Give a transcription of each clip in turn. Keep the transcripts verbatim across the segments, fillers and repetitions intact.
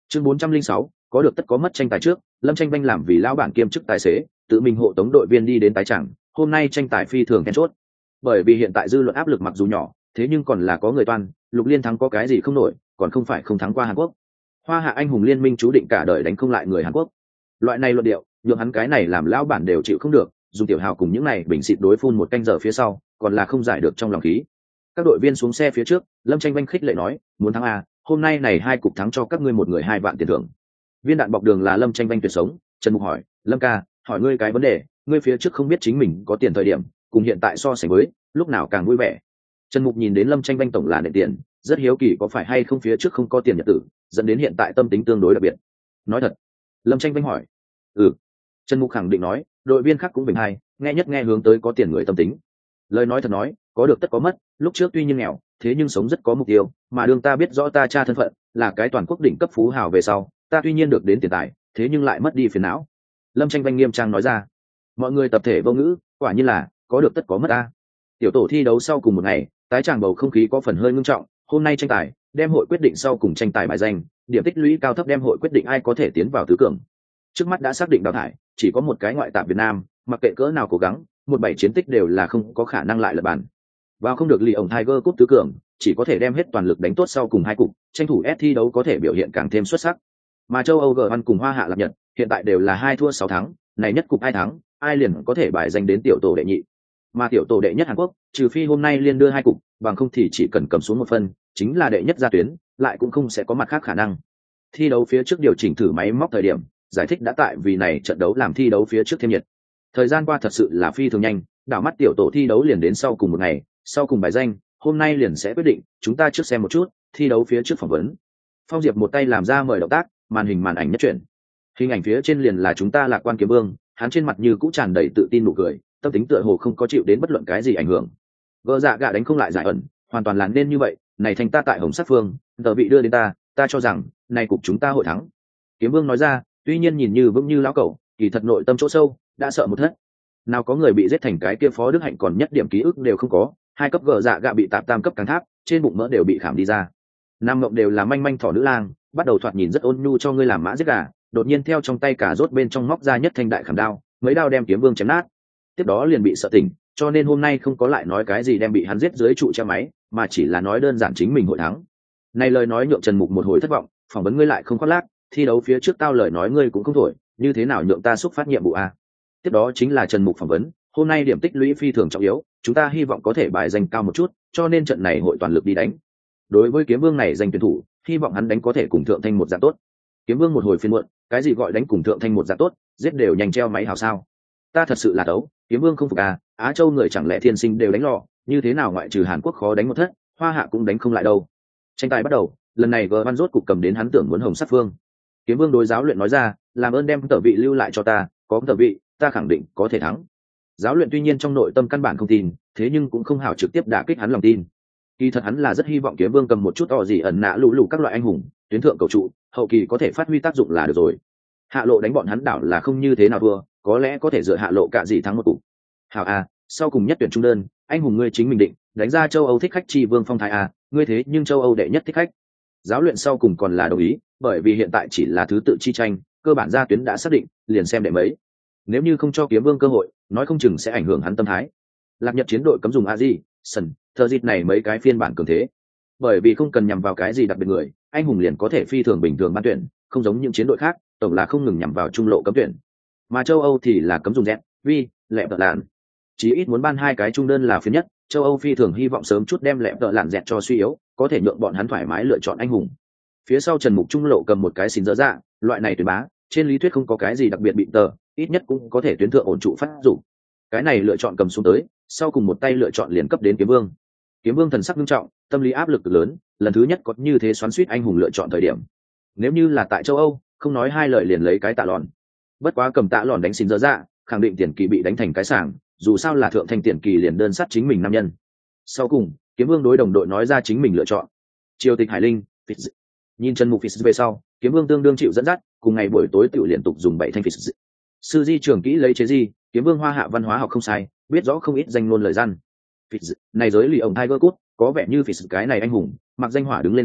Chương bốn trăm linh sáu, có được tất có mất tranh tài trước, Lâm Tranh Banh làm vì lão bản kiêm chức tài xế, tự mình hộ tống đội viên đi đến tái tràng, hôm nay tranh tài phi thường then chốt. Bởi vì hiện tại dư luận áp lực mặc dù nhỏ, thế nhưng còn là có người toan, Lục Liên thắng có cái gì không nổi, còn không phải không thắng qua Hàn Quốc. Hoa Hạ anh hùng liên minh chú định cả đời đánh không lại người Hàn Quốc. Loại này luận điệu, nhượng hắn cái này làm lão bản đều chịu không được, dùng tiểu hào cùng những này bình xịt đối phun một canh giờ phía sau, còn là không giải được trong lòng khí. Các đội viên xuống xe phía trước, Lâm Tranh Banh khích lệ nói, muốn thắng a, hôm nay này hai cục thắng cho các ngươi một người hai vạn tiền thưởng. Viên đạn bọc đường là Lâm Tranh Banh tuyệt sống. Trần Mục hỏi, Lâm ca, hỏi ngươi cái vấn đề, ngươi phía trước không biết chính mình có tiền thời điểm, cùng hiện tại so sánh với, lúc nào càng vui vẻ. Trần Mục nhìn đến Lâm Tranh Banh tổng là nệ tiền, rất hiếu kỳ có phải hay không phía trước không có tiền nhật tử, dẫn đến hiện tại tâm tính tương đối đặc biệt. Nói thật. Lâm Tranh Banh hỏi. Ừ. Trần Mục khẳng định nói, đội viên khác cũng bình hay, nghe nhất nghe hướng tới có tiền người tâm tính. Lời nói thật nói, có được tất có mất, lúc trước tuy nhiên nghèo, thế nhưng sống rất có mục tiêu, mà đương ta biết rõ ta cha thân phận là cái toàn quốc đỉnh cấp phú hào về sau, ta tuy nhiên được đến tiền tài, thế nhưng lại mất đi phiền não. Lâm Tranh Banh nghiêm trang nói ra. Mọi người tập thể vô ngữ, quả nhiên là có được tất có mất ta. Tiểu tổ thi đấu sau cùng một ngày, tái tràng bầu không khí có phần hơi ngưng trọng, hôm nay tranh tài đem hội quyết định sau cùng tranh tài bài danh, điểm tích lũy cao thấp đem hội quyết định ai có thể tiến vào tứ cường. Trước mắt đã xác định đào thải, chỉ có một cái ngoại tạp Việt Nam, mặc kệ cỡ nào cố gắng, một bảy chiến tích đều là không có khả năng lại lật bàn. Vào không được lì ổng Tiger Cup tứ cường, chỉ có thể đem hết toàn lực đánh tốt sau cùng hai cục, tranh thủ S thi đấu có thể biểu hiện càng thêm xuất sắc. Mà châu Âu G một cùng Hoa Hạ Lạp Nhật, hiện tại đều là hai thua sáu thắng, này nhất cục ai thắng, ai liền có thể bài danh đến tiểu tổ đệ nhị. Mà tiểu tổ đệ nhất Hàn Quốc, trừ phi hôm nay liên đưa hai cục, bằng không thì chỉ cần cầm xuống một phân, chính là đệ nhất ra tuyến, lại cũng không sẽ có mặt khác khả năng. Thi đấu phía trước điều chỉnh thử máy móc thời điểm, giải thích đã tại vì này trận đấu làm thi đấu phía trước thêm nhiệt. Thời gian qua thật sự là phi thường nhanh, đảo mắt tiểu tổ thi đấu liền đến sau cùng một ngày, sau cùng bài danh, hôm nay liền sẽ quyết định, chúng ta trước xem một chút, thi đấu phía trước phỏng vấn. Phong Diệp một tay làm ra mời động tác, màn hình màn ảnh nhất chuyển. Hình ảnh phía trên liền là chúng ta Lạc Quan Kiếm Vương, hắn trên mặt như cũng tràn đầy tự tin nụ cười, tâm tính tựa hồ không có chịu đến bất luận cái gì ảnh hưởng. Gỡ dạ gạ đánh không lại giải ẩn, hoàn toàn là nên như vậy, này thành ta tại Hồng Sắc Phương, giờ bị đưa đến ta, ta cho rằng, này cục chúng ta hội thắng. Kiếm Vương nói ra, tuy nhiên nhìn như vững như lão cẩu, kỳ thật nội tâm chỗ sâu, đã sợ một thất. Nào có người bị giết thành cái kia Phó Đức Hạnh còn nhất điểm ký ức đều không có, hai cấp gỡ dạ gạ bị tạp tam cấp càng tháp, trên bụng mỡ đều bị khảm đi ra. Nam Ngộng đều là manh manh thỏ nữ lang, bắt đầu thoạt nhìn rất ôn nhu cho ngươi làm mã giết gà, đột nhiên theo trong tay cả rốt bên trong móc ra nhất thanh đại khảm đao, mấy đao đem Kiếm Vương chém nát. Tiếp đó liền bị sợ tỉnh, cho nên hôm nay không có lại nói cái gì đem bị hắn giết dưới trụ che máy, mà chỉ là nói đơn giản chính mình hội thắng. Này lời nói nhượng Trần Mục một hồi thất vọng, phỏng vấn ngươi lại không khoác lác, thi đấu phía trước tao lời nói ngươi cũng không thổi, như thế nào nhượng ta xúc phát nhiệm vụ a? Tiếp đó chính là Trần Mục phỏng vấn, hôm nay điểm tích lũy phi thường trọng yếu, chúng ta hy vọng có thể bài danh cao một chút, cho nên trận này hội toàn lực đi đánh. Đối với Kiếm Vương này danh tuyển thủ, hy vọng hắn đánh có thể cùng Thượng Thanh một dạng tốt. Kiếm Vương một hồi phiên muộn, cái gì gọi đánh cùng Thượng Thanh một dạng tốt, giết đều nhanh treo máy hào sao? Ta thật sự là đấu, Kiếm Vương không phục à, Á Châu người chẳng lẽ thiên sinh đều đánh lò, như thế nào ngoại trừ Hàn Quốc khó đánh một thất, Hoa Hạ cũng đánh không lại đâu. Tranh tài bắt đầu, lần này Gờ Văn rốt cục cầm đến hắn tưởng muốn Hồng Sắc Phương. Kiếm Vương đối giáo luyện nói ra, làm ơn đem tờ vị lưu lại cho ta, có tờ vị, ta khẳng định có thể thắng. Giáo luyện tuy nhiên trong nội tâm căn bản không tin, thế nhưng cũng không hảo trực tiếp đả kích hắn lòng tin. Kỳ thật hắn là rất hy vọng Kiếm Vương cầm một chút tỏ gì ẩn nã lũ lũ các loại anh hùng, tuyến thượng cầu trụ, hậu kỳ có thể phát huy tác dụng là được rồi. Hạ lộ đánh bọn hắn đảo là không như thế nào thua, có lẽ có thể dựa hạ lộ cả gì thắng một cục. Hảo a, sau cùng nhất tuyển trung đơn, anh hùng ngươi chính mình định, đánh ra châu Âu thích khách chi Vương Phong Thái a, ngươi thế nhưng châu Âu đệ nhất thích khách. Giáo luyện sau cùng còn là đồng ý, bởi vì hiện tại chỉ là thứ tự chi tranh, cơ bản ra tuyến đã xác định, liền xem đệ mấy. Nếu như không cho Kiếm Vương cơ hội, nói không chừng sẽ ảnh hưởng hắn tâm thái. Lạc Nhật chiến đội cấm dùng Aji, Sần, thờ dịt này mấy cái phiên bản cường thế. Bởi vì không cần nhằm vào cái gì đặc biệt người, anh hùng liền có thể phi thường bình thường ban tuyển, không giống những chiến đội khác, tổng là không ngừng nhằm vào trung lộ cấm tuyển. Mà châu Âu thì là cấm dùng Z, Vi, lẹ tợ lạn. Chỉ ít muốn ban hai cái trung đơn là phiền nhất, châu Âu phi thường hy vọng sớm chút đem lẹ tợ lạn dẹt cho suy yếu, có thể nhượng bọn hắn thoải mái lựa chọn anh hùng. Phía sau Trần Mục trung lộ cầm một cái xin dỡ dạ, loại này tuyển bá, trên lý thuyết không có cái gì đặc biệt bị tờ, ít nhất cũng có thể tuyến thượng ổn trụ phát dụng. Cái này lựa chọn cầm xuống tới, sau cùng một tay lựa chọn liền cấp đến Kiếm Vương. Kiếm Vương thần sắc nghiêm trọng, tâm lý áp lực cực lớn, lần thứ nhất có như thế xoắn xuýt anh hùng lựa chọn thời điểm. Nếu như là tại châu Âu, không nói hai lời liền lấy cái tạ lòn. Bất quá cầm tạ lòn đánh xin dỡ dạ, khẳng định tiền kỳ bị đánh thành cái sảng, dù sao là thượng thanh tiền kỳ liền đơn sát chính mình nam nhân. Sau cùng, Kiếm Vương đối đồng đội nói ra chính mình lựa chọn. Triều Tịch Hải Linh, Fitz. Nhìn Trần Mục Fitz về sau, Kiếm Vương tương đương chịu dẫn dắt, cùng ngày buổi tối tiểu liên tục dùng bảy thanh Fitz. Sư di trường kỹ lấy chế di, Kiếm Vương Hoa Hạ văn hóa học không sai, biết rõ không ít danh ngôn lời răn. Fitz, này giới lì ổng Tiger Cup, có vẻ như Fitz cái này anh hùng, mặc danh hỏa đứng lên a,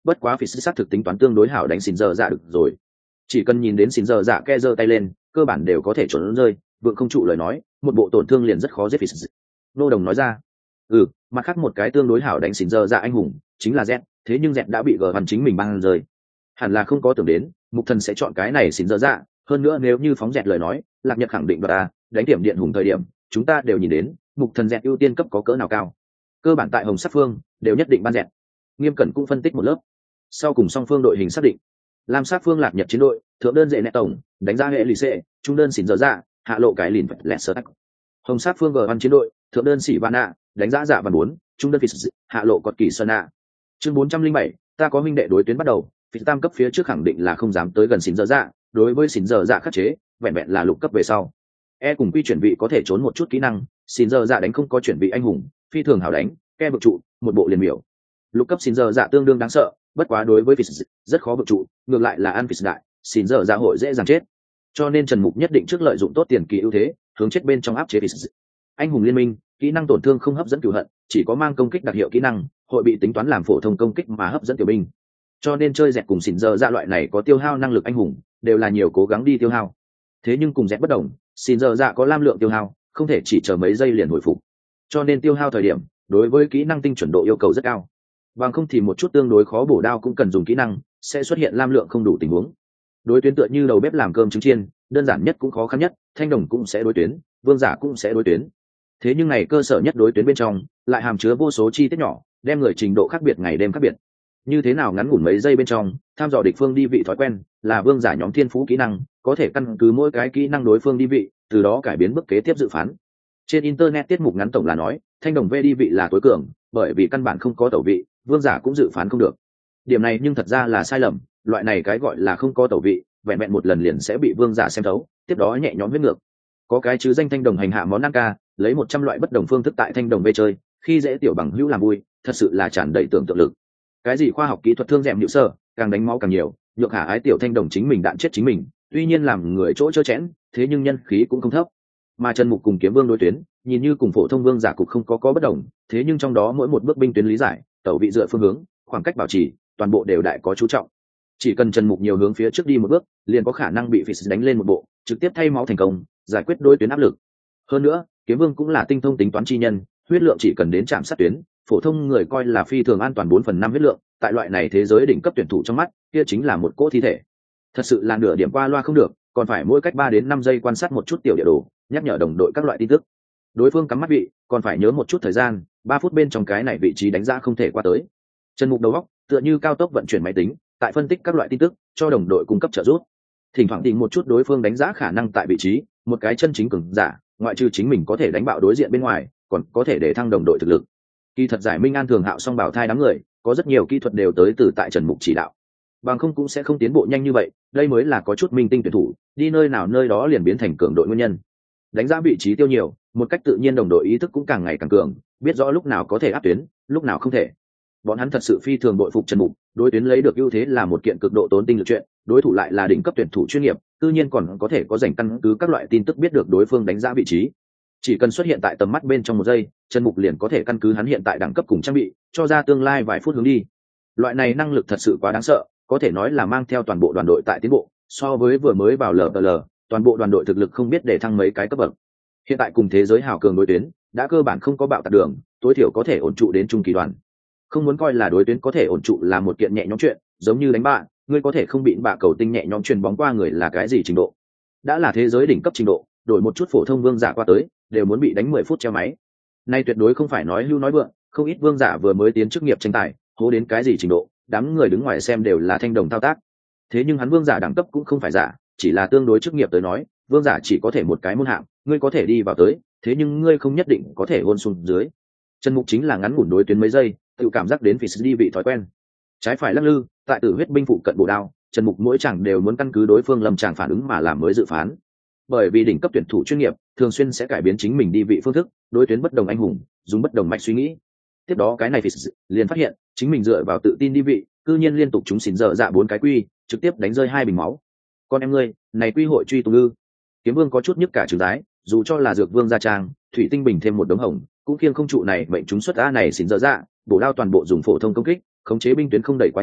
bất quá phỉ sát thực tính toán tương đối hảo đánh xỉn giờ dạ được rồi. Chỉ cần nhìn đến xỉn giờ dạ ke giơ tay lên, cơ bản đều có thể trốn rơi, vượng không trụ lời nói, một bộ tổn thương liền rất khó giết phỉ. Nô Đồng nói ra. Ừ, mặt khác một cái tương đối hảo đánh xỉn giờ dạ anh hùng chính là Z, thế nhưng Z đã bị gờ hoàn chính mình băng rơi. Hẳn là không có tưởng đến, Mục Thần sẽ chọn cái này xỉn giờ dạ, hơn nữa nếu như phóng dẹt lời nói, Lạc Nhật khẳng định đoạt ta, đánh điểm điện hùng thời điểm, chúng ta đều nhìn đến, Mục Thần dẹt ưu tiên cấp có cỡ nào cao. Cơ bản tại Hồng Sắc Phương đều nhất định ban dẹt. Nghiêm Cẩn cũng phân tích một lớp. Sau cùng song phương đội hình xác định. Lam Sắc Phương Lạc Nhật chiến đội, thượng đơn dễ nẹ tổng, đánh ra hệ lì xệ, trung đơn xỉn giờ dạ, hạ lộ cái lìn lẹt sơ tắc. Hồng Sắc Phương gờ văn chiến đội, thượng đơn xỉ vana, đánh giá dạ văn bốn, trung đơn phỉ hạ lộ cọt kỳ sơn ạ. Chương bốn trăm linh bảy, ta có huynh đệ đối tuyến bắt đầu, phỉ tam cấp phía trước khẳng định là không dám tới gần xỉn giờ dạ, đối với xỉn giờ dạ khắc chế, vẹn vẹn là lục cấp về sau. E cùng quy chuyển vị có thể trốn một chút kỹ năng, xỉn giờ dạ đánh không có chuyển vị anh hùng, phi thường hảo đánh, ke vực trụ, một bộ liền miểu. Lục cấp xỉn giờ dạ tương đương đáng sợ, bất quá đối với phỉ rất khó vực trụ, ngược lại là an phỉ đại, xỉn giờ dạ hội dễ dàng chết. Cho nên Trần Mục nhất định trước lợi dụng tốt tiền kỳ ưu thế, hướng chết bên trong áp chế phỉ. Anh hùng liên minh, kỹ năng tổn thương không hấp dẫn cửu hận, chỉ có mang công kích đặc hiệu kỹ năng, hội bị tính toán làm phổ thông công kích mà hấp dẫn tiểu binh. Cho nên chơi dẹt cùng xỉn giờ dạ loại này có tiêu hao năng lực anh hùng, đều là nhiều cố gắng đi tiêu hao. Thế nhưng cùng dẹt bất đồng, xỉn giờ dạ có lam lượng tiêu hao, không thể chỉ chờ mấy giây liền hồi phục. Cho nên tiêu hao thời điểm, đối với kỹ năng tinh chuẩn độ yêu cầu rất cao. Bằng không thì một chút tương đối khó bổ đao cũng cần dùng kỹ năng, sẽ xuất hiện lam lượng không đủ tình huống. Đối tuyến tựa như đầu bếp làm cơm trứng chiên, đơn giản nhất cũng khó khăn nhất, thanh đồng cũng sẽ đối tuyến, vương giả cũng sẽ đối tuyến. Thế nhưng này cơ sở nhất đối tuyến bên trong, lại hàm chứa vô số chi tiết nhỏ, đem người trình độ khác biệt ngày đêm khác biệt. Như thế nào ngắn ngủn mấy giây bên trong, tham dò địch phương đi vị thói quen, là vương giả nhóm thiên phú kỹ năng, có thể căn cứ mỗi cái kỹ năng đối phương đi vị, từ đó cải biến bước kế tiếp dự phán. Trên internet tiết mục ngắn tổng là nói, thanh đồng V đi vị là tối cường, bởi vì căn bản không có tẩu vị, vương giả cũng dự phán không được. Điểm này nhưng thật ra là sai lầm, loại này cái gọi là không có tẩu vị, vẹn vẹn một lần liền sẽ bị vương giả xem thấu, tiếp đó nhẹ nhõm huyết ngược. Có cái chứ danh thanh đồng hành hạ món ăn ca, lấy một trăm loại bất đồng phương thức tại thanh đồng V chơi, khi dễ tiểu bằng hữu làm vui, thật sự là tràn đầy tưởng tượng lực. Cái gì khoa học kỹ thuật thương dẹm nhũ sơ, càng đánh máu càng nhiều, nhược hạ ái tiểu thanh đồng chính mình đạn chết chính mình, tuy nhiên làm người chỗ chơ chẽn, thế nhưng nhân khí cũng không thấp. Mà Trần Mục cùng Kiếm Vương đối tuyến, nhìn như cùng phổ thông vương giả cục không có có bất đồng, thế nhưng trong đó mỗi một bước binh tuyến lý giải, tẩu vị dựa phương hướng, khoảng cách bảo trì, toàn bộ đều đại có chú trọng. Chỉ cần Trần Mục nhiều hướng phía trước đi một bước, liền có khả năng bị phỉ đánh lên một bộ, trực tiếp thay máu thành công, giải quyết đối tuyến áp lực. Hơn nữa, Kiếm Vương cũng là tinh thông tính toán chi nhân, huyết lượng chỉ cần đến chạm sát tuyến, phổ thông người coi là phi thường an toàn bốn phần năm huyết lượng, tại loại này thế giới đỉnh cấp tuyển thủ trong mắt, kia chính là một cỗ thi thể. Thật sự là nửa điểm qua loa không được, còn phải mỗi cách ba đến năm giây quan sát một chút tiểu địa đồ, nhắc nhở đồng đội các loại tin tức. Đối phương cắm mắt vị, còn phải nhớ một chút thời gian, ba phút bên trong cái này vị trí đánh giá không thể qua tới. Trần Mục đầu óc tựa như cao tốc vận chuyển máy tính, tại phân tích các loại tin tức, cho đồng đội cung cấp trợ giúp. Thỉnh thoảng tìm một chút đối phương đánh giá khả năng tại vị trí, một cái chân chính cường giả, ngoại trừ chính mình có thể đánh bạo đối diện bên ngoài, còn có thể để thăng đồng đội thực lực. Kỳ thật giải Minh An thường hạo song bảo thai đám người, có rất nhiều kỹ thuật đều tới từ tại Trần Mục chỉ đạo. Bằng không cũng sẽ không tiến bộ nhanh như vậy, đây mới là có chút minh tinh tuyển thủ, đi nơi nào nơi đó liền biến thành cường đội nguyên nhân. Đánh giá vị trí tiêu nhiều, một cách tự nhiên đồng đội ý thức cũng càng ngày càng cường, biết rõ lúc nào có thể áp tuyến, lúc nào không thể. Bọn hắn thật sự phi thường bội phục Trần Mục, đối tuyến lấy được ưu thế là một kiện cực độ tốn tinh lực chuyện, đối thủ lại là đỉnh cấp tuyển thủ chuyên nghiệp, tự nhiên còn có thể có dành căn cứ các loại tin tức biết được đối phương đánh giá vị trí. Chỉ cần xuất hiện tại tầm mắt bên trong một giây, Trần Mục liền có thể căn cứ hắn hiện tại đẳng cấp cùng trang bị, cho ra tương lai vài phút hướng đi. Loại này năng lực thật sự quá đáng sợ, có thể nói là mang theo toàn bộ đoàn đội tại tiến bộ, so với vừa mới vào lờ lờ, toàn bộ đoàn đội thực lực không biết để thăng mấy cái cấp bậc. Hiện tại cùng thế giới hào cường đối tuyến, đã cơ bản không có bạo tạc đường, tối thiểu có thể ổn trụ đến trung kỳ đoàn. Không muốn coi là đối tuyến có thể ổn trụ là một kiện nhẹ nhõm chuyện, giống như đánh bạ, ngươi có thể không bị bạ cầu tinh nhẹ nhõm truyền bóng qua người là cái gì trình độ. Đã là thế giới đỉnh cấp trình độ, đổi một chút phổ thông vương giả qua tới, đều muốn bị đánh mười phút treo máy. Nay tuyệt đối không phải nói hưu nói vượng, không ít vương giả vừa mới tiến chức nghiệp tranh tài, hố đến cái gì trình độ, đám người đứng ngoài xem đều là thanh đồng thao tác. Thế nhưng hắn vương giả đẳng cấp cũng không phải giả, chỉ là tương đối chức nghiệp tới nói, vương giả chỉ có thể một cái môn hạng, ngươi có thể đi vào tới, thế nhưng ngươi không nhất định có thể hôn xuống dưới. Trần Mục chính là ngắn ngủn đối tuyến mấy giây, tự cảm giác đến phỉ đi vị thói quen. Trái phải lắc lư, tại tử huyết binh phụ cận bộ đao, Trần Mục mỗi chẳng đều muốn căn cứ đối phương lâm tràng phản ứng mà làm mới dự phán. Bởi vì đỉnh cấp tuyển thủ chuyên nghiệp, thường xuyên sẽ cải biến chính mình đi vị phương thức, đối tuyến bất đồng anh hùng, dùng bất đồng mạch suy nghĩ. Tiếp đó cái này phỉ liền phát hiện, chính mình dựa vào tự tin đi vị, cư nhiên liên tục chúng xỉn dở dạ bốn cái quy, trực tiếp đánh rơi hai bình máu. Con em ngươi, này quy hội truy tùng ư? Kiếm Vương có chút nhức cả trứng đái, dù cho là dược vương gia trang, thủy tinh bình thêm một đống hồng, cũng khiêng không trụ này mệnh chúng xuất a này xỉn dở dạ, bổ đao toàn bộ dùng phổ thông công kích, khống chế binh tuyến không đẩy quá nhanh,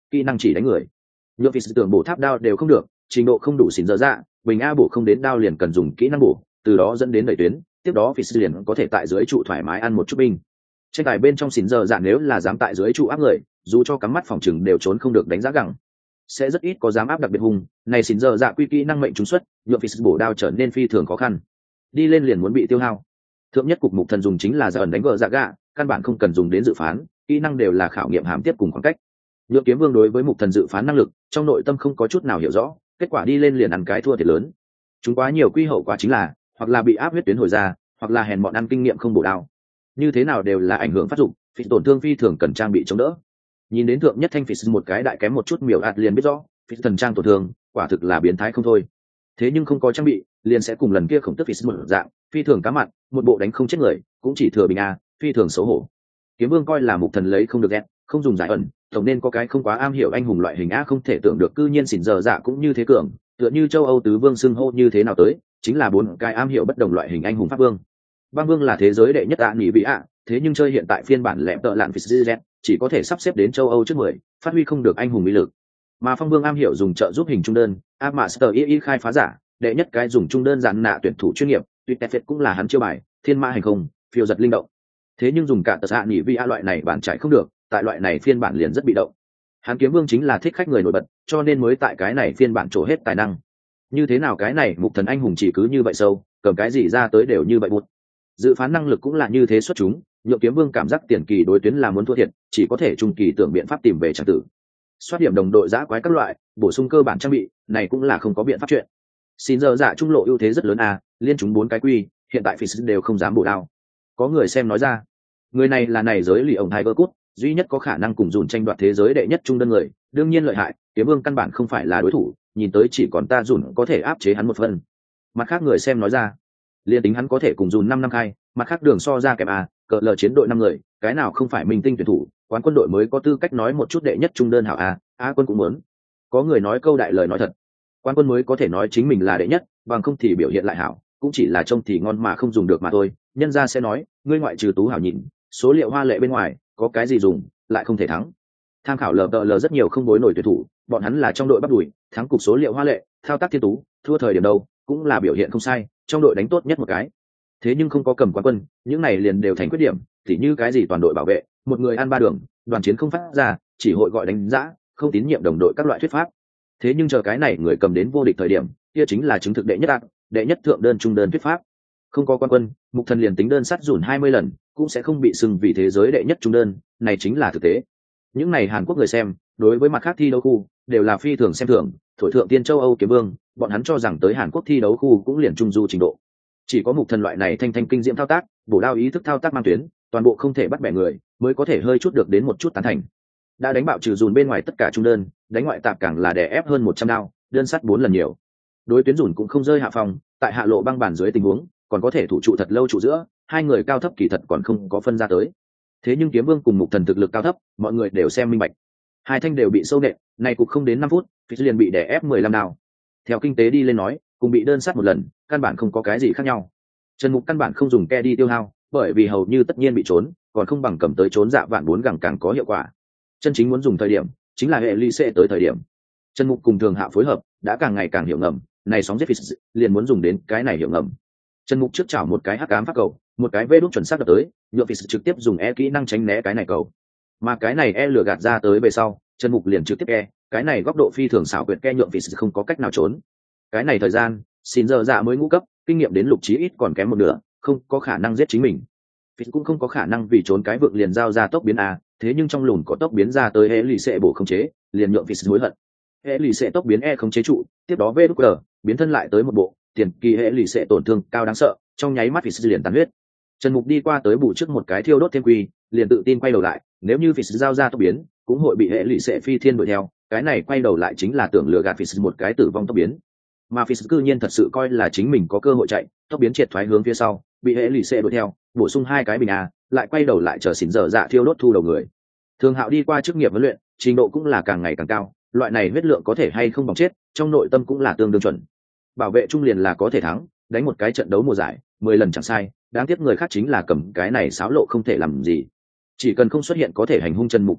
kỹ năng chỉ đánh người. Nhượng vì sự tưởng bổ tháp đao đều không được, trình độ không đủ xỉn dở dạ, bình a bổ không đến đao liền cần dùng kỹ năng bổ, từ đó dẫn đến đẩy tuyến, tiếp đó vì sự liền có thể tại dưới trụ thoải mái ăn một chút binh. Tranh tài bên trong xỉn dở dạ nếu là dám tại dưới trụ áp người, dù cho cắm mắt phòng trừng đều trốn không được đánh giá gẳng. Sẽ rất ít có dám áp đặc biệt hùng, này xỉn dở dạ quy kỹ năng mệnh trúng xuất, nhượng vì sự bổ đao trở nên phi thường khó khăn. Đi lên liền muốn bị tiêu hao. Thượng nhất cục mục thần dùng chính là giờ ẩn đánh vợ dạ gạ, căn bản không cần dùng đến dự phán, kỹ năng đều là khảo nghiệm hàm tiếp cùng khoảng cách. Nhượng kiếm vương đối với mục thần dự phán năng lực trong nội tâm không có chút nào hiểu rõ, kết quả đi lên liền ăn cái thua thiệt lớn. Chúng quá nhiều quy hậu quả chính là hoặc là bị áp huyết tuyến hồi ra, hoặc là hèn bọn ăn kinh nghiệm không bổ đao, như thế nào đều là ảnh hưởng phát dụng, phi tổn thương phi thường cần trang bị chống đỡ. Nhìn đến thượng nhất thanh phi một cái đại kém một chút miểu ạt liền biết rõ phi thần trang tổn thương quả thực là biến thái không thôi. Thế nhưng không có trang bị liền sẽ cùng lần kia khổng tức phi một dạng phi thường cá mặn, một bộ đánh không chết người cũng chỉ thừa bình a, phi thường xấu hổ. Kiếm vương coi là mục thần lấy không được ghét, không dùng giải ẩn, tổng nên có cái không quá am hiểu anh hùng loại hình a, không thể tưởng được cư nhiên xỉn giờ dạ cũng như thế cường, tựa như châu Âu tứ vương xưng hô như thế nào tới, chính là bốn cái am hiểu bất đồng loại hình anh hùng pháp vương. Băng vương là thế giới đệ nhất ạ nghỉ bị ạ, thế nhưng chơi hiện tại phiên bản lẹm tợ lạn Fitzgerald chỉ có thể sắp xếp đến châu Âu trước mười, phát huy không được anh hùng mỹ lực. Mà phong vương am hiểu dùng trợ giúp hình trung đơn, áp master y y khai phá giả, đệ nhất cái dùng trung đơn dàn nạ tuyển thủ chuyên nghiệp, tuyệt tefet cũng là hắn chiêu bài, thiên ma hành không, phiêu giật linh động. Thế nhưng dùng cả tờ ạ nghỉ bị a loại này bản trải không được, tại loại này phiên bản liền rất bị động. Hắn kiếm vương chính là thích khách người nổi bật, cho nên mới tại cái này phiên bản trổ hết tài năng. Như thế nào cái này mục thần anh hùng chỉ cứ như vậy sâu, cầm cái gì ra tới đều như vậy bụt. Dự phán năng lực cũng là như thế xuất chúng, nhượng kiếm vương cảm giác tiền kỳ đối tuyến là muốn thua thiệt, chỉ có thể trung kỳ tưởng biện pháp tìm về tràng tử. Soát điểm đồng đội giã quái các loại, bổ sung cơ bản trang bị, này cũng là không có biện pháp chuyện. Xin giờ dạ trung lộ ưu thế rất lớn à, liên chúng bốn cái quy, hiện tại phỉ đều không dám bổ đao. Có người xem nói ra, người này là này giới lì ổng Tiger Cút, duy nhất có khả năng cùng dùn tranh đoạt thế giới đệ nhất trung đơn người, đương nhiên lợi hại, kiếm vương căn bản không phải là đối thủ, nhìn tới chỉ còn ta dùn có thể áp chế hắn một phần. Mặt khác người xem nói ra, liên tính hắn có thể cùng dùn năm năm khai, mặt khác đường so ra kèm à, cờ lờ chiến đội năm người, cái nào không phải minh tinh tuyển thủ, quán quân đội mới có tư cách nói một chút đệ nhất trung đơn hảo à, a quân cũng muốn. Có người nói câu đại lời nói thật, quán quân mới có thể nói chính mình là đệ nhất, bằng không thì biểu hiện lại hảo, cũng chỉ là trông thì ngon mà không dùng được mà thôi. Nhân gia sẽ nói, ngươi ngoại trừ tú hảo nhìn, số liệu hoa lệ bên ngoài, có cái gì dùng, lại không thể thắng. Tham khảo lờ lờ rất nhiều không đối nổi tuyển thủ, bọn hắn là trong đội bắt đuổi, thắng cục số liệu hoa lệ, thao tác thiên tú, thua thời điểm đâu, cũng là biểu hiện không sai, trong đội đánh tốt nhất một cái. Thế nhưng không có cầm quán quân, những này liền đều thành khuyết điểm, tỉ như cái gì toàn đội bảo vệ, một người ăn ba đường, đoàn chiến không phát ra, chỉ hội gọi đánh giá, không tín nhiệm đồng đội các loại thuyết pháp. Thế nhưng chờ cái này người cầm đến vô địch thời điểm, kia chính là chứng thực đệ nhất ác, đệ nhất thượng đơn trung đơn thuyết pháp. Không có quán quân, mục thần liền tính đơn sắt dùn hai mươi lần, cũng sẽ không bị xưng vì thế giới đệ nhất trung đơn, này chính là thực tế. Những này Hàn Quốc người xem, đối với mặt khác thi đấu khu, đều là phi thường xem thường, thổi thượng tiên châu Âu kiếm vương, bọn hắn cho rằng tới Hàn Quốc thi đấu khu cũng liền trung du trình độ. Chỉ có mục thần loại này thanh thanh kinh diễm thao tác, bổ đao ý thức thao tác mang tuyến, toàn bộ không thể bắt bẻ người, mới có thể hơi chút được đến một chút tán thành. Đã đánh bạo trừ dùn bên ngoài tất cả trung đơn, đánh ngoại tạp càng là đè ép hơn một trăm đao, đơn sắt bốn lần nhiều. Đối tuyến dùn cũng không rơi hạ phòng, tại hạ lộ băng bản dưới tình huống, còn có thể thủ trụ thật lâu trụ giữa, hai người cao thấp kỳ thật còn không có phân ra tới. Thế nhưng kiếm vương cùng mục thần thực lực cao thấp, mọi người đều xem minh bạch. Hai thanh đều bị sâu nện, này cục không đến năm phút, Phí liền bị đè ép mười lăm đao. Theo kinh tế đi lên nói, cùng bị đơn sát một lần, căn bản không có cái gì khác nhau. Trần Mục căn bản không dùng ke đi tiêu hao, bởi vì hầu như tất nhiên bị trốn, còn không bằng cầm tới trốn dạ vạn bốn gẳng càng có hiệu quả. Chân chính muốn dùng thời điểm, chính là hệ ly sẽ tới thời điểm. Trần Mục cùng Thường Hạ phối hợp, đã càng ngày càng hiệu ngầm, này sóng giết Phí liền muốn dùng đến cái này hiệu ngầm. Trần Mục trước chảo một cái hắc ám pháp cầu, một cái vê đút chuẩn xác đập tới, nhựa Phí trực tiếp dùng e kỹ năng tránh né cái này cầu. Mà cái này e lừa gạt ra tới về sau, Trần Mục liền trực tiếp e, cái này góc độ phi thường xảo quyệt ke nhượng Phí không có cách nào trốn. Cái này thời gian, xin giờ dạ mới ngũ cấp, kinh nghiệm đến lục chí ít còn kém một nửa, không có khả năng giết chính mình. Phí cũng không có khả năng vì trốn cái vượng liền giao ra tốc biến a, thế nhưng trong lùn có tốc biến ra tới hệ lì xệ bổ không chế, liền nhượng Phí hối hận. Hệ lì xệ tốc biến e không chế trụ, tiếp đó vê đút cờ, biến thân lại tới một bộ, tiền kỳ hệ lì xệ tổn thương cao đáng sợ, trong nháy mắt Phí liền tàn huyết. Trần Mục đi qua tới bù trước một cái thiêu đốt thêm quy, liền tự tin quay đầu lại, nếu như Phí giao ra tốc biến, cũng hội bị hệ lì xệ phi thiên đuổi theo, cái này quay đầu lại chính là tưởng lừa gạt Phí một cái tử vong tốc biến. Mà Phí cư nhiên thật sự coi là chính mình có cơ hội chạy, tốc biến triệt thoái hướng phía sau, bị hệ lì xệ đuổi theo, bổ sung hai cái bình a, lại quay đầu lại chờ xỉn dở dạ thiêu đốt thu đầu người. Thường Hạo đi qua chức nghiệp huấn luyện, trình độ cũng là càng ngày càng cao, loại này huyết lượng có thể hay không bỏng chết, trong nội tâm cũng là tương đương chuẩn. Bảo vệ trung liền là có thể thắng, đánh một cái trận đấu mùa giải, mười lần chẳng sai, đáng tiếc người khác chính là cầm cái này xáo lộ không thể làm gì. Chỉ cần không xuất hiện có thể hành hung Trần Mục trung lộ,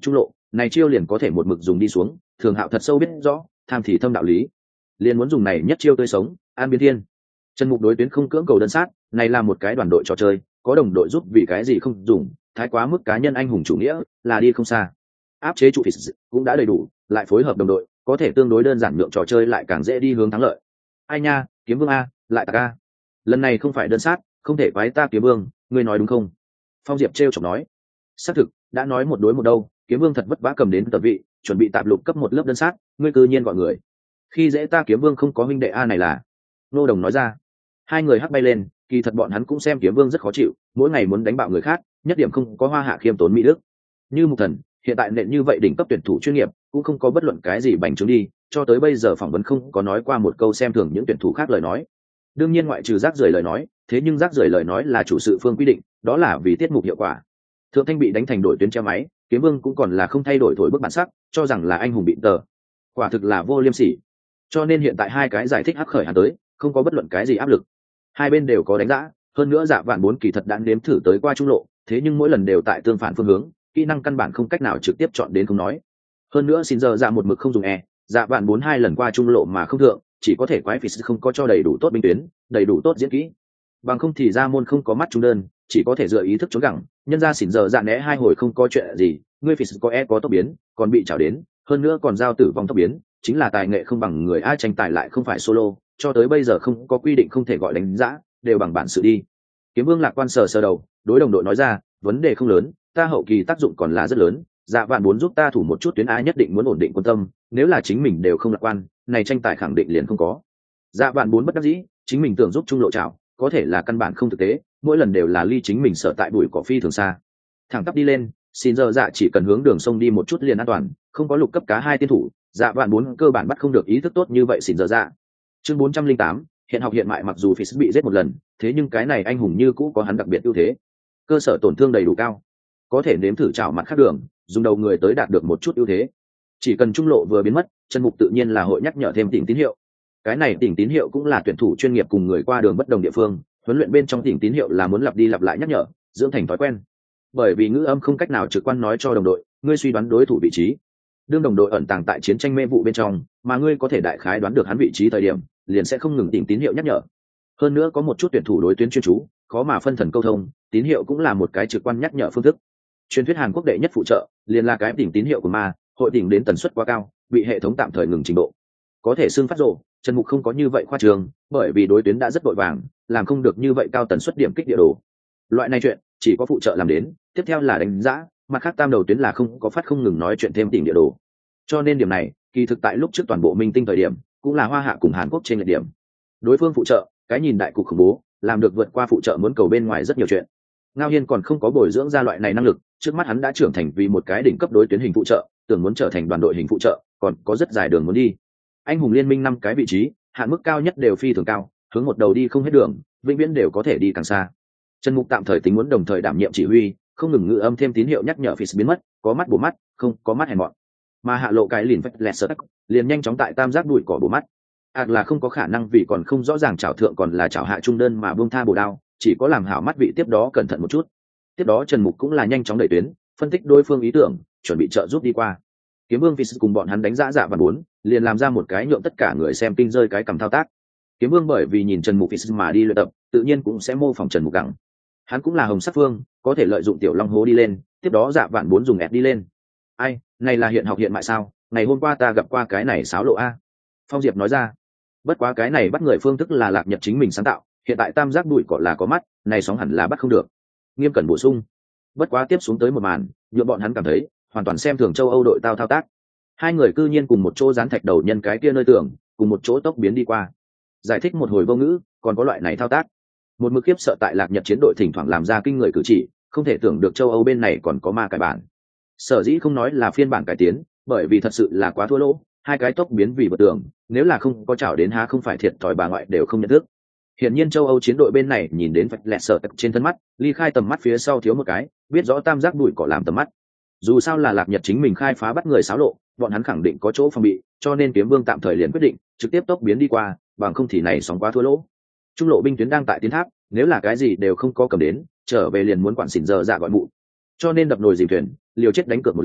này chiêu liền có thể một mực dùng đi xuống. Thường Hạo thật sâu biết rõ tham thì thâm đạo lý, liền muốn dùng này nhất chiêu tươi sống an biến thiên. Trần Mục đối tuyến không cưỡng cầu đơn sát, này là một cái đoàn đội trò chơi, có đồng đội giúp vì cái gì không dùng, thái quá mức cá nhân anh hùng chủ nghĩa là đi không xa. Áp chế trụ Fizz cũng đã đầy đủ, lại phối hợp đồng đội, có thể tương đối đơn giản, nhượng trò chơi lại càng dễ đi hướng thắng lợi. Ai nha, Kiếm Vương a, lại tạc a. Lần này không phải đơn sát, không thể quái ta Kiếm Vương, ngươi nói đúng không? Phong Diệp trêu chọc nói. Xác thực, đã nói một đối một đâu, Kiếm Vương thật vất vả cầm đến tập vị, chuẩn bị tạp lục cấp một lớp đơn sát, ngươi cư nhiên gọi người. Khi dễ ta Kiếm Vương không có huynh đệ a này là. Nô Đồng nói ra. Hai người hắc bay lên, kỳ thật bọn hắn cũng xem Kiếm Vương rất khó chịu, mỗi ngày muốn đánh bạo người khác, nhất điểm không có hoa hạ khiêm tốn mỹ đức. Như Mục Thần, hiện tại nện như vậy đỉnh cấp tuyển thủ chuyên nghiệp, cũng không có bất luận cái gì bành trướng đi, cho tới bây giờ phỏng vấn không có nói qua một câu xem thường những tuyển thủ khác lời nói. Đương nhiên ngoại trừ rác rưởi lời nói, thế nhưng rác rưởi lời nói là chủ sự phương quy định, đó là vì tiết mục hiệu quả. Thượng Thanh bị đánh thành đổi tuyến treo máy, Kiếm Vương cũng còn là không thay đổi thổi bức bản sắc, cho rằng là anh hùng bị tờ. Quả thực là vô liêm sỉ. Cho nên hiện tại hai cái giải thích hắc khởi hắn tới, không có bất luận cái gì áp lực. Hai bên đều có đánh giá, hơn nữa Dạ Vạn bốn kỳ thật đã nếm thử tới qua trung lộ, thế nhưng mỗi lần đều tại tương phản phương hướng, kỹ năng căn bản không cách nào trực tiếp chọn đến không nói. Hơn nữa xin giờ Dạ một mực không dùng e, Dạ Vạn bốn hai lần qua trung lộ mà không thượng, chỉ có thể quái Fizz không có cho đầy đủ tốt binh tuyến, đầy đủ tốt diễn kỹ. Bằng không thì ra môn không có mắt trung đơn, chỉ có thể dựa ý thức trốn gẳng, nhân ra xỉn giờ Dạ né hai hồi không có chuyện gì, ngươi Fizz có e có tốc biến, còn bị chảo đến, hơn nữa còn giao tử vong tốc biến, chính là tài nghệ không bằng người, ai tranh tài lại không phải solo, cho tới bây giờ không có quy định không thể gọi đánh giá, đều bằng bản sự đi. Kiếm Vương lạc quan sờ sờ đầu, đối đồng đội nói ra, vấn đề không lớn, ta hậu kỳ tác dụng còn là rất lớn, Dạ Vạn muốn giúp ta thủ một chút tuyến, ai nhất định muốn ổn định quân tâm, nếu là chính mình đều không lạc quan, này tranh tài khẳng định liền không có. Dạ Vạn muốn bất đắc dĩ, chính mình tưởng giúp trung lộ chảo, có thể là căn bản không thực tế, mỗi lần đều là ly chính mình sợ tại bụi cỏ phi thường xa. Thẳng tắp đi lên, xin giờ Dạ chỉ cần hướng đường sông đi một chút liền an toàn, không có lục cấp cá hai tiên thủ, Dạ Vạn muốn cơ bản bắt không được ý thức tốt như vậy xin giờ Dạ. Chương bốn trăm linh tám, hiện học hiện mại, mặc dù Fizz bị giết một lần, thế nhưng cái này anh hùng như cũ có hắn đặc biệt ưu thế. Cơ sở tổn thương đầy đủ cao, có thể nếm thử chảo mặt khác đường, dùng đầu người tới đạt được một chút ưu thế. Chỉ cần trung lộ vừa biến mất, Trần Mục tự nhiên là hội nhắc nhở thêm tỉnh tín hiệu. Cái này tỉnh tín hiệu cũng là tuyển thủ chuyên nghiệp cùng người qua đường bất đồng địa phương, huấn luyện bên trong tỉnh tín hiệu là muốn lặp đi lặp lại nhắc nhở, dưỡng thành thói quen. Bởi vì ngữ âm không cách nào trực quan nói cho đồng đội, ngươi suy đoán đối thủ vị trí. Đương đồng đội ẩn tàng tại chiến tranh mê vụ bên trong, mà ngươi có thể đại khái đoán được hắn vị trí thời điểm, liền sẽ không ngừng tỉnh tín hiệu nhắc nhở. Hơn nữa có một chút tuyển thủ đối tuyến chuyên chú, khó mà phân thần câu thông, tín hiệu cũng là một cái trực quan nhắc nhở phương thức. Truyền thuyết Hàn Quốc đệ nhất phụ trợ, liền là cái tỉnh tín hiệu của ma, hội tỉnh đến tần suất quá cao, bị hệ thống tạm thời ngừng trình độ. Có thể xưng phát rồ, Trần Mục không có như vậy khoa trường, bởi vì đối tuyến đã rất vội vàng, làm không được như vậy cao tần suất điểm kích địa đồ. Loại này chuyện chỉ có phụ trợ làm đến, tiếp theo là đánh giá, mặt khác tam đầu tuyến là không có phát không ngừng nói chuyện thêm tỉnh địa đồ. Cho nên điểm này, kỳ thực tại lúc trước toàn bộ minh tinh thời điểm, cũng là Hoa Hạ cùng Hàn Quốc trên lệch điểm. Đối phương phụ trợ, cái nhìn đại cục khủng bố, làm được vượt qua phụ trợ muốn cầu bên ngoài rất nhiều chuyện. Ngao Hiên còn không có bồi dưỡng ra loại này năng lực, trước mắt hắn đã trưởng thành vì một cái đỉnh cấp đối tuyến hình phụ trợ, tưởng muốn trở thành đoàn đội hình phụ trợ, còn có rất dài đường muốn đi. Anh hùng liên minh năm cái vị trí, hạn mức cao nhất đều phi thường cao, hướng một đầu đi không hết đường, vĩnh viễn đều có thể đi càng xa. Trần Mục tạm thời tính muốn đồng thời đảm nhiệm chỉ huy, không ngừng ngự âm thêm tín hiệu nhắc nhở Fizz biến mất, có mắt bổ mắt, không có mắt hèn mọn. Mà hạ lộ cái liền phách lẹt sợ tắc, liền nhanh chóng tại tam giác đuổi cỏ bổ mắt. Ác là không có khả năng vì còn không rõ ràng chảo thượng còn là chảo hạ trung đơn mà buông tha bổ đao, chỉ có làm hảo mắt vị tiếp đó cẩn thận một chút. Tiếp đó Trần Mục cũng là nhanh chóng đẩy tuyến, phân tích đối phương ý tưởng, chuẩn bị trợ giúp đi qua. Kiếm Vương Fizz cùng bọn hắn đánh giá Dạ Vạn bốn, liền làm ra một cái nhượng tất cả người xem kinh rơi cái cầm thao tác. Kiếm Vương bởi vì nhìn Trần Mục Fizz mà đi luyện tập, tự nhiên cũng sẽ mô phỏng Trần Mục gặng. Hắn cũng là hồng sắc phương, có thể lợi dụng tiểu long hố đi lên, tiếp đó Dạ Vạn bốn dùng ẹt đi lên. Ai, này là hiện học hiện mại sao? Ngày hôm qua ta gặp qua cái này xáo lộ a. Phong Diệp nói ra. Bất quá cái này bắt người phương thức là Lạc Nhật chính mình sáng tạo, hiện tại tam giác bụi cỏ là có mắt, này sóng hẳn là bắt không được. Nghiêm cẩn bổ sung. Bất quá tiếp xuống tới một màn, nhượng bọn hắn cảm thấy hoàn toàn xem thường châu Âu đội tao thao tác. Hai người cư nhiên cùng một chỗ dán thạch đầu nhân cái kia nơi tường, cùng một chỗ tốc biến đi qua. Giải thích một hồi vô ngữ, còn có loại này thao tác. Một mực khiếp sợ tại Lạc Nhật chiến đội thỉnh thoảng làm ra kinh người cử chỉ, không thể tưởng được châu Âu bên này còn có ma cải bản. Sở dĩ không nói là phiên bản cải tiến, bởi vì thật sự là quá thua lỗ, hai cái tốc biến vì vượt tường, nếu là không có chảo đến há không phải thiệt thòi bà ngoại đều không nhận thức. Hiển nhiên châu Âu chiến đội bên này nhìn đến vạch lẹt sợ tật trên thân mắt, ly khai tầm mắt phía sau thiếu một cái, biết rõ tam giác bụi cỏ làm tầm mắt. Dù sao là Lạc Nhật chính mình khai phá bắt người xáo lộ, bọn hắn khẳng định có chỗ phòng bị, cho nên Kiếm Vương tạm thời liền quyết định trực tiếp tốc biến đi qua, bằng không thì này sóng quá thua lỗ. Trung lộ binh tuyến đang tại tiến tháp, nếu là cái gì đều không có cầm đến, trở về liền muốn quản xỉn giờ dạ gọi mụ. Cho nên đập nồi dìm thuyền, liều chết đánh cược một lần,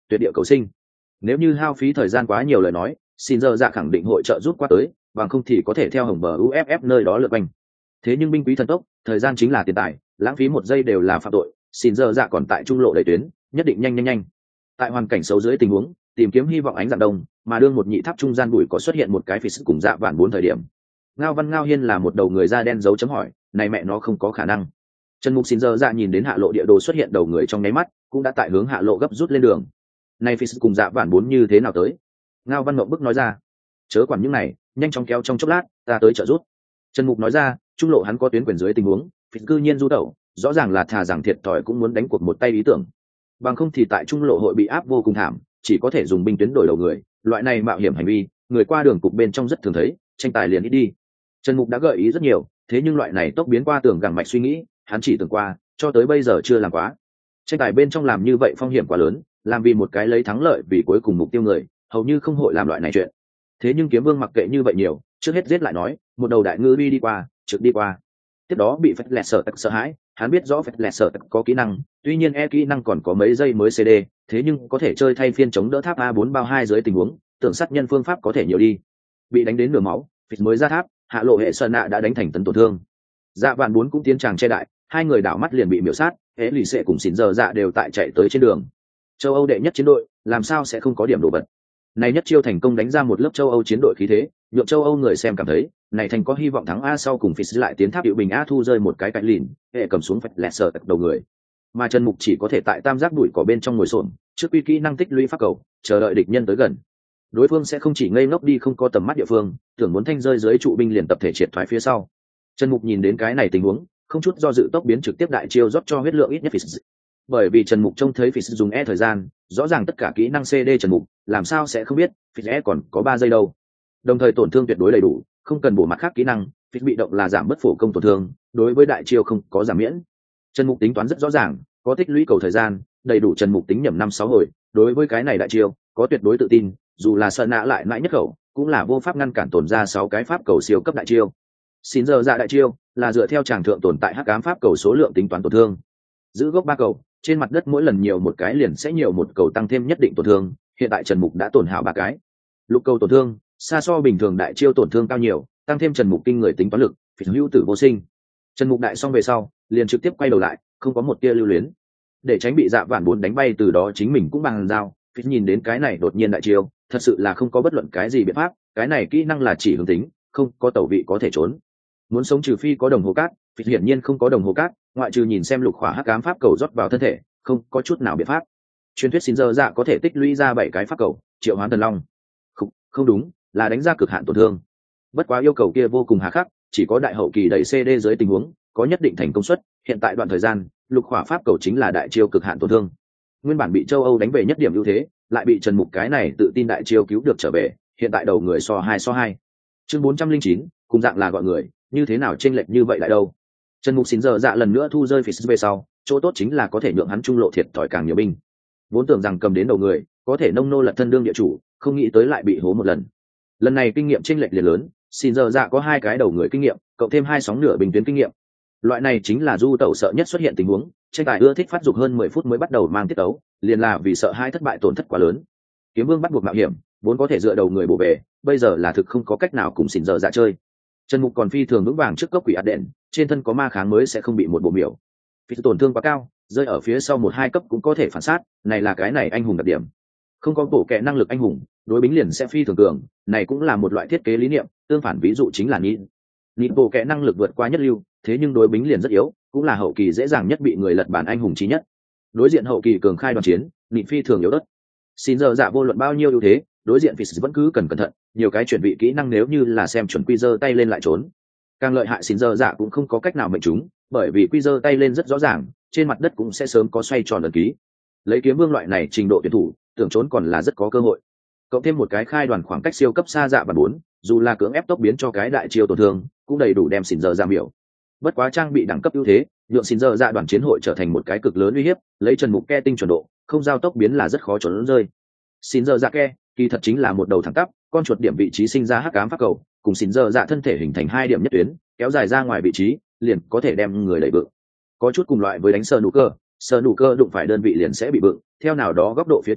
tuyệt địa cầu sinh. Nếu như hao phí thời gian quá nhiều lời nói, xin giờ dạ khẳng định hội trợ rút qua tới, bằng không thì có thể theo hồng bờ u ép ép nơi đó lượt quanh. Thế nhưng binh quý thần tốc, thời gian chính là tiền tài, lãng phí một giây đều là phạm tội. Xin giờ dạ còn tại trung lộ đầy tuyến, nhất định nhanh nhanh nhanh. Tại hoàn cảnh xấu dưới tình huống, tìm kiếm hy vọng ánh dạng đông, mà đương một nhị tháp trung gian bụi có xuất hiện một cái phỉ sự cùng dạ vạn bốn thời điểm. Ngao Văn Ngao Hiên là một đầu người da đen dấu chấm hỏi, này mẹ nó không có khả năng. Trần Mục xin giờ dạ nhìn đến hạ lộ địa đồ xuất hiện đầu người trong nháy mắt, cũng đã tại hướng hạ lộ gấp rút lên đường. Này phỉ sự cùng dạ vạn bốn như thế nào tới? Ngao Văn Mộng bức nói ra. Chớ quản những này, nhanh chóng kéo trong chốc lát, ta tới trợ rút. Trần Mục nói ra, trung lộ hắn có tuyến quyền dưới tình huống, phỉ cư nhiên du tẩu, rõ ràng là thà rằng thiệt thòi cũng muốn đánh cuộc một tay ý tưởng. Bằng không thì tại trung lộ hội bị áp vô cùng thảm, chỉ có thể dùng binh tuyến đổi đầu người, loại này mạo hiểm hành vi, người qua đường cục bên trong rất thường thấy, tranh tài liền ít đi. Trần Mục đã gợi ý rất nhiều, thế nhưng loại này tốc biến qua tường gẳng mạch suy nghĩ, hắn chỉ tưởng qua, cho tới bây giờ chưa làm quá. Tranh tài bên trong làm như vậy phong hiểm quá lớn, làm vì một cái lấy thắng lợi vì cuối cùng mục tiêu người, hầu như không hội làm loại này chuyện. Thế nhưng Kiếm Vương mặc kệ như vậy nhiều, trước hết giết lại nói, một đầu đại ngư bi đi qua, trực đi qua. Tiếp đó bị Phách Lẹt sợ tặc sợ hãi, hắn biết rõ Phách Lẹt sợ tặc có kỹ năng, tuy nhiên e kỹ năng còn có mấy giây mới xê đê, thế nhưng có thể chơi thay phiên chống đỡ tháp a bốn bao hai dưới tình huống, tưởng sát nhân phương pháp có thể nhiều đi. Bị đánh đến nửa máu, Phịch mới ra tháp, hạ lộ hệ sơn nạ đã đánh thành tấn tổn thương. Dạ Vạn bốn cũng tiến tràng che đại, hai người đảo mắt liền bị miểu sát, hễ lì xệ cùng xỉn giờ dạ đều tại chạy tới trên đường. Châu Âu đệ nhất chiến đội, làm sao sẽ không có điểm đồ vật? Này nhất chiêu thành công đánh ra một lớp châu Âu chiến đội khí thế, nhượng châu Âu người xem cảm thấy, này thành có hy vọng thắng a sau cùng Phịch lại tiến tháp hiệu bình a thu rơi một cái cạnh lìn, hệ cầm xuống Phách Lẹt sợ tặc đầu người. Mà Trần Mục chỉ có thể tại tam giác bụi cỏ bên trong ngồi xổm, trước quy kỹ năng tích lũy pháp cầu, chờ đợi địch nhân tới gần. Đối phương sẽ không chỉ ngây ngốc đi không có tầm mắt địa phương, tưởng muốn thanh rơi dưới trụ binh liền tập thể triệt thoái phía sau. Trần Mục nhìn đến cái này tình huống, không chút do dự tốc biến trực tiếp đại chiêu rót cho huyết lượng ít nhất Phịch. Bởi vì Trần Mục trông thấy Phịch dùng e thời gian, rõ ràng tất cả kỹ năng xê đê Trần Mục, làm sao sẽ không biết, Phịch e còn có ba giây đâu. Đồng thời tổn thương tuyệt đối đầy đủ, không cần bổ mặt khác kỹ năng, Phịch bị động là giảm bất phổ công tổn thương, đối với đại chiêu không có giảm miễn. Trần Mục tính toán rất rõ ràng, có tích lũy cầu thời gian, đầy đủ Trần Mục tính nhầm năm sáu hồi, đối với cái này đại chiêu, có tuyệt đối tự tin, dù là sợ nã lại mãi nhất khẩu, cũng là vô pháp ngăn cản tổn ra sáu cái pháp cầu siêu cấp đại chiêu. Xin giờ dạ đại chiêu là dựa theo tràng thượng tồn tại hắc ám pháp cầu số lượng tính toán tổn thương. Giữ gốc ba cầu, trên mặt đất mỗi lần nhiều một cái liền sẽ nhiều một cầu tăng thêm nhất định tổn thương, hiện tại Trần Mục đã tổn hảo ba cái. Lục cầu tổn thương, xa so bình thường đại chiêu tổn thương cao nhiều, tăng thêm Trần Mục kinh người tính toán lực, Phịch hữu tử vô sinh. Trần Mục đại xong về sau, liền trực tiếp quay đầu lại, không có một tia lưu luyến. Để tránh bị Dạ Vạn bốn đánh bay từ đó chính mình cũng bằng dao, Phịch nhìn đến cái này đột nhiên đại chiêu, thật sự là không có bất luận cái gì biện pháp, cái này kỹ năng là chỉ hướng tính, không có tẩu vị có thể trốn. Muốn sống trừ phi có đồng hồ cát, Phịch hiển nhiên không có đồng hồ cát, ngoại trừ nhìn xem lục khỏa hắc ám pháp cầu rót vào thân thể, không có chút nào biện pháp. Truyền thuyết xin giờ dạ có thể tích lũy ra bảy cái pháp cầu, triệu hoán thần long. Không, không đúng, là đánh ra cực hạn tổn thương. Bất quá yêu cầu kia vô cùng hà khắc, chỉ có đại hậu kỳ đẩy xê đê dưới tình huống, có nhất định thành công suất, hiện tại đoạn thời gian, lục khỏa pháp cầu chính là đại chiêu cực hạn tổn thương. Nguyên bản bị châu Âu đánh về nhất điểm ưu thế, lại bị Trần Mục cái này tự tin đại chiêu cứu được trở về, hiện tại đầu người so hai so hai. Chương bốn trăm linh chín, cùng dạng là gọi người, như thế nào chênh lệch như vậy lại đâu. Trần Mục xin giờ dạ lần nữa thu rơi Phịch về sau, chỗ tốt chính là có thể nhượng hắn trung lộ thiệt thòi càng nhiều binh. Vốn tưởng rằng cầm đến đầu người, có thể nông nô lật thân đương địa chủ, không nghĩ tới lại bị hố một lần. Lần này kinh nghiệm chênh lệch liền lớn, xin giờ dạ có hai cái đầu người kinh nghiệm, cộng thêm hai sóng nửa bình tuyến kinh nghiệm. Loại này chính là du tẩu sợ nhất xuất hiện tình huống, tranh tài ưa thích phát dục hơn mười phút mới bắt đầu mang tiết tấu, liền là vì sợ hai thất bại tổn thất quá lớn. Kiếm Vương bắt buộc mạo hiểm, vốn có thể dựa đầu người bổ về, bây giờ là thực không có cách nào cùng xin giờ dạ chơi. Trần Mục còn phi thường vững vàng trước cốc quỷ ạt đèn, trên thân có ma kháng mới sẽ không bị một bộ miểu. Vì tổn thương quá cao, rơi ở phía sau một hai cấp cũng có thể phản sát, này là cái này anh hùng đặc điểm. Không có bổ kẹ năng lực anh hùng, đối bính liền sẽ phi thường cường, này cũng là một loại thiết kế lý niệm, tương phản ví dụ chính là nhị. Nhị bổ kẹ năng lực vượt qua nhất lưu, thế nhưng đối bính liền rất yếu, cũng là hậu kỳ dễ dàng nhất bị người lật bản anh hùng chí nhất. Đối diện hậu kỳ cường khai đoàn chiến, nhị phi thường yếu đất. Xin giờ dạ vô luận bao nhiêu ưu thế, đối diện Phịch vẫn cứ cần cẩn thận, nhiều cái chuẩn bị kỹ năng nếu như là xem chuẩn quy giơ tay lên lại trốn. Càng lợi hại xin giờ dạ cũng không có cách nào mệnh chúng, bởi vì quy giơ tay lên rất rõ ràng, trên mặt đất cũng sẽ sớm có xoay tròn ẩn ký. Lấy Kiếm Vương loại này trình độ tuyển thủ, tưởng trốn còn là rất có cơ hội. Cộng thêm một cái khai đoàn khoảng cách siêu cấp xa dạ bản bốn, dù là cưỡng ép tốc biến cho cái đại chiêu tổn thương, cũng đầy đủ đem xin giờ dạ miểu. Bất quá trang bị đẳng cấp ưu thế, nhượng xin giờ dạ đoàn chiến hội trở thành một cái cực lớn uy hiếp, lấy Trần Mục ke tinh chuẩn độ, không giao tốc biến là rất khó trốn rơi. Xin giờ dạ ke, kỳ thật chính là một đầu thẳng tắp, con chuột điểm vị trí sinh ra hắc ám pháp cầu, cùng xin giờ dạ thân thể hình thành hai điểm nhất tuyến, kéo dài ra ngoài vị trí, liền có thể đem người đẩy bự. Có chút cùng loại với đánh sờ nụ cơ, sờ nụ cơ đụng phải đơn vị liền sẽ bị bự, theo nào đó góc độ phía trên,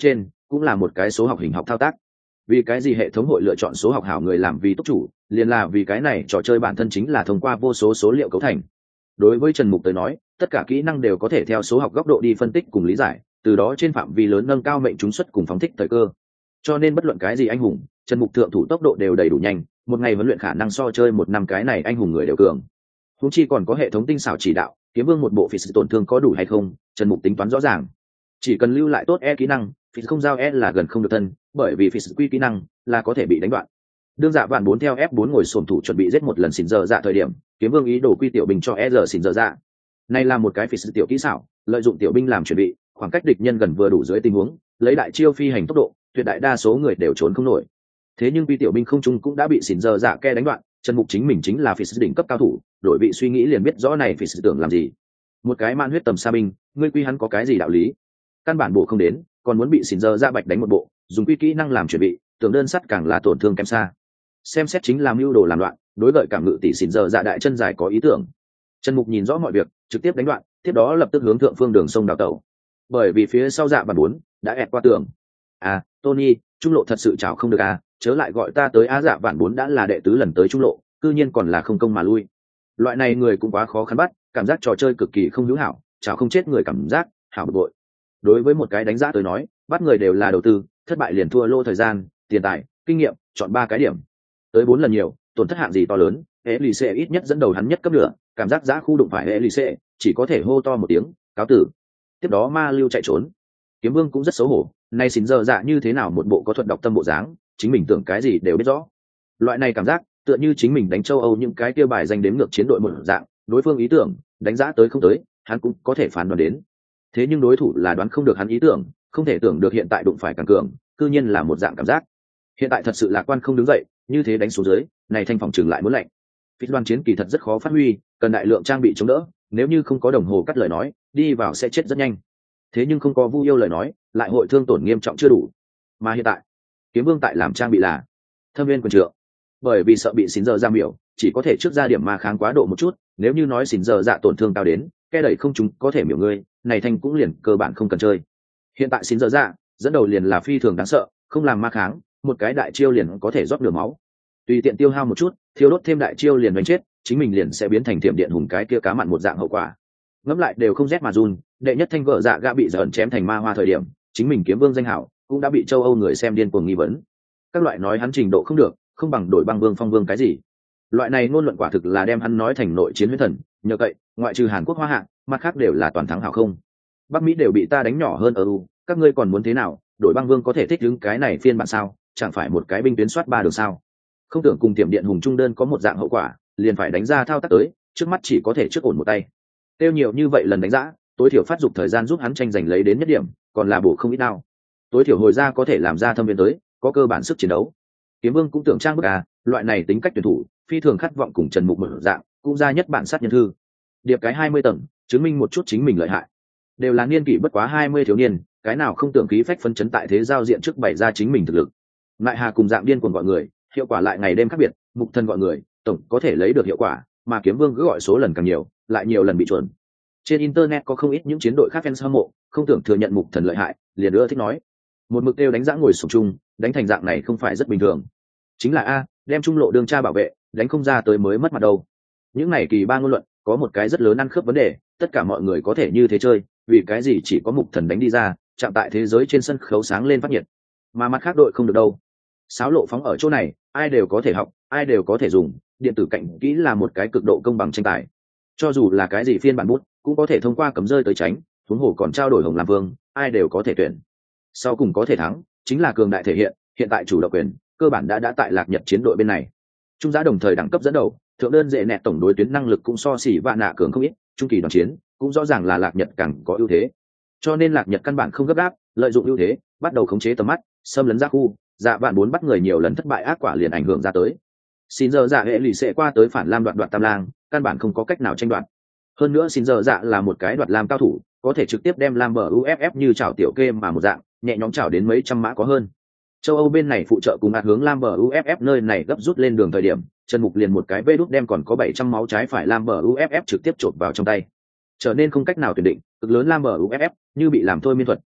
cũng là một cái số học hình học thao tác. Vì cái gì hệ thống hội lựa chọn số học hảo người làm vì túc chủ, liền là vì cái này trò chơi bản thân chính là thông qua vô số số liệu cấu thành. Đối với Trần Mục tới nói, tất cả kỹ năng đều có thể theo số học góc độ đi phân tích cùng lý giải, từ đó trên phạm vi lớn nâng cao mệnh trúng suất cùng phóng thích thời cơ. Cho nên bất luận cái gì anh hùng, Trần Mục thượng thủ tốc độ đều đầy đủ nhanh, một ngày huấn luyện khả năng so chơi một năm cái này anh hùng người đều cường. Huống chi còn có hệ thống tinh xảo chỉ đạo, kiếm vương một bộ phỉ sự tổn thương có đủ hay không, Trần Mục tính toán rõ ràng. Chỉ cần lưu lại tốt e kỹ năng, phỉ không giao e là gần không được thân, bởi vì phỉ quy kỹ năng là có thể bị đánh đoạn. Đương Dạ Vạn bốn theo ép bốn ngồi xổm thủ chuẩn bị giết một lần xỉn giờ dạ thời điểm, kiếm vương ý đồ quy tiểu binh cho e giờ xỉn giờ dạ. Này là một cái phỉ sự tiểu kỹ xảo, lợi dụng tiểu binh làm chuẩn bị, khoảng cách địch nhân gần vừa đủ dưới tình huống, lấy đại chiêu phi hành tốc độ, tuyệt đại đa số người đều trốn không nổi. Thế nhưng quy tiểu binh không trung cũng đã bị xỉn giờ dạ ke đánh đoạn, Trần Mục chính mình chính là phỉ sự đỉnh cấp cao thủ, đổi vị suy nghĩ liền biết rõ này phỉ sự tưởng làm gì. Một cái man huyết tầm sa binh, ngươi quy hắn có cái gì đạo lý? Căn bản bộ không đến, còn muốn bị xỉn giờ dạ bạch đánh một bộ, dùng quy kỹ năng làm chuẩn bị, tưởng đơn sắt càng là tổn thương kém xa. Xem xét chính là mưu đồ làm loạn, đối gợi cảm ngự tỷ xỉn giờ dạ đại chân dài có ý tưởng. Trần Mục nhìn rõ mọi việc, trực tiếp đánh đoạn, tiếp đó lập tức hướng thượng phương đường sông đào tẩu. Bởi vì phía sau Dạ Vạn bốn đã ẹt qua tường. À, Tony, trung lộ thật sự chào không được à, chớ lại gọi ta tới á. Dạ Vạn bốn đã là đệ tứ lần tới trung lộ, cư nhiên còn là không công mà lui. Loại này người cũng quá khó khăn bắt, cảm giác trò chơi cực kỳ không hữu hảo, chào không chết người cảm giác hảo bực bội. Đối với một cái đánh giá tới nói, bắt người đều là đầu tư, thất bại liền thua lô thời gian, tiền tài, kinh nghiệm, chọn ba cái điểm. Tới bốn lần nhiều, tổn thất hạng gì to lớn, hệ lì xệ ít nhất dẫn đầu hắn nhất cấp nửa, cảm giác giã khu đụng phải hệ lì xệ, chỉ có thể hô to một tiếng, cáo tử. Tiếp đó ma lưu chạy trốn. Kiếm vương cũng rất xấu hổ, nay xỉn giờ dạ như thế nào một bộ có thuật đọc tâm bộ dáng, chính mình tưởng cái gì đều biết rõ. Loại này cảm giác tựa như chính mình đánh châu Âu những cái kia bài danh đếm ngược chiến đội một dạng, đối phương ý tưởng đánh giá tới không tới, hắn cũng có thể phán đoán đến. Thế nhưng đối thủ là đoán không được hắn ý tưởng, không thể tưởng được hiện tại đụng phải càng cường, cư nhiên là một dạng cảm giác. Hiện tại thật sự lạc quan không đứng dậy, như thế đánh xuống dưới, này thanh phòng trường lại muốn lạnh. Phích đoan chiến kỳ thật rất khó phát huy, cần đại lượng trang bị chống đỡ, nếu như không có đồng hồ cắt lời nói, đi vào sẽ chết rất nhanh. Thế nhưng không có Vu Yêu lời nói, lại hội thương tổn nghiêm trọng chưa đủ. Mà hiện tại, kiếm vương tại làm trang bị là Thâm Viên Quyền Trượng. Bởi vì sợ bị xỉn giờ ra miểu, chỉ có thể trước ra điểm ma kháng quá độ một chút, nếu như nói xỉn giờ dạ tổn thương cao đến, ke đẩy không chúng có thể miểu ngươi, này thanh cũng liền cơ bản không cần chơi. Hiện tại xỉn giờ dạ, dẫn đầu liền là phi thường đáng sợ, không làm ma kháng, một cái đại chiêu liền có thể rót nửa máu. Tùy tiện tiêu hao một chút, thiếu đốt thêm đại chiêu liền đánh chết, chính mình liền sẽ biến thành thiểm điện hùng cái kia cá mặn một dạng hậu quả. Ngẫm lại đều không rét mà run, đệ nhất thanh vợ dạ gã bị dởn chém thành ma hoa thời điểm, chính mình kiếm vương danh hảo cũng đã bị châu Âu người xem điên cuồng nghi vấn. Các loại nói hắn trình độ không được, không bằng đổi băng vương phong vương cái gì. Loại này ngôn luận quả thực là đem hắn nói thành nội chiến huyết thần, nhờ vậy, ngoại trừ Hàn Quốc Hoa Hạ, mặt khác đều là toàn thắng hảo không. Bắc Mỹ đều bị ta đánh nhỏ hơn ở u, các ngươi còn muốn thế nào, đổi băng vương có thể thích ứng cái này phiên bản sao, chẳng phải một cái binh tuyến soát ba đường sao. Không tưởng cùng tiềm điện hùng trung đơn có một dạng hậu quả, liền phải đánh ra thao tác tới, trước mắt chỉ có thể trước ổn một tay. Tiêu nhiều như vậy lần đánh giá, tối thiểu phát dục thời gian giúp hắn tranh giành lấy đến nhất điểm, còn là bổ không ít đau. Tối thiểu hồi ra có thể làm ra thâm viên tới, có cơ bản sức chiến đấu. Kiếm vương cũng tưởng trang bức à, loại này tính cách tuyển thủ, phi thường khát vọng cùng Trần Mục một dạng, cũng ra nhất bản sát nhân thư. Điệp cái hai mươi tầng, chứng minh một chút chính mình lợi hại. Đều là niên kỷ bất quá hai mươi thiếu niên, cái nào không tưởng khí phách phấn chấn tại thế giao diện trước bày ra chính mình thực lực. Lại hà cùng dạng điên cuồng gọi người, hiệu quả lại ngày đêm khác biệt, mục thần gọi người, tổng có thể lấy được hiệu quả, mà kiếm vương cứ gọi số lần càng nhiều, lại nhiều lần bị chuẩn. Trên internet có không ít những chiến đội khác fans hâm mộ, không tưởng thừa nhận mục thần lợi hại, liền ưa thích nói. Một mực tiêu đánh giá ngồi sụp chung, đánh thành dạng này không phải rất bình thường. Chính là a, đem trung lộ đường cha bảo vệ, đánh không ra tới mới mất mặt đâu. Những này kỳ ba ngôn luận, có một cái rất lớn ăn khớp vấn đề, tất cả mọi người có thể như thế chơi, vì cái gì chỉ có mục thần đánh đi ra, chạm tại thế giới trên sân khấu sáng lên phát nhiệt, mà mặt khác đội không được đâu. Sáo lộ phóng ở chỗ này, ai đều có thể học, ai đều có thể dùng, điện tử cạnh kỹ là một cái cực độ công bằng tranh tài. Cho dù là cái gì phiên bản bút, cũng có thể thông qua cấm rơi tới tránh, huống hồ còn trao đổi hồng làm vương, ai đều có thể tuyển. Sau cùng có thể thắng, chính là cường đại thể hiện, hiện tại chủ động quyền, cơ bản đã đã tại Lạc Nhật chiến đội bên này. Trung giá đồng thời đẳng cấp dẫn đầu, thượng đơn dễ nẹt tổng đối tuyến năng lực cũng so xỉ vạ nạ cường không ít, trung kỳ đoàn chiến, cũng rõ ràng là Lạc Nhật càng có ưu thế. Cho nên Lạc Nhật căn bản không gấp gáp, lợi dụng ưu thế, bắt đầu khống chế tầm mắt, xâm lấn ra khu, dạ vạn bốn bắt người nhiều lần thất bại ác quả liền ảnh hưởng ra tới. Xin giờ dạ hệ lì sẽ qua tới phản lam đoạn đoạn tam lang, căn bản không có cách nào tranh đoạt. Hơn nữa xin giờ dạ là một cái đoạt lam cao thủ, có thể trực tiếp đem lam bờ u ép ép như chảo tiểu kê mà một dạng, nhẹ nhõm chảo đến mấy trăm mã có hơn. Châu Âu bên này phụ trợ cùng ạt hướng lam bờ u ép ép nơi này gấp rút lên đường thời điểm, Trần Mục liền một cái vê đút đem còn có bảy trăm máu trái phải lam bờ u ép ép trực tiếp chộp vào trong tay. Trở nên không cách nào tuyển định, cực lớn lam bờ u ép ép như bị làm thôi miên thuật,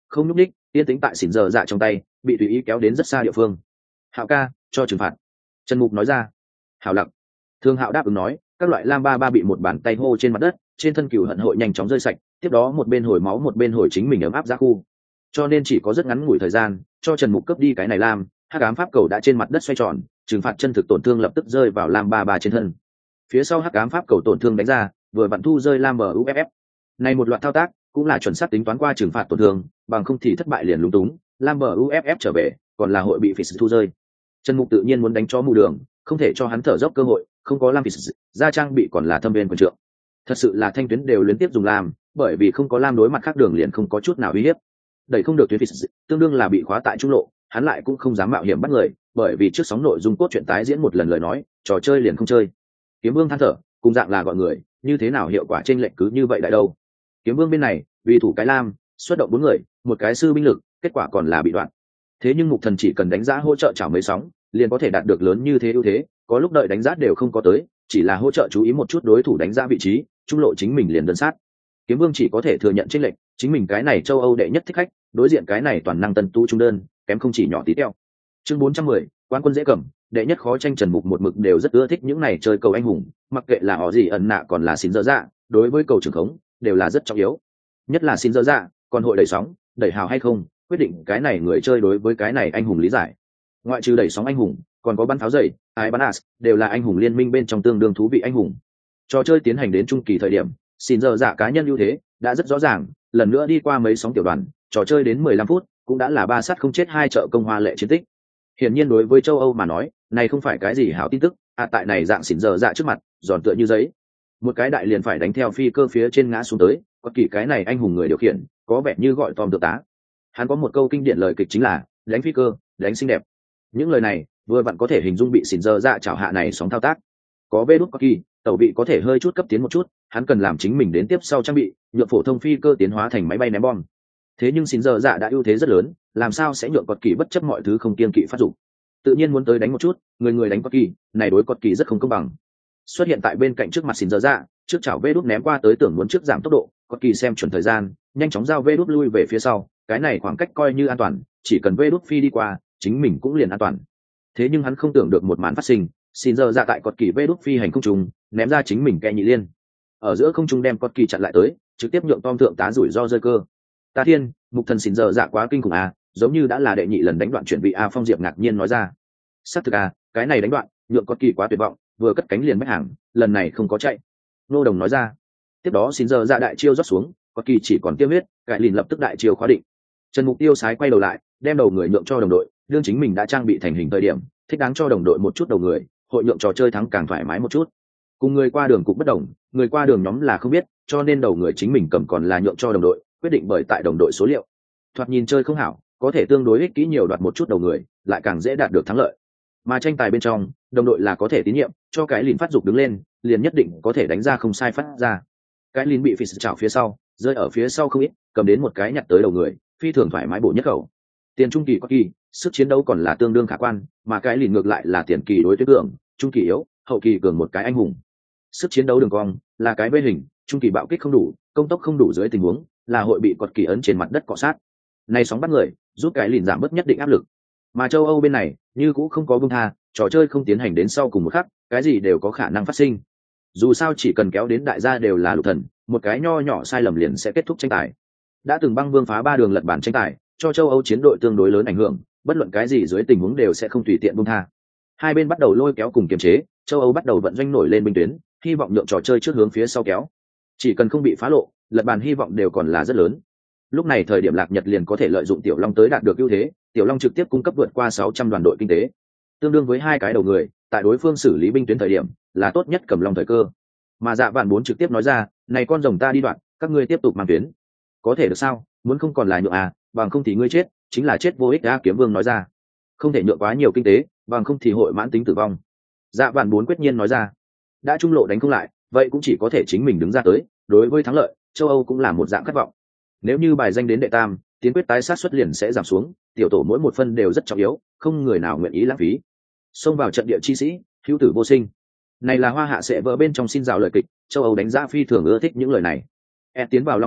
không nhúc ních, yên tĩnh tại xỉn giờ dạ trong tay, bị tùy ý kéo đến rất xa địa phương. Hạo ca, cho trừng phạt. Trần Mục nói ra. Hạo lặng. Thương Hạo đáp ứng nói, các loại lam ba ba bị một bàn tay hô trên mặt đất, trên thân cừu hận hội nhanh chóng rơi sạch, tiếp đó một bên hồi máu một bên hồi chính mình ấm áp ra khu. Cho nên chỉ có rất ngắn ngủi thời gian, cho Trần Mục cướp đi cái này lam, hắc ám pháp cầu đã trên mặt đất xoay tròn, trừng phạt chân thực tổn thương lập tức rơi vào lam ba ba trên thân. Phía sau hắc ám pháp cầu tổn thương đánh ra, vừa vặn thu rơi lam bờ u ép ép. Này một loạt thao tác, cũng là chuẩn xác tính toán qua trừng phạt tổn thương, bằng không thì thất bại liền lúng túng, lam bờ u ép ép trở về, còn là hội bị phỉ thu rơi. Trần Mục tự nhiên muốn đánh cho mù đường, không thể cho hắn thở dốc cơ hội, không có lam phỉ ra trang bị còn là thâm viên quyền trượng. Thật sự là thanh tuyến đều liên tiếp dùng lam, bởi vì không có lam đối mặt khác đường liền không có chút nào uy hiếp. Đẩy không được tuyến phỉ tương đương là bị khóa tại trung lộ, hắn lại cũng không dám mạo hiểm bắt người, bởi vì trước sóng nội dung cốt truyện tái diễn một lần lời nói, trò chơi liền không chơi. Kiếm Vương than thở, cùng dạng là gọi người, như thế nào hiệu quả trên lệnh cứ như vậy đại đâu. Kiếm Vương bên này, vì thủ cái lam, xuất động bốn người, một cái sư binh lực, kết quả còn là bị đoạn. Thế nhưng Mục Thần chỉ cần đánh giá hỗ trợ chảo mấy sóng, liền có thể đạt được lớn như thế ưu thế, có lúc đợi đánh giá đều không có tới, chỉ là hỗ trợ chú ý một chút đối thủ đánh giá vị trí, trung lộ chính mình liền đơn sát. Kiếm Vương chỉ có thể thừa nhận chênh lệnh, chính mình cái này châu Âu đệ nhất thích khách, đối diện cái này toàn năng tân tu trung đơn, kém không chỉ nhỏ tí teo. Chương bốn trăm mười, Quan quân dễ cầm, đệ nhất khó tranh. Trần Mục một mực đều rất ưa thích những này chơi cầu anh hùng, mặc kệ là họ gì ẩn nạ còn là xin dở dạ, đối với cầu trường khống đều là rất trọng yếu. Nhất là xin dở dạ, còn hội đẩy sóng, đẩy hào hay không, quyết định cái này người chơi đối với cái này anh hùng lý giải. Ngoại trừ đẩy sóng anh hùng, còn có bắn pháo dày, ai bắn as, đều là anh hùng liên minh bên trong tương đương thú vị anh hùng. Trò chơi tiến hành đến trung kỳ thời điểm, xin dở dạ cá nhân ưu thế đã rất rõ ràng, lần nữa đi qua mấy sóng tiểu đoàn, trò chơi đến mười lăm phút cũng đã là ba sát không chết hai trợ công hoa lệ chiến tích. Hiển nhiên đối với châu Âu mà nói, này không phải cái gì hảo tin tức, à tại này dạng xỉn giờ dạ trước mặt, giòn tựa như giấy. Một cái đại liền phải đánh theo phi cơ phía trên ngã xuống tới, có kỳ cái này anh hùng người điều khiển, có vẻ như gọi Tom thượng tá. Hắn có một câu kinh điển lời kịch chính là, đánh phi cơ, đánh xinh đẹp. Những lời này, vừa vặn có thể hình dung bị xỉn giờ dạ chảo hạ này sóng thao tác. Có vê đút có kỳ, tàu bị có thể hơi chút cấp tiến một chút, hắn cần làm chính mình đến tiếp sau trang bị, nhượng phổ thông phi cơ tiến hóa thành máy bay ném bom. Thế nhưng xỉn giờ dạ đã ưu thế rất lớn, làm sao sẽ nhượng cọt kỳ bất chấp mọi thứ không kiêng kỵ phát dụng, tự nhiên muốn tới đánh một chút, người người đánh cọt kỳ, này đối cọt kỳ rất không công bằng. Xuất hiện tại bên cạnh trước mặt xỉn giờ dạ, trước chảo vê đút ném qua tới tưởng muốn trước giảm tốc độ, cọt kỳ xem chuẩn thời gian, nhanh chóng giao vê đút lui về phía sau, cái này khoảng cách coi như an toàn, chỉ cần vê đút phi đi qua, chính mình cũng liền an toàn. Thế nhưng hắn không tưởng được một màn phát sinh, xỉn giờ dạ tại cọt kỳ vê đút phi hành không trùng, ném ra chính mình kẹ nhị liên, ở giữa không trung đem cọt kỳ chặn lại tới, trực tiếp nhượng Tom thượng tá rủi ro rơi cơ. Ta thiên, Mục Thần xỉn giờ dạ quá kinh khủng à, giống như đã là đệ nhị lần đánh đoạn chuyển vị a. Phong Diệp ngạc nhiên nói ra. Xác thực à, cái này đánh đoạn nhượng cọt kỳ quá tuyệt vọng, vừa cất cánh liền mất hàng, lần này không có chạy. Nô Đồng nói ra. Tiếp đó xỉn giờ dạ đại chiêu rót xuống, cọt kỳ chỉ còn tiêu huyết, cải lìn lập tức đại chiêu khóa định. Trần Mục Tiêu sái quay đầu lại, đem đầu người nhượng cho đồng đội, đương chính mình đã trang bị thành hình thời điểm, thích đáng cho đồng đội một chút đầu người, hội nhượng trò chơi thắng càng thoải mái một chút. Cùng người qua đường cũng bất đồng, người qua đường nhóm là không biết, cho nên đầu người chính mình cầm còn là nhượng cho đồng đội, quyết định bởi tại đồng đội số liệu. Thoạt nhìn chơi không hảo, có thể tương đối ích kỹ nhiều đoạt một chút đầu người, lại càng dễ đạt được thắng lợi. Mà tranh tài bên trong, đồng đội là có thể tín nhiệm, cho cái lìn phát dục đứng lên, liền nhất định có thể đánh ra không sai phát ra. Cái lìn bị phi chảo phía sau, rơi ở phía sau không ít, cầm đến một cái nhặt tới đầu người, phi thường thoải mái bổ nhất khẩu. Tiền trung kỳ có kỳ, sức chiến đấu còn là tương đương khả quan, mà cái lìn ngược lại là tiền kỳ đối tuyết cường, trung kỳ yếu, hậu kỳ cường một cái anh hùng. Sức chiến đấu đường cong là cái vây hình, trung kỳ bạo kích không đủ, công tốc không đủ dưới tình huống là hội bị cọt kỳ ấn trên mặt đất cọ sát. Này sóng bắt người, giúp cái lìn giảm bớt nhất định áp lực. Mà châu Âu bên này, như cũng không có buông tha, trò chơi không tiến hành đến sau cùng một khắc, cái gì đều có khả năng phát sinh. Dù sao chỉ cần kéo đến đại gia đều là lục thần, một cái nho nhỏ sai lầm liền sẽ kết thúc tranh tài. Đã từng băng vương phá ba đường lật bản tranh tài, cho châu Âu chiến đội tương đối lớn ảnh hưởng, bất luận cái gì dưới tình huống đều sẽ không tùy tiện buông tha. Hai bên bắt đầu lôi kéo cùng kiềm chế, châu Âu bắt đầu vận doanh nổi lên binh tuyến, hy vọng nhượng trò chơi trước hướng phía sau kéo. Chỉ cần không bị phá lộ, lật bàn hy vọng đều còn là rất lớn. Lúc này thời điểm Lạc Nhật liền có thể lợi dụng Tiểu Long tới đạt được ưu thế, Tiểu Long trực tiếp cung cấp vượt qua sáu trăm đoàn đội kinh tế, tương đương với hai cái đầu người, tại đối phương xử lý binh tuyến thời điểm, là tốt nhất cầm long thời cơ. Mà Dạ Vạn bốn trực tiếp nói ra, này con rồng ta đi đoạn, các ngươi tiếp tục mang tuyến. Có thể được sao, muốn không còn là nhượng à, bằng không thì ngươi chết, chính là chết vô ích. Đã Kiếm Vương nói ra, không thể nhượng quá nhiều kinh tế, bằng không thì hội mãn tính tử vong. Dạ Vạn bốn quyết nhiên nói ra, đã trung lộ đánh không lại, vậy cũng chỉ có thể chính mình đứng ra tới, đối với thắng lợi, châu Âu cũng là một dạng khát vọng. Nếu như bài danh đến đệ tam, tiến quyết tái sát xuất liền sẽ giảm xuống, tiểu tổ mỗi một phân đều rất trọng yếu, không người nào nguyện ý lãng phí. Xông vào trận địa chi sĩ, hữu tử vô sinh. Này là hoa hạ sẽ vỡ bên trong xin rào lời kịch, châu Âu đánh giá phi thường ưa thích những lời này. E tiến vào long hố,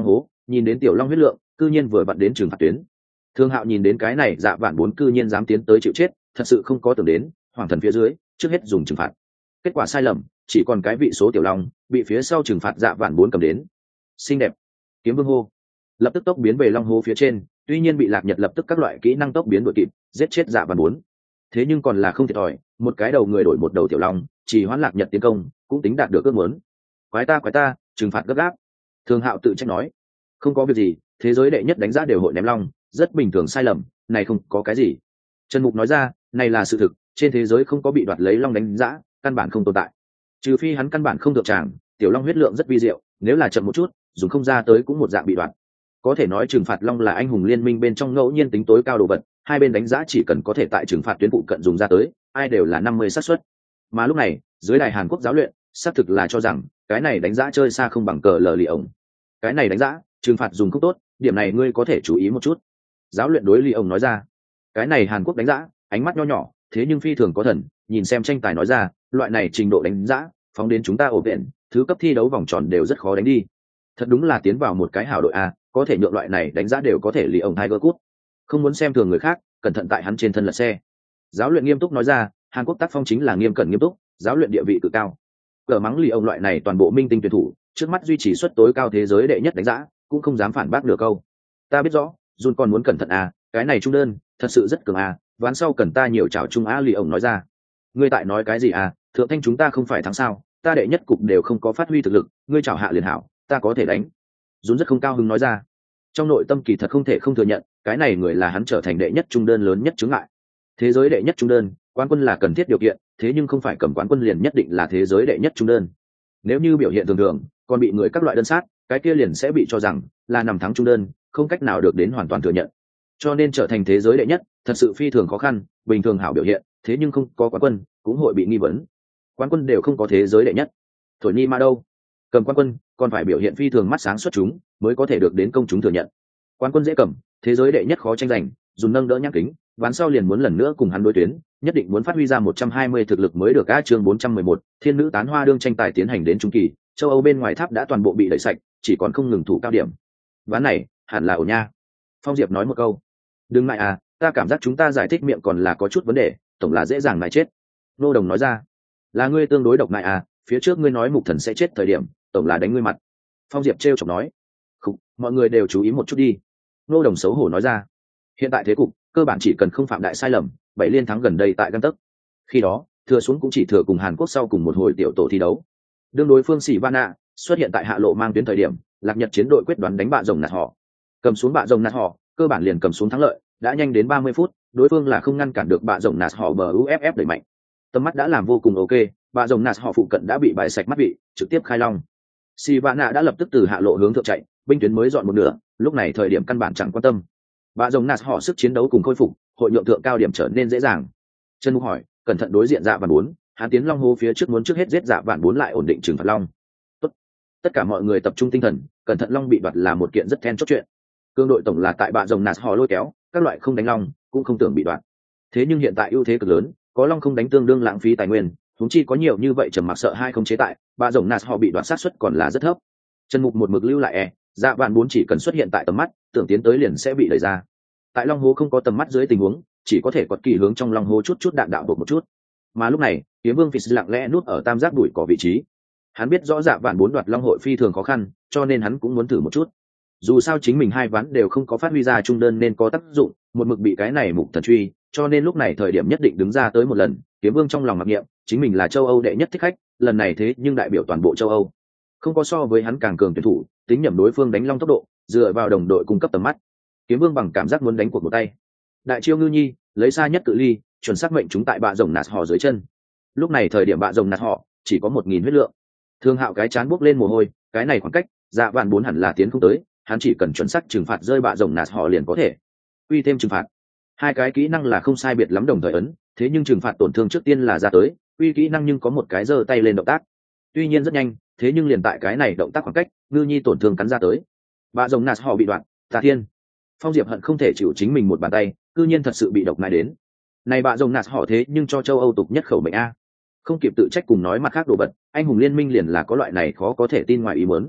nhìn đến tiểu long huyết lượng cư nhiên vừa vặn đến trừng phạt tuyến. Thương Hạo nhìn đến cái này dạ vạn bốn cư nhiên dám tiến tới chịu chết, thật sự không có tưởng đến hoàng thần phía dưới trước hết dùng trừng phạt. Kết quả sai lầm, chỉ còn cái vị số tiểu long bị phía sau trừng phạt dạ vạn bốn cầm đến. Xinh đẹp. Kiếm Vương hô, lập tức tốc biến về long hố phía trên, tuy nhiên bị Lạc Nhật lập tức các loại kỹ năng tốc biến đuổi kịp, giết chết dạ vạn bốn. Thế nhưng còn là không thiệt thòi, một cái đầu người đổi một đầu tiểu long, chỉ hoãn Lạc Nhật tiến công, cũng tính đạt được ước muốn. Quái ta quái ta, trừng phạt gấp gáp. Thương Hạo tự trách nói, không có việc gì, thế giới đệ nhất đánh giá đều hội ném long, rất bình thường sai lầm, này không có cái gì. Trần Mục nói ra, này là sự thực, trên thế giới không có bị đoạt lấy long đánh giá, căn bản không tồn tại. Trừ phi hắn căn bản không thượng tràng, tiểu long huyết lượng rất vi diệu, nếu là chậm một chút, dùng không ra tới cũng một dạng bị đoạt. Có thể nói trừng phạt long là anh hùng liên minh bên trong ngẫu nhiên tính tối cao đồ vật, hai bên đánh giá chỉ cần có thể tại trừng phạt tuyến phụ cận dùng ra tới, ai đều là năm mươi xác suất. Mà lúc này, dưới đài Hàn Quốc giáo luyện, xác thực là cho rằng cái này đánh giá chơi xa không bằng cờ lờ lì ổng. Cái này đánh giá, trừng phạt dùng không tốt, điểm này ngươi có thể chú ý một chút. Giáo luyện đối lì ổng nói ra, cái này Hàn Quốc đánh giá, ánh mắt nho nhỏ, thế nhưng phi thường có thần, nhìn xem tranh tài nói ra, loại này trình độ đánh giá, phóng đến chúng ta ổ viện, thứ cấp thi đấu vòng tròn đều rất khó đánh đi. Thật đúng là tiến vào một cái hảo đội a, có thể nhượng loại này đánh giá đều có thể lì ổng Tiger Cup. Không muốn xem thường người khác, cẩn thận tại hắn trên thân lật xe. Giáo luyện nghiêm túc nói ra, Hàn Quốc tác phong chính là nghiêm cẩn nghiêm túc, giáo luyện địa vị cực cao. Cờ mắng lì ổng loại này toàn bộ minh tinh tuyển thủ, trước mắt duy trì suất tối cao thế giới đệ nhất đánh giá, cũng không dám phản bác nửa câu. Ta biết rõ, Jun còn muốn cẩn thận à, cái này trung đơn, thật sự rất cường à, ván sau cần ta nhiều chảo trung á lì ổng nói ra. Ngươi tại nói cái gì à, thượng thanh chúng ta không phải thắng sao, ta đệ nhất cục đều không có phát huy thực lực, ngươi chảo hạ liền hảo, ta có thể đánh. Jun rất không cao hứng nói ra. Trong nội tâm kỳ thật không thể không thừa nhận, cái này người là hắn trở thành đệ nhất trung đơn lớn nhất chứng ngại. Thế giới đệ nhất trung đơn, quán quân là cần thiết điều kiện, thế nhưng không phải cầm quán quân liền nhất định là thế giới đệ nhất trung đơn. Nếu như biểu hiện thường thường, còn bị người các loại đơn sát, cái kia liền sẽ bị cho rằng là nằm thắng trung đơn, không cách nào được đến hoàn toàn thừa nhận. Cho nên trở thành thế giới đệ nhất, thật sự phi thường khó khăn, bình thường hảo biểu hiện, thế nhưng không có quán quân, cũng hội bị nghi vấn. Quán quân đều không có thế giới đệ nhất. Thổi Nhi mà đâu? Cầm quán quân, còn phải biểu hiện phi thường mắt sáng xuất chúng, mới có thể được đến công chúng thừa nhận. Quán quân dễ cầm, thế giới đệ nhất khó tranh giành, dùng nâng đỡ nhắc kính, ván sau liền muốn lần nữa cùng hắn đối tuyến, nhất định muốn phát huy ra một trăm hai mươi thực lực mới được. Á chương bốn trăm mười một, Thiên nữ tán hoa đương tranh tài tiến hành đến trung kỳ, châu Âu bên ngoài tháp đã toàn bộ bị đẩy sạch, chỉ còn không ngừng thủ cao điểm. Ván này, hẳn là ổn nha. Phong Diệp nói một câu. Đừng ngại à, ta cảm giác chúng ta giải thích miệng còn là có chút vấn đề, tổng là dễ dàng ngại chết. Nô Đồng nói ra. Là ngươi tương đối độc ngại à, phía trước ngươi nói mục thần sẽ chết thời điểm, tổng là đánh ngươi mặt. Phong Diệp trêu chọc nói. Khục, mọi người đều chú ý một chút đi. Nô Đồng xấu hổ nói ra. Hiện tại thế cục, cơ bản chỉ cần không phạm đại sai lầm, bảy liên thắng gần đây tại Găng Tấc. Khi đó, thừa xuống cũng chỉ thừa cùng Hàn Quốc sau cùng một hồi tiểu tổ thi đấu. Đương đối phương Sĩ Vana xuất hiện tại hạ lộ mang tuyến thời điểm, Lạc Nhật chiến đội quyết đoán đánh bạ rồng nạt họ. Cầm xuống bạ rồng nạt họ, cơ bản liền cầm xuống thắng lợi, đã nhanh đến ba mươi phút, đối phương là không ngăn cản được bạ rồng nạt họ bờ u ép ép đẩy mạnh. Tầm mắt đã làm vô cùng ok, bạ rồng nạt họ phụ cận đã bị bài sạch mắt vị, trực tiếp khai long. Sĩ Vana đã lập tức từ hạ lộ hướng thượng chạy, binh tuyến mới dọn một nửa, lúc này thời điểm căn bản chẳng quan tâm. Bạ rồng nạt họ sức chiến đấu cùng khôi phục, hội nhượng thượng cao điểm trở nên dễ dàng. Trần Mục hỏi, cẩn thận đối diện dạ vạn bốn, hắn tiến long hô phía trước muốn trước hết giết dạ vạn bốn lại ổn định trừng phạt long. Tốt. Tất cả mọi người tập trung tinh thần, cẩn thận long bị đoạt là một kiện rất then chốt chuyện. Cương đội tổng là tại bạ rồng nạt họ lôi kéo, các loại không đánh long cũng không tưởng bị đoạt. Thế nhưng hiện tại ưu thế cực lớn, có long không đánh tương đương lãng phí tài nguyên, chúng chi có nhiều như vậy trầm mặc sợ hai không chế tại, bạ rồng nạt họ bị đoạt sát suất còn là rất thấp. Trần Mục một mực lưu lại e, dạ vạn bốn chỉ cần xuất hiện tại tầm mắt, tưởng tiến tới liền sẽ bị đẩy ra. Tại long hố không có tầm mắt dưới tình huống, chỉ có thể quật kỳ hướng trong long hố chút chút đạn đạo bột một chút. Mà lúc này, Kiếm Vương Phỉ lặng lẽ núp ở tam giác đuổi cỏ vị trí. Hắn biết rõ dạ vạn bốn đoạt long hội phi thường khó khăn, cho nên hắn cũng muốn thử một chút. Dù sao chính mình hai ván đều không có phát huy ra trung đơn nên có tác dụng, một mực bị cái này mục thần truy, cho nên lúc này thời điểm nhất định đứng ra tới một lần. Kiếm Vương trong lòng mặc niệm, chính mình là châu Âu đệ nhất thích khách, lần này thế nhưng đại biểu toàn bộ châu Âu. Không có so với hắn càng cường tuyển thủ, tính nhầm đối phương đánh long tốc độ, dựa vào đồng đội cung cấp tầm mắt. Kiếm Vương bằng cảm giác muốn đánh cuộc một tay. Đại chiêu ngư nhi, lấy xa nhất cự ly, chuẩn xác mệnh chúng tại bạ rồng nạt họ dưới chân. Lúc này thời điểm bạ rồng nạt họ chỉ có một nghìn huyết lượng. Thương Hạo cái chán bốc lên mồ hôi, cái này khoảng cách, dạ vạn bốn hẳn là tiến không tới, hắn chỉ cần chuẩn xác trừng phạt rơi bạ rồng nạt họ liền có thể. Uy thêm trừng phạt. Hai cái kỹ năng là không sai biệt lắm đồng thời ấn, thế nhưng trừng phạt tổn thương trước tiên là ra tới, uy kỹ năng nhưng có một cái giơ tay lên động tác. Tuy nhiên rất nhanh, thế nhưng liền tại cái này động tác khoảng cách, ngư nhi tổn thương cắn ra tới. Bạ rồng nạt họ bị đoạn, Tà Thiên. Phong Diệp hận không thể chịu chính mình một bàn tay, cư nhiên thật sự bị độc này đến. Này bạ rồng nạt họ thế nhưng cho châu Âu tục nhất khẩu mệnh a. Không kịp tự trách cùng nói mặt khác đồ vật, anh hùng liên minh liền là có loại này khó có thể tin ngoài ý muốn.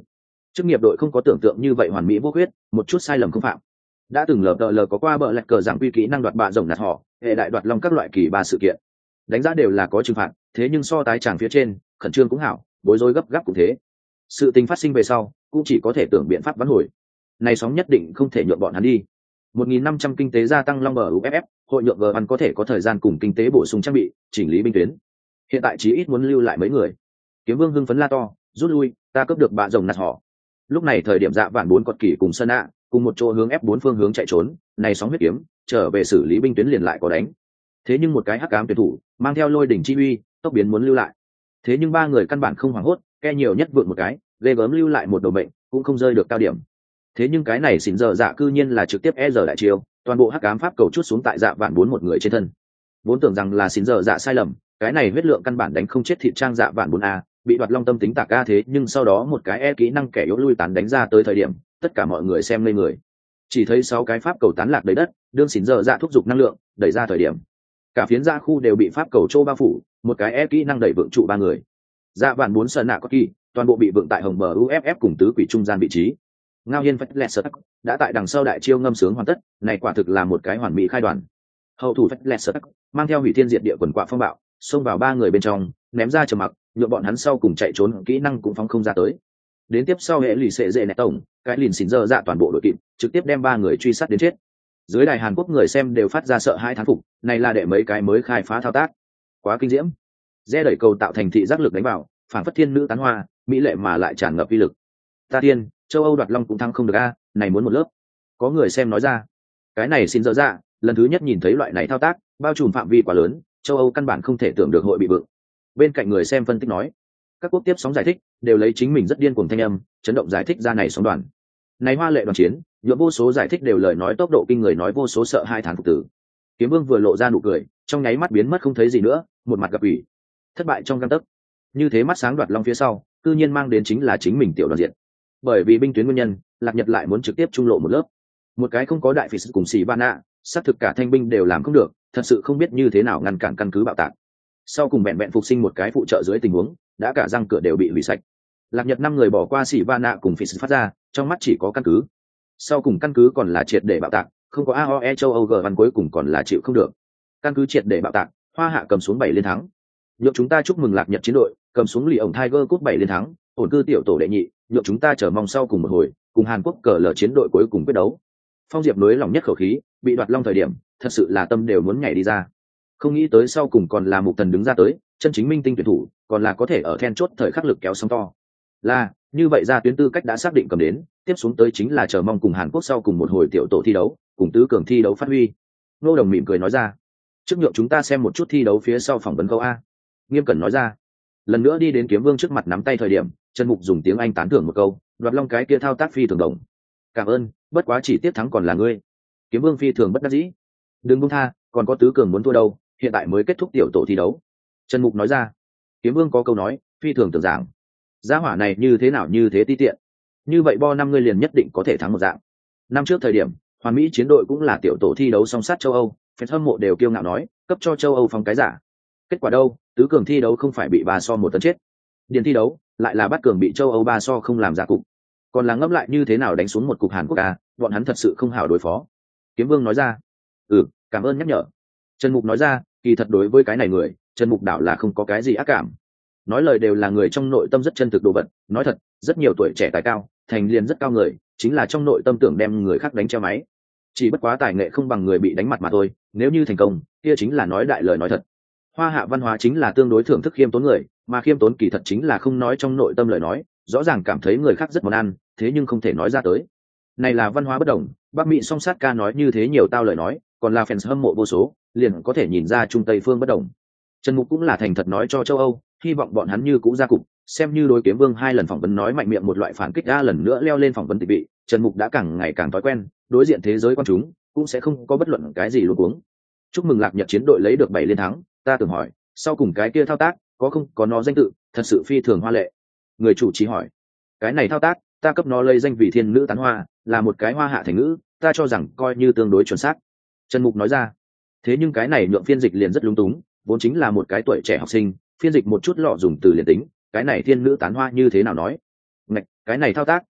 Chức nghiệp đội không có tưởng tượng như vậy hoàn mỹ vô khuyết, một chút sai lầm không phạm. Đã từng lờ đờ lờ có qua bờ lạch cờ rằng quy kỹ năng đoạt bạ rồng nạt họ, hệ đại đoạt long các loại kỳ ba sự kiện. Đánh giá đều là có trừng phạt, thế nhưng so tái tràng phía trên, khẩn trương cũng hảo, bối rối gấp gáp cũng thế. Sự tình phát sinh về sau, cũng chỉ có thể tưởng biện pháp vãn hồi. Này sóng nhất định không thể nhượng bọn hắn đi. một nghìn năm trăm kinh tế gia tăng long bờ u ép ép, hội nhượng gờ ăn có thể có thời gian cùng kinh tế bổ sung trang bị, chỉnh lý binh tuyến. Hiện tại chí ít muốn lưu lại mấy người. Kiếm Vương hưng phấn la to, rút lui, ta cướp được bạ rồng nạt họ. Lúc này thời điểm dạ vạn bốn cọt kỳ cùng sân ạ, cùng một chỗ hướng ép bốn phương hướng chạy trốn, này sóng huyết kiếm, trở về xử lý binh tuyến liền lại có đánh. Thế nhưng một cái hắc ám tuyển thủ, mang theo lôi đỉnh chi uy, tốc biến muốn lưu lại. Thế nhưng ba người căn bản không hoảng hốt, ke nhiều nhất vượng một cái, ghê gớm lưu lại một đầu mệnh, cũng không rơi được cao điểm. Thế nhưng cái này xỉn giờ dạ cư nhiên là trực tiếp e giờ đại chiêu, toàn bộ hắc ám pháp cầu chút xuống tại dạ vạn bốn một người trên thân. Vốn tưởng rằng là xỉn giờ dạ sai lầm, cái này huyết lượng căn bản đánh không chết thịt trang dạ vạn bốn a, bị đoạt long tâm tính tạc a, thế nhưng sau đó một cái e kỹ năng kẻ yếu lui tán đánh ra tới thời điểm, tất cả mọi người xem lên người. Chỉ thấy sáu cái pháp cầu tán lạc đầy đất, đương xỉn giờ dạ thúc giục năng lượng, đẩy ra thời điểm, cả phiến gia khu đều bị pháp cầu trô bao phủ, một cái e kỹ năng đẩy vượng trụ ba người. Dạ vạn bốn sân nạ có kỳ, toàn bộ bị vượng tại hồng bờ u ép ép cùng tứ quỷ trung gian vị trí. Ngao Hiên phách lẹt sợ tắc đã tại đằng sau đại chiêu ngâm sướng hoàn tất, này quả thực là một cái hoàn mỹ khai đoàn. Hậu thủ phách lẹt sợ tắc mang theo hủy thiên diệt địa quần quạ phong bạo, xông vào ba người bên trong, ném ra trầm mặc, nhựa bọn hắn sau cùng chạy trốn kỹ năng cũng phóng không ra tới. Đến tiếp sau hệ lì xệ dễ nẹt tổng, cái lìn xỉn giờ dạ toàn bộ đội kịp, trực tiếp đem ba người truy sát đến chết. Dưới đài Hàn Quốc người xem đều phát ra sợ hai thán phục, này là đệ mấy cái mới khai phá thao tác, quá kinh diễm. Re đẩy cầu tạo thành thị giác lực đánh vào, phản phất thiên nữ tán hoa, mỹ lệ mà lại tràn ngập uy lực. Ta tiên, châu Âu đoạt long cũng thăng không được a, này muốn một lớp. Có người xem nói ra, cái này xin dở dạ, lần thứ nhất nhìn thấy loại này thao tác, bao trùm phạm vi quá lớn, châu Âu căn bản không thể tưởng được hội bị vượng. Bên cạnh người xem phân tích nói, các quốc tiếp sóng giải thích đều lấy chính mình rất điên cuồng thanh âm, chấn động giải thích ra này sóng đoàn. Này hoa lệ đoàn chiến, nhựa vô số giải thích đều lời nói tốc độ kinh người nói vô số sợ hai tháng phục tử. Kiếm Vương vừa lộ ra nụ cười, trong nháy mắt biến mất không thấy gì nữa, một mặt gặp ủy, thất bại trong gang tấc. Như thế mắt sáng đoạt long phía sau, cư nhiên mang đến chính là chính mình tiểu đoàn diện. Bởi vì binh tuyến nguyên nhân, Lạc Nhật lại muốn trực tiếp trung lộ một lớp. Một cái không có đại phỉ sự cùng xì Vana, xác thực cả thanh binh đều làm không được, thật sự không biết như thế nào ngăn cản căn cứ bạo tạc. Sau cùng vẹn vẹn phục sinh một cái phụ trợ dưới tình huống, đã cả răng cửa đều bị hủy sạch. Lạc Nhật năm người bỏ qua xì Vana cùng phỉ sự phát ra, trong mắt chỉ có căn cứ. Sau cùng căn cứ còn là triệt để bạo tạc, không có a o e châu Âu g văn cuối cùng còn là chịu không được. Căn cứ triệt để bạo tạc, Hoa Hạ cầm xuống bảy liên thắng. Nhượng chúng ta chúc mừng Lạc Nhật chiến đội, cầm xuống lì ổng Tiger cúp bảy liên thắng, ổn cư tiểu tổ đệ nhị, nhượng chúng ta chờ mong sau cùng một hồi, cùng Hàn Quốc cờ lờ chiến đội cuối cùng quyết đấu. Phong Diệp nối lòng nhất khẩu khí, bị đoạt long thời điểm, thật sự là tâm đều muốn nhảy đi ra. Không nghĩ tới sau cùng còn là Mục Thần đứng ra tới, chân chính minh tinh tuyển thủ, còn là có thể ở then chốt thời khắc lực kéo sóng to. Là, như vậy ra tuyến tư cách đã xác định cầm đến, tiếp xuống tới chính là chờ mong cùng Hàn Quốc sau cùng một hồi tiểu tổ thi đấu, cùng tứ cường thi đấu phát huy. Nô Đồng mỉm cười nói ra, trước nhượng chúng ta xem một chút thi đấu phía sau phỏng vấn câu a. Nghiêm Cẩn nói ra. Lần nữa đi đến Kiếm Vương trước mặt nắm tay thời điểm, Trần Mục dùng tiếng Anh tán thưởng một câu, đoạt long cái kia thao tác phi thường đồng. Cảm ơn, bất quá chỉ tiếp thắng còn là ngươi. Kiếm Vương phi thường bất đắc dĩ. Đừng buông tha, còn có tứ cường muốn thua đâu, hiện tại mới kết thúc tiểu tổ thi đấu. Trần Mục nói ra. Kiếm Vương có câu nói, phi thường tưởng giảng. Giá hỏa này như thế nào như thế ti tiện. Như vậy bo năm ngươi liền nhất định có thể thắng một dạng. Năm trước thời điểm, Hoàn Mỹ chiến đội cũng là tiểu tổ thi đấu song sát châu Âu, fan hâm mộ đều kiêu ngạo nói, cấp cho châu Âu phong cái giả. Kết quả đâu, tứ cường thi đấu không phải bị ba so một tấn chết. Điền thi đấu, lại là bắt cường bị châu Âu ba so không làm giả cục. Còn là ngẫm lại như thế nào đánh xuống một cục Hàn Quốc à, bọn hắn thật sự không hảo đối phó. Kiếm Vương nói ra. Ừ, cảm ơn nhắc nhở. Trần Mục nói ra, kỳ thật đối với cái này người, Trần Mục đảo là không có cái gì ác cảm. Nói lời đều là người trong nội tâm rất chân thực đồ vật, nói thật, rất nhiều tuổi trẻ tài cao, thành liền rất cao người, chính là trong nội tâm tưởng đem người khác đánh treo máy. Chỉ bất quá tài nghệ không bằng người bị đánh mặt mà thôi, nếu như thành công, kia chính là nói đại lời nói thật. Hoa Hạ văn hóa chính là tương đối thưởng thức khiêm tốn người, mà khiêm tốn kỳ thật chính là không nói trong nội tâm lời nói, rõ ràng cảm thấy người khác rất món ăn, thế nhưng không thể nói ra tới. Này là văn hóa bất đồng, Bắc Mỹ song sát ca nói như thế nhiều tao lời nói, còn là fans hâm mộ vô số, liền có thể nhìn ra Trung Tây phương bất đồng. Trần Mục cũng là thành thật nói cho châu Âu, hy vọng bọn hắn như cũ ra cục, xem như đối Kiếm Vương hai lần phỏng vấn nói mạnh miệng một loại phản kích ra lần nữa leo lên phỏng vấn tịch vị, Trần Mục đã càng ngày càng thói quen, đối diện thế giới quan chúng cũng sẽ không có bất luận cái gì luống cuống. Chúc mừng Lạc Nhật chiến đội lấy được bảy liên thắng, ta tưởng hỏi, sau cùng cái kia thao tác có không có nó danh tự, thật sự phi thường hoa lệ. Người chủ trì hỏi, cái này thao tác, ta cấp nó lấy danh vị thiên nữ tán hoa, là một cái hoa hạ thành ngữ, ta cho rằng coi như tương đối chuẩn xác. Trần Mục nói ra, thế nhưng cái này nhượng phiên dịch liền rất lung túng, vốn chính là một cái tuổi trẻ học sinh, phiên dịch một chút lọ dùng từ liền tính, cái này thiên nữ tán hoa như thế nào nói. Ngạch, cái này thao tác,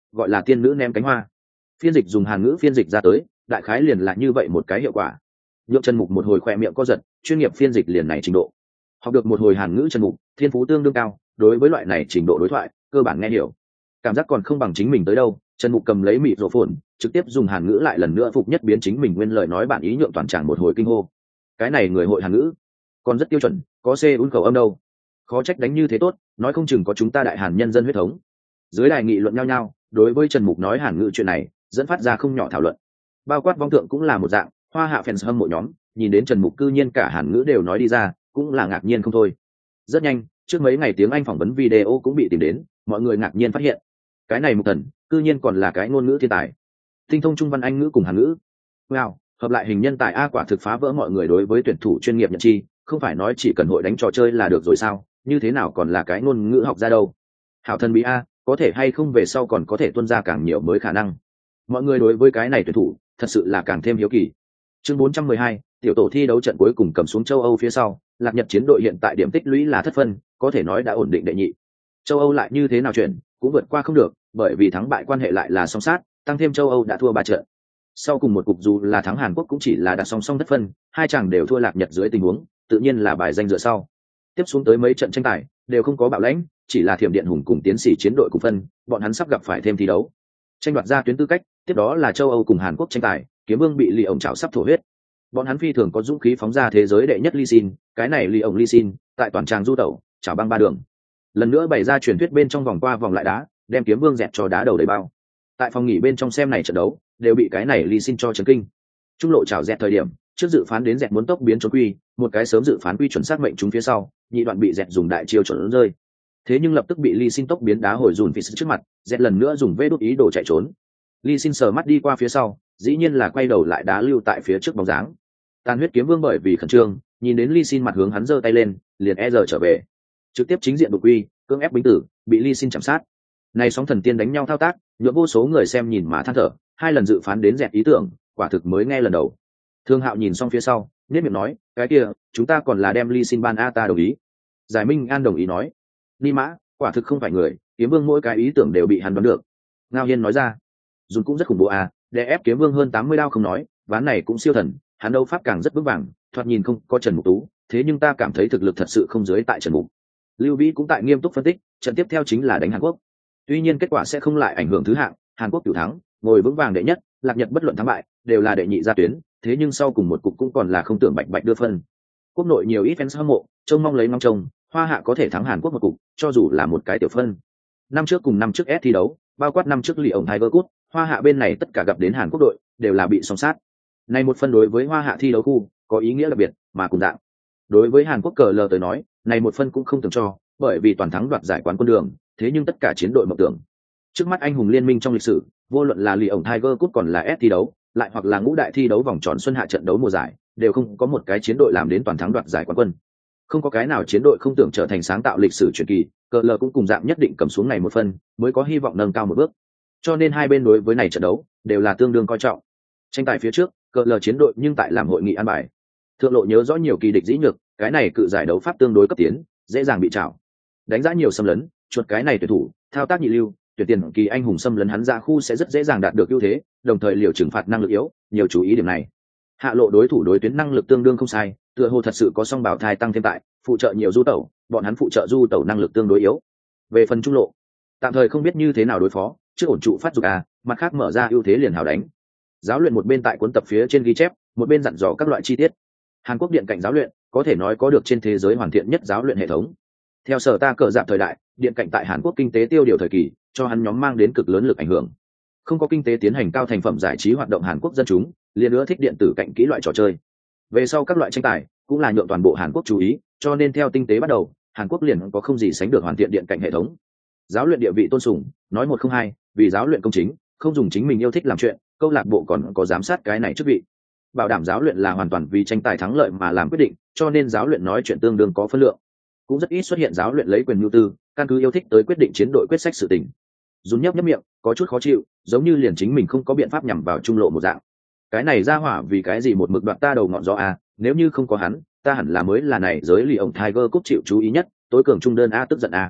gọi là tiên nữ ném cánh hoa. Phiên dịch dùng hàn ngữ phiên dịch ra tới, đại khái liền là như vậy một cái hiệu quả. Nhượng Trần Mục một hồi khỏe miệng co giật, chuyên nghiệp phiên dịch liền này trình độ. Học được một hồi hàn ngữ Trần Mục, thiên phú tương đương cao, đối với loại này trình độ đối thoại, cơ bản nghe hiểu. Cảm giác còn không bằng chính mình tới đâu. Trần Mục cầm lấy mịt rổ phồn, trực tiếp dùng hàn ngữ lại lần nữa phục nhất biến chính mình nguyên lời nói bản ý, nhượng toàn tràng một hồi kinh hô. Cái này người hội hàn ngữ, còn rất tiêu chuẩn, có c uốn khẩu âm đâu. Khó trách đánh như thế tốt, nói không chừng có chúng ta đại hàn nhân dân huyết thống. Dưới đài nghị luận nhau nhau, đối với Trần Mục nói hàn ngữ chuyện này, dẫn phát ra không nhỏ thảo luận. Bao quát vong tượng cũng là một dạng, hoa hạ fans hâm mộ nhóm, nhìn đến Trần Mục cư nhiên cả hàn ngữ đều nói đi ra, cũng là ngạc nhiên không thôi. Rất nhanh, trước mấy ngày tiếng Anh phỏng vấn video cũng bị tìm đến, mọi người ngạc nhiên phát hiện, cái này Mục Thần, cư nhiên còn là cái ngôn ngữ thiên tài. Tinh thông trung văn Anh ngữ cùng hàn ngữ. Wow, hợp lại hình nhân tài a, quả thực phá vỡ mọi người đối với tuyển thủ chuyên nghiệp nhận chi, không phải nói chỉ cần hội đánh trò chơi là được rồi sao, như thế nào còn là cái ngôn ngữ học ra đâu. Hảo thần bí a, có thể hay không về sau còn có thể tuân ra càng nhiều mới khả năng. Mọi người đối với cái này tuyển thủ thật sự là càng thêm hiếu kỳ. Chương bốn trăm mười hai, tiểu tổ thi đấu trận cuối cùng cầm xuống châu Âu phía sau, Lạc Nhật chiến đội hiện tại điểm tích lũy là thất phân, có thể nói đã ổn định đệ nhị. Châu Âu lại như thế nào chuyển, cũng vượt qua không được, bởi vì thắng bại quan hệ lại là song sát, tăng thêm châu Âu đã thua ba trận. Sau cùng một cục dù là thắng Hàn Quốc cũng chỉ là đặt song song thất phân, hai chàng đều thua Lạc Nhật dưới tình huống, tự nhiên là bài danh dựa sau. Tiếp xuống tới mấy trận tranh tài đều không có bạo lãnh, chỉ là Thiểm Điện Hùng cùng Tiến Sĩ chiến đội cùng phân, bọn hắn sắp gặp phải thêm thi đấu, tranh đoạt ra tuyến tư cách. Tiếp đó là châu Âu cùng Hàn Quốc tranh tài, Kiếm Vương bị Lý ổng chảo sắp thổ huyết. Bọn hắn phi thường có dũng khí phóng ra thế giới đệ nhất Lee Sin, cái này Lý ổng Lee Sin, tại toàn tràng du tẩu, chảo băng ba đường. Lần nữa bày ra truyền thuyết bên trong vòng qua vòng lại đá, đem Kiếm Vương dẹp cho đá đầu đầy bao. Tại phòng nghỉ bên trong xem này trận đấu, đều bị cái này Lee Sin cho chấn kinh. Trung lộ chảo dẹp thời điểm, trước dự phán đến dẹp muốn tốc biến trốn quy, một cái sớm dự phán quy chuẩn xác mệnh chúng phía sau, nhị đoạn bị dẹp dùng đại chiêu chuẩn rơi. Thế nhưng lập tức bị Lee Sin tốc biến đá hồi dùn phía trước mặt, dẹp lần nữa dùng vế đốt ý đồ chạy trốn. Lee Sin sờ mắt đi qua phía sau, dĩ nhiên là quay đầu lại đá lưu tại phía trước bóng dáng. Tàn huyết Kiếm Vương bởi vì khẩn trương, nhìn đến Lee Sin mặt hướng hắn giơ tay lên, liền e giờ trở về, trực tiếp chính diện đột quy, cưỡng ép bính tử, bị Lee Sin chạm sát. Này sóng thần tiên đánh nhau thao tác, nhượng vô số người xem nhìn mà than thở, hai lần dự phán đến dẹp ý tưởng, quả thực mới nghe lần đầu. Thương Hạo nhìn xong phía sau, nhếch miệng nói, cái kia, chúng ta còn là đem Lee Sin ban a, ta đồng ý. Giải Minh An đồng ý nói, Ni Mã, quả thực không phải người, Kiếm Vương mỗi cái ý tưởng đều bị hắn đoán được. Ngao Hiên nói ra, Dùn cũng rất khủng bố à, đè ép Kiếm Vương hơn tám mươi đao không nói, ván này cũng siêu thần, hắn đấu pháp càng rất vững vàng, thoạt nhìn không có Trần Mục Tú, thế nhưng ta cảm thấy thực lực thật sự không dưới tại Trần Mục. Lưu Vĩ cũng tại nghiêm túc phân tích, trận tiếp theo chính là đánh Hàn Quốc. Tuy nhiên kết quả sẽ không lại ảnh hưởng thứ hạng, Hàn Quốc cửu thắng, ngồi vững vàng đệ nhất, Lạc Nhật bất luận thắng bại, đều là đệ nhị ra tuyến, thế nhưng sau cùng một cục cũng còn là không tưởng bạch bạch đưa phân. Quốc nội nhiều ít fans hâm mộ, trông mong lấy mong trông, Hoa Hạ có thể thắng Hàn Quốc một cục, cho dù là một cái tiểu phân. Năm trước cùng năm trước S thi đấu, bao quát năm trước Lý ổng Tiger Cup, Hoa Hạ bên này tất cả gặp đến Hàn Quốc đội, đều là bị song sát. Này một phân đối với Hoa Hạ thi đấu khu, có ý nghĩa đặc biệt, mà cùng dạng. Đối với Hàn Quốc cờ lờ tới nói, này một phân cũng không tưởng cho, bởi vì toàn thắng đoạt giải quán quân đường, thế nhưng tất cả chiến đội mộng tưởng. Trước mắt anh hùng liên minh trong lịch sử, vô luận là Lý ổng Tiger Cup còn là S thi đấu, lại hoặc là ngũ đại thi đấu vòng tròn xuân hạ trận đấu mùa giải, đều không có một cái chiến đội làm đến toàn thắng đoạt giải quán quân. Không có cái nào chiến đội không tưởng trở thành sáng tạo lịch sử truyền kỳ, cờ lờ cũng cùng dạng nhất định cầm xuống này một phân, mới có hy vọng nâng cao một bước. Cho nên hai bên đối với này trận đấu đều là tương đương coi trọng. Tranh tài phía trước, cờ lờ chiến đội nhưng tại làm hội nghị an bài. Thượng lộ nhớ rõ nhiều kỳ địch dĩ nhược, cái này cự giải đấu pháp tương đối cấp tiến, dễ dàng bị trảo. Đánh giá nhiều xâm lấn, chuột cái này tuyển thủ, thao tác nhị lưu, tuyển tiền kỳ anh hùng xâm lấn hắn ra khu sẽ rất dễ dàng đạt được ưu thế, đồng thời liều trừng phạt năng lực yếu, nhiều chú ý điểm này. Hạ lộ đối thủ đối tuyến năng lực tương đương không sai, tựa hồ thật sự có song bảo thai tăng thêm tại, phụ trợ nhiều du tẩu, bọn hắn phụ trợ du tẩu năng lực tương đối yếu. Về phần trung lộ, tạm thời không biết như thế nào đối phó, trước ổn trụ phát dục à, mặt khác mở ra ưu thế liền hào đánh. Giáo luyện một bên tại cuốn tập phía trên ghi chép, một bên dặn dò các loại chi tiết. Hàn Quốc điện cạnh giáo luyện, có thể nói có được trên thế giới hoàn thiện nhất giáo luyện hệ thống. Theo sở ta cờ dạp thời đại, điện cạnh tại Hàn Quốc kinh tế tiêu điều thời kỳ, cho hắn nhóm mang đến cực lớn lực ảnh hưởng. Không có kinh tế tiến hành cao thành phẩm giải trí hoạt động Hàn Quốc dân chúng, liền nữa thích điện tử cạnh kỹ loại trò chơi. Về sau các loại tranh tài, cũng là nhượng toàn bộ Hàn Quốc chú ý, cho nên theo tinh tế bắt đầu, Hàn Quốc liền có không gì sánh được hoàn thiện điện cạnh hệ thống. Giáo luyện địa vị tôn sùng, nói một không hai, vì giáo luyện công chính, không dùng chính mình yêu thích làm chuyện, câu lạc bộ còn có giám sát cái này chức vị. Bảo đảm giáo luyện là hoàn toàn vì tranh tài thắng lợi mà làm quyết định, cho nên giáo luyện nói chuyện tương đương có phân lượng. Cũng rất ít xuất hiện giáo luyện lấy quyền nhu tư, căn cứ yêu thích tới quyết định chiến đội quyết sách sự tình. Dùn nhấp nhấp miệng, có chút khó chịu, giống như liền chính mình không có biện pháp nhằm vào trung lộ một dạng. Cái này ra hỏa vì cái gì một mực đoạn ta đầu ngọn gió a, nếu như không có hắn, ta hẳn là mới là này giới Lý ổng Tiger Cup chịu chú ý nhất, tối cường trung đơn a, tức giận a.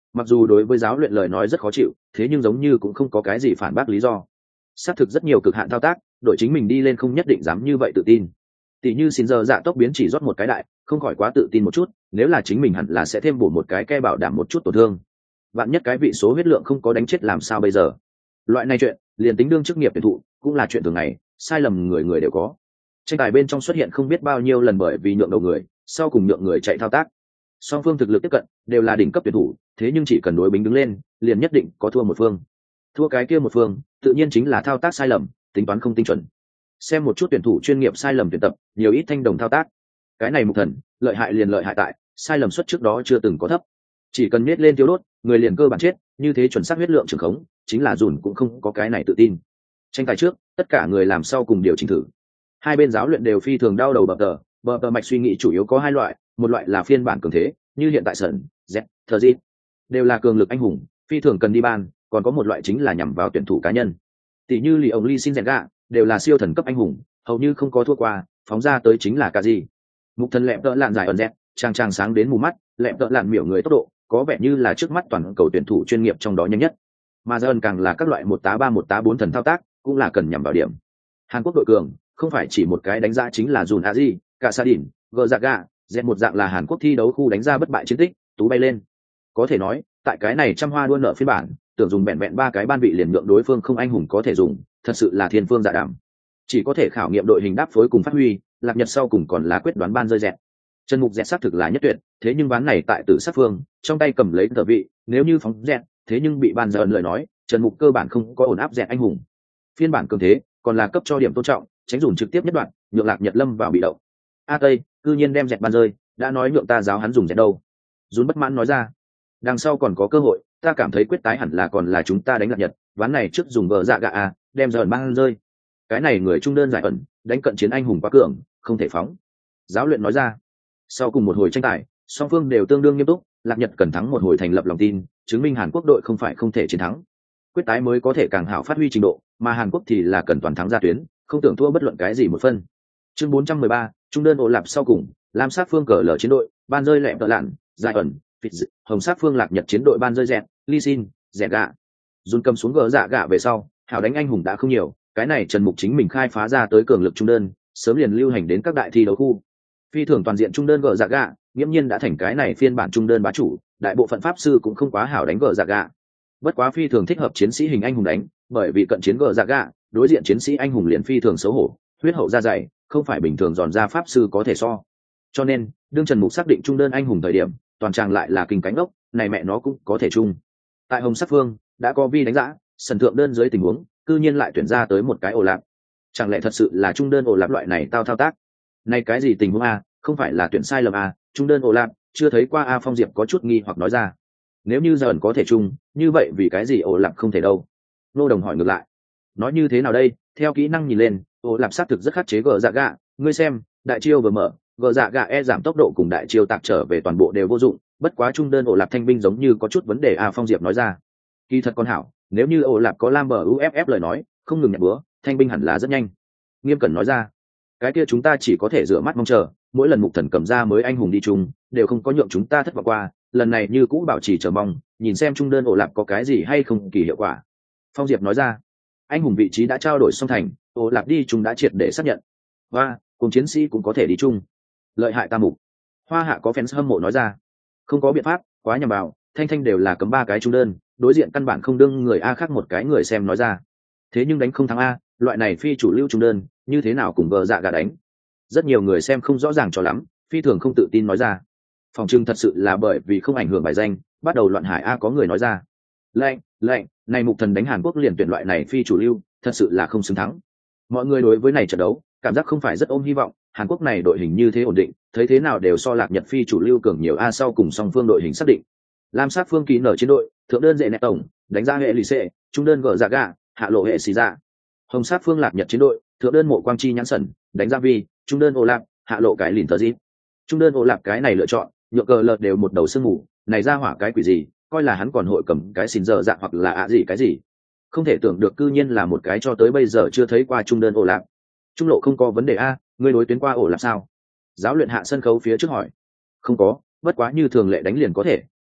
Mặc dù đối với giáo luyện lời nói rất khó chịu, thế nhưng giống như cũng không có cái gì phản bác lý do. Xác thực rất nhiều cực hạn thao tác, đội chính mình đi lên không nhất định dám như vậy tự tin. Tỷ như xin giờ dạ tốc biến chỉ rót một cái đại, không khỏi quá tự tin một chút, nếu là chính mình hẳn là sẽ thêm bổ một cái ke bảo đảm một chút tổn thương. Vạn nhất cái vị số huyết lượng không có đánh chết làm sao bây giờ? Loại này chuyện, liền tính đương chức nghiệp tuyển thụ, cũng là chuyện thường ngày, sai lầm người người đều có. Tranh tài bên trong xuất hiện không biết bao nhiêu lần bởi vì nhượng đầu người, sau cùng nhượng người chạy thao tác. Song phương thực lực tiếp cận, đều là đỉnh cấp tuyển thủ, thế nhưng chỉ cần đối bính đứng lên, liền nhất định có thua một phương. Thua cái kia một phương, tự nhiên chính là thao tác sai lầm, tính toán không tinh chuẩn. Xem một chút tuyển thủ chuyên nghiệp sai lầm tuyển tập, nhiều ít thanh đồng thao tác. Cái này mục thần, lợi hại liền lợi hại tại, sai lầm suất trước đó chưa từng có thấp. Chỉ cần nhét lên tiêu đốt, người liền cơ bản chết, như thế chuẩn xác huyết lượng trường khống, chính là dùn cũng không có cái này tự tin. Tranh tài trước, tất cả người làm sau cùng điều chỉnh thử. Hai bên giáo luyện đều phi thường đau đầu bờ tờ, bờ tờ mạch suy nghĩ chủ yếu có hai loại, một loại là phiên bản cường thế, như hiện tại sân, Z, thờ dịp, đều là cường lực anh hùng, phi thường cần đi ban, còn có một loại chính là nhằm vào tuyển thủ cá nhân. Tỷ như Lý ông Lee xin gạ, đều là siêu thần cấp anh hùng, hầu như không có thua qua, phóng ra tới chính là cả gì. Mục thần lẹm tợ lạn dài ẩn Z, trang trang sáng đến mù mắt, lẹm tợ lạn miểu người tốc độ, có vẻ như là trước mắt toàn cầu tuyển thủ chuyên nghiệp trong đó nhanh nhất. Mà dần càng là các loại một tá ba một tá bốn thần thao tác, cũng là cần nhằm vào điểm. Hàn Quốc đội cường, không phải chỉ một cái đánh giá chính là Jun Aji, cả Sa Đỉnh, Gờ Giặc Gà, dẹt một dạng là Hàn Quốc thi đấu khu đánh ra bất bại chiến tích, tú bay lên. Có thể nói, tại cái này trăm hoa đua nở phiên bản, tưởng dùng bẹn bẹn ba cái ban vị liền nhượng đối phương không anh hùng có thể dùng, thật sự là thiên phương dạ đàm. Chỉ có thể khảo nghiệm đội hình đáp phối cùng phát huy, Lạc Nhật sau cùng còn là quyết đoán ban rơi dẹt. Trần Mục dẹt xác thực là nhất tuyệt, thế nhưng ván này tại tử sát phương, trong tay cầm lấy tờ vị, nếu như phóng dẹt, thế nhưng bị ban giờ lời nói, Trần Mục cơ bản không có ổn áp dẹt anh hùng. Phiên bản cường thế, còn là cấp cho điểm tôn trọng, tránh dùng trực tiếp nhất đoạn, nhượng Lạc Nhật lâm vào bị động. A Tây, cư nhiên đem dẹt ban rơi, đã nói nhượng ta giáo hắn dùng dẹt đâu. Dún bất mãn nói ra, đằng sau còn có cơ hội, ta cảm thấy quyết tái hẳn là còn là chúng ta đánh Lạc Nhật, ván này trước dùng vợ dạ gạ a, đem giờ ban rơi. Cái này người trung đơn giải ẩn, đánh cận chiến anh hùng quá cường, không thể phóng. Giáo luyện nói ra. Sau cùng một hồi tranh tài, song phương đều tương đương nghiêm túc, Lạc Nhật cần thắng một hồi thành lập lòng tin, chứng minh Hàn Quốc đội không phải không thể chiến thắng. Quyết tái mới có thể càng hảo phát huy trình độ, mà Hàn Quốc thì là cần toàn thắng ra tuyến, không tưởng thua bất luận cái gì một phân. Chương bốn trăm mười ba, trung đơn ổ lạp sau cùng, lam sát phương cờ lở chiến đội, ban rơi lẹm tợ lạn, giải ẩn, phịt dị, hồng sát phương Lạc Nhật chiến đội ban rơi dẹt, ly xin, dẹt gạ. Dùn cầm xuống gỡ dạ gạ về sau, hảo đánh anh hùng đã không nhiều, cái này Trần Mục chính mình khai phá ra tới cường lực trung đơn, sớm liền lưu hành đến các đại thi đấu khu. Phi thường toàn diện trung đơn gỡ dạ gạ, nghiễm nhiên đã thành cái này phiên bản trung đơn bá chủ, đại bộ phận pháp sư cũng không quá hảo đánh gỡ dạ gạ. Bất quá phi thường thích hợp chiến sĩ hình anh hùng đánh, bởi vì cận chiến gỡ dạ gạ, đối diện chiến sĩ anh hùng liền phi thường xấu hổ, huyết hậu da dày, không phải bình thường giòn ra pháp sư có thể so. Cho nên, đương Trần Mục xác định trung đơn anh hùng thời điểm, toàn trang lại là kinh cánh ốc, này mẹ nó cũng có thể chung. Tại Hồng Sắc Phương, đã có vi đánh giá, sần thượng đơn dưới tình huống, cư nhiên lại tuyển ra tới một cái ổ lạp. Chẳng lẽ thật sự là trung đơn ổ lạp loại này tao thao tác? Này cái gì tình huống a, không phải là tuyển sai lầm a, trung đơn ổ lạp, chưa thấy qua a. Phong Diệp có chút nghi hoặc nói ra. Nếu như giờ có thể chung, như vậy vì cái gì ổ lạp không thể đâu? Nô Đồng hỏi ngược lại. Nói như thế nào đây, theo kỹ năng nhìn lên, ổ lạp xác thực rất khắc chế gờ dạ gạ, ngươi xem, đại chiêu vừa mở, gờ dạ gạ e giảm tốc độ cùng đại chiêu tạc trở về toàn bộ đều vô dụng, bất quá trung đơn ổ lạp thanh binh giống như có chút vấn đề a. Phong Diệp nói ra. Kỳ thật con hảo, nếu như ổ lạp có lam bờ u ép ép lời nói, không ngừng nhặt búa, thanh binh hẳn là rất nhanh. Nghiêm Cẩn nói ra. Cái kia chúng ta chỉ có thể rửa mắt mong chờ, mỗi lần Mục Thần cầm ra mới anh hùng đi chung, đều không có nhượng chúng ta thất vọng qua, lần này như cũ bảo trì chờ mong, nhìn xem trung đơn ổ lạp có cái gì hay không kỳ hiệu quả. Phong Diệp nói ra. Anh hùng vị trí đã trao đổi xong thành, ổ lạp đi chung đã triệt để xác nhận. Và cùng chiến sĩ cũng có thể đi chung. Lợi hại ta Mục. Hoa Hạ có fans hâm mộ nói ra. Không có biện pháp, quá nhầm vào, thanh thanh đều là cấm ba cái trung đơn, đối diện căn bản không đương người a khác một cái người xem nói ra. Thế nhưng đánh không thắng a, loại này phi chủ lưu trung đơn, như thế nào cùng gờ dạ gà đánh? Rất nhiều người xem không rõ ràng cho lắm, phi thường không tự tin nói ra. Phòng trưng thật sự là bởi vì không ảnh hưởng bài danh, bắt đầu loạn hải a. Có người nói ra. Lệnh, lệnh, này Mục Thần đánh Hàn Quốc liền tuyển loại này phi chủ lưu, thật sự là không xứng thắng. Mọi người đối với này trận đấu, cảm giác không phải rất ôm hy vọng, Hàn Quốc này đội hình như thế ổn định, thấy thế nào đều so Lạc Nhật phi chủ lưu cường nhiều a. Sau cùng song phương đội hình xác định. Lam sát phương ký nở chiến đội, thượng đơn dệ nẹt tổng, đánh ra hệ lì xệ, trung đơn gờ dạ gà, hạ lộ hệ xì dạ. Hồng sát phương Lạc Nhật chiến đội, thượng đơn mộ quang chi nhãn sẩn, đánh ra vi, trung đơn ô lạp, hạ lộ cái lìn tờ dít. Trung đơn ô lạp cái này lựa chọn, nhựa cờ lợt đều một đầu sương mù, này ra hỏa cái quỷ gì, coi là hắn còn hội cầm cái xin giờ dạ hoặc là ạ gì cái gì. Không thể tưởng được cư nhiên là một cái cho tới bây giờ chưa thấy qua trung đơn ô lạp. Trung lộ không có vấn đề a, ngươi đối tuyến qua ổ lạp sao? Giáo luyện hạ sân khấu phía trước hỏi. Không có, bất quá như thường lệ đánh liền có thể,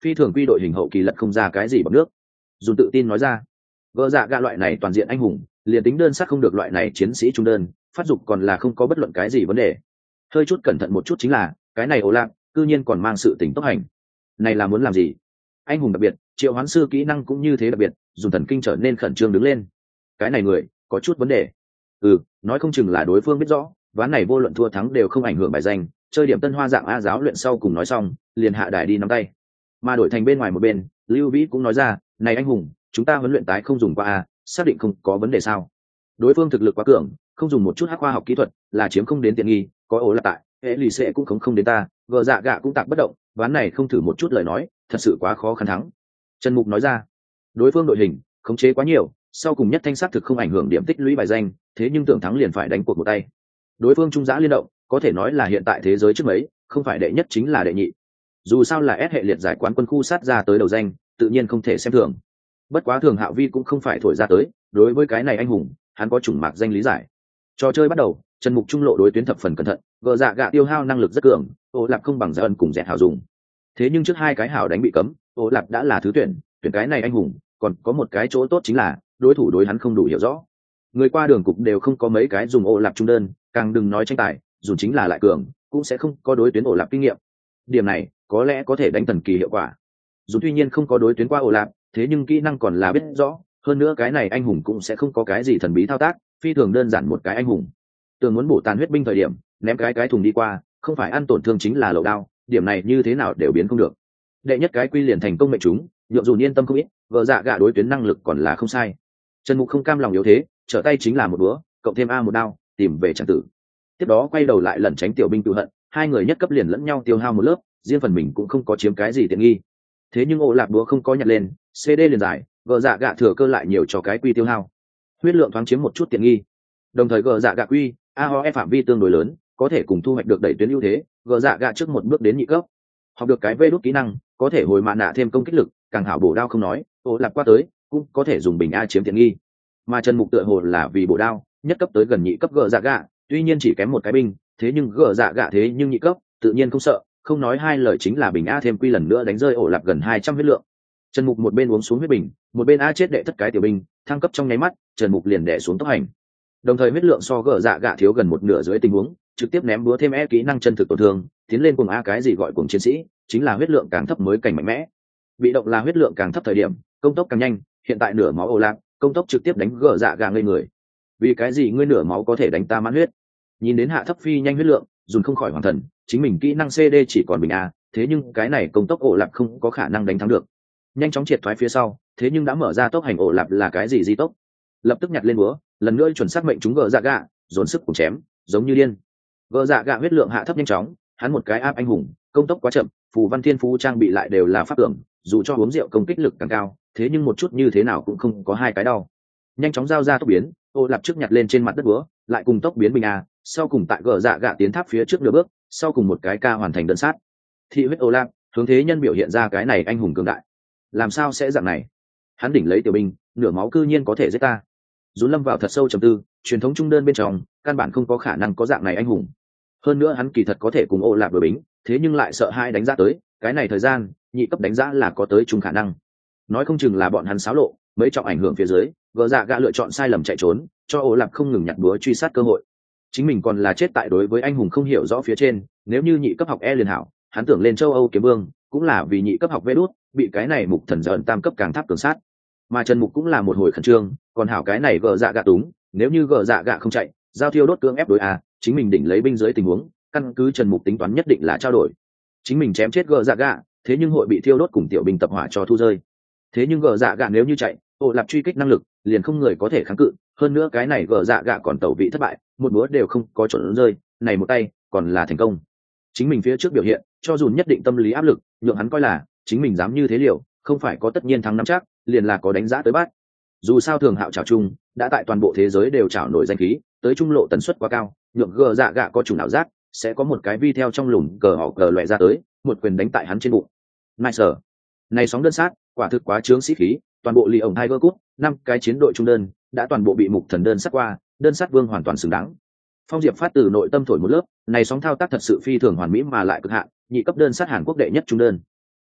phi thường quy đội hình hậu kỳ lật không ra cái gì bằng nước. Dùn tự tin nói ra, gỡ dạ gạ loại này toàn diện anh hùng, liền tính đơn sát không được loại này chiến sĩ trung đơn, phát dục còn là không có bất luận cái gì vấn đề. Hơi chút cẩn thận một chút chính là cái này ổ lạc cư nhiên còn mang sự tỉnh tốc hành, này là muốn làm gì? Anh hùng đặc biệt, triệu hoán sư kỹ năng cũng như thế đặc biệt, dùng thần kinh trở nên khẩn trương đứng lên. Cái này người có chút vấn đề. Ừ, nói không chừng là đối phương biết rõ ván này vô luận thua thắng đều không ảnh hưởng bài danh, chơi điểm tân hoa dạng a giáo luyện sau cùng nói xong liền hạ đài đi nắm tay. Mà đổi thành bên ngoài một bên, Lưu Vĩ cũng nói ra, này anh hùng, chúng ta huấn luyện tái không dùng qua a, xác định không có vấn đề sao? Đối phương thực lực quá cường, không dùng một chút hắc khoa học kỹ thuật là chiếm không đến tiện nghi, có ổ là tại hệ lì xệ cũng không không đến ta, vợ dạ gạ cũng tạc bất động, ván này không thử một chút lời nói thật sự quá khó khăn thắng. Trần Mục nói ra, đối phương đội hình khống chế quá nhiều, sau cùng nhất thanh sát thực không ảnh hưởng điểm tích lũy bài danh, thế nhưng tưởng thắng liền phải đánh cuộc một tay. Đối phương trung giã liên động có thể nói là hiện tại thế giới trước mấy, không phải đệ nhất chính là đệ nhị. Dù sao là S hệ liệt giải quán quân khu sát ra tới đầu danh, tự nhiên không thể xem thường. Bất quá Thường Hạo Vi cũng không phải thổi ra tới, đối với cái này anh hùng hắn có chủng mạc danh lý giải. Trò chơi bắt đầu, Trần Mục trung lộ đối tuyến thập phần cẩn thận, gờ dạ gạ tiêu hao năng lực rất cường, ô lạp không bằng Gia Ân cùng dẹt hảo dùng. Thế nhưng trước hai cái hảo đánh bị cấm, ô lạp đã là thứ tuyển, tuyển cái này anh hùng còn có một cái chỗ tốt chính là đối thủ đối hắn không đủ hiểu rõ. Người qua đường cục đều không có mấy cái dùng ô lạp trung đơn, càng đừng nói tranh tài, dù chính là lại cường cũng sẽ không có đối tuyến ổ lạp kinh nghiệm. Điểm này có lẽ có thể đánh thần kỳ hiệu quả. Dù tuy nhiên không có đối tuyến qua ổ lạp, thế nhưng kỹ năng còn là biết rõ, hơn nữa cái này anh hùng cũng sẽ không có cái gì thần bí thao tác, phi thường đơn giản một cái anh hùng. Tường muốn bổ tàn huyết binh thời điểm, ném cái cái thùng đi qua, không phải ăn tổn thương chính là lậu đao, điểm này như thế nào đều biến không được. Đệ nhất cái quy liền thành công mệnh chúng, nhượng dù yên tâm không ít, vợ dạ gạ đối tuyến năng lực còn là không sai. Trần Mục không cam lòng yếu thế, trở tay chính là một búa, cộng thêm a một đao, tìm về trận tử. Tiếp đó quay đầu lại lẩn tránh tiểu binh tự hận, hai người nhất cấp liền lẫn nhau tiêu hao một lớp, riêng phần mình cũng không có chiếm cái gì tiện nghi. Thế nhưng ổ lạc búa không có nhặt lên, xê đê liền giải, vợ dạ gạ thừa cơ lại nhiều cho cái quy tiêu hao, huyết lượng thoáng chiếm một chút tiện nghi. Đồng thời gờ dạ gạ quy a o e phạm vi tương đối lớn, có thể cùng thu hoạch được đẩy tuyến ưu thế, gờ dạ gạ trước một bước đến nhị cấp, học được cái vê đốt kỹ năng có thể hồi mạ nạ thêm công kích lực, càng hảo bổ đao không nói, ổ lạc qua tới cũng có thể dùng bình a chiếm tiện nghi. Mà Trần Mục tựa hồ là vì bổ đao nhất cấp tới gần nhị cấp gờ dạ gạ, tuy nhiên chỉ kém một cái binh, thế nhưng gờ dạ gạ thế nhưng nhị cấp tự nhiên không sợ, không nói hai lời chính là bình a thêm quy lần nữa đánh rơi ổ lạc gần hai trăm huyết lượng. Trần Mục một bên uống xuống huyết bình, một bên a chết đệ thất cái tiểu binh, thăng cấp trong nháy mắt, Trần Mục liền đè xuống tốc hành. Đồng thời huyết lượng so gờ dạ gạ thiếu gần một nửa dưới tình huống, trực tiếp ném búa thêm e kỹ năng chân thực tổn thương, tiến lên cùng a cái gì gọi cùng chiến sĩ, chính là huyết lượng càng thấp mới cảnh mạnh mẽ. Bị động là huyết lượng càng thấp thời điểm, công tốc càng nhanh, hiện tại nửa máu ổ lạc, công tốc trực tiếp đánh gờ dạ gạ ngây người. Vì cái gì ngươi nửa máu có thể đánh ta mãn huyết? Nhìn đến hạ thấp phi nhanh huyết lượng, dùn không khỏi hoàng thần, chính mình kỹ năng xê đê chỉ còn bình a, thế nhưng cái này công tốc ổ lạc không có khả năng đánh thắng được. Nhanh chóng triệt thoái phía sau, thế nhưng đã mở ra tốc hành ổ lạp là cái gì di tốc, lập tức nhặt lên búa, lần nữa chuẩn xác mệnh chúng gờ dạ gạ, dồn sức cùng chém giống như điên. Gờ dạ gạ huyết lượng hạ thấp nhanh chóng, hắn một cái áp anh hùng, công tốc quá chậm, phù văn thiên phú trang bị lại đều là pháp tưởng, dù cho uống rượu công kích lực càng cao, thế nhưng một chút như thế nào cũng không có hai cái đau. Nhanh chóng giao ra tốc biến, ổ lạp trước nhặt lên trên mặt đất búa, lại cùng tốc biến bình a, sau cùng tại gờ dạ gạ tiến tháp phía trước nửa bước, sau cùng một cái ca hoàn thành đơn sát. Thị huyết ổ lạp, hướng thế nhân biểu hiện ra cái này anh hùng cường đại. Làm sao sẽ dạng này? Hắn đỉnh lấy tiểu binh, nửa máu cư nhiên có thể giết ta. Dũng lâm vào thật sâu trầm tư, truyền thống trung đơn bên trong căn bản không có khả năng có dạng này anh hùng. Hơn nữa hắn kỳ thật có thể cùng ô lạp đối bính, thế nhưng lại sợ hai đánh giá tới, cái này thời gian nhị cấp đánh giá là có tới chung khả năng. Nói không chừng là bọn hắn xáo lộ, mấy trọng ảnh hưởng phía dưới, gỡ dạ gạ lựa chọn sai lầm chạy trốn, cho ô lạp không ngừng nhặt búa truy sát cơ hội. Chính mình còn là chết tại đối với anh hùng không hiểu rõ phía trên, nếu như nhị cấp học E liền hảo, hắn tưởng lên châu Âu kiếm vương, cũng là vì nhị cấp học vê đút bị cái này mục thần dần tam cấp càng tháp cường sát. Mà Trần Mục cũng là một hồi khẩn trương, còn hảo cái này gờ dạ gạ túng, nếu như gờ dạ gạ không chạy, giao thiêu đốt cưỡng ép đối a, chính mình đỉnh lấy binh dưới tình huống, căn cứ Trần Mục tính toán nhất định là trao đổi. Chính mình chém chết gờ dạ gạ, thế nhưng hội bị thiêu đốt cùng tiểu binh tập hỏa cho thu rơi. Thế nhưng gờ dạ gạ nếu như chạy, ổ lạp truy kích năng lực, liền không người có thể kháng cự, hơn nữa cái này gờ dạ gạ còn tẩu vị thất bại, một búa đều không có chuẩn rơi, này một tay còn là thành công. Chính mình phía trước biểu hiện, cho dù nhất định tâm lý áp lực, nhượng hắn coi là chính mình dám như thế liều, không phải có tất nhiên thắng nắm chắc, liền là có đánh giá tới bát. Dù sao Thường Hạo trảo chung đã tại toàn bộ thế giới đều trảo nổi danh khí, tới trung lộ tần suất quá cao, nhượng gờ dạ gạ có chủ não giác, sẽ có một cái vi theo trong lùm cờ họ cờ loại ra tới, một quyền đánh tại hắn trên bụng. Nice. Này sóng đơn sát, quả thực quá trướng sĩ khí, toàn bộ lì ổng Tiger Cup, năm cái chiến đội trung đơn đã toàn bộ bị mục thần đơn sát qua, đơn sát vương hoàn toàn xứng đáng. Phong Diệp phát từ nội tâm thổi một lớp, này sóng thao tác thật sự phi thường hoàn mỹ mà lại cực hạn, nhị cấp đơn sát Hàn Quốc đệ nhất trung đơn.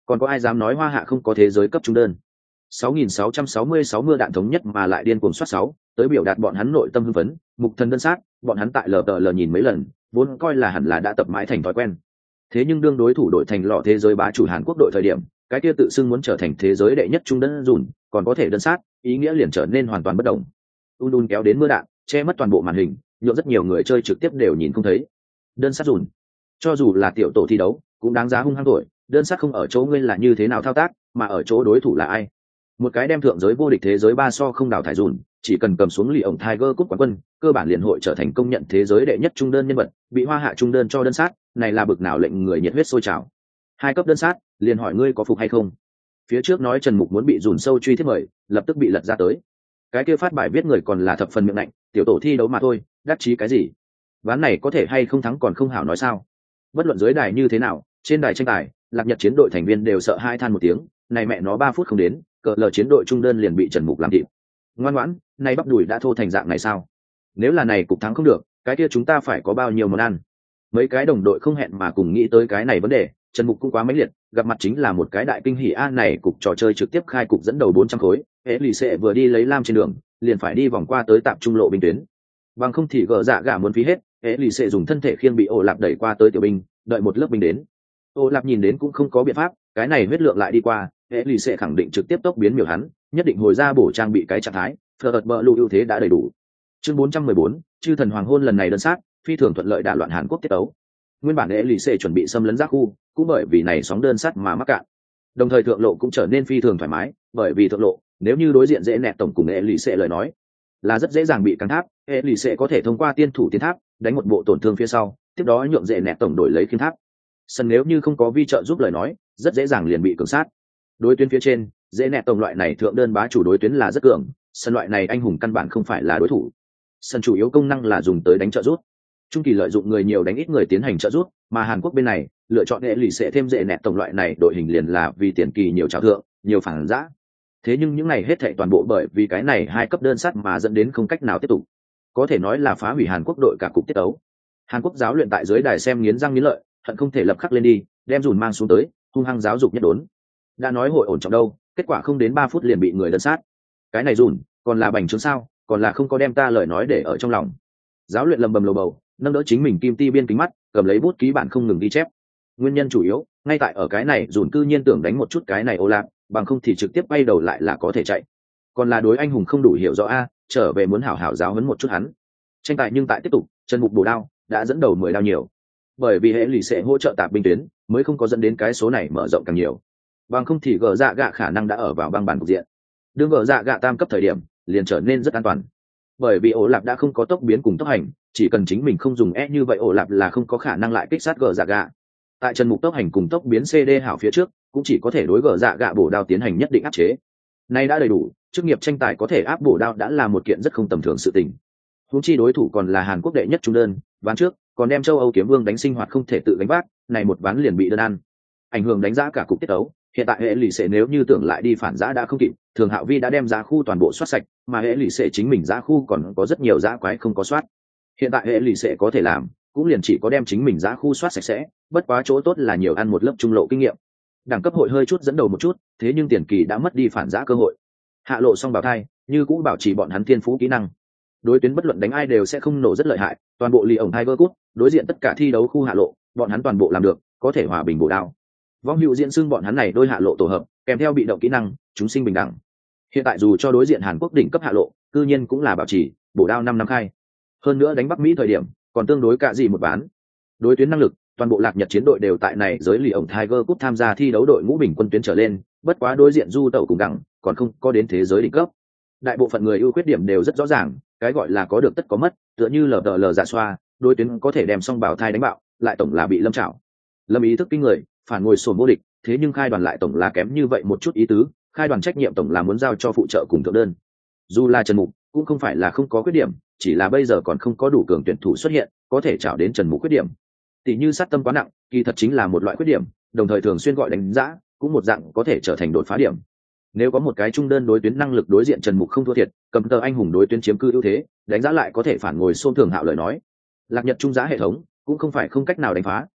còn có ai dám nói Hoa Hạ không có thế giới cấp trung đơn. sáu nghìn sáu trăm sáu mươi sáu mưa đạn thống nhất mà lại điên cuồng soát sáu, tới biểu đạt bọn hắn nội tâm hưng phấn, mục thần đơn sát, bọn hắn tại lờ tờ lờ nhìn mấy lần, vốn coi là hẳn là đã tập mãi thành thói quen. Thế nhưng đương đối thủ đội thành lọ thế giới bá chủ Hàn Quốc đội thời điểm, cái kia tự xưng muốn trở thành thế giới đệ nhất trung đơn dùn, còn có thể đơn sát, ý nghĩa liền trở nên hoàn toàn bất động. Un un kéo đến mưa đạn, che mất toàn bộ màn hình, nhộn rất nhiều người chơi trực tiếp đều nhìn không thấy. Đơn sát dùn, cho dù là tiểu tổ thi đấu, cũng đáng giá hung hăng tuổi, đơn sát không ở chỗ ngươi là như thế nào thao tác, mà ở chỗ đối thủ là ai. Một cái đem thượng giới vô địch thế giới ba so không đào thải dùn, chỉ cần cầm xuống lì ổng Tiger Cup quán quân, cơ bản liền hội trở thành công nhận thế giới đệ nhất trung đơn nhân vật, bị Hoa Hạ trung đơn cho đơn sát, này là bực nào lệnh người nhiệt huyết sôi trào. Hai cấp đơn sát, liền hỏi ngươi có phục hay không. Phía trước nói Trần Mục muốn bị dùn sâu truy thiết mời, lập tức bị lật ra tới. Cái kia phát bài viết người còn là thập phần miệng lạnh, tiểu tổ thi đấu mà thôi, đắc chí cái gì? Ván này có thể hay không thắng còn không hảo nói sao? Bất luận dưới đài như thế nào, trên đài tranh tài, Lạc Nhật chiến đội thành viên đều sợ hai than một tiếng, này mẹ nó ba phút không đến, cờ lờ chiến đội trung đơn liền bị Trần Mục làm thịt. Ngoan ngoãn, này bắp đùi đã thô thành dạng này sao? Nếu là này cục thắng không được, cái kia chúng ta phải có bao nhiêu món ăn? Mấy cái đồng đội không hẹn mà cùng nghĩ tới cái này vấn đề, Trần Mục cũng quá mãnh liệt, gặp mặt chính là một cái đại kinh hỉ a này cục trò chơi trực tiếp khai cục dẫn đầu bốn trăm khối, hễ lì xệ vừa đi lấy lam trên đường, liền phải đi vòng qua tới tạm trung lộ binh tuyến. Bằng không thì gỡ dạ gà muốn phí hết, hễ lì xệ dùng thân thể khiêng bị ổ lạp đẩy qua tới tiểu binh, đợi một lớp binh đến. Ổ lạp nhìn đến cũng không có biện pháp, cái này huyết lượng lại đi qua, hễ lì xệ khẳng định trực tiếp tốc biến miểu hắn, nhất định hồi ra bổ trang bị cái trạng thái, phật bờ lụ ưu thế đã đầy đủ. Chương bốn trăm mười bốn, chư thần hoàng hôn lần này đơn sát, phi thường thuận lợi đả loạn Hàn Quốc tiết tấu. Nguyên bản hễ lì xệ chuẩn bị xâm lấn giác khu, cũng bởi vì này sóng đơn sát mà mắc cạn. Đồng thời thượng lộ cũng trở nên phi thường thoải mái, bởi vì thượng lộ, nếu như đối diện dễ nẹt tổng cùng hễ lì xệ lời nói, là rất dễ dàng bị căng tháp, hễ lì xệ có thể thông qua tiên thủ tiến tháp, đánh một bộ tổn thương phía sau, tiếp đó nhượng dễ nẹt tổng đổi lấy khiêm tháp. Sân nếu như không có vi trợ giúp lời nói, rất dễ dàng liền bị cường sát. Đối tuyến phía trên, dễ nẹt tổng loại này thượng đơn bá chủ đối tuyến là rất cường, sân loại này anh hùng căn bản không phải là đối thủ. Sân chủ yếu công năng là dùng tới đánh trợ giúp. Trung kỳ lợi dụng người nhiều đánh ít người tiến hành trợ giúp, mà Hàn Quốc bên này lựa chọn hệ lì sẽ thêm dễ nẹt tổng loại này đội hình liền là vì tiền kỳ nhiều trào thượng, nhiều phản giã. Thế nhưng những này hết thảy toàn bộ bởi vì cái này hai cấp đơn sắt mà dẫn đến không cách nào tiếp tục. Có thể nói là phá hủy Hàn Quốc đội cả cục tiết tấu. Hàn Quốc giáo luyện tại dưới đài xem nghiến răng nghiến lợi, hận không thể lập khắc lên đi, đem dùn mang xuống tới, hung hăng giáo dục nhất đốn. Đã nói hội ổn trọng đâu, kết quả không đến ba phút liền bị người đơn sát. Cái này dùn, còn là bành trướng sao, còn là không có đem ta lời nói để ở trong lòng. Giáo luyện lầm bầm lầu bầu, nâng đỡ chính mình kim ti biên kính mắt, cầm lấy bút ký bản không ngừng ghi chép. Nguyên nhân chủ yếu ngay tại ở cái này dùn cư nhiên tưởng đánh một chút cái này ô lạc, bằng không thì trực tiếp bay đầu lại là có thể chạy. Còn là đối anh hùng không đủ hiểu rõ a, trở về muốn hảo hảo giáo huấn một chút hắn. Tranh tài nhưng tại tiếp tục, Trần Mục bổ đao đã dẫn đầu mười đao nhiều, bởi vì hệ lì sẽ hỗ trợ tạp binh tuyến mới không có dẫn đến cái số này mở rộng càng nhiều. Bằng không thì gờ dạ gạ khả năng đã ở vào băng bàn cục diện. Đương gờ dạ gạ tam cấp thời điểm liền trở nên rất an toàn, bởi vì ổ lạp đã không có tốc biến cùng tốc hành, chỉ cần chính mình không dùng e như vậy ổ lạp là không có khả năng lại kích sát gờ dạ gạ. Tại Trần Mục tốc hành cùng tốc biến cd hảo phía trước cũng chỉ có thể đối gờ dạ gạ bổ đao tiến hành nhất định áp chế. Nay đã đầy đủ, chức nghiệp tranh tài có thể áp bổ đao đã là một kiện rất không tầm thường sự tình. Huống chi đối thủ còn là Hàn Quốc đệ nhất trung đơn, ván trước còn đem châu Âu kiếm vương đánh sinh hoạt không thể tự gánh vác, này một ván liền bị đơn ăn, ảnh hưởng đánh giá cả cục tiết tấu. Hiện tại hệ lì xệ nếu như tưởng lại đi phản giã đã không kịp, Thường Hạo Vi đã đem giá khu toàn bộ soát sạch, mà hệ lì xệ chính mình giá khu còn có rất nhiều giá quái không có soát. Hiện tại hệ lì xệ có thể làm cũng liền chỉ có đem chính mình giá khu soát sạch sẽ, bất quá chỗ tốt là nhiều ăn một lớp trung lộ kinh nghiệm. Đẳng cấp hội hơi chút dẫn đầu một chút, thế nhưng tiền kỳ đã mất đi phản giã cơ hội. Hạ lộ xong bảo thai, như cũng bảo trì bọn hắn thiên phú kỹ năng. Đối tuyến bất luận đánh ai đều sẽ không nổ rất lợi hại, toàn bộ lì ổng Tiger Cup, đối diện tất cả thi đấu khu hạ lộ, bọn hắn toàn bộ làm được, có thể hòa bình bổ đao. Vong hữu diễn xưng bọn hắn này đôi hạ lộ tổ hợp, kèm theo bị động kỹ năng, chúng sinh bình đẳng. Hiện tại dù cho đối diện Hàn Quốc đỉnh cấp hạ lộ, cư nhiên cũng là bảo trì bổ đao năm năm khai. Hơn nữa đánh Bắc Mỹ thời điểm, còn tương đối cả gì một ván. Đối tuyến năng lực, toàn bộ Lạc Nhật chiến đội đều tại này giới lì ổng Tiger Cup tham gia thi đấu đội ngũ bình quân tuyến trở lên, bất quá đối diện du tẩu cùng đẳng, còn không có đến thế giới đỉnh cấp. Đại bộ phận người ưu khuyết điểm đều rất rõ ràng, cái gọi là có được tất có mất, tựa như lờ đờ lờ dạ xoa, đối tuyến có thể đem xong bảo thai đánh bạo, lại tổng là bị lâm trảo. Lâm ý thức kinh người, phản ngồi sồn vô địch, thế nhưng khai đoàn lại tổng là kém như vậy một chút ý tứ, khai đoàn trách nhiệm tổng là muốn giao cho phụ trợ cùng thượng đơn. Dù là Trần Mục, cũng không phải là không có khuyết điểm, chỉ là bây giờ còn không có đủ cường tuyển thủ xuất hiện, có thể chảo đến Trần Mục khuyết điểm. Tỷ như sát tâm quá nặng, kỳ thật chính là một loại khuyết điểm, đồng thời thường xuyên gọi đánh giá, cũng một dạng có thể trở thành đột phá điểm. Nếu có một cái trung đơn đối tuyến năng lực đối diện Trần Mục không thua thiệt, cầm tờ anh hùng đối tuyến chiếm cư ưu thế, đánh giá lại có thể phản ngồi xôn Thường Hạo lời nói. Lạc Nhật trung giá hệ thống cũng không phải không cách nào đánh phá,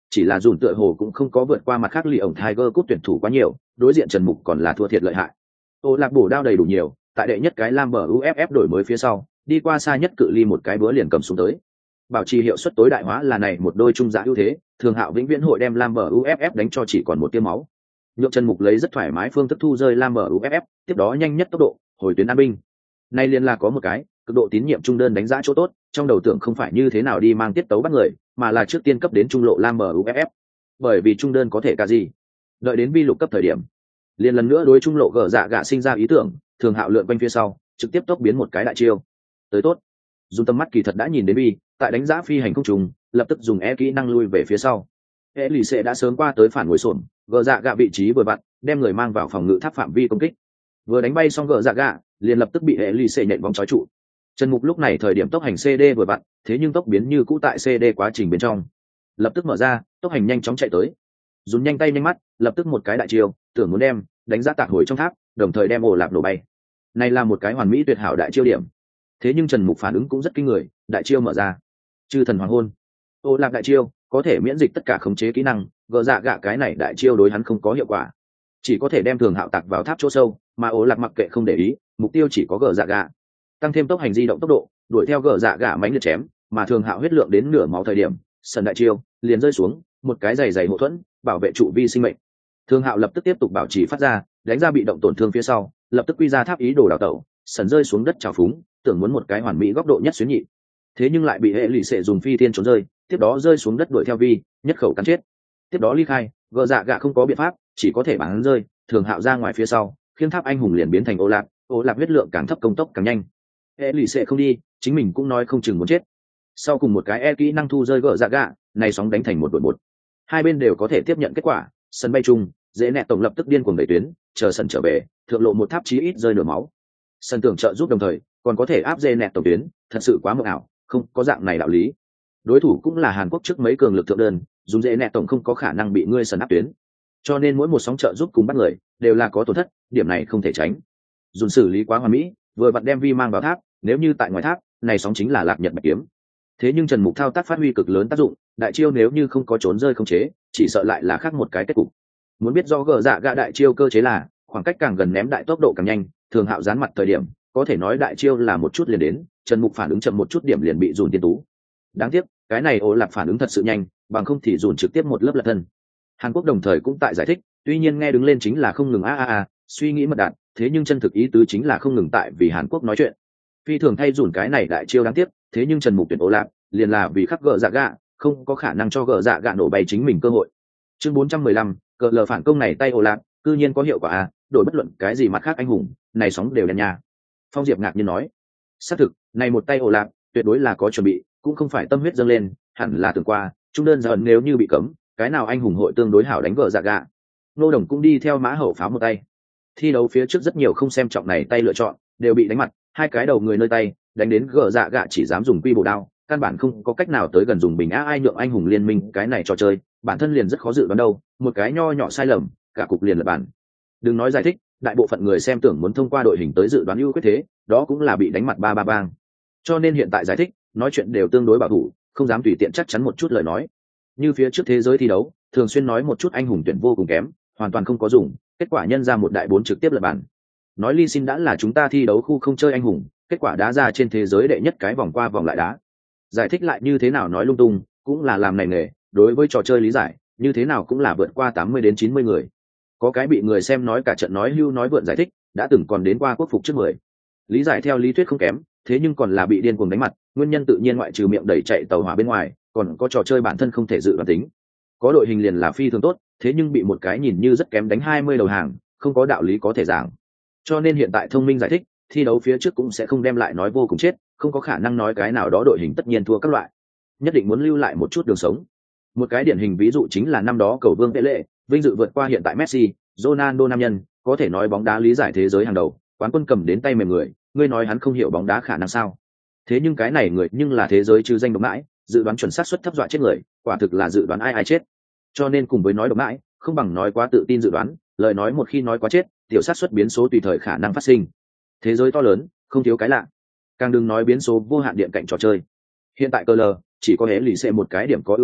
chỉ là dùn tựa hồ cũng không có vượt qua mặt khác lì ổng Tiger cúp tuyển thủ quá nhiều, đối diện Trần Mục còn là thua thiệt lợi hại. Ô Lạc bổ đao đầy đủ nhiều, tại đệ nhất cái lam bờ u ép ép đổi mới phía sau, đi qua xa nhất cự ly một cái búa liền cầm xuống tới. Bảo trì hiệu suất tối đại hóa là này một đôi trung giá ưu thế, Thường Hạo vĩnh viễn hội đem lam bờ u ép ép đánh cho chỉ còn một tia máu. Nhượng Trần Mục lấy rất thoải mái phương thức thu rơi lam bờ u ép ép, tiếp đó nhanh nhất tốc độ, hồi tuyến an binh. Nay liên là có một cái, cực độ tín nhiệm trung đơn đánh giá chỗ tốt, trong đầu tưởng không phải như thế nào đi mang tiết tấu bắt người, mà là trước tiên cấp đến trung lộ lam bờ u ép ép. Bởi vì trung đơn có thể cả gì, đợi đến vi lục cấp thời điểm, liền lần nữa đối trung lộ gỡ dạ gạ sinh ra ý tưởng, Thường Hạo lượn quanh phía sau, trực tiếp tốc biến một cái đại chiêu. Tới tốt. Dùng tầm mắt kỳ thật đã nhìn đến vi, tại đánh giá phi hành không trùng, lập tức dùng e kỹ năng lui về phía sau. E lì xệ đã sớm qua tới phản ngồi xổm, gỡ dạ gạ vị trí vừa vặn, đem người mang vào phòng ngự tháp phạm vi công kích. Vừa đánh bay xong gỡ dạ gạ, liền lập tức bị e lì xệ nhện bóng trói trụ. Trần Mục lúc này thời điểm tốc hành xê đê vừa vặn, thế nhưng tốc biến như cũ tại xê đê quá trình bên trong. Lập tức mở ra, tốc hành nhanh chóng chạy tới. Dùng nhanh tay nhanh mắt, lập tức một cái đại chiêu, tưởng muốn đem đánh giá tạc hồi trong tháp, đồng thời đem ổ lạp nổ bay. Này là một cái hoàn mỹ tuyệt hảo đại chiêu điểm. Thế nhưng Trần Mục phản ứng cũng rất kinh người, đại chiêu mở ra. Chư thần hoàng hôn. Ổ lạp đại chiêu, có thể miễn dịch tất cả khống chế kỹ năng, gỡ dạ gạ cái này đại chiêu đối hắn không có hiệu quả. Chỉ có thể đem Thường Hạo tạc vào tháp chỗ sâu, mà ổ lạp mặc kệ không để ý, mục tiêu chỉ có gỡ dạ gạ. Tăng thêm tốc hành di động tốc độ, đuổi theo gỡ dạ gạ mánh liệt chém, mà Thường Hạo huyết lượng đến nửa máu thời điểm, sân đại chiêu liền rơi xuống, một cái giày giày hộ thuẫn, bảo vệ trụ vi sinh mệnh. Thường Hạo lập tức tiếp tục bảo trì phát ra, đánh ra bị động tổn thương phía sau, lập tức quy ra tháp ý đồ đào tẩu, sần rơi xuống đất trào phúng, tưởng muốn một cái hoàn mỹ góc độ nhất xuyến nhị. Thế nhưng lại bị hệ lụy sệ dùng phi thiên trốn rơi, tiếp đó rơi xuống đất đuổi theo vi, nhất khẩu cắn chết. Tiếp đó ly khai, gỡ dạ gạ không có biện pháp, chỉ có thể bắn rơi, Thường Hạo ra ngoài phía sau, khiêng tháp anh hùng liền biến thành ô lạc, ô lạc huyết lượng càng thấp công tốc càng nhanh. Hệ lụy sệ không đi, chính mình cũng nói không chừng muốn chết. Sau cùng một cái e kỹ năng thu rơi gỡ dạ gạ, này sóng đánh thành một đội một. Hai bên đều có thể tiếp nhận kết quả, sân bay chung, dễ nẹt tổng lập tức điên cuồng đẩy tuyến, chờ sân trở về, thượng lộ một tháp chí ít rơi nửa máu. Sân tưởng trợ giúp đồng thời, còn có thể áp dễ nẹt tổng tuyến, thật sự quá mộng ảo, không có dạng này đạo lý. Đối thủ cũng là Hàn Quốc trước mấy cường lực thượng đơn, dùng dễ nẹt tổng không có khả năng bị ngươi sân áp tuyến. Cho nên mỗi một sóng trợ giúp cùng bắt người, đều là có tổn thất, điểm này không thể tránh. Dùng xử lý quá hoàn mỹ, vừa vặn đem vi mang vào tháp, nếu như tại ngoài tháp, này sóng chính là lạc nhật bạch kiếm. Thế nhưng Trần Mục thao tác phát huy cực lớn tác dụng, đại chiêu nếu như không có trốn rơi không chế, chỉ sợ lại là khác một cái kết cục. Muốn biết do gỡ dạ gạ đại chiêu cơ chế là khoảng cách càng gần ném đại tốc độ càng nhanh, Thường Hạo dán mặt thời điểm, có thể nói đại chiêu là một chút liền đến, Trần Mục phản ứng chậm một chút điểm liền bị dùn tiên tú. Đáng tiếc, cái này ổ lạc phản ứng thật sự nhanh, bằng không thì dùn trực tiếp một lớp lật thân. Hàn Quốc đồng thời cũng tại giải thích, tuy nhiên nghe đứng lên chính là không ngừng a a a, suy nghĩ mật đạn, thế nhưng chân thực ý tứ chính là không ngừng tại vì Hàn Quốc nói chuyện. Phi thường thay dùn cái này đại chiêu đáng tiếc, thế nhưng Trần Mục tuyển ổ lạc, liền là vì khắc gỡ dạ gạ, không có khả năng cho gỡ dạ gạ nổ bay chính mình cơ hội. Chương bốn trăm mười lăm, cờ lờ phản công này tay ổ lạc, cư nhiên có hiệu quả à, đổi bất luận cái gì mặt khác anh hùng, này sóng đều đen nha. Phong Diệp ngạc nhiên nói, xác thực, này một tay ổ lạc, tuyệt đối là có chuẩn bị, cũng không phải tâm huyết dâng lên, hẳn là tưởng qua, trung đơn giản nếu như bị cấm, cái nào anh hùng hội tương đối hảo đánh gỡ dạ gạ. Nô Đồng cũng đi theo mã hậu pháo một tay. Thi đấu phía trước rất nhiều không xem trọng này tay lựa chọn, đều bị đánh mặt, hai cái đầu người nơi tay, đánh đến gỡ dạ gạ chỉ dám dùng quy bộ đao, căn bản không có cách nào tới gần dùng bình a ai nhượng anh hùng liên minh cái này trò chơi, bản thân liền rất khó dự đoán đâu, một cái nho nhỏ sai lầm, cả cục liền là bản. Đừng nói giải thích, đại bộ phận người xem tưởng muốn thông qua đội hình tới dự đoán ưu quyết thế, đó cũng là bị đánh mặt ba ba bang. Cho nên hiện tại giải thích, nói chuyện đều tương đối bảo thủ, không dám tùy tiện chắc chắn một chút lời nói. Như phía trước thế giới thi đấu, thường xuyên nói một chút anh hùng tuyển vô cùng kém, hoàn toàn không có dùng, kết quả nhân ra một đại bốn trực tiếp lật bản. Nói Lee Sin đã là chúng ta thi đấu khu không chơi anh hùng, kết quả đá ra trên thế giới đệ nhất cái vòng qua vòng lại đá. Giải thích lại như thế nào nói lung tung, cũng là làm này nghề, đối với trò chơi lý giải, như thế nào cũng là vượt qua tám mươi đến chín mươi người. Có cái bị người xem nói cả trận nói hưu nói vượn giải thích, đã từng còn đến qua quốc phục trước mười. Lý giải theo lý thuyết không kém, thế nhưng còn là bị điên cuồng đánh mặt, nguyên nhân tự nhiên ngoại trừ miệng đẩy chạy tàu hỏa bên ngoài, còn có trò chơi bản thân không thể dự đoán tính. Có đội hình liền là phi thường tốt, thế nhưng bị một cái nhìn như rất kém đánh hai mươi đầu hàng, không có đạo lý có thể giảng. Cho nên hiện tại thông minh giải thích, thi đấu phía trước cũng sẽ không đem lại nói vô cùng chết, không có khả năng nói cái nào đó đội hình tất nhiên thua các loại, nhất định muốn lưu lại một chút đường sống. Một cái điển hình ví dụ chính là năm đó cầu vương Pele, vinh dự vượt qua hiện tại Messi, Ronaldo nam nhân, có thể nói bóng đá lý giải thế giới hàng đầu, quán quân cầm đến tay mềm người, ngươi nói hắn không hiểu bóng đá khả năng sao? Thế nhưng cái này người nhưng là thế giới trừ danh độc mãi, dự đoán chuẩn xác suất thấp dọa chết người, quả thực là dự đoán ai ai chết. Cho nên cùng với nói độc mãi, không bằng nói quá tự tin dự đoán, lời nói một khi nói quá chết, tiểu xác suất biến số tùy thời khả năng phát sinh. Thế giới to lớn, không thiếu cái lạ. Càng đừng nói biến số vô hạn điện cạnh trò chơi. Hiện tại cơ lờ chỉ có hé lì xệ một cái điểm có ưu thế,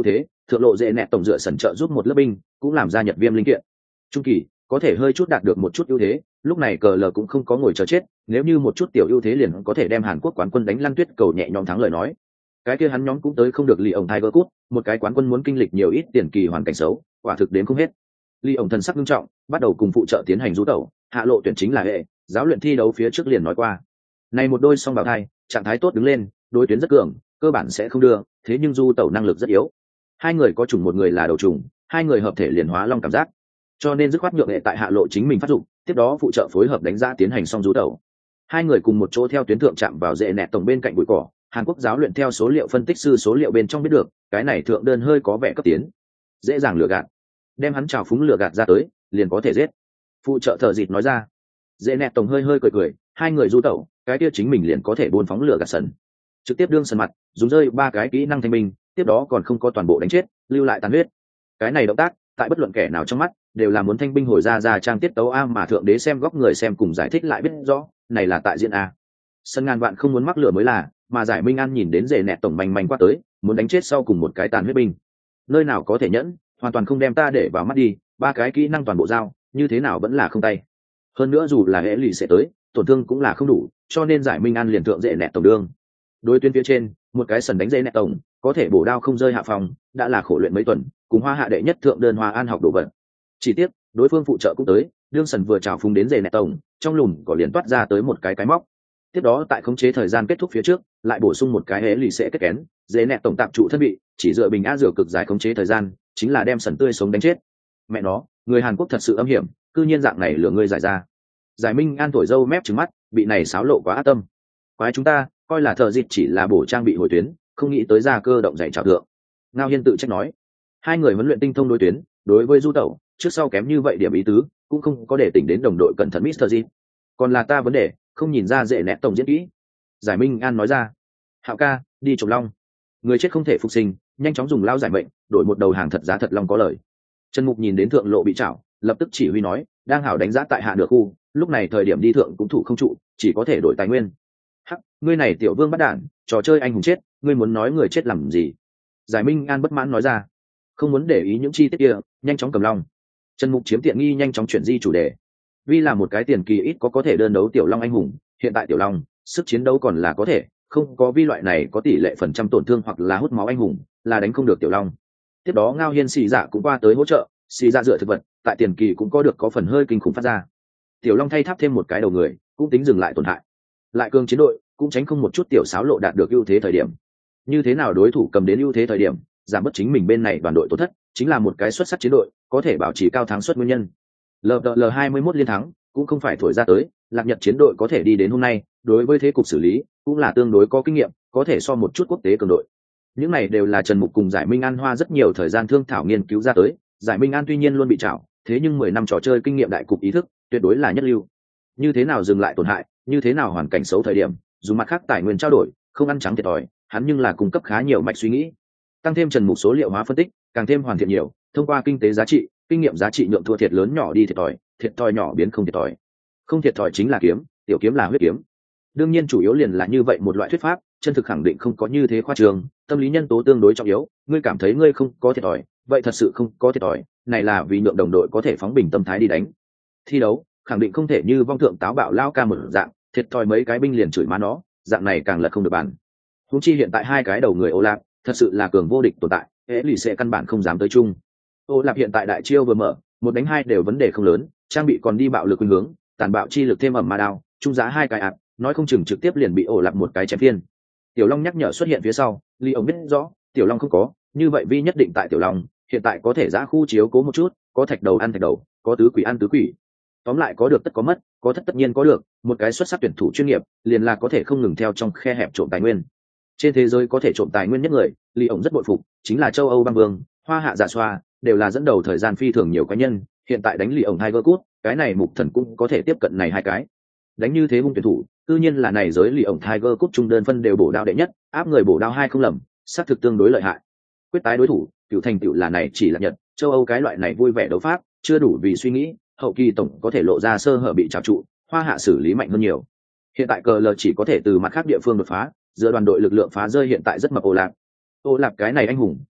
thượng lộ dễ nẹt tổng dựa sần trợ giúp một lớp binh cũng làm ra nhật viêm linh kiện. Trung kỳ có thể hơi chút đạt được một chút ưu thế, lúc này cờ lờ cũng không có ngồi chờ chết, nếu như một chút tiểu ưu thế liền có thể đem Hàn Quốc quán quân đánh lăn tuyết cầu nhẹ nhõm thắng lời nói, cái kia hắn nhóm cũng tới không được lì ổng Tiger Cup, một cái quán quân muốn kinh lịch nhiều ít tiền kỳ hoàn cảnh xấu, quả thực đến không hết. Lì ổng thần sắc nghiêm trọng, bắt đầu cùng phụ trợ tiến hành du tẩu, hạ lộ tuyển chính là hệ, giáo luyện thi đấu phía trước liền nói qua. Này một đôi song bảo thai, trạng thái tốt đứng lên, đối tuyến rất cường, cơ bản sẽ không đưa, thế nhưng du tẩu năng lực rất yếu. Hai người có chủng một người là đầu trùng, hai người hợp thể liền hóa long cảm giác, cho nên dứt khoát nhượng hệ tại hạ lộ chính mình phát dụng, tiếp đó phụ trợ phối hợp đánh giá tiến hành song du tẩu. Hai người cùng một chỗ theo tuyến thượng chạm vào dễ nẹt tổng bên cạnh bụi cỏ. Hàn Quốc giáo luyện theo số liệu phân tích sư số liệu bên trong biết được, cái này thượng đơn hơi có vẻ cấp tiến, dễ dàng lừa gạt, đem hắn trào phúng lừa gạt ra tới, liền có thể giết. Phụ trợ thợ dịt nói ra. Dễ nẹt tổng hơi hơi cười cười, hai người du tẩu, cái kia chính mình liền có thể buôn phóng lửa gạt sần, trực tiếp đương sần mặt, dùng rơi ba cái kỹ năng thanh minh, tiếp đó còn không có toàn bộ đánh chết, lưu lại tàn huyết. Cái này động tác, tại bất luận kẻ nào trong mắt, đều là muốn thanh binh hồi ra ra trang tiết tấu a, mà thượng đế xem góc người xem cùng giải thích lại biết rõ, này là tại diễn a. Sân ngàn vạn không muốn mắc lửa mới là, mà giải minh an nhìn đến dề nẹt tổng manh manh qua tới, muốn đánh chết sau cùng một cái tàn huyết binh, nơi nào có thể nhẫn, hoàn toàn không đem ta để vào mắt đi, ba cái kỹ năng toàn bộ giao, như thế nào vẫn là không tay. Hơn nữa dù là hệ lì sẽ tới, tổn thương cũng là không đủ, cho nên giải minh an liền thượng dễ nẹt tổng đương. Đối tuyến phía trên, một cái sần đánh dễ nẹt tổng, có thể bổ đao không rơi hạ phòng, đã là khổ luyện mấy tuần, cùng hoa hạ đệ nhất thượng đơn hoa an học đồ vật. Chỉ tiếc, đối phương phụ trợ cũng tới, đương sần vừa chào phúng đến dễ nẹt tổng, trong lùn có liền toát ra tới một cái cái móc. Tiếp đó tại khống chế thời gian kết thúc phía trước, lại bổ sung một cái hệ lì sẽ kết kén, dễ nẹt tổng tạm trụ thân bị, chỉ dựa bình a dừa cực dài khống chế thời gian, chính là đem sần tươi sống đánh chết. Mẹ nó, người Hàn Quốc thật sự âm hiểm, cư nhiên dạng này lừa ngươi giải ra. Giải minh an thổi dâu mép trừng mắt, bị này xáo lộ quá ác tâm. Quái chúng ta coi là thợ dịch chỉ là bổ trang bị hồi tuyến, không nghĩ tới ra cơ động dạy trào thượng. Ngao Hiên tự trách nói, hai người huấn luyện tinh thông đối tuyến, đối với du tẩu trước sau kém như vậy điểm ý tứ, cũng không có để tỉnh đến đồng đội cẩn thận mít tơ Jin. Còn là ta vấn đề, không nhìn ra dễ nẹt tổng diễn kỹ. Giải minh an nói ra. Hạo ca, đi trồng long, người chết không thể phục sinh, nhanh chóng dùng lao giải mệnh, đổi một đầu hàng thật giá thật long có lời. Trần Mục nhìn đến thượng lộ bị chảo, lập tức chỉ huy nói, đang hảo đánh giá tại hạ nửa khu, lúc này thời điểm đi thượng cũng thủ không trụ, chỉ có thể đổi tài nguyên. Hắc, ngươi này tiểu vương bắt đản, trò chơi anh hùng chết, ngươi muốn nói người chết làm gì? Giải minh an bất mãn nói ra. Không muốn để ý những chi tiết kia, nhanh chóng cầm long. Trần Mục chiếm tiện nghi nhanh chóng chuyển di chủ đề. Vì là một cái tiền kỳ ít có có thể đơn đấu tiểu long anh hùng, hiện tại tiểu long sức chiến đấu còn là có thể, không có vi loại này có tỷ lệ phần trăm tổn thương hoặc là hút máu anh hùng, là đánh không được tiểu long. Tiếp đó Ngao Hiên xì dạ cũng qua tới hỗ trợ, xì dạ dựa thực vật, tại tiền kỳ cũng có được có phần hơi kinh khủng phát ra. Tiểu long thay tháp thêm một cái đầu người, cũng tính dừng lại tổn hại. Lại cường chiến đội, cũng tránh không một chút tiểu xáo lộ đạt được ưu thế thời điểm. Như thế nào đối thủ cầm đến ưu thế thời điểm, giảm bất chính mình bên này đoàn đội tổn thất, chính là một cái xuất sắc chiến đội, có thể bảo trì cao thắng suất nguyên nhân. lờ đê lờ hai mươi mốt liên thắng, cũng không phải thổi ra tới, Lạc Nhật chiến đội có thể đi đến hôm nay, đối với thế cục xử lý, cũng là tương đối có kinh nghiệm, có thể so một chút quốc tế cường đội. Những này đều là Trần Mục cùng Giải Minh An hoa rất nhiều thời gian thương thảo nghiên cứu ra tới. Giải Minh An tuy nhiên luôn bị trảo, thế nhưng mười năm trò chơi kinh nghiệm đại cục ý thức, tuyệt đối là nhất lưu. Như thế nào dừng lại tổn hại, như thế nào hoàn cảnh xấu thời điểm, dùng mặt khác tài nguyên trao đổi, không ăn trắng thiệt thòi, hắn nhưng là cung cấp khá nhiều mạch suy nghĩ. Tăng thêm Trần Mục số liệu hóa phân tích, càng thêm hoàn thiện nhiều, thông qua kinh tế giá trị, kinh nghiệm giá trị nhượng thua thiệt lớn nhỏ đi thiệt thòi, thiệt thòi nhỏ biến không thiệt thòi. Không thiệt thòi chính là kiếm, tiểu kiếm là huyết kiếm. Đương nhiên chủ yếu liền là như vậy một loại thuyết pháp, chân thực khẳng định không có như thế khoa trương, tâm lý nhân tố tương đối trọng yếu, ngươi cảm thấy ngươi không có thiệt thòi, vậy thật sự không có thiệt thòi, này là vì nhượng đồng đội có thể phóng bình tâm thái đi đánh. Thi đấu, khẳng định không thể như vong thượng táo bạo lao ca một dạng, thiệt thòi mấy cái binh liền chửi má nó, dạng này càng lật không được bàn. Huống chi hiện tại hai cái đầu người Ô Lạp, thật sự là cường vô địch tồn tại, hễ lì sẽ căn bản không dám tới chung. Ô Lạp hiện tại đại chiêu vừa mở, một đánh hai đều vấn đề không lớn, trang bị còn đi bạo lực khuynh hướng, tàn bạo chi lực thêm ẩm ma đao, trung giá hai cái ạt, nói không chừng trực tiếp liền bị Ô Lạp một cái chém phiên. Tiểu Long nhắc nhở xuất hiện phía sau, Lý ông biết rõ, Tiểu Long không có, như vậy Vi nhất định tại Tiểu Long, hiện tại có thể giã khu chiếu cố một chút, có thạch đầu ăn thạch đầu, có tứ quỷ ăn tứ quỷ. Tóm lại có được tất có mất, có thất tất nhiên có được, một cái xuất sắc tuyển thủ chuyên nghiệp, liền là có thể không ngừng theo trong khe hẹp trộm tài nguyên. Trên thế giới có thể trộm tài nguyên nhất người, Lý ông rất bội phục, chính là châu Âu băng vương, Hoa Hạ Dạ Xoa, đều là dẫn đầu thời gian phi thường nhiều cá nhân, hiện tại đánh Lý ông Tiger Cup, cái này mục thần cũng có thể tiếp cận này hai cái. Đánh như thế hung tuyển thủ, tự nhiên là này giới Lý ông Tiger Cup trung đơn phân đều bổ đao đệ nhất, áp người bổ đao hai không lầm, xác thực tương đối lợi hại. Quyết tái đối thủ, cựu thành tựu là này chỉ là Nhật, châu Âu cái loại này vui vẻ đấu pháp, chưa đủ vì suy nghĩ, hậu kỳ tổng có thể lộ ra sơ hở bị trảo trụ, Hoa Hạ xử lý mạnh hơn nhiều. Hiện tại cờ lờ chỉ có thể từ mặt khác địa phương đột phá, giữa đoàn đội lực lượng phá rơi hiện tại rất mập Ô Lạp. Ô Lạp cái này anh hùng,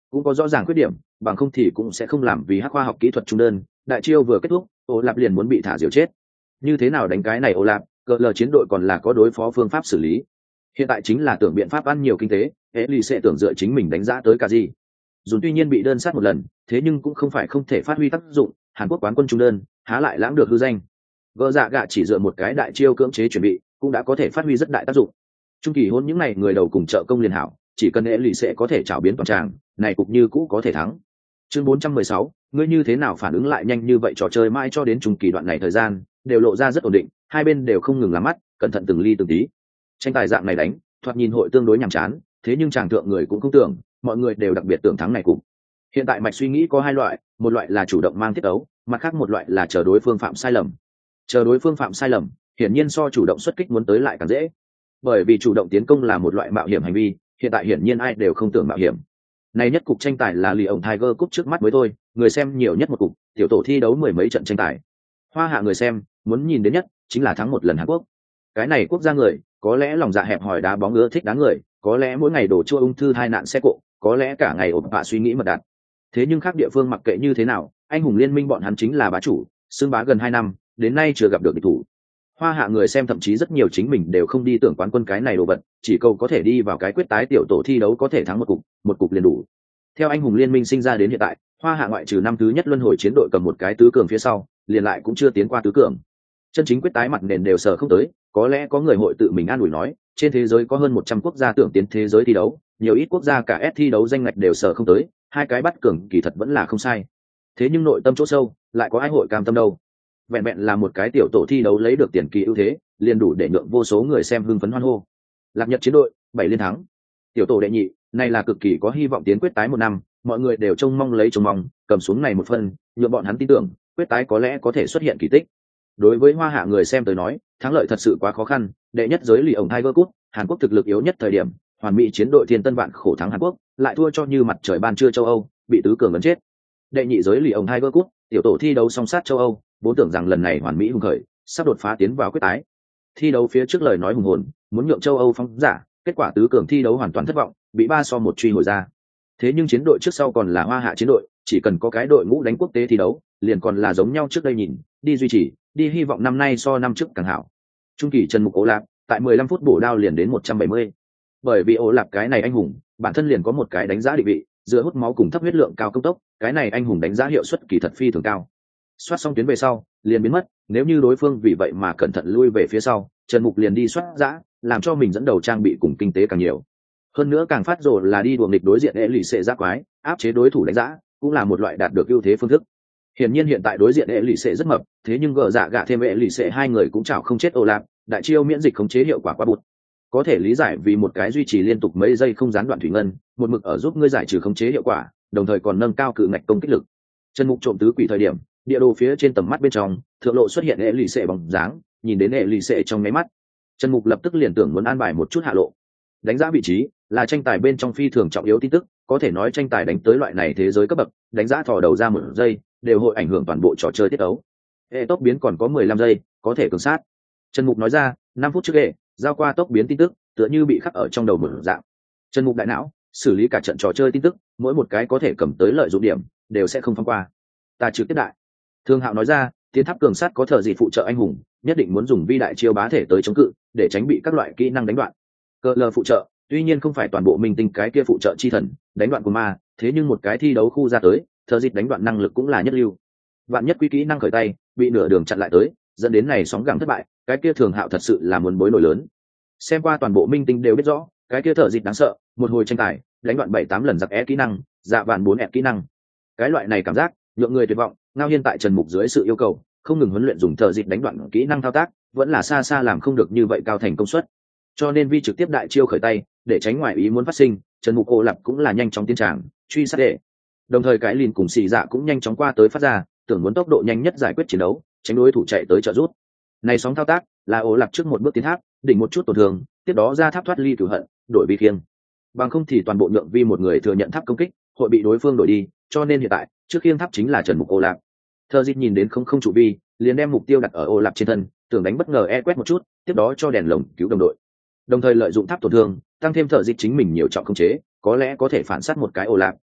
cũng có rõ ràng khuyết điểm, bằng không thì cũng sẽ không làm vì hắc khoa học kỹ thuật trung đơn. Đại chiêu vừa kết thúc, Ô Lạp liền muốn bị thả diều chết. Như thế nào đánh cái này Ô Lạp, cờ lờ chiến đội còn là có đối phó phương pháp xử lý. Hiện tại chính là tưởng biện pháp ăn nhiều kinh tế, hệ lì sẽ tưởng dựa chính mình đánh giá tới cả gì. Dùn tuy nhiên bị đơn sát một lần, thế nhưng cũng không phải không thể phát huy tác dụng. Hàn Quốc quán quân trung đơn, há lại lãng được hư danh. Gỡ dạ gạ chỉ dựa một cái đại chiêu cưỡng chế chuẩn bị, cũng đã có thể phát huy rất đại tác dụng. Trung kỳ hôn những ngày người đầu cùng trợ công liền hảo, chỉ cần hệ lì sẽ có thể trảo biến toàn tràng, này cục như cũ có thể thắng. Chương bốn trăm mười sáu, ngươi như thế nào phản ứng lại nhanh như vậy, trò chơi mãi cho đến trung kỳ đoạn này thời gian đều lộ ra rất ổn định, hai bên đều không ngừng làm mắt, cẩn thận từng ly từng tí. Tranh tài dạng này đánh, thoạt nhìn hội tương đối nhàm chán, thế nhưng chàng thượng người cũng không tưởng, mọi người đều đặc biệt tưởng thắng này cục. Hiện tại mạch suy nghĩ có hai loại, một loại là chủ động mang tiết tấu, mặt khác một loại là chờ đối phương phạm sai lầm. Chờ đối phương phạm sai lầm, hiển nhiên so chủ động xuất kích muốn tới lại càng dễ. Bởi vì chủ động tiến công là một loại mạo hiểm hành vi, hiện tại hiển nhiên ai đều không tưởng mạo hiểm. Này nhất cục tranh tài là lì ổng Tiger Cup trước mắt mới thôi, người xem nhiều nhất một cục, tiểu tổ thi đấu mười mấy trận tranh tài. Hoa hạ người xem, muốn nhìn đến nhất chính là thắng một lần Hàn Quốc. Cái này quốc gia người, có lẽ lòng dạ hẹp hòi đá bóng ưa thích đá người, có lẽ mỗi ngày đổ chua ung thư hai nạn xe cộ, có lẽ cả ngày ổn bạ suy nghĩ mật đạt. Thế nhưng khác địa phương mặc kệ như thế nào, anh hùng liên minh bọn hắn chính là bá chủ, xưng bá gần hai năm, đến nay chưa gặp được địch thủ. Hoa hạ người xem thậm chí rất nhiều chính mình đều không đi tưởng quán quân cái này đồ vật, chỉ cầu có thể đi vào cái quyết tái tiểu tổ thi đấu có thể thắng một cục, một cục liền đủ. Theo anh hùng liên minh sinh ra đến hiện tại, Hoa hạ ngoại trừ năm thứ nhất luân hồi chiến đội cầm một cái tứ cường phía sau, liền lại cũng chưa tiến qua tứ cường. Chân chính quyết tái mặt nền đều sở không tới, có lẽ có người hội tự mình an ủi nói, trên thế giới có hơn một trăm quốc gia tưởng tiến thế giới thi đấu, nhiều ít quốc gia cả S thi đấu danh ngạch đều sở không tới, hai cái bắt cường kỳ thật vẫn là không sai. Thế nhưng nội tâm chỗ sâu, lại có ai hội cam tâm đâu. Vẹn vẹn là một cái tiểu tổ thi đấu lấy được tiền kỳ ưu thế, liền đủ để nhượng vô số người xem hưng phấn hoan hô. Lạc Nhật chiến đội, bảy liên thắng. Tiểu tổ đệ nhị, này là cực kỳ có hy vọng tiến quyết tái một năm, mọi người đều trông mong lấy trông mong, cầm xuống này một phần, nhượng bọn hắn tin tưởng, quyết tái có lẽ có thể xuất hiện kỳ tích. Đối với Hoa hạ người xem tới nói, thắng lợi thật sự quá khó khăn, đệ nhất giới lì ổng Tiger Cup, Hàn Quốc thực lực yếu nhất thời điểm, hoàn mỹ chiến đội Thiên Tân Vạn khổ thắng Hàn Quốc, lại thua cho như mặt trời ban trưa châu Âu, bị tứ cường ấn chết. Đệ nhị giới lì ổng Tiger Cup, tiểu tổ thi đấu song sát châu Âu, vốn tưởng rằng lần này hoàn mỹ hùng khởi, sắp đột phá tiến vào quyết tái. Thi đấu phía trước lời nói hùng hồn, muốn nhượng châu Âu phóng giả, kết quả tứ cường thi đấu hoàn toàn thất vọng, bị ba so một truy hồi ra. Thế nhưng chiến đội trước sau còn là Hoa hạ chiến đội, chỉ cần có cái đội ngũ đánh quốc tế thi đấu, liền còn là giống nhau trước đây nhìn, đi duy trì, đi hy vọng năm nay so năm trước càng hảo. Trung kỳ Trần Mục Ố Lạp, tại mười lăm phút bổ đao liền đến một trăm bảy mươi. Bởi vì Ố Lạp cái này anh hùng, bản thân liền có một cái đánh giá định vị, giữa hút máu cùng thấp huyết lượng cao công tốc, cái này anh hùng đánh giá hiệu suất kỳ thật phi thường cao. Soát xong tuyến về sau, liền biến mất, nếu như đối phương vì vậy mà cẩn thận lui về phía sau, Trần Mục liền đi soát dã, làm cho mình dẫn đầu trang bị cùng kinh tế càng nhiều. Hơn nữa càng phát rồi là đi đùa nghịch đối diện hệ lì xệ giác quái, áp chế đối thủ đánh giá, cũng là một loại đạt được ưu thế phương thức. Hiển nhiên hiện tại đối diện hệ lì xệ rất mập, thế nhưng gỡ dạ gạ thêm hệ lì xệ hai người cũng chảo không chết Ô Lạp, đại chiêu miễn dịch khống chế hiệu quả quá bụt. Có thể lý giải vì một cái duy trì liên tục mấy giây không gián đoạn thủy ngân, một mực ở giúp ngươi giải trừ khống chế hiệu quả, đồng thời còn nâng cao cự ngạch công kích lực. Trần Mục trộm tứ quỷ thời điểm, địa đồ phía trên tầm mắt bên trong, thượng lộ xuất hiện hệ lì xệ bóng dáng, nhìn đến hệ lì xệ trong máy mắt, Trần Mục lập tức liền tưởng muốn an bài một chút hạ lộ. Đánh giá vị trí là tranh tài bên trong phi thường trọng yếu tin tức, có thể nói tranh tài đánh tới loại này thế giới cấp bậc, đánh giá thò đầu ra một giây đều hội ảnh hưởng toàn bộ trò chơi tiết ấu. Hệ tốc biến còn có mười lăm giây, có thể cường sát. Trần Mục nói ra, năm phút trước hệ, giao qua tốc biến tin tức, tựa như bị khắc ở trong đầu một dạng. Trần Mục đại não, xử lý cả trận trò chơi tin tức, mỗi một cái có thể cầm tới lợi dụng điểm, đều sẽ không phóng qua. Ta trực tiếp đại. Thương Hạo nói ra, tiến tháp cường sát có thờ gì phụ trợ anh hùng, nhất định muốn dùng vi đại chiêu bá thể tới chống cự, để tránh bị các loại kỹ năng đánh đoạn. Cờ lờ phụ trợ, tuy nhiên không phải toàn bộ minh tinh cái kia phụ trợ chi thần, đánh đoạn của ma, thế nhưng một cái thi đấu khu ra tới, thờ dịch đánh đoạn năng lực cũng là nhất lưu. Vạn nhất quy kỹ năng khởi tay, bị nửa đường chặn lại tới, dẫn đến này sóng gẳng thất bại, cái kia Thường Hạo thật sự là muốn bối nổi lớn. Xem qua toàn bộ minh tinh đều biết rõ, cái kia thợ dịch đáng sợ, một hồi tranh tài, đánh đoạn bảy tám lần giặc é kỹ năng, dạ vạn bốn ẹt kỹ năng. Cái loại này cảm giác, nhượng người tuyệt vọng, Ngao Hiên tại Trần Mục dưới sự yêu cầu, không ngừng huấn luyện dùng thợ dịch đánh đoạn kỹ năng thao tác, vẫn là xa xa làm không được như vậy cao thành công suất. Cho nên vi trực tiếp đại chiêu khởi tay, để tránh ngoại ý muốn phát sinh, Trần Mục Ô Lập cũng là nhanh chóng tiến tràng, truy sát đệ. Đồng thời cái lìn cùng xì dạ cũng nhanh chóng qua tới phát ra, tưởng muốn tốc độ nhanh nhất giải quyết chiến đấu, tránh đối thủ chạy tới trợ giúp. Này sóng thao tác, là Ô Lập trước một bước tiến tháp, đỉnh một chút tổn thương, tiếp đó ra tháp thoát ly cửu hận, đổi vi khiêng. Bằng không thì toàn bộ nhượng vi một người thừa nhận tháp công kích, hội bị đối phương đổi đi, cho nên hiện tại, trước khiêng tháp chính là Trần Mục Ô Lập. Thơ Dịch nhìn đến không không trụ vi, liền đem mục tiêu đặt ở Ô Lập trên thân, tưởng đánh bất ngờ e quét một chút, tiếp đó cho đèn lồng cứu đồng đội. Đồng thời lợi dụng tháp tổn thương, tăng thêm Thợ Dịch chính mình nhiều trọng không chế, có lẽ có thể phản sát một cái Ô Lập.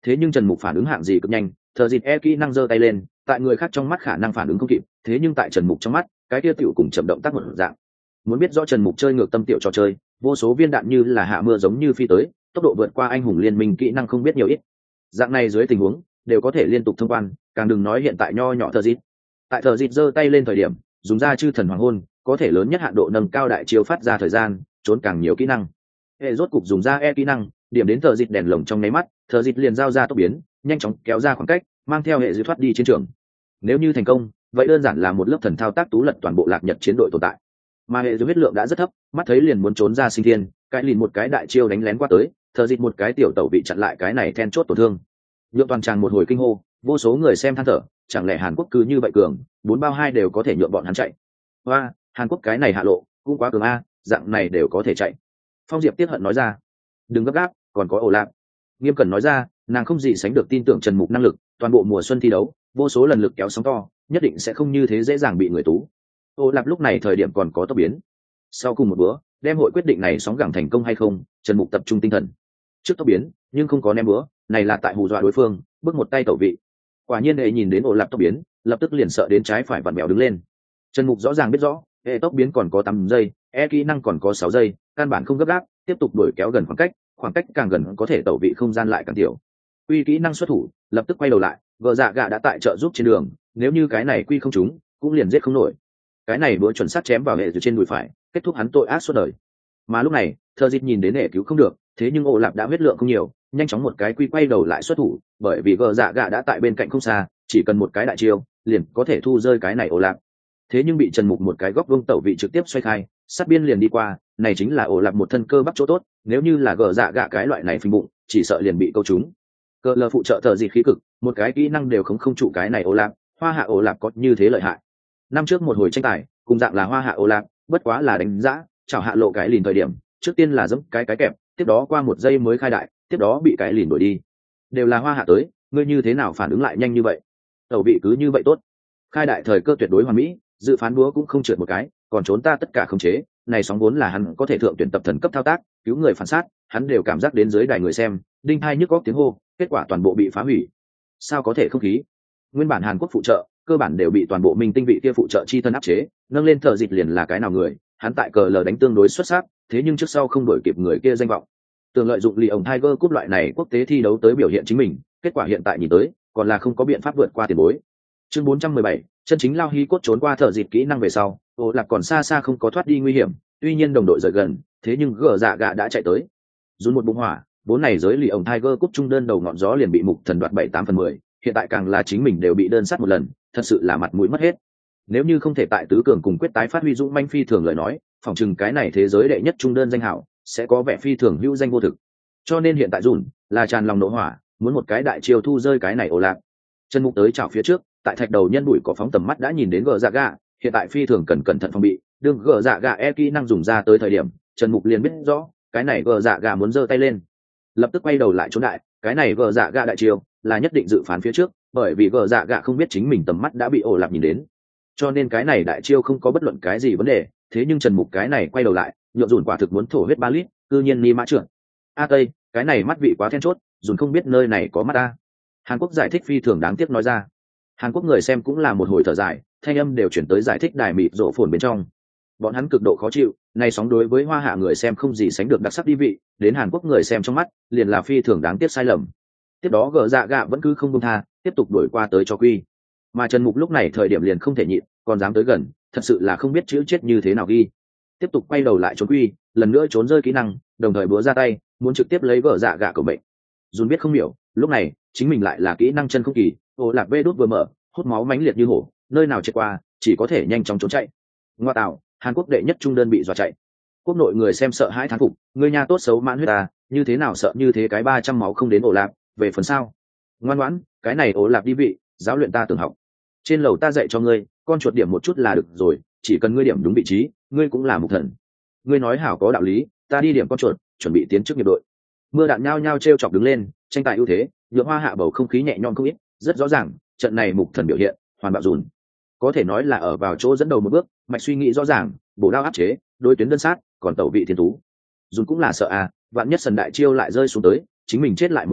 thế nhưng Trần Mục phản ứng hạng gì cực nhanh, thờ dịt e kỹ năng giơ tay lên, tại người khác trong mắt khả năng phản ứng không kịp, thế nhưng tại Trần Mục trong mắt cái kia tiểu cùng chậm động tác một dạng. Muốn biết rõ Trần Mục chơi ngược tâm tiểu trò chơi, vô số viên đạn như là hạ mưa giống như phi tới, tốc độ vượt qua anh hùng liên minh kỹ năng không biết nhiều ít. Dạng này dưới tình huống đều có thể liên tục thông quan, càng đừng nói hiện tại nho nhỏ thờ dịt. Tại thờ dịt giơ tay lên thời điểm, dùng ra chư thần hoàng hôn, có thể lớn nhất hạn độ nâng cao đại chiêu phát ra thời gian, trốn càng nhiều kỹ năng. Hệ rốt cục dùng ra e kỹ năng, điểm đến thờ dịt đèn lồng trong nháy mắt, thờ dịt liền giao ra tốc biến, nhanh chóng kéo ra khoảng cách, mang theo hệ dịt thoát đi chiến trường. Nếu như thành công, vậy đơn giản là một lớp thần thao tác tú lật toàn bộ lạc nhật chiến đội tồn tại. Mà hệ dịt huyết lượng đã rất thấp, mắt thấy liền muốn trốn ra sinh thiên, cái lìn một cái đại chiêu đánh lén qua tới, thờ dịt một cái tiểu tẩu bị chặn lại cái này then chốt tổn thương. Nhượng toàn tràng một hồi kinh hô, vô số người xem than thở, chẳng lẽ Hàn Quốc cứ như vậy cường, bốn bao hai đều có thể nhượng bọn hắn chạy. Hoa, Hàn Quốc cái này hạ lộ, cũng quá cường a, dạng này đều có thể chạy. Phong Diệp tiếc hận nói ra. Đừng gấp gáp, còn có ổ lạc. Nghiêm Cẩn nói ra, nàng không gì sánh được tin tưởng Trần Mục năng lực, toàn bộ mùa xuân thi đấu, vô số lần lực kéo sóng to, nhất định sẽ không như thế dễ dàng bị người tú. Ổ lạc lúc này thời điểm còn có tốc biến. Sau cùng một bữa, đem hội quyết định này sóng gẳng thành công hay không, Trần Mục tập trung tinh thần. Trước tốc biến, nhưng không có ném bữa, này là tại hù dọa đối phương, bước một tay tẩu vị. Quả nhiên hệ nhìn đến ổ lạc tốc biến, lập tức liền sợ đến trái phải vặn mèo đứng lên. Trần Mục rõ ràng biết rõ, hệ tốc biến còn có tám giây, e kỹ năng còn có sáu giây, căn bản không gấp gáp, tiếp tục đuổi kéo gần khoảng cách, khoảng cách càng gần có thể tẩu vị không gian lại càng tiểu. Quy kỹ năng xuất thủ, lập tức quay đầu lại, vợ dạ gạ đã tại trợ giúp trên đường, nếu như cái này quy không trúng, cũng liền giết không nổi. Cái này búa chuẩn xác chém vào hệ trên đùi phải, kết thúc hắn tội ác suốt đời. Mà lúc này, Thờ Dịt nhìn đến hệ cứu không được, thế nhưng ổ lạp đã huyết lượng không nhiều, nhanh chóng một cái quy quay đầu lại xuất thủ, bởi vì vợ dạ gạ đã tại bên cạnh không xa, chỉ cần một cái đại chiêu, liền có thể thu rơi cái này ổ lạp. Thế nhưng bị Trần Mục một cái góc vuông tẩu vị trực tiếp xoay khai, sát biên liền đi qua, này chính là ổ lạp một thân cơ bắp chỗ tốt, nếu như là gờ dạ gạ cái loại này phình bụng, chỉ sợ liền bị câu trúng. Cơ lơ phụ trợ Thờ Dịt khí cực, một cái kỹ năng đều không không trụ cái này ổ lạp, hoa hạ ổ lạp có như thế lợi hại. Năm trước một hồi tranh tài, cùng dạng là hoa hạ ổ lạp, bất quá là đánh giá, chảo hạ lộ cái lìn thời điểm, trước tiên là giẫm cái cái kẹp, tiếp đó qua một giây mới khai đại, tiếp đó bị cái lìn đuổi đi. Đều là hoa hạ tới, ngươi như thế nào phản ứng lại nhanh như vậy? Tẩu vị cứ như vậy tốt. Khai đại thời cơ tuyệt đối hoàn mỹ, dự phán búa cũng không trượt một cái, còn trốn ta tất cả khống chế, này sóng vốn là hắn có thể thượng tuyển tập thần cấp thao tác, cứu người phản sát, hắn đều cảm giác đến dưới đài người xem, đinh hai nhức góc tiếng hô, kết quả toàn bộ bị phá hủy. Sao có thể không khí? Nguyên bản Hàn Quốc phụ trợ, cơ bản đều bị toàn bộ minh tinh vị kia phụ trợ chi thân áp chế, nâng lên Thờ Dịt liền là cái nào người, hắn tại cờ lờ đánh tương đối xuất sắc, thế nhưng trước sau không đổi kịp người kia danh vọng. Tưởng lợi dụng lì ổng Tiger cúp loại này quốc tế thi đấu tới biểu hiện chính mình, kết quả hiện tại nhìn tới, còn là không có biện pháp vượt qua tiền bối. Chương bốn trăm mười bảy, chân chính lao hí cốt trốn qua Thờ Dịt kỹ năng về sau, ổ lạc còn xa xa không có thoát đi nguy hiểm, tuy nhiên đồng đội rời gần, thế nhưng gờ dạ gạ đã chạy tới. Run một bụng hỏa, vốn này giới lì ổng Tiger cúp trung đơn đầu ngọn gió liền bị mục thần đoạt bảy tám phần mười, hiện tại càng là chính mình đều bị đơn sát một lần, thật sự là mặt mũi mất hết. Nếu như không thể tại tứ cường cùng quyết tái phát huy dũng manh phi thường lời nói, phỏng chừng cái này thế giới đệ nhất trung đơn danh hảo sẽ có vẻ phi thường hữu danh vô thực. Cho nên hiện tại Dùn là tràn lòng nộ hỏa, muốn một cái đại chiêu thu rơi cái này ổ lạc. Chân Mục tới chảo phía trước, tại thạch đầu nhân bụi có phóng tầm mắt đã nhìn đến gờ dạ gạ, hiện tại phi thường cần cẩn thận phòng bị, đương gờ dạ gạ e kỹ năng dùng ra tới thời điểm, Trần Mục liền biết rõ, cái này gờ dạ gạ muốn giơ tay lên, lập tức quay đầu lại trốn đại, cái này gờ dạ gạ đại chiêu là nhất định dự phán phía trước, bởi vì gờ dạ gạ không biết chính mình tầm mắt đã bị ổ lạc nhìn đến, cho nên cái này đại chiêu không có bất luận cái gì vấn đề. Thế nhưng Trần Mục cái này quay đầu lại, nhộn Dùn quả thực muốn thổ huyết ba lít, cư nhiên ni mã trưởng. A Tây, cái này mắt vị quá then chốt, Dùn không biết nơi này có mắt ta. Hàn Quốc giải thích phi thường đáng tiếc nói ra. Hàn Quốc người xem cũng là một hồi thở dài, thanh âm đều chuyển tới giải thích đài mịt rộ phồn bên trong. Bọn hắn cực độ khó chịu, này sóng đối với hoa hạ người xem không gì sánh được đặc sắc đi vị, đến Hàn Quốc người xem trong mắt, liền là phi thường đáng tiếc sai lầm. Tiếp đó gờ dạ gạ vẫn cứ không buông tha, tiếp tục đuổi qua tới cho quy. Mà Trần Mục lúc này thời điểm liền không thể nhịn, còn dám tới gần, thật sự là không biết chữ chết như thế nào ghi. Tiếp tục quay đầu lại trốn quy, lần nữa trốn rơi kỹ năng, đồng thời búa ra tay, muốn trực tiếp lấy gờ dạ gạ của mệnh. Dùn biết không hiểu, lúc này chính mình lại là kỹ năng chân không kỳ, ổ lạc vê đốt vừa mở, hút máu mãnh liệt như hổ, nơi nào chạy qua, chỉ có thể nhanh chóng trốn chạy. Ngoa tạo, Hàn Quốc đệ nhất trung đơn bị dọa chạy. Quốc nội người xem sợ hãi thán phục, người nhà tốt xấu mãn huyết ta, như thế nào sợ như thế cái ba trăm máu không đến ổ lạc, về phần sau. Ngoan ngoãn, cái này ổ lạc đi vị, giáo luyện ta tưởng học. Trên lầu ta dạy cho ngươi, con chuột điểm một chút là được rồi, chỉ cần ngươi điểm đúng vị trí, ngươi cũng là mục thần. Ngươi nói hảo có đạo lý, ta đi điểm con chuột, chuẩn bị tiến trước nghiệp đội. Mưa đạn nhao nhao trêu chọc đứng lên, tranh tài ưu thế, nhượng hoa hạ bầu không khí nhẹ nhõm không ít, rất rõ ràng, trận này mục thần biểu hiện, hoàn bạo Dùn. Có thể nói là ở vào chỗ dẫn đầu một bước, mạch suy nghĩ rõ ràng, bổ đao áp chế, đối tuyến đơn sát, còn tẩu vị thiên tú. Dùn cũng là sợ à, vạn nhất sần đại chiêu lại rơi xuống tới, chính mình chết lại một lần,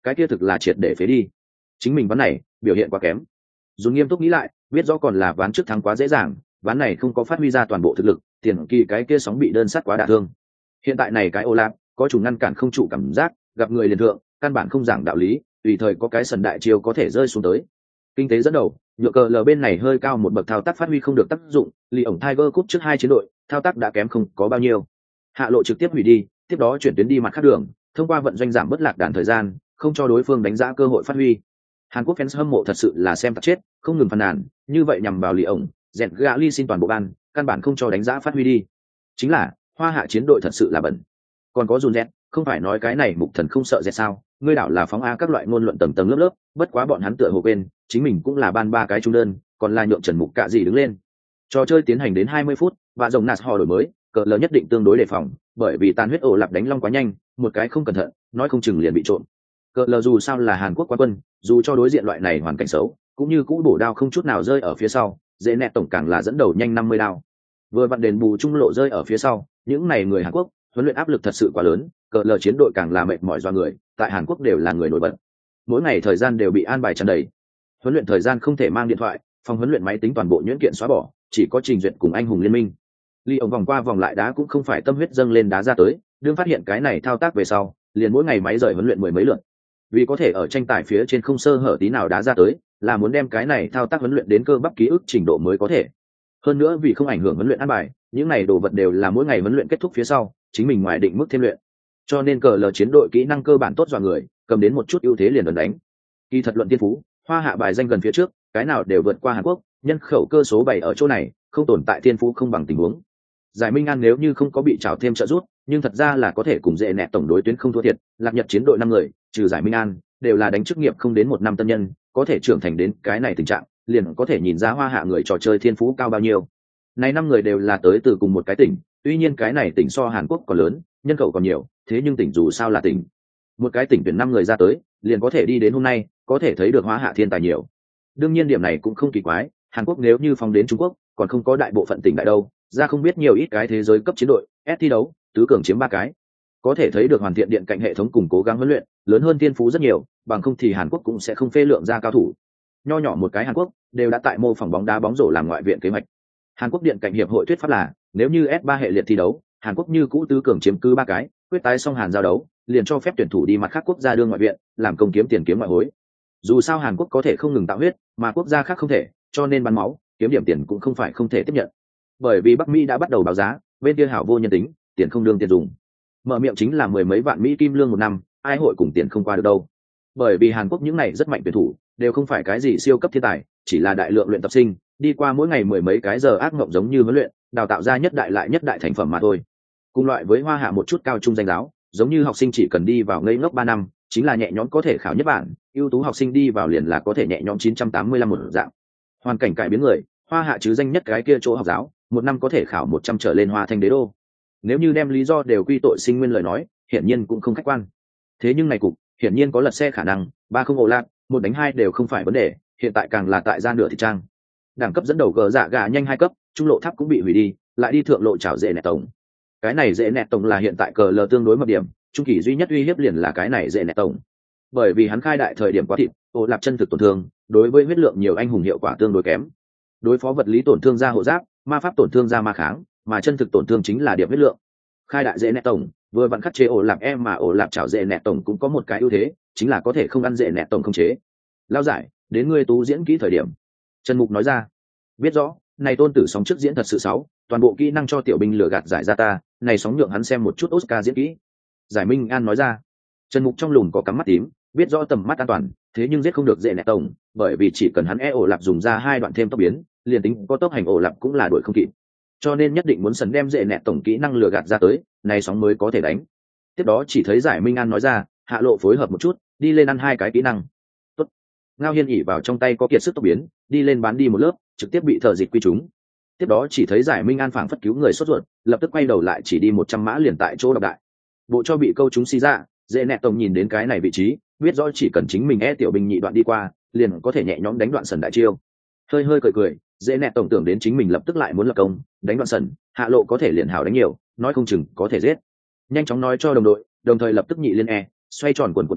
cái kia thực là triệt để phế đi. Chính mình ván này biểu hiện quá kém. Dùn nghiêm túc nghĩ lại, biết rõ còn là ván trước thắng quá dễ dàng, ván này không có phát huy ra toàn bộ thực lực, tiền kỳ cái kia sóng bị đơn sát quá đả thương. Hiện tại này cái Olaf có chủ ngăn cản không trụ cảm giác, gặp người liền thượng, căn bản không giảng đạo lý, tùy thời có cái sần đại chiêu có thể rơi xuống tới. Kinh tế dẫn đầu, nhựa cờ lờ bên này hơi cao một bậc thao tác phát huy không được tác dụng, lì ổng Tiger Cup trước hai chiến đội, thao tác đã kém không có bao nhiêu. Hạ lộ trực tiếp hủy đi, tiếp đó chuyển tuyến đi mặt khác đường, thông qua vận doanh giảm bất lạc đàn thời gian, không cho đối phương đánh giá cơ hội phát huy. Hàn Quốc fans hâm mộ thật sự là xem tạt chết, không ngừng phàn nàn, như vậy nhằm vào lì ổng, dẹn gã ly xin toàn bộ ban, căn bản không cho đánh giá phát huy đi. Chính là, hoa hạ chiến đội thật sự là bẩn. Còn có dùn dẹt, không phải nói cái này mục thần không sợ dẹt sao, ngươi đảo là phóng a các loại ngôn luận tầng tầng lớp lớp, bất quá bọn hắn tựa hồ quên, chính mình cũng là ban ba cái trung đơn, còn là nhượng Trần Mục cạ gì đứng lên. Trò chơi tiến hành đến hai mươi phút, và rồng nạt họ đổi mới, cờ lờ nhất định tương đối đề phòng, bởi vì tàn huyết ổ lạp đánh long quá nhanh, một cái không cẩn thận, nói không chừng liền bị trộn. Cờ lờ dù sao là Hàn Quốc quán quân, dù cho đối diện loại này hoàn cảnh xấu, cũng như cũ bổ đao không chút nào rơi ở phía sau, dễ nẹt tổng càng là dẫn đầu nhanh năm mươi đao. Vừa vặn đền bù trung lộ rơi ở phía sau, những này người Hàn Quốc, huấn luyện áp lực thật sự quá lớn, cờ lờ chiến đội càng là mệt mỏi do người, tại Hàn Quốc đều là người nổi bật. Mỗi ngày thời gian đều bị an bài tràn đầy. Huấn luyện thời gian không thể mang điện thoại, phòng huấn luyện máy tính toàn bộ nhuyễn kiện xóa bỏ, chỉ có trình duyệt cùng anh hùng liên minh. Ly ổng vòng qua vòng lại đá cũng không phải tâm huyết dâng lên đá ra tới, đương phát hiện cái này thao tác về sau, liền mỗi ngày máy rời huấn luyện mười mấy lượt. Vì có thể ở tranh tài phía trên không sơ hở tí nào đá ra tới, là muốn đem cái này thao tác huấn luyện đến cơ bắp ký ức trình độ mới có thể. Hơn nữa vì không ảnh hưởng huấn luyện an bài, những này đồ vật đều là mỗi ngày huấn luyện kết thúc phía sau, chính mình ngoài định mức thêm luyện. Cho nên cờ lờ chiến đội kỹ năng cơ bản tốt dọa người, cầm đến một chút ưu thế liền ấn đánh. Kỳ thật luận tiên phú, hoa hạ bài danh gần phía trước, cái nào đều vượt qua Hàn Quốc, nhân khẩu cơ số bảy ở chỗ này, không tồn tại tiên phú không bằng tình huống. Giải Minh An nếu như không có bị trào thêm trợ giúp, nhưng thật ra là có thể cùng dễ nẹt tổng đối tuyến không thua thiệt, lạc nhật chiến đội năm người, trừ Giải Minh An, đều là đánh chức nghiệp không đến một năm tân nhân, có thể trưởng thành đến cái này tình trạng, liền có thể nhìn ra hoa hạ người trò chơi thiên phú cao bao nhiêu. Này năm người đều là tới từ cùng một cái tỉnh, tuy nhiên cái này tỉnh so Hàn Quốc còn lớn, nhân khẩu còn nhiều, thế nhưng tỉnh dù sao là tỉnh. Một cái tỉnh tuyển năm người ra tới, liền có thể đi đến hôm nay, có thể thấy được hoa hạ thiên tài nhiều. Đương nhiên điểm này cũng không kỳ quái, Hàn Quốc nếu như phóng đến Trung Quốc, còn không có đại bộ phận tỉnh đại đâu, ra không biết nhiều ít cái thế giới cấp chiến đội, S thi đấu, tứ cường chiếm ba cái. Có thể thấy được hoàn thiện điện cạnh hệ thống cùng cố gắng huấn luyện, lớn hơn thiên phú rất nhiều, bằng không thì Hàn Quốc cũng sẽ không phê lượng ra cao thủ. Nho nhỏ một cái Hàn Quốc, đều đã tại mô phỏng bóng đá bóng rổ làm ngoại viện kế hoạch. Hàn Quốc điện cạnh hiệp hội thuyết pháp là, nếu như S ba hệ liệt thi đấu, Hàn Quốc như cũ tứ cường chiếm cứ ba cái, quyết tái xong Hàn giao đấu, liền cho phép tuyển thủ đi mặt khác quốc gia đương ngoại viện, làm công kiếm tiền kiếm ngoại hối. Dù sao Hàn Quốc có thể không ngừng tạo huyết, mà quốc gia khác không thể, cho nên bắn máu, kiếm điểm tiền cũng không phải không thể tiếp nhận. Bởi vì Bắc Mỹ đã bắt đầu báo giá, bên kia hảo vô nhân tính, tiền không đương tiền dùng. Mở miệng chính là mười mấy vạn Mỹ kim lương một năm, ai hội cùng tiền không qua được đâu. Bởi vì Hàn Quốc những này rất mạnh tuyển thủ, đều không phải cái gì siêu cấp thiên tài, chỉ là đại lượng luyện tập sinh, đi qua mỗi ngày mười mấy cái giờ ác mộng giống như huấn luyện, đào tạo ra nhất đại lại nhất đại thành phẩm mà thôi. Cùng loại với hoa hạ một chút cao trung danh giáo, giống như học sinh chỉ cần đi vào ngây ngốc ba năm, chính là nhẹ nhõm có thể khảo nhất bản, ưu tú học sinh đi vào liền là có thể nhẹ nhõm chín trăm tám mươi lăm một dạng. Hoàn cảnh cải biến người, hoa hạ chứ danh nhất cái kia chỗ học giáo, một năm có thể khảo một trăm trở lên hoa thanh đế đô. Nếu như đem lý do đều quy tội sinh nguyên lời nói, hiển nhiên cũng không khách quan. Thế nhưng này cục, hiển nhiên có lật xe khả năng, ba không ổ lạc, một đánh hai đều không phải vấn đề, hiện tại càng là tại gian nửa thị trang. Đẳng cấp dẫn đầu gờ dạ gà nhanh hai cấp, trung lộ tháp cũng bị hủy đi, lại đi thượng lộ chảo dễ nẹt tổng. Cái này dễ nẹt tổng là hiện tại cờ lờ tương đối mập điểm, trung kỳ duy nhất uy hiếp liền là cái này dễ nẹt tổng. Bởi vì hắn khai đại thời điểm quá thịt, ổ lạp chân thực tổn thương, đối với huyết lượng nhiều anh hùng hiệu quả tương đối kém. Đối phó vật lý tổn thương ra hộ giáp, ma pháp tổn thương ra ma kháng, mà chân thực tổn thương chính là điểm huyết lượng. Khai đại dễ nẹt tổng, vừa vặn khắc chế ổ lạp em mà ổ lạp chảo dễ nẹt tổng cũng có một cái ưu thế, chính là có thể không ăn dễ nẹt tổng không chế. Lao giải, đến ngươi tú diễn kỹ thời điểm. Trần Mục nói ra, biết rõ, này tôn tử sóng trước diễn thật sự xấu, toàn bộ kỹ năng cho tiểu binh lừa gạt giải ra ta, này sóng nhượng hắn xem một chút Oscar diễn kỹ. Giải Minh An nói ra. Trần Mục trong lùm có cắm mắt tím, biết rõ tầm mắt an toàn, thế nhưng giết không được dễ nẹt tổng, bởi vì chỉ cần hắn e ổ lạp dùng ra hai đoạn thêm tốc biến, liền tính có tốc hành ổ lạp cũng là đuổi không kịp. Cho nên nhất định muốn sấn đem dễ nẹt tổng kỹ năng lừa gạt ra tới, này sóng mới có thể đánh. Tiếp đó chỉ thấy Giải Minh An nói ra, hạ lộ phối hợp một chút, đi lên ăn hai cái kỹ năng. Tốt. Ngao Hiên ỉ vào trong tay có kiệt sức tốc biến, đi lên bán đi một lớp, trực tiếp bị thợ dịch quy trúng. Tiếp đó chỉ thấy Giải Minh An phảng phất cứu người sốt ruột, lập tức quay đầu lại chỉ đi một trăm mã liền tại chỗ độc đại. Bộ cho bị câu trúng xi ra, dễ nẹt tổng nhìn đến cái này vị trí, biết rõ chỉ cần chính mình e tiểu binh nhị đoạn đi qua, liền có thể nhẹ nhõm đánh đoạn sần đại chiêu. Hơi hơi cười cười, dễ nẹt tổng tưởng đến chính mình lập tức lại muốn lập công, đánh đoạn sần, hạ lộ có thể liền hảo đánh nhiều, nói không chừng có thể giết. Nhanh chóng nói cho đồng đội, đồng thời lập tức nhị liên e, xoay tròn quần của tới,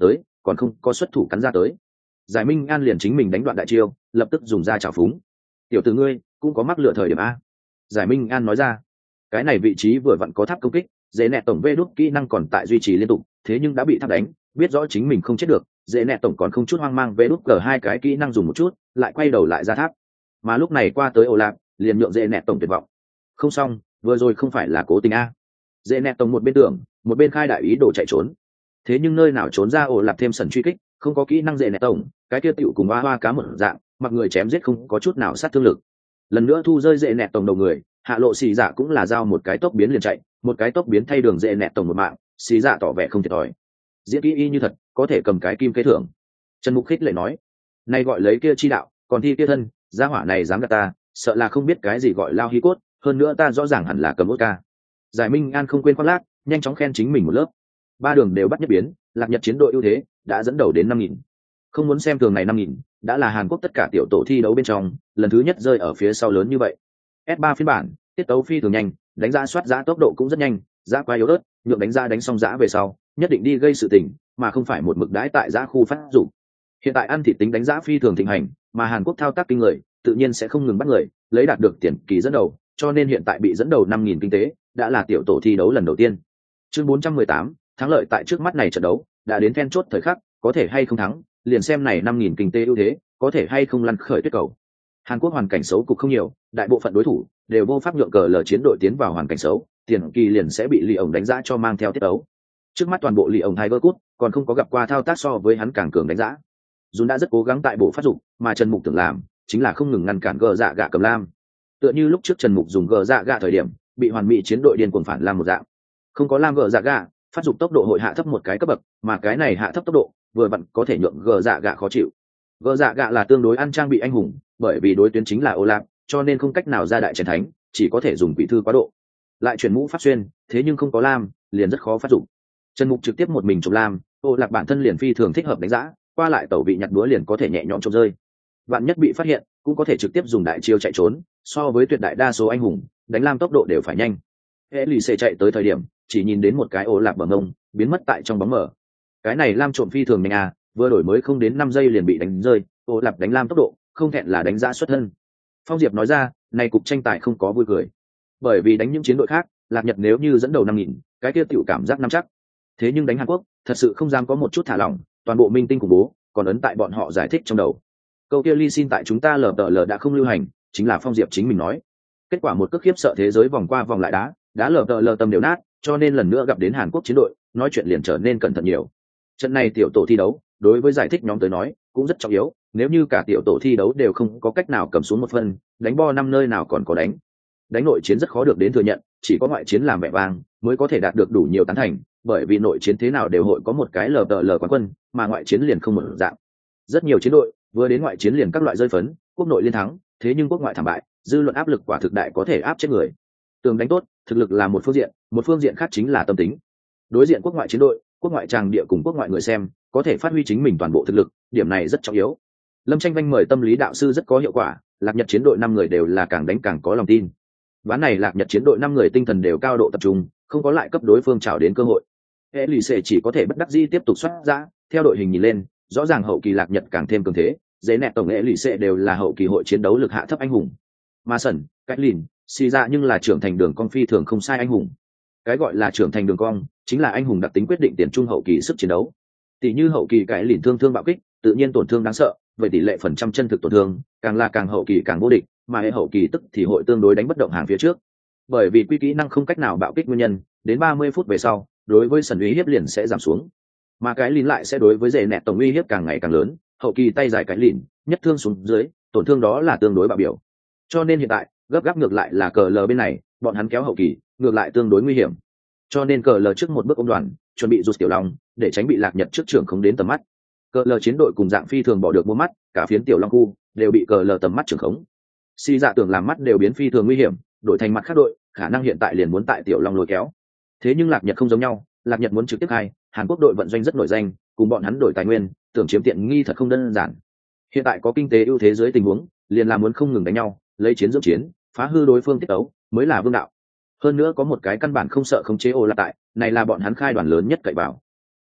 còn không có xuất thủ cắn ra tới. Giải Minh An liền chính mình đánh đoạn đại chiêu, lập tức dùng ra trào phúng. Tiểu tử ngươi cũng có mắc lựa thời điểm a. Giải Minh An nói ra. Cái này vị trí vừa vặn có tháp công kích, dễ nẹt tổng vê đút kỹ năng còn tại duy trì liên tục, thế nhưng đã bị tháp đánh, biết rõ chính mình không chết được, dễ nẹt tổng còn không chút hoang mang vê đút cờ hai cái kỹ năng dùng một chút, lại quay đầu lại ra tháp. Mà lúc này qua tới ổ lạc, liền nhượng dễ nẹt tổng tuyệt vọng. Không xong, vừa rồi không phải là cố tình a. Dễ nẹt tổng một bên tưởng, một bên khai đại ý đồ chạy trốn. Thế nhưng nơi nào trốn ra ổ lạc thêm sần truy kích, không có kỹ năng dễ nẹt tổng, cái kia tiểu cùng hoa hoa cá một dạng, mặc người chém giết không có chút nào sát thương lực. Lần nữa thu rơi dễ nẹt tổng đầu người, hạ lộ xì dạ cũng là giao một cái tốc biến liền chạy, một cái tốc biến thay đường dễ nẹt tổng một mạng, xì dạ tỏ vẻ không thiệt thòi. Diễn kỹ y như thật, có thể cầm cái kim kế thưởng. Trần Mục khích lệ nói, này gọi lấy kia chi đạo, còn thi kia thân, gia hỏa này dám gạt ta, sợ là không biết cái gì gọi lao hí cốt, hơn nữa ta rõ ràng hẳn là cầm ốt ca. Giải Minh An không quên khoác lác, nhanh chóng khen chính mình một lớp. Ba đường đều bắt nhất biến, Lạc Nhật chiến đội ưu thế đã dẫn đầu đến năm nghìn. Không muốn xem thường này năm nghìn, đã là Hàn Quốc tất cả tiểu tổ thi đấu bên trong, lần thứ nhất rơi ở phía sau lớn như vậy. S ba phiên bản, tiết tấu phi thường nhanh, đánh giá soát giá tốc độ cũng rất nhanh, giá quá yếu ớt, nhượng đánh giá đánh xong giá về sau, nhất định đi gây sự tình, mà không phải một mực đãi tại giá khu phát dụng. Hiện tại ăn thịt tính đánh giá phi thường thịnh hành, mà Hàn Quốc thao tác kinh người, tự nhiên sẽ không ngừng bắt người, lấy đạt được tiền kỳ dẫn đầu, cho nên hiện tại bị dẫn đầu năm nghìn kinh tế, đã là tiểu tổ thi đấu lần đầu tiên. Chương bốn trăm mười tám, thắng lợi tại trước mắt này trận đấu, đã đến then chốt thời khắc, có thể hay không thắng, liền xem này năm nghìn kinh tế ưu thế, có thể hay không lăn khởi tuyết cầu. Hàn Quốc hoàn cảnh xấu cục không nhiều, đại bộ phận đối thủ đều vô pháp nhượng cờ lờ chiến đội tiến vào hoàn cảnh xấu, tiền kỳ liền sẽ bị Lý ổng đánh giá cho mang theo tiết đấu. Trước mắt toàn bộ Lý ổng Tiger Cup, còn không có gặp qua thao tác so với hắn càng cường đánh giá. Dùn đã rất cố gắng tại bộ phát dụng, mà Trần Mục tưởng làm chính là không ngừng ngăn cản gờ dạ gạ cầm lam. Tựa như lúc trước Trần Mục dùng gờ dạ gạ thời điểm, bị hoàn mỹ chiến đội điên cuồng phản lam một dạng. Không có lam gờ dạ gạ, phát dụng tốc độ hội hạ thấp một cái cấp bậc, mà cái này hạ thấp tốc độ, vừa vặn có thể nhượng gờ dạ gạ khó chịu. Gờ dạ gạ là tương đối ăn trang bị anh hùng, bởi vì đối tuyến chính là Olaf, cho nên không cách nào ra đại chiến thánh, chỉ có thể dùng quỷ thư quá độ. Lại chuyển mũ pháp xuyên, thế nhưng không có lam, liền rất khó phát dụng. Trần Mục trực tiếp một mình chụp lam, Olaf bản thân liền phi thường thích hợp đánh giá, qua lại tẩu vị nhặt búa liền có thể nhẹ nhõm chụp rơi. Vạn nhất bị phát hiện, cũng có thể trực tiếp dùng đại chiêu chạy trốn, so với tuyệt đại đa số anh hùng, đánh lam tốc độ đều phải nhanh. Elise chạy tới thời điểm, chỉ nhìn đến một cái Olaf bờ ngông, biến mất tại trong bóng mờ. Cái này lam trộm phi thường nhanh à, vừa đổi mới không đến năm giây liền bị đánh rơi, Olaf đánh lam tốc độ, không thẹn là đánh giá xuất thân. Phong Diệp nói ra, này cục tranh tài không có vui cười, bởi vì đánh những chiến đội khác, Lạc Nhật nếu như dẫn đầu năm nghìn, cái kia tiểu cảm giác năm chắc. Thế nhưng đánh Hàn Quốc, thật sự không dám có một chút thả lỏng, toàn bộ minh tinh khủng bố, còn ấn tại bọn họ giải thích trong đầu. Câu kia Ly xin tại chúng ta lờ tờ lờ đã không lưu hành, chính là Phong Diệp chính mình nói. Kết quả một cước khiếp sợ thế giới vòng qua vòng lại đá, đá lờ tờ lờ tâm đều nát, cho nên lần nữa gặp đến Hàn Quốc chiến đội, nói chuyện liền trở nên cẩn thận nhiều. Trận này tiểu tổ thi đấu, đối với giải thích nhóm tới nói, cũng rất trọng yếu, nếu như cả tiểu tổ thi đấu đều không có cách nào cầm xuống một phân, đánh bo năm nơi nào còn có đánh. Đánh nội chiến rất khó được đến thừa nhận, chỉ có ngoại chiến làm vẻ vang mới có thể đạt được đủ nhiều tán thành, bởi vì nội chiến thế nào đều hội có một cái lờ tờ lờ quán quân, mà ngoại chiến liền không một dạng. Rất nhiều chiến đội vừa đến ngoại chiến liền các loại rơi phấn, quốc nội liên thắng, thế nhưng quốc ngoại thảm bại, dư luận áp lực quả thực đại có thể áp chết người. Tường đánh tốt, thực lực là một phương diện, một phương diện khác chính là tâm tính. Đối diện quốc ngoại chiến đội, quốc ngoại tràng địa cùng quốc ngoại người xem, có thể phát huy chính mình toàn bộ thực lực, điểm này rất trọng yếu. Lâm Tranh Vanh mời tâm lý đạo sư rất có hiệu quả, Lạc Nhật chiến đội năm người đều là càng đánh càng có lòng tin. Ván này Lạc Nhật chiến đội năm người tinh thần đều cao độ tập trung, không có lại cấp đối phương chào đến cơ hội. Elise chỉ có thể bất đắc dĩ tiếp tục xuất ra, theo đội hình nhìn lên, rõ ràng hậu kỳ Lạc Nhật càng thêm cường thế, dễ nẹt tổng Elise đều là hậu kỳ hội chiến đấu lực hạ thấp anh hùng. Mà Sẩn, Cách Lìn, xì ra nhưng là trưởng thành đường cong phi thường không sai anh hùng. Cái gọi là trưởng thành đường cong, chính là anh hùng đặc tính quyết định tiền trung hậu kỳ sức chiến đấu. Tỷ như hậu kỳ Cái Lìn thương thương bạo kích, tự nhiên tổn thương đáng sợ, vậy tỷ lệ phần trăm chân thực tổn thương, càng là càng hậu kỳ càng vô địch, mà hệ hậu kỳ tức thì hội tương đối đánh bất động hàng phía trước. Bởi vì quy kỹ năng không cách nào bạo kích nguyên nhân, đến ba mươi phút về sau, đối với Sẩn uy hiếp liền sẽ giảm xuống. Mà Cái Lìn lại sẽ đối với dễ nẹt tổng uy hiếp càng ngày càng lớn, hậu kỳ tay dài Cái Lìn, nhất thương xuống dưới, tổn thương đó là tương đối bạo biểu. Cho nên hiện tại, gấp gáp ngược lại là cờ lờ bên này, bọn hắn kéo hậu kỳ, ngược lại tương đối nguy hiểm. Cho nên cờ lờ trước một bước ôm đoàn, chuẩn bị rụt tiểu long, để tránh bị Lạc Nhật trước trưởng không đến tầm mắt. Cờ lờ chiến đội cùng dạng phi thường bỏ được mua mắt, cả phiến tiểu long khu đều bị cờ lờ tầm mắt trưởng khống. Si dạ tưởng làm mắt đều biến phi thường nguy hiểm, đổi thành mặt khác đội, khả năng hiện tại liền muốn tại tiểu long lôi kéo. Thế nhưng Lạc Nhật không giống nhau, Lạc Nhật muốn trực tiếp hai, Hàn Quốc đội vận doanh rất nổi danh, cùng bọn hắn đổi tài nguyên, tưởng chiếm tiện nghi thật không đơn giản. Hiện tại có kinh tế ưu thế dưới tình huống, liền là muốn không ngừng đánh nhau, lấy chiến dưỡng chiến, phá hư đối phương tiết tấu, mới là vương đạo. Hơn nữa có một cái căn bản không sợ khống chế ô là tại, này là bọn hắn khai đoàn lớn nhất cậy vào.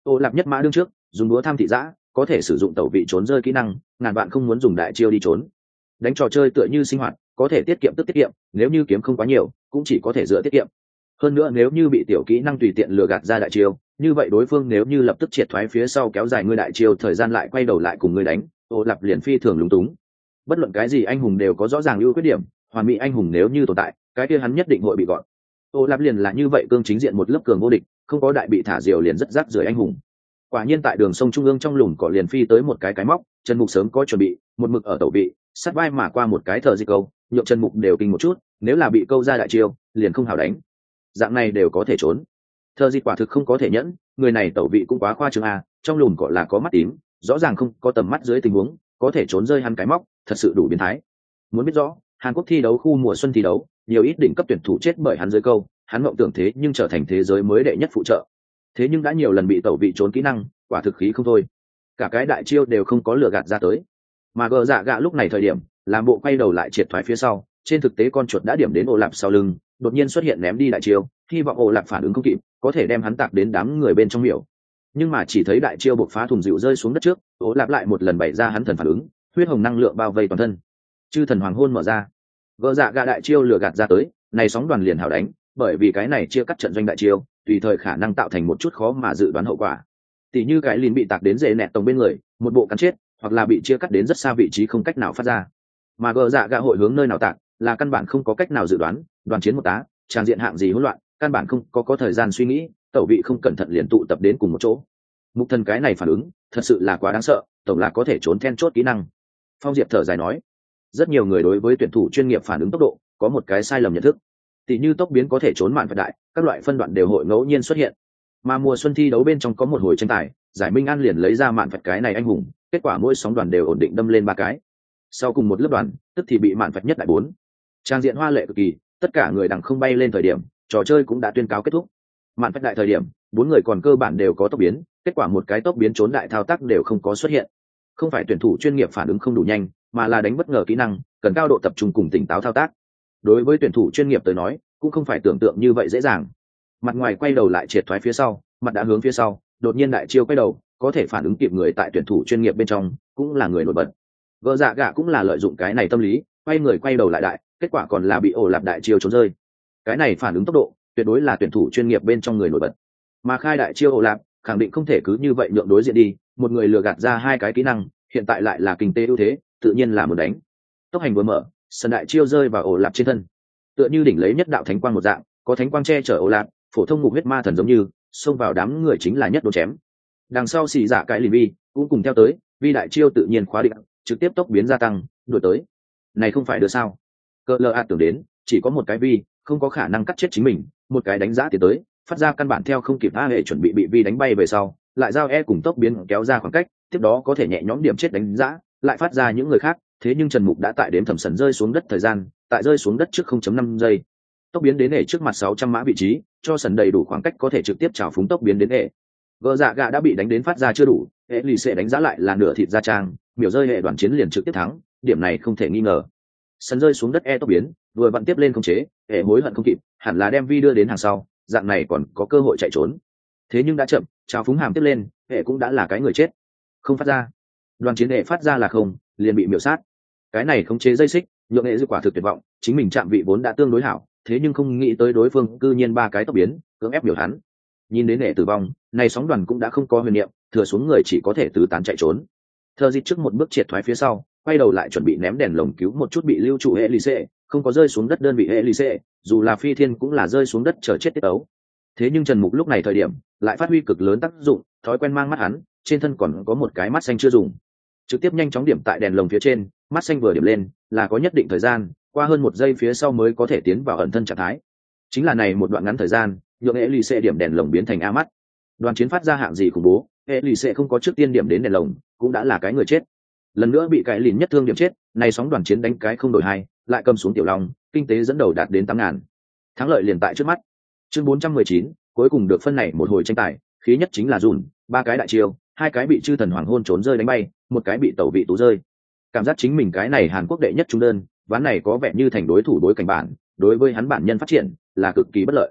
Ô Lạp nhất mã đương trước, dùng đũa tham thị giã, có thể sử dụng tẩu vị trốn rơi kỹ năng, ngàn bạn không muốn dùng đại chiêu đi trốn. Đánh trò chơi tựa như sinh hoạt, có thể tiết kiệm tức tiết kiệm, nếu như kiếm không quá nhiều, cũng chỉ có thể dựa tiết kiệm. Hơn nữa nếu như bị tiểu kỹ năng tùy tiện lừa gạt ra đại chiêu, như vậy đối phương nếu như lập tức triệt thoái phía sau kéo dài ngươi đại chiêu thời gian lại quay đầu lại cùng ngươi đánh, Ô Lạp liền phi thường lúng túng. Bất luận cái gì anh hùng đều có rõ ràng ưu khuyết điểm, hoàn mỹ anh hùng nếu như tồn tại, cái kia hắn nhất định hội bị gọn. Ô Lạp liền là như vậy, cương chính diện một lớp cường vô địch, không có đại bị thả diều liền rất rác rưởi anh hùng. Quả nhiên tại đường sông trung ương trong lùn cỏ liền phi tới một cái cái móc, Trần Mục sớm có chuẩn bị, một mực ở tẩu vị, sát vai mà qua một cái thờ di câu, nhượng Trần Mục đều kinh một chút, nếu là bị câu ra đại chiêu, liền không hảo đánh. Dạng này đều có thể trốn. Thờ di quả thực không có thể nhẫn, người này tẩu vị cũng quá khoa trương a, trong lùn cỏ là có mắt tím, rõ ràng không có tầm mắt dưới tình huống, có thể trốn rơi hắn cái móc, thật sự đủ biến thái. Muốn biết rõ, Hàn Quốc thi đấu khu mùa xuân thi đấu, nhiều ít đỉnh cấp tuyển thủ chết bởi hắn dưới câu, hắn mộng tưởng thế nhưng trở thành thế giới mới đệ nhất phụ trợ. Thế nhưng đã nhiều lần bị tẩu vị trốn kỹ năng, quả thực khí không thôi. Cả cái đại chiêu đều không có lừa gạt ra tới. Mà gờ dạ gạ lúc này thời điểm, làm bộ quay đầu lại triệt thoái phía sau, trên thực tế con chuột đã điểm đến Ô Lạp sau lưng, đột nhiên xuất hiện ném đi đại chiêu, hy vọng Ô Lạp phản ứng không kịp, có thể đem hắn tạc đến đám người bên trong miểu. Nhưng mà chỉ thấy đại chiêu bộc phá thùng dịu rơi xuống đất trước, Ô Lạp lại một lần bày ra hắn thần phản ứng, huyết hồng năng lượng bao vây toàn thân. Chư thần hoàng hôn mở ra. Gờ dạ gạ đại chiêu lừa gạt ra tới, này sóng đoàn liền hảo đánh, bởi vì cái này chia cắt trận doanh đại chiêu, tùy thời khả năng tạo thành một chút khó mà dự đoán hậu quả. Tỷ như cái lìn bị tạc đến dễ nẹt tổng bên người, một bộ cắn chết, hoặc là bị chia cắt đến rất xa vị trí không cách nào phát ra. Mà gờ dạ gạ hội hướng nơi nào tạc, là căn bản không có cách nào dự đoán, đoàn chiến một tá, tràng diện hạng gì hỗn loạn, căn bản không có có thời gian suy nghĩ, tẩu vị không cẩn thận liền tụ tập đến cùng một chỗ. Mục thần cái này phản ứng, thật sự là quá đáng sợ, tổng là có thể trốn then chốt kỹ năng. Phong Diệp thở dài nói, rất nhiều người đối với tuyển thủ chuyên nghiệp phản ứng tốc độ có một cái sai lầm nhận thức. Tỷ như tốc biến có thể trốn mạn phật đại, các loại phân đoạn đều hội ngẫu nhiên xuất hiện. Mà mùa xuân thi đấu bên trong có một hồi tranh tài, giải Minh An liền lấy ra mạn phật cái này anh hùng, kết quả mỗi sóng đoàn đều ổn định đâm lên ba cái. Sau cùng một lớp đoàn, tức thì bị mạn phật nhất đại bốn. Trang diện hoa lệ cực kỳ, tất cả người đằng không bay lên thời điểm, trò chơi cũng đã tuyên cáo kết thúc. Mạn phật đại thời điểm, bốn người còn cơ bản đều có tốc biến, kết quả một cái tốc biến trốn đại thao tác đều không có xuất hiện. Không phải tuyển thủ chuyên nghiệp phản ứng không đủ nhanh, mà là đánh bất ngờ kỹ năng, cần cao độ tập trung cùng tỉnh táo thao tác. Đối với tuyển thủ chuyên nghiệp tới nói, cũng không phải tưởng tượng như vậy dễ dàng. Mặt ngoài quay đầu lại triệt thoái phía sau, mặt đã hướng phía sau, đột nhiên đại chiêu quay đầu, có thể phản ứng kịp người tại tuyển thủ chuyên nghiệp bên trong, cũng là người nổi bật. Gờ dạ gạ cũng là lợi dụng cái này tâm lý, quay người quay đầu lại đại, kết quả còn là bị Ổ Lạp đại chiêu trốn rơi. Cái này phản ứng tốc độ, tuyệt đối là tuyển thủ chuyên nghiệp bên trong người nổi bật. Mà khai đại chiêu Ổ Lạp, khẳng định không thể cứ như vậy nhượng đối diện đi, một người lừa gạt ra hai cái kỹ năng, hiện tại lại là kinh tế ưu thế, tự nhiên là muốn đánh. Tốc hành vừa mở, sân đại chiêu rơi vào Ổ Lạp trên thân, tựa như đỉnh lấy nhất đạo thánh quang một dạng, có thánh quang che chở Ổ Lạp, phổ thông ngục huyết ma thần giống như xông vào đám người chính là nhất đốn chém. Đằng sau xì dạ cái lì vi cũng cùng theo tới, vi đại chiêu tự nhiên khóa định, trực tiếp tốc biến gia tăng, đuổi tới. Này không phải được sao? Cờ lơ a tưởng đến, chỉ có một cái vi, không có khả năng cắt chết chính mình, một cái đánh giá tiến tới, phát ra căn bản theo không kịp a hệ chuẩn bị bị vi đánh bay về sau, lại giao e cùng tốc biến kéo ra khoảng cách, tiếp đó có thể nhẹ nhõm điểm chết đánh giá, lại phát ra những người khác. Thế nhưng Trần Mục đã tại đếm thẩm sần rơi xuống đất thời gian, tại rơi xuống đất trước không chấm năm giây, tốc biến đến hệ trước mặt sáu trăm mã vị trí, cho sần đầy đủ khoảng cách có thể trực tiếp trào phúng tốc biến đến hệ. Gờ dạ gạ đã bị đánh đến phát ra chưa đủ, hệ lì sẽ đánh giá lại là nửa thịt da trang, miểu rơi hệ đoàn chiến liền trực tiếp thắng, điểm này không thể nghi ngờ. Sân rơi xuống đất e tốc biến, vừa vặn tiếp lên không chế, hệ hối hận không kịp, hẳn là đem vi đưa đến hàng sau, dạng này còn có cơ hội chạy trốn. Thế nhưng đã chậm, trào phúng hàm tiếp lên, hệ cũng đã là cái người chết, không phát ra. Đoàn chiến hệ phát ra là không, liền bị miểu sát. Cái này khống chế dây xích, nhượng hệ dư quả thực tuyệt vọng, chính mình chạm vị vốn đã tương đối hảo, thế nhưng không nghĩ tới đối phương cư nhiên ba cái tốc biến, cưỡng ép biểu hắn. Nhìn đến hệ tử vong, này sóng đoàn cũng đã không có huyền niệm, thừa xuống người chỉ có thể tứ tán chạy trốn. Thờ dịch trước một bước triệt thoái phía sau, quay đầu lại chuẩn bị ném đèn lồng cứu một chút bị lưu trụ hệ lì xệ, không có rơi xuống đất đơn vị hệ lì xệ, dù là phi thiên cũng là rơi xuống đất chờ chết tiết ấu. Thế nhưng Trần Mục lúc này thời điểm lại phát huy cực lớn tác dụng, thói quen mang mắt hắn, trên thân còn có một cái mắt xanh chưa dùng, trực tiếp nhanh chóng điểm tại đèn lồng phía trên, mắt xanh vừa điểm lên là có nhất định thời gian, qua hơn một giây phía sau mới có thể tiến vào ẩn thân trạng thái. Chính là này một đoạn ngắn thời gian, nhượng hệ lì xệ điểm đèn lồng biến thành a mắt. Đoàn chiến phát ra hạng gì khủng bố, hệ lì xệ không có trước tiên điểm đến đèn lồng, cũng đã là cái người chết. Lần nữa bị cái lìn nhất thương điểm chết, này sóng đoàn chiến đánh cái không đổi hai, lại cầm xuống tiểu long, kinh tế dẫn đầu đạt đến tám ngàn. Thắng lợi liền tại trước mắt. Chương bốn trăm mười chín, cuối cùng được phân này một hồi tranh tài, khí nhất chính là dùn, ba cái đại chiêu, hai cái bị chư thần hoàng hôn trốn rơi đánh bay, một cái bị tẩu vị tú rơi. Cảm giác chính mình cái này Hàn Quốc đệ nhất trung đơn, ván này có vẻ như thành đối thủ đối cảnh bản, đối với hắn bản nhân phát triển là cực kỳ bất lợi.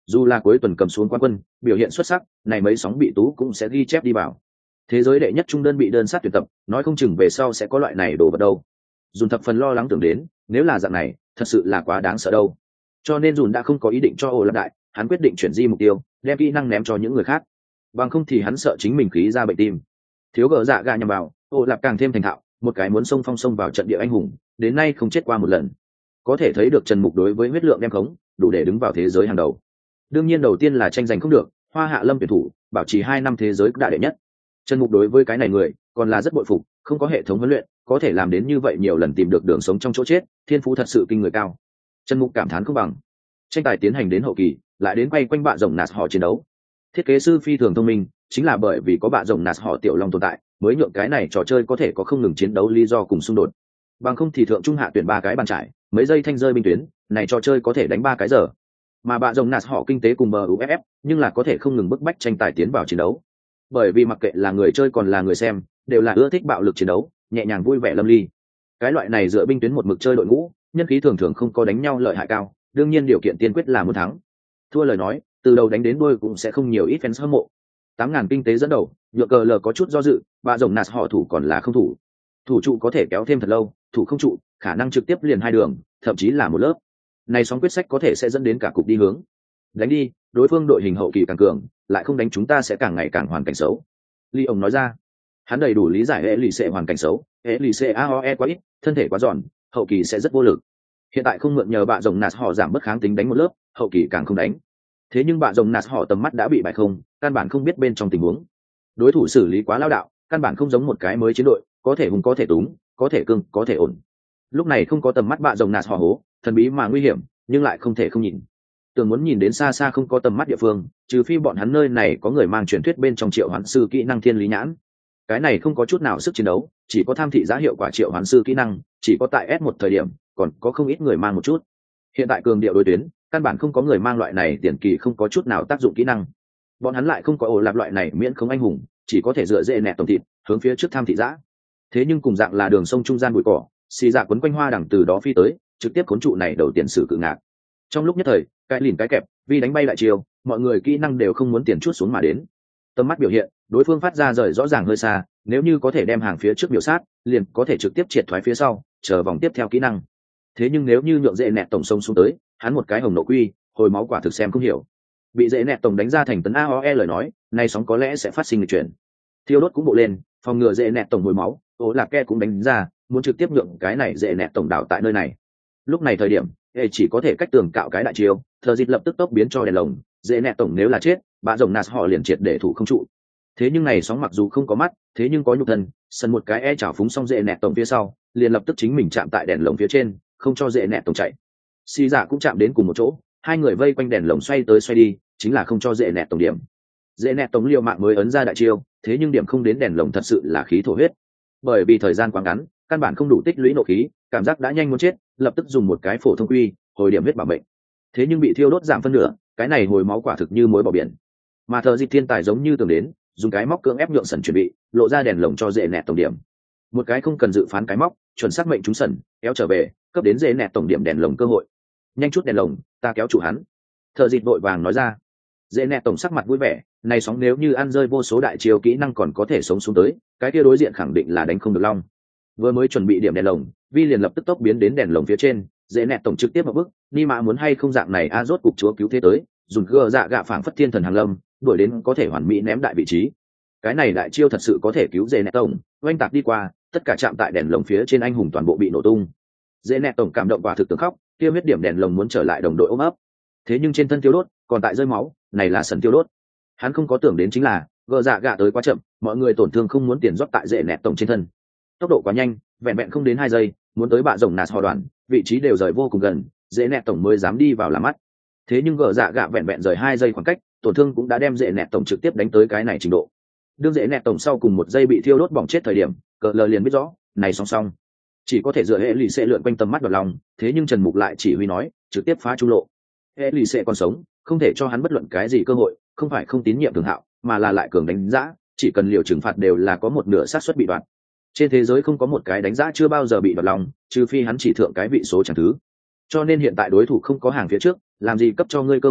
Dù là cuối tuần cầm xuống quán quân, biểu hiện xuất sắc, này mấy sóng bị tú cũng sẽ ghi chép đi vào. Thế giới đệ nhất trung đơn bị đơn sát tuyển tập, nói không chừng về sau sẽ có loại này đồ vật đâu. Dùn thập phần lo lắng tưởng đến, nếu là dạng này, thật sự là quá đáng sợ đâu. Cho nên Dùn đã không có ý định cho Ô Lạp đại, hắn quyết định chuyển di mục tiêu, đem kỹ năng ném cho những người khác. Bằng không thì hắn sợ chính mình khí ra bệnh tim. Thiếu gỡ dạ gà nhằm vào, Ô Lạp càng thêm thành thạo, một cái muốn xông phong xông vào trận địa anh hùng, đến nay không chết qua một lần. Có thể thấy được Trần Mục đối với huyết lượng đem khống, đủ để đứng vào thế giới hàng đầu. Đương nhiên đầu tiên là tranh giành không được, Hoa Hạ Lâm tuyển thủ, bảo trì hai năm thế giới đại đệ nhất. Trần Mục đối với cái này người, còn là rất bội phục, không có hệ thống huấn luyện, có thể làm đến như vậy nhiều lần tìm được đường sống trong chỗ chết, thiên phú thật sự kinh người cao. Trần Mục cảm thán không bằng. Tranh tài tiến hành đến hậu kỳ, lại đến quay quanh bạ rồng nạt họ chiến đấu. Thiết kế sư phi thường thông minh, chính là bởi vì có bạ rồng nạt họ tiểu long tồn tại, mới nhượng cái này trò chơi có thể có không ngừng chiến đấu lý do cùng xung đột. Bằng không thì thượng trung hạ tuyển ba cái bàn trải, mấy giây thanh rơi binh tuyến, này trò chơi có thể đánh ba cái giờ. Mà bạ rồng nạt họ kinh tế cùng bờ u ép ép, nhưng là có thể không ngừng bức bách tranh tài tiến vào chiến đấu. Bởi vì mặc kệ là người chơi còn là người xem, đều là ưa thích bạo lực chiến đấu, nhẹ nhàng vui vẻ lâm ly. Cái loại này dựa binh tuyến một mực chơi đội ngũ, nhân khí thường thường không có đánh nhau lợi hại cao, đương nhiên điều kiện tiên quyết là muốn thắng. Thua lời nói, từ đầu đánh đến đuôi cũng sẽ không nhiều ít fans hâm mộ. Tám ngàn kinh tế dẫn đầu, nhựa cờ lờ có chút do dự, bạ rồng nạt họ thủ còn là không thủ. Thủ trụ có thể kéo thêm thật lâu, thủ không trụ, khả năng trực tiếp liền hai đường, thậm chí là một lớp. Này sóng quyết sách có thể sẽ dẫn đến cả cục đi hướng. Đánh đi, đối phương đội hình hậu kỳ càng cường, lại không đánh chúng ta sẽ càng ngày càng hoàn cảnh xấu. Ly ông nói ra, hắn đầy đủ lý giải hệ lì xệ hoàn cảnh xấu, hệ lì xệ a o e quá ít, thân thể quá giòn, hậu kỳ sẽ rất vô lực. Hiện tại không mượn nhờ bạ rồng nạt họ giảm bất kháng tính đánh một lớp, hậu kỳ càng không đánh. Thế nhưng bạ rồng nạt họ tầm mắt đã bị bại không, căn bản không biết bên trong tình huống. Đối thủ xử lý quá lao đạo, căn bản không giống một cái mới chiến đội, có thể hùng có thể túng, có thể cưng, có thể ổn. Lúc này không có tầm mắt bạ rồng nạt họ hố, thần bí mà nguy hiểm, nhưng lại không thể không nhìn. Tưởng muốn nhìn đến xa xa không có tầm mắt địa phương, trừ phi bọn hắn nơi này có người mang truyền thuyết bên trong triệu hoán sư kỹ năng thiên lý nhãn. Cái này không có chút nào sức chiến đấu, chỉ có tham thị giá hiệu quả triệu hoán sư kỹ năng, chỉ có tại S một thời điểm, còn có không ít người mang một chút. Hiện tại cường điệu đối tuyến, căn bản không có người mang loại này tiền kỳ không có chút nào tác dụng kỹ năng. Bọn hắn lại không có ổ lạp loại này miễn không anh hùng, chỉ có thể dựa dễ nẹt tổng thịt, hướng phía trước tham thị giá. Thế nhưng cùng dạng là đường sông trung gian bụi cỏ, xì dạ quấn quanh hoa đằng từ đó phi tới, trực tiếp cuốn trụ này đầu tiền sử cự ngạc. Trong lúc nhất thời, cái lìn cái kẹp, vì đánh bay lại chiều, mọi người kỹ năng đều không muốn tiền chút xuống mà đến. Tầm mắt biểu hiện, đối phương phát ra rời rõ ràng hơi xa, nếu như có thể đem hàng phía trước biểu sát, liền có thể trực tiếp triệt thoái phía sau, chờ vòng tiếp theo kỹ năng. Thế nhưng nếu như nhượng dễ nẹt tổng sông xuống tới, hắn một cái hồng nộ quy, hồi máu quả thực xem không hiểu. Bị dễ nẹt tổng đánh ra thành tấn a o e lời nói, nay sóng có lẽ sẽ phát sinh lịch chuyển. Thiêu đốt cũng bộ lên, phòng ngừa dễ nẹt tổng hồi máu, ố lạc ke cũng đánh ra, muốn trực tiếp nhượng cái này dễ nẹt tổng đảo tại nơi này. Lúc này thời điểm, hệ chỉ có thể cách tường cạo cái đại chiêu, thờ dịp lập tức tốc biến cho đèn lồng, dễ nẹt tổng nếu là chết, bạ rồng nạt họ liền triệt để thủ không trụ. Thế nhưng này sóng mặc dù không có mắt, thế nhưng có nhục thân, sân một cái e chảo phúng xong dễ nẹt tổng phía sau, liền lập tức chính mình chạm tại đèn lồng phía trên, không cho dễ nẹt tổng chạy. Xì dạ cũng chạm đến cùng một chỗ, hai người vây quanh đèn lồng xoay tới xoay đi, chính là không cho dễ nẹt tổng điểm. Dễ nẹt tổng liều mạng mới ấn ra đại chiêu, thế nhưng điểm không đến đèn lồng thật sự là khí thổ huyết. Bởi vì thời gian quá ngắn, căn bản không đủ tích lũy nộ khí, cảm giác đã nhanh muốn chết, lập tức dùng một cái phổ thông quy, hồi điểm huyết bảo mệnh. Thế nhưng bị thiêu đốt giảm phân nửa, cái này hồi máu quả thực như muối bỏ biển. Mà thợ dịch thiên tài giống như tưởng đến, dùng cái móc cưỡng ép nhượng sần chuẩn bị, lộ ra đèn lồng cho dễ nẹt tổng điểm. Một cái không cần dự phán cái móc, chuẩn xác mệnh chúng sần, kéo trở về, cấp đến dễ nẹt tổng điểm đèn lồng cơ hội. Nhanh chút đèn lồng, ta kéo chủ hắn. Thợ dịch vội vàng nói ra. Dễ nẹt tổng sắc mặt vui vẻ, này sóng nếu như ăn rơi vô số đại chiêu kỹ năng còn có thể sống xuống tới, cái kia đối diện khẳng định là đánh không được long. Vừa mới chuẩn bị điểm đèn lồng, vi liền lập tức tốc biến đến đèn lồng phía trên, dễ nẹt tổng trực tiếp một bước, ni mã muốn hay không dạng này a rốt cục chúa cứu thế tới, dùng gờ dạ gạ phảng phất thiên thần hàng lâm, đuổi đến có thể hoàn mỹ ném đại vị trí. Cái này đại chiêu thật sự có thể cứu dễ nẹt tổng, oanh tạc đi qua, tất cả chạm tại đèn lồng phía trên anh hùng toàn bộ bị nổ tung. Dễ nẹt tổng cảm động quả thực tưởng khóc, tiêu huyết điểm đèn lồng muốn trở lại đồng đội ôm ấp. Thế nhưng trên thân tiêu đốt, còn tại rơi máu, này là sần tiêu đốt. Hắn không có tưởng đến chính là, gờ dạ gạ tới quá chậm, mọi người tổn thương không muốn tiền rót tại dễ nẹt tổng trên thân. Tốc độ quá nhanh, vẹn vẹn không đến hai giây, muốn tới bạ rồng nạt họ đoàn, vị trí đều rời vô cùng gần, dễ nẹt tổng mới dám đi vào làm mắt. Thế nhưng gờ dạ gạ vẹn vẹn rời hai giây khoảng cách, tổn thương cũng đã đem dễ nẹt tổng trực tiếp đánh tới cái này trình độ. Đương dễ nẹt tổng sau cùng một giây bị thiêu đốt bỏng chết thời điểm, cờ lờ liền biết rõ, này song song, chỉ có thể dựa hệ lì xệ lượn quanh tầm mắt vào lòng. Thế nhưng Trần Mục lại chỉ huy nói, trực tiếp phá trung lộ. Hệ lì xệ còn sống, không thể cho hắn bất luận cái gì cơ hội, không phải không tín nhiệm Thường Hạo, mà là lại cường đánh giá, chỉ cần liều trừng phạt đều là có một nửa xác suất bị đoạt. Trên thế giới không có một cái đánh giá chưa bao giờ bị đoạt lòng, trừ phi hắn chỉ thượng cái vị số chẳng thứ. Cho nên hiện tại đối thủ không có hàng phía trước, làm gì cấp cho ngươi cơ hội,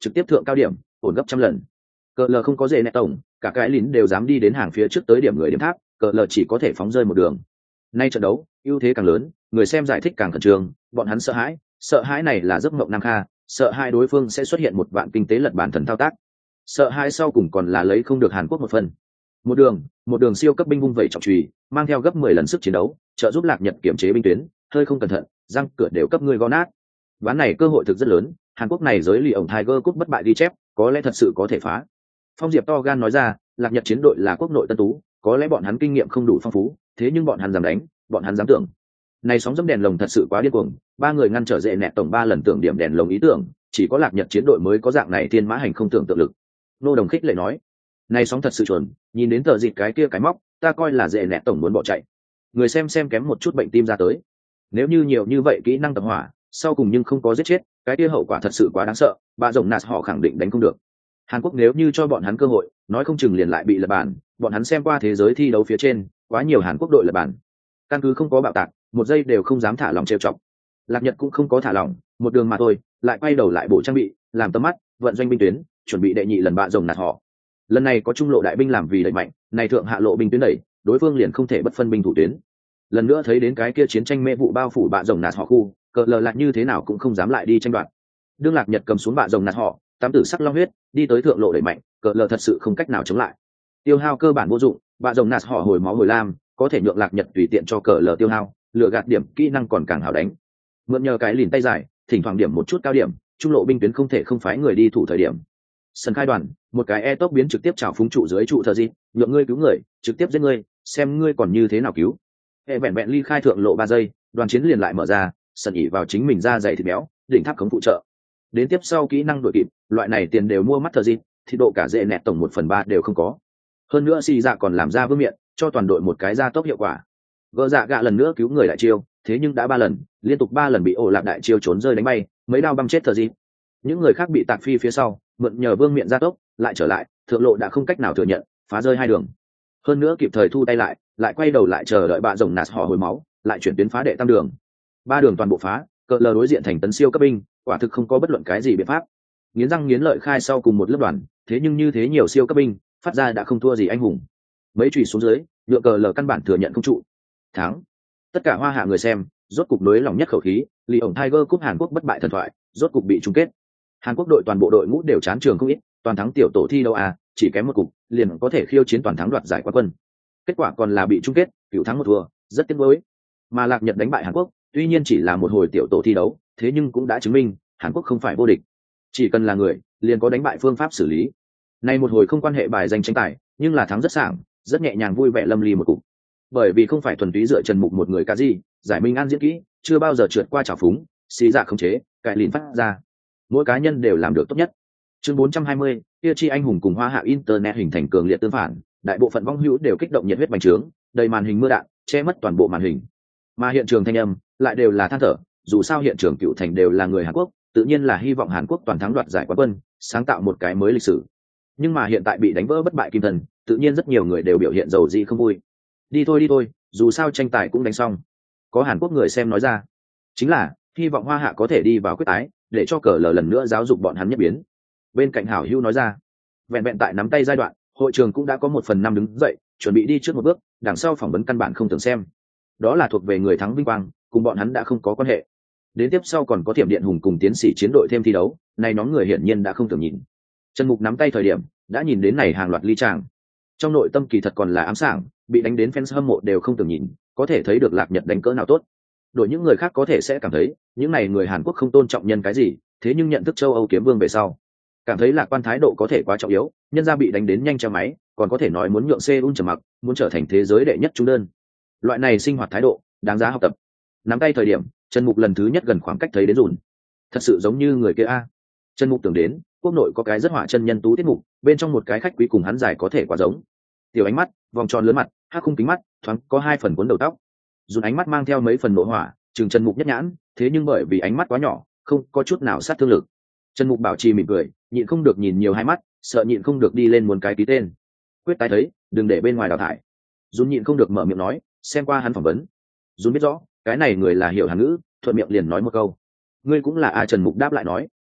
trực tiếp thượng cao điểm ổn gấp trăm lần. Cờ lờ không có dễ nẹ tổng, cả cái lín đều dám đi đến hàng phía trước tới điểm người điểm tháp, cờ lờ chỉ có thể phóng rơi một đường. Nay trận đấu ưu thế càng lớn, người xem giải thích càng khẩn trương, bọn hắn sợ hãi, sợ hãi này là giấc mộng Nam Kha, sợ hai đối phương sẽ xuất hiện một vạn kinh tế lật bản thần thao tác, sợ hai sau cùng còn là lấy không được Hàn Quốc một phần. Một đường, một đường siêu cấp binh vung vẩy trọng chùy, mang theo gấp mười lần sức chiến đấu, trợ giúp Lạc Nhật kiểm chế binh tuyến, hơi không cẩn thận, răng cửa đều cấp người gõ nát. Ván này cơ hội thực rất lớn, Hàn Quốc này giới lì ổng Tiger Cup bất bại ghi chép, có lẽ thật sự có thể phá. Phong Diệp to gan nói ra, Lạc Nhật chiến đội là quốc nội tân tú, có lẽ bọn hắn kinh nghiệm không đủ phong phú, thế nhưng bọn hắn dám đánh, bọn hắn dám tưởng. Này sóng dẫm đèn lồng thật sự quá điên cuồng, ba người ngăn trở dễ nẹt tổng ba lần tưởng điểm đèn lồng ý tưởng, chỉ có Lạc Nhật chiến đội mới có dạng này thiên mã hành không tưởng tượng lực. Nô Đồng khích lệ nói, này sóng thật sự chuẩn, nhìn đến tờ dịt cái kia cái móc, ta coi là dễ nẹt tổng muốn bỏ chạy. Người xem xem kém một chút bệnh tim ra tới. Nếu như nhiều như vậy kỹ năng tập hỏa, sau cùng nhưng không có giết chết, cái kia hậu quả thật sự quá đáng sợ, bà rồng nạt họ khẳng định đánh không được. Hàn Quốc nếu như cho bọn hắn cơ hội, nói không chừng liền lại bị lật bàn, bọn hắn xem qua thế giới thi đấu phía trên, quá nhiều Hàn Quốc đội lật bàn. Căn cứ không có bạo tạc, một giây đều không dám thả lòng trêu chọc. Lạc Nhật cũng không có thả lòng, một đường mà thôi, lại quay đầu lại bổ trang bị, làm tầm mắt, vận doanh binh tuyến, chuẩn bị đệ nhị lần bạ rồng nạt họ. Lần này có trung lộ đại binh làm vì đẩy mạnh, này thượng hạ lộ binh tuyến đẩy, đối phương liền không thể bất phân binh thủ tuyến. Lần nữa thấy đến cái kia chiến tranh mê vụ bao phủ bạ rồng nạt họ khu, cờ lờ lại như thế nào cũng không dám lại đi tranh đoạt. Đương Lạc Nhật cầm xuống bạ rồng nạt họ, tám tử sắc long huyết, đi tới thượng lộ đẩy mạnh, cờ lờ thật sự không cách nào chống lại. Tiêu hao cơ bản vô dụng, bạ rồng nạt họ hồi máu hồi lam, có thể nhượng Lạc Nhật tùy tiện cho cờ lờ tiêu hao, lựa gạt điểm kỹ năng còn càng hảo đánh. Mượn nhờ cái lìn tay dài, thỉnh thoảng điểm một chút cao điểm, trung lộ binh tuyến không thể không phái người đi thủ thời điểm. Sân khai đoàn, một cái e tốc biến trực tiếp chảo phúng trụ dưới trụ thờ gì, nhượng ngươi cứu người, trực tiếp giết ngươi, xem ngươi còn như thế nào cứu. E vẹn vẹn ly khai thượng lộ ba giây, đoàn chiến liền lại mở ra, sân ỉ vào chính mình ra dày thịt béo, đỉnh tháp khống phụ trợ. Đến tiếp sau kỹ năng đội kịp, loại này tiền đều mua mắt thờ gì, thì độ cả dễ nẹt tổng một phần ba đều không có. Hơn nữa xì dạ còn làm ra vương miện, cho toàn đội một cái gia tốc hiệu quả. Gỡ dạ gạ lần nữa cứu người đại chiêu, thế nhưng đã ba lần, liên tục ba lần bị ổ lạc đại chiêu trốn rơi đánh bay, mấy đao băm chết thờ gì. Những người khác bị tạc phi phía sau, mượn nhờ vương miện gia tốc, lại trở lại, thượng lộ đã không cách nào thừa nhận, phá rơi hai đường. Hơn nữa kịp thời thu tay lại, lại quay đầu lại chờ đợi bạ rồng nạt họ hồi máu, lại chuyển tuyến phá đệ tam đường. Ba đường toàn bộ phá, cờ lờ đối diện thành tấn siêu cấp binh, quả thực không có bất luận cái gì biện pháp. Nghiến răng nghiến lợi khai sau cùng một lớp đoàn, thế nhưng như thế nhiều siêu cấp binh, phát ra đã không thua gì anh hùng. Mấy chùy xuống dưới, nhựa cờ lờ căn bản thừa nhận không trụ. Thắng. Tất cả hoa hạ người xem, rốt cục nối lòng nhất khẩu khí, lì ổng Tiger Cup Hàn Quốc bất bại thần thoại, rốt cục bị chung kết. Hàn Quốc đội toàn bộ đội ngũ đều chán trường không ít, toàn thắng tiểu tổ thi đấu à, chỉ kém một cục, liền có thể khiêu chiến toàn thắng đoạt giải quán quân. Kết quả còn là bị chung kết, cửu thắng một thua, rất tiếc nuối. Mà Lạc Nhật đánh bại Hàn Quốc, tuy nhiên chỉ là một hồi tiểu tổ thi đấu, thế nhưng cũng đã chứng minh, Hàn Quốc không phải vô địch. Chỉ cần là người, liền có đánh bại phương pháp xử lý. Nay một hồi không quan hệ bài danh tranh tài, nhưng là thắng rất sảng, rất nhẹ nhàng vui vẻ lâm ly một cục. Bởi vì không phải thuần túy dựa Trần Mục một người cả gì, giải Minh An diễn kỹ, chưa bao giờ trượt qua trào phúng, xì dạ khống chế, cải lìn phát ra. Mỗi cá nhân đều làm được tốt nhất. Chương bốn trăm hai mươi, Tia Chi anh hùng cùng Hoa Hạ Internet hình thành cường liệt tương phản, đại bộ phận vong hữu đều kích động nhiệt huyết bành trướng, đầy màn hình mưa đạn, che mất toàn bộ màn hình. Mà hiện trường thanh âm lại đều là than thở, dù sao hiện trường cựu thành đều là người Hàn Quốc, tự nhiên là hy vọng Hàn Quốc toàn thắng đoạt giải quán quân, sáng tạo một cái mới lịch sử. Nhưng mà hiện tại bị đánh vỡ bất bại kim thần, tự nhiên rất nhiều người đều biểu hiện dầu dị không vui. Đi thôi đi thôi, dù sao tranh tài cũng đánh xong. Có Hàn Quốc người xem nói ra, chính là hy vọng Hoa Hạ có thể đi vào quyết tái, để cho cờ lờ lần nữa giáo dục bọn hắn nhất biến. Bên cạnh hảo hữu nói ra, vẹn vẹn tại nắm tay giai đoạn, hội trường cũng đã có một phần năm đứng dậy, chuẩn bị đi trước một bước, đằng sau phỏng vấn căn bản không tưởng xem. Đó là thuộc về người thắng vinh quang, cùng bọn hắn đã không có quan hệ. Đến tiếp sau còn có Thiểm Điện Hùng cùng tiến sĩ chiến đội thêm thi đấu, này nhóm người hiển nhiên đã không tưởng nhìn. Trần Mục nắm tay thời điểm, đã nhìn đến này hàng loạt ly tràng. Trong nội tâm kỳ thật còn là ám sảng, bị đánh đến fans hâm mộ đều không tưởng nhìn, có thể thấy được Lạc Nhật đánh cỡ nào tốt. Đội những người khác có thể sẽ cảm thấy, những này người Hàn Quốc không tôn trọng nhân cái gì, thế nhưng nhận thức châu Âu kiếm vương về sau, cảm thấy Lạc Quan thái độ có thể quá trọng yếu, nhân ra bị đánh đến nhanh che máy, còn có thể nói muốn nhượng Seoul trầm mặc, muốn trở thành thế giới đệ nhất trung đơn. Loại này sinh hoạt thái độ, đáng giá học tập. Nắm tay thời điểm, Trần Mục lần thứ nhất gần khoảng cách thấy đến rùn. Thật sự giống như người kia a. Trần Mục tưởng đến, quốc nội có cái rất họa chân nhân tú tiết mục, bên trong một cái khách quý cùng hắn dài có thể quá giống. Tiểu ánh mắt, vòng tròn lớn mặt, hắc khung kính mắt, thoáng có hai phần cuốn đầu tóc. Rùn ánh mắt mang theo mấy phần nộ hỏa, chừng Trần Mục nhất nhãn, thế nhưng bởi vì ánh mắt quá nhỏ, không có chút nào sát thương lực. Trần Mục bảo trì mỉm cười, nhịn không được nhìn nhiều hai mắt, sợ nhịn không được đi lên muốn cái ký tên. Quyết tái thấy, đừng để bên ngoài đào thải. Rùn nhịn không được mở miệng nói, xem qua hắn phỏng vấn. Rùn biết rõ, cái này người là hiểu Hàn ngữ, thuận miệng liền nói một câu. Ngươi cũng là a? Trần Mục đáp lại nói.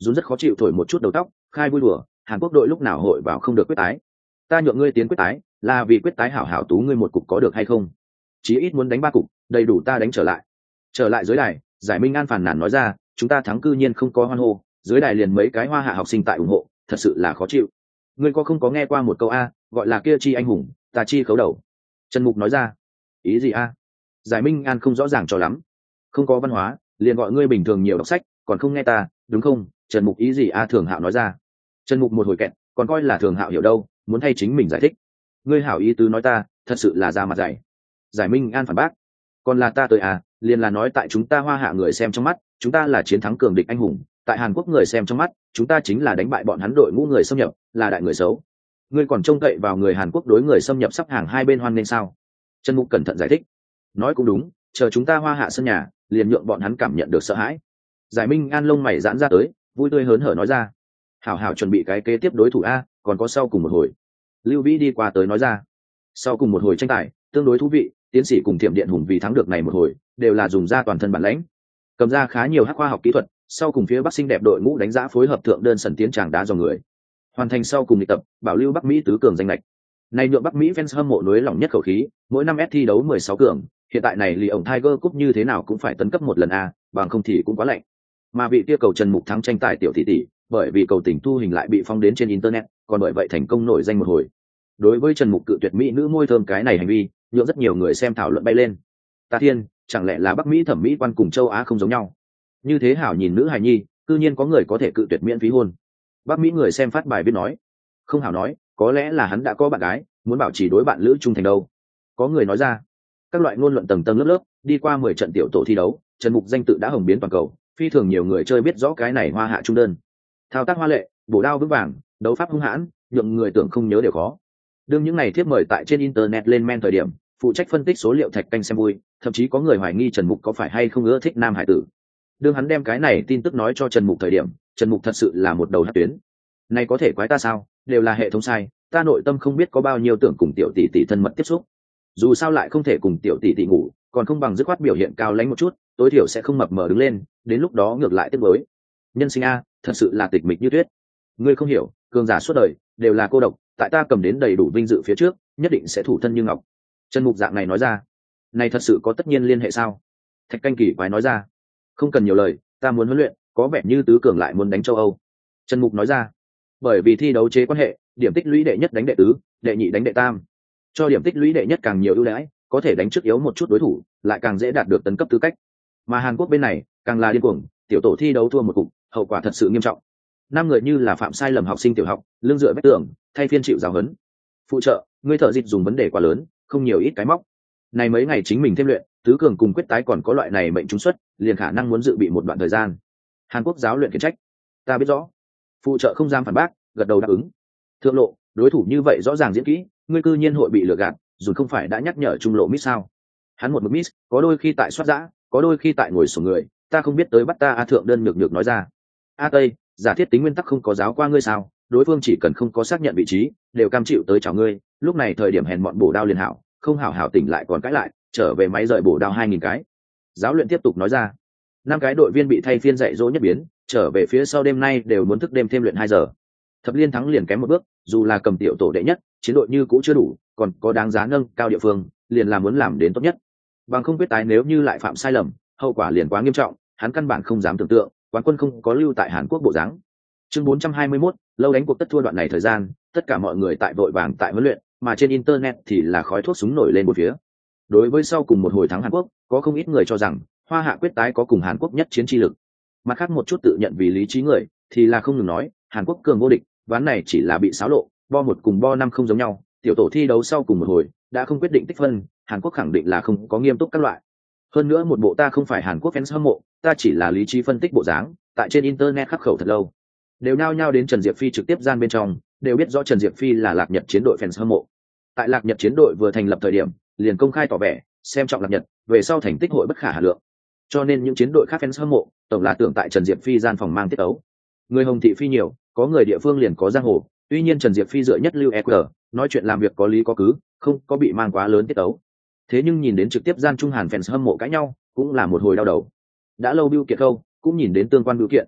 Dũng rất khó chịu thổi một chút đầu tóc, khai vui đùa, Hàn Quốc đội lúc nào hội vào không được quyết tái. Ta nhượng ngươi tiến quyết tái, là vì quyết tái hảo hảo tú ngươi một cục có được hay không? Chí ít muốn đánh ba cục, đầy đủ ta đánh trở lại. Trở lại dưới đài, Giải Minh An phàn nàn nói ra, chúng ta thắng cư nhiên không có hoan hô, dưới đài liền mấy cái hoa hạ học sinh tại ủng hộ, thật sự là khó chịu. Ngươi có không có nghe qua một câu a, gọi là kia chi anh hùng, ta chi khấu đầu. Trần Mục nói ra. Ý gì a? Giải Minh An không rõ ràng cho lắm. Không có văn hóa, liền gọi ngươi bình thường nhiều đọc sách, còn không nghe ta, đúng không? Trần Mục ý gì a? Thường Hạo nói ra. Trần Mục một hồi kẹt, còn coi là Thường Hạo hiểu đâu, muốn thay chính mình giải thích. Ngươi hảo ý tứ nói ta, thật sự là ra mặt dày. Giải Minh An phản bác. Còn là ta tới à, liền là nói tại chúng ta hoa hạ người xem trong mắt, chúng ta là chiến thắng cường địch anh hùng, tại Hàn Quốc người xem trong mắt, chúng ta chính là đánh bại bọn hắn đội ngũ người xâm nhập, là đại người xấu. Ngươi còn trông cậy vào người Hàn Quốc đối người xâm nhập sắp hàng hai bên hoan nên sao? Trần Mục cẩn thận giải thích. Nói cũng đúng, chờ chúng ta hoa hạ sân nhà, liền nhượng bọn hắn cảm nhận được sợ hãi. Giải Minh An lông mày giãn ra tới, vui tươi hớn hở nói ra. Hảo hảo chuẩn bị cái kế tiếp đối thủ a, còn có sau cùng một hồi. Lưu Vĩ đi qua tới nói ra. Sau cùng một hồi tranh tài, tương đối thú vị, tiến sĩ cùng Thiểm Điện Hùng vì thắng được này một hồi, đều là dùng ra toàn thân bản lãnh, cầm ra khá nhiều hắc khoa học kỹ thuật. Sau cùng phía Bắc xinh đẹp đội ngũ đánh giá phối hợp thượng đơn sần tiến tràng đá dòng người, hoàn thành sau cùng lịch tập, bảo lưu Bắc Mỹ tứ cường danh lệch. Này nhượng Bắc Mỹ fans hâm mộ núi lòng nhất khẩu khí, mỗi năm S thi đấu mười sáu cường, hiện tại này lì ổng Tiger Cup như thế nào cũng phải tấn cấp một lần a, bằng không thì cũng quá lạnh. Mà vị kia cầu Trần Mục thắng tranh tài tiểu tỷ tỷ, bởi vì cầu tình thu hình lại bị phong đến trên internet, còn bởi vậy thành công nổi danh một hồi. Đối với Trần Mục cự tuyệt mỹ nữ môi thơm cái này hành vi, nhượng rất nhiều người xem thảo luận bay lên. Ta thiên, chẳng lẽ là Bắc Mỹ thẩm mỹ quan cùng châu Á không giống nhau? Như thế hảo nhìn nữ hài nhi, cư nhiên có người có thể cự tuyệt miễn phí hôn. Bắc Mỹ người xem phát bài viết nói, không hảo nói, có lẽ là hắn đã có bạn gái, muốn bảo trì đối bạn lữ trung thành đâu. Có người nói ra, các loại ngôn luận tầng tầng lớp lớp, đi qua mười trận tiểu tổ thi đấu, Trần Mục danh tự đã hồng biến toàn cầu, phi thường nhiều người chơi biết rõ cái này hoa hạ trung đơn. Thao tác hoa lệ, bổ đao vững vàng, đấu pháp hung hãn, nhượng người tưởng không nhớ đều khó. Đương những này thiếp mời tại trên internet lên men thời điểm, phụ trách phân tích số liệu thạch canh xem vui, thậm chí có người hoài nghi Trần Mục có phải hay không ưa thích nam hải tử. Đương hắn đem cái này tin tức nói cho Trần Mục thời điểm, Trần Mục thật sự là một đầu hất tuyến. Này có thể quái ta sao, đều là hệ thống sai, ta nội tâm không biết có bao nhiêu tưởng cùng tiểu tỷ tỷ thân mật tiếp xúc. Dù sao lại không thể cùng tiểu tỷ tỷ ngủ, còn không bằng dứt khoát biểu hiện cao lãnh một chút, tối thiểu sẽ không mập mờ đứng lên, đến lúc đó ngược lại tiếc nuối. Nhân sinh a, thật sự là tịch mịch như tuyết. Ngươi không hiểu, cường giả suốt đời đều là cô độc, tại ta cầm đến đầy đủ vinh dự phía trước, nhất định sẽ thủ thân như ngọc. Trần Mục dạng này nói ra. Này thật sự có tất nhiên liên hệ sao? Thạch Canh kỳ quái nói ra. Không cần nhiều lời, ta muốn huấn luyện, có vẻ như tứ cường lại muốn đánh châu Âu. Trần Mục nói ra. Bởi vì thi đấu chế quan hệ, điểm tích lũy đệ nhất đánh đệ tứ, đệ nhị đánh đệ tam. Cho điểm tích lũy đệ nhất càng nhiều ưu đãi, có thể đánh trước yếu một chút đối thủ, lại càng dễ đạt được tấn cấp tư cách. Mà Hàn Quốc bên này, càng là điên cuồng, tiểu tổ thi đấu thua một cục, hậu quả thật sự nghiêm trọng. Năm người như là phạm sai lầm học sinh tiểu học, lưng dựa vách tường, thay phiên chịu giáo huấn. Phụ trợ, ngươi thợ dịch dùng vấn đề quá lớn, không nhiều ít cái móc. Này mấy ngày chính mình thêm luyện, tứ cường cùng quyết tái còn có loại này mệnh trúng xuất, liền khả năng muốn dự bị một đoạn thời gian. Hàn Quốc giáo luyện khiển trách. Ta biết rõ. Phụ trợ không dám phản bác, gật đầu đáp ứng. Thượng lộ, đối thủ như vậy rõ ràng diễn kỹ, ngươi cư nhiên hội bị lừa gạt, dù không phải đã nhắc nhở trung lộ miss sao? Hắn một mực miss, có đôi khi tại soát dã, có đôi khi tại ngồi sổ người, ta không biết tới bắt ta a thượng đơn nhược nhược nói ra. A Tây, giả thiết tính nguyên tắc không có giáo qua ngươi sao? Đối phương chỉ cần không có xác nhận vị trí, đều cam chịu tới chào ngươi, lúc này thời điểm hèn mọn bổ đao liền hảo, không hảo hảo tỉnh lại còn cãi lại, trở về máy rời bổ đao hai nghìn cái. Giáo luyện tiếp tục nói ra. Năm cái đội viên bị thay phiên dạy dỗ nhất biến, trở về phía sau đêm nay đều muốn thức đêm thêm luyện hai giờ. Thập liên thắng liền kém một bước, dù là cầm tiểu tổ đệ nhất, chiến đội như cũ chưa đủ, còn có đáng giá nâng cao địa phương, liền là muốn làm đến tốt nhất. Bằng không quyết tái nếu như lại phạm sai lầm, hậu quả liền quá nghiêm trọng, hắn căn bản không dám tưởng tượng, quán quân không có lưu tại Hàn Quốc bộ dáng. Chương bốn trăm hai mươi mốt, lâu đánh cuộc tất thua đoạn này thời gian, tất cả mọi người tại vội vàng tại huấn luyện, mà trên internet thì là khói thuốc súng nổi lên một phía. Đối với sau cùng một hồi thắng Hàn Quốc, có không ít người cho rằng Hoa Hạ quyết tái có cùng Hàn Quốc nhất chiến chi lực. Mặt khác một chút tự nhận vì lý trí người, thì là không ngừng nói, Hàn Quốc cường vô địch, ván này chỉ là bị xáo lộ, bo một cùng bo năm không giống nhau, tiểu tổ thi đấu sau cùng một hồi, đã không quyết định tích phân, Hàn Quốc khẳng định là không có nghiêm túc các loại. Hơn nữa một bộ ta không phải Hàn Quốc fans hâm mộ, ta chỉ là lý trí phân tích bộ dáng, tại trên internet khắc khẩu thật lâu. Đều nao nhao đến Trần Diệp Phi trực tiếp gian bên trong, đều biết rõ Trần Diệp Phi là Lạc Nhật chiến đội fans hâm mộ. Tại Lạc Nhật chiến đội vừa thành lập thời điểm, liền công khai tỏ vẻ, xem trọng Lạc Nhật, về sau thành tích hội bất khả hà lượng. Cho nên những chiến đội khác fans hâm mộ, tổng là tưởng tại Trần Diệp Phi gian phòng mang tiết ấu. Người Hồng thị phi nhiều, có người địa phương liền có giang hồ, tuy nhiên Trần Diệp Phi dựa nhất lưu e quy, nói chuyện làm việc có lý có cứ, không có bị mang quá lớn tiết ấu. Thế nhưng nhìn đến trực tiếp gian trung Hàn fans hâm mộ cãi nhau, cũng là một hồi đau đầu. Đã lâu Bưu Kiện Khâu, cũng nhìn đến tương quan Bưu Kiện.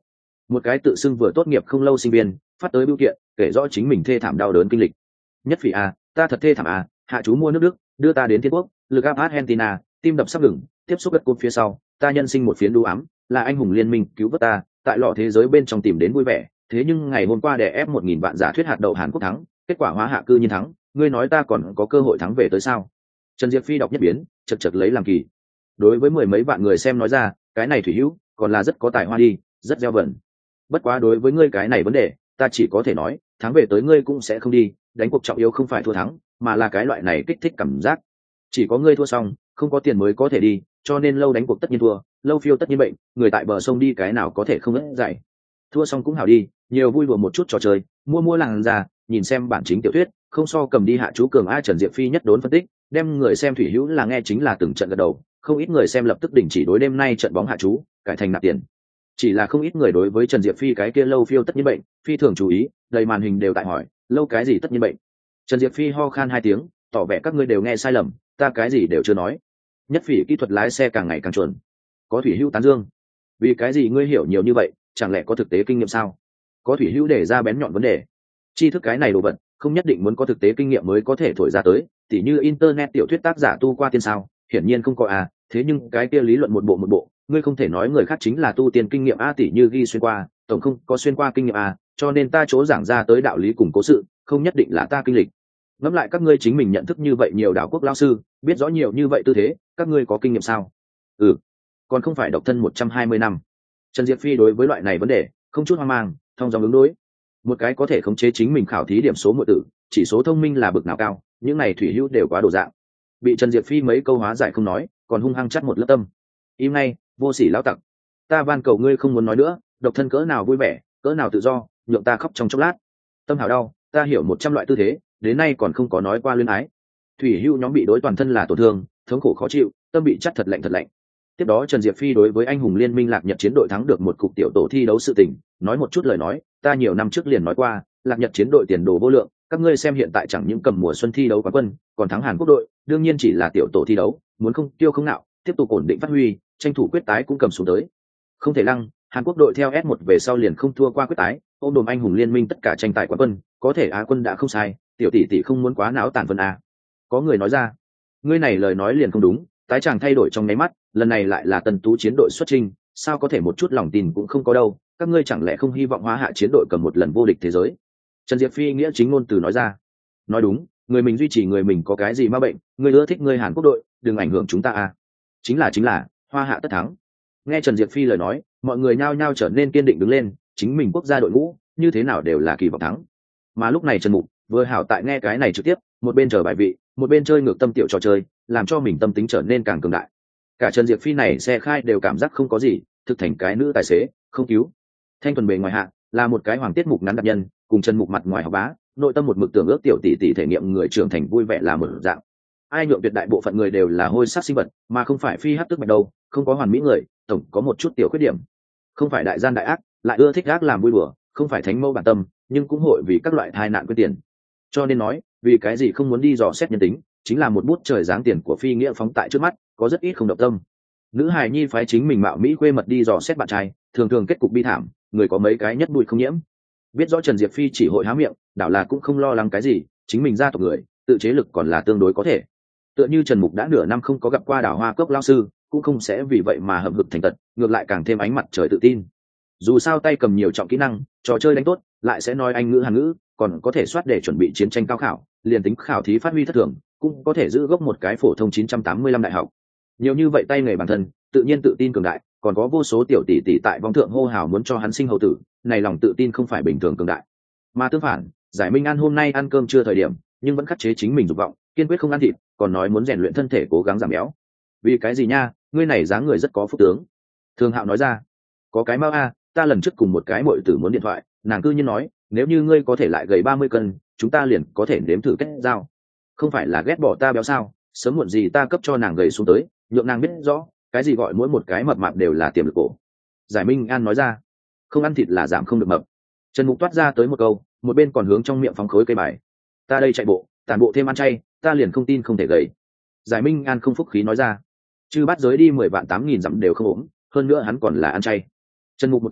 một cái tự xưng vừa tốt nghiệp không lâu sinh viên phát tới bưu kiện kể rõ chính mình thê thảm đau đớn kinh lịch. Nhất phỉ a, ta thật thê thảm a, hạ chú mua nước Đức đưa ta đến thiên quốc, lực áp Argentina, tim đập sắp ngừng, tiếp xúc đất cột phía sau, ta nhân sinh một phiến đu ám, là anh hùng liên minh cứu vớt ta, tại lọ thế giới bên trong tìm đến vui vẻ. Thế nhưng ngày hôm qua đè ép một nghìn vạn giả thuyết hạt đậu Hàn Quốc thắng, kết quả hóa hạ cư nhiên thắng, ngươi nói ta còn có cơ hội thắng về tới sao? Trần Diệp Phi đọc nhất biến, chật chật lấy làm kỳ. Đối với mười mấy vạn người xem nói ra, cái này thủy hữu còn là rất có tài hoa đi, rất gieo vẩn. Bất quá đối với ngươi cái này vấn đề, ta chỉ có thể nói, thắng về tới ngươi cũng sẽ không đi, đánh cuộc trọng yếu không phải thua thắng, mà là cái loại này kích thích cảm giác. Chỉ có ngươi thua xong, không có tiền mới có thể đi, cho nên lâu đánh cuộc tất nhiên thua, lâu phiêu tất nhiên bệnh, người tại bờ sông đi cái nào có thể không ớt dậy. Thua xong cũng hảo đi, nhiều vui đùa một chút trò chơi, mua mua làng ra, nhìn xem bản chính tiểu thuyết, không so cầm đi hạ chú cường a. Trần Diệp Phi nhất đốn phân tích, đem người xem thủy hữu là nghe chính là từng trận gật đầu, không ít người xem lập tức đình chỉ đối đêm nay trận bóng hạ chú, cải thành nạp tiền. Chỉ là không ít người đối với Trần Diệp Phi cái kia lâu phiêu tất nhiên bệnh, phi thường chú ý, đầy màn hình đều tại hỏi, lâu cái gì tất nhiên bệnh. Trần Diệp Phi ho khan hai tiếng, tỏ vẻ các ngươi đều nghe sai lầm, ta cái gì đều chưa nói. Nhất phỉ kỹ thuật lái xe càng ngày càng chuẩn. Có thủy hữu tán dương. Vì cái gì ngươi hiểu nhiều như vậy, chẳng lẽ có thực tế kinh nghiệm sao? Có thủy hữu để ra bén nhọn vấn đề. Tri thức cái này đồ vật, không nhất định muốn có thực tế kinh nghiệm mới có thể thổi ra tới, tỉ như internet tiểu thuyết tác giả tu qua tiên sao, hiển nhiên không có à, thế nhưng cái kia lý luận một bộ một bộ, ngươi không thể nói người khác chính là tu tiên kinh nghiệm a, tỉ như ghi xuyên qua, tổng không có xuyên qua kinh nghiệm a, cho nên ta chỗ giảng ra tới đạo lý cùng cố sự, không nhất định là ta kinh lịch. Ngẫm lại các ngươi chính mình nhận thức như vậy nhiều đạo quốc lao sư, biết rõ nhiều như vậy tư thế, các ngươi có kinh nghiệm sao? Ừ, còn không phải độc thân một trăm hai mươi năm. Trần Diệp Phi đối với loại này vấn đề không chút hoang mang, thông dòng ứng đối. Một cái có thể khống chế chính mình khảo thí điểm số muội tử, chỉ số thông minh là bực nào cao, những này thủy hữu đều quá đồ dạng. Bị Trần Diệp Phi mấy câu hóa giải không nói, còn hung hăng chắt một lớp tâm. Im ngay, vô sỉ lão tặc. Ta van cầu ngươi không muốn nói nữa, độc thân cỡ nào vui vẻ, cỡ nào tự do, nhượng ta khóc trong chốc lát. Tâm hảo đau, ta hiểu một trăm loại tư thế, đến nay còn không có nói qua luyến ái. Thủy hữu nhóm bị đối toàn thân là tổn thương, thống khổ khó chịu, tâm bị chắt thật lạnh thật lạnh. Tiếp đó Trần Diệp Phi đối với anh hùng liên minh Lạc Nhật chiến đội thắng được một cục tiểu tổ thi đấu sự tình, nói một chút lời nói, ta nhiều năm trước liền nói qua, Lạc Nhật chiến đội tiền đồ vô lượng, các ngươi xem hiện tại chẳng những cầm mùa xuân thi đấu quán quân, còn thắng Hàn Quốc đội, đương nhiên chỉ là tiểu tổ thi đấu, muốn không tiêu không nạo, tiếp tục ổn định phát huy, tranh thủ quyết tái cũng cầm xuống tới. Không thể lăng, Hàn Quốc đội theo S một về sau liền không thua qua quyết tái, ôm đồm anh hùng liên minh tất cả tranh tài quán quân, có thể Á quân đã không sai, tiểu tỷ tỷ không muốn quá náo tàn phân a. Có người nói ra, ngươi này lời nói liền không đúng, tái chàng thay đổi trong nháy mắt, lần này lại là Tần Tú chiến đội xuất trình, sao có thể một chút lòng tin cũng không có đâu, các ngươi chẳng lẽ không hy vọng hóa hạ chiến đội cầm một lần vô địch thế giới? Trần Diệp Phi nghĩa chính ngôn từ nói ra. Nói đúng, người mình duy trì người mình có cái gì ma bệnh, người ưa thích người Hàn Quốc đội, đừng ảnh hưởng chúng ta à. Chính là chính là, hoa hạ tất thắng. Nghe Trần Diệp Phi lời nói, mọi người nhao nhao trở nên kiên định đứng lên, chính mình quốc gia đội ngũ, như thế nào đều là kỳ vọng thắng. Mà lúc này Trần Mục, vừa hảo tại nghe cái này trực tiếp, một bên chờ bài vị, một bên chơi ngược tâm tiểu trò chơi, làm cho mình tâm tính trở nên càng cường đại. Cả Trần Diệp Phi này xe khai đều cảm giác không có gì, thực thành cái nữ tài xế, không cứu. Thanh thuần bề ngoài hạ, là một cái hoàng tiết mục ngắn đặc nhân, cùng Trần Mục mặt ngoài học bá, nội tâm một mực tưởng ước tiểu tỷ tỷ thể nghiệm người trưởng thành vui vẻ là một dạng. Ai nhượng tuyệt đại bộ phận người đều là hôi sắc sinh vật, mà không phải phi hắc tức bạch đâu, không có hoàn mỹ người, tổng có một chút tiểu khuyết điểm. Không phải đại gian đại ác, lại ưa thích ác làm vui đùa, không phải thánh mẫu bản tâm, nhưng cũng hội vì các loại tai nạn quyết tiền. Cho nên nói, vì cái gì không muốn đi dò xét nhân tính, chính là một bút trời giáng tiền của phi nghĩa phóng tại trước mắt, có rất ít không động tâm. Nữ hài nhi phái chính mình mạo mỹ quê mật đi dò xét bạn trai, thường thường kết cục bi thảm, người có mấy cái nhất bụi không nhiễm. Biết rõ Trần Diệp Phi chỉ hội há miệng, đảo là cũng không lo lắng cái gì, chính mình gia tộc người, tự chế lực còn là tương đối có thể. Tựa như Trần Mục đã nửa năm không có gặp qua Đào Hoa Cốc lao sư, cũng không sẽ vì vậy mà hậm hực thành tật, ngược lại càng thêm ánh mặt trời tự tin. Dù sao tay cầm nhiều trọng kỹ năng, trò chơi đánh tốt, lại sẽ nói Anh ngữ Hàn ngữ, còn có thể soát để chuẩn bị chiến tranh cao khảo, liền tính khảo thí phát huy thất thường, cũng có thể giữ gốc một cái phổ thông chín trăm tám mươi lăm đại học. Nhiều như vậy tay nghề bản thân, tự nhiên tự tin cường đại, còn có vô số tiểu tỷ tỷ tại vong thượng hô hào muốn cho hắn sinh hậu tử, này lòng tự tin không phải bình thường cường đại. Mà tương phản, Giải Minh An hôm nay ăn cơm chưa thời điểm, nhưng vẫn khắc chế chính mình dục vọng, kiên quyết không ăn thịt, còn nói muốn rèn luyện thân thể cố gắng giảm béo. Vì cái gì nha, ngươi này dáng người rất có phúc tướng. Thường Hạo nói ra, có cái mau a, ta lần trước cùng một cái muội tử muốn điện thoại, nàng cư nhiên nói, nếu như ngươi có thể lại gầy ba mươi cân, chúng ta liền có thể nếm thử kết giao. Không phải là ghét bỏ ta béo sao, sớm muộn gì ta cấp cho nàng gầy xuống tới, nhượng nàng biết rõ, cái gì gọi mỗi một cái mập mạp đều là tiềm lực cổ. Giải Minh An nói ra, không ăn thịt là giảm không được mập. Trần Mục toát ra tới một câu, một bên còn hướng trong miệng phóng khối cây bài. Ta đây chạy bộ, tản bộ thêm ăn chay, ta liền không tin không thể gầy. Giải Minh An không phúc khí nói ra, chư bắt giới đi mười vạn tám nghìn dặm đều không ốm, hơn nữa hắn còn là ăn chay. Trần Mục một câu,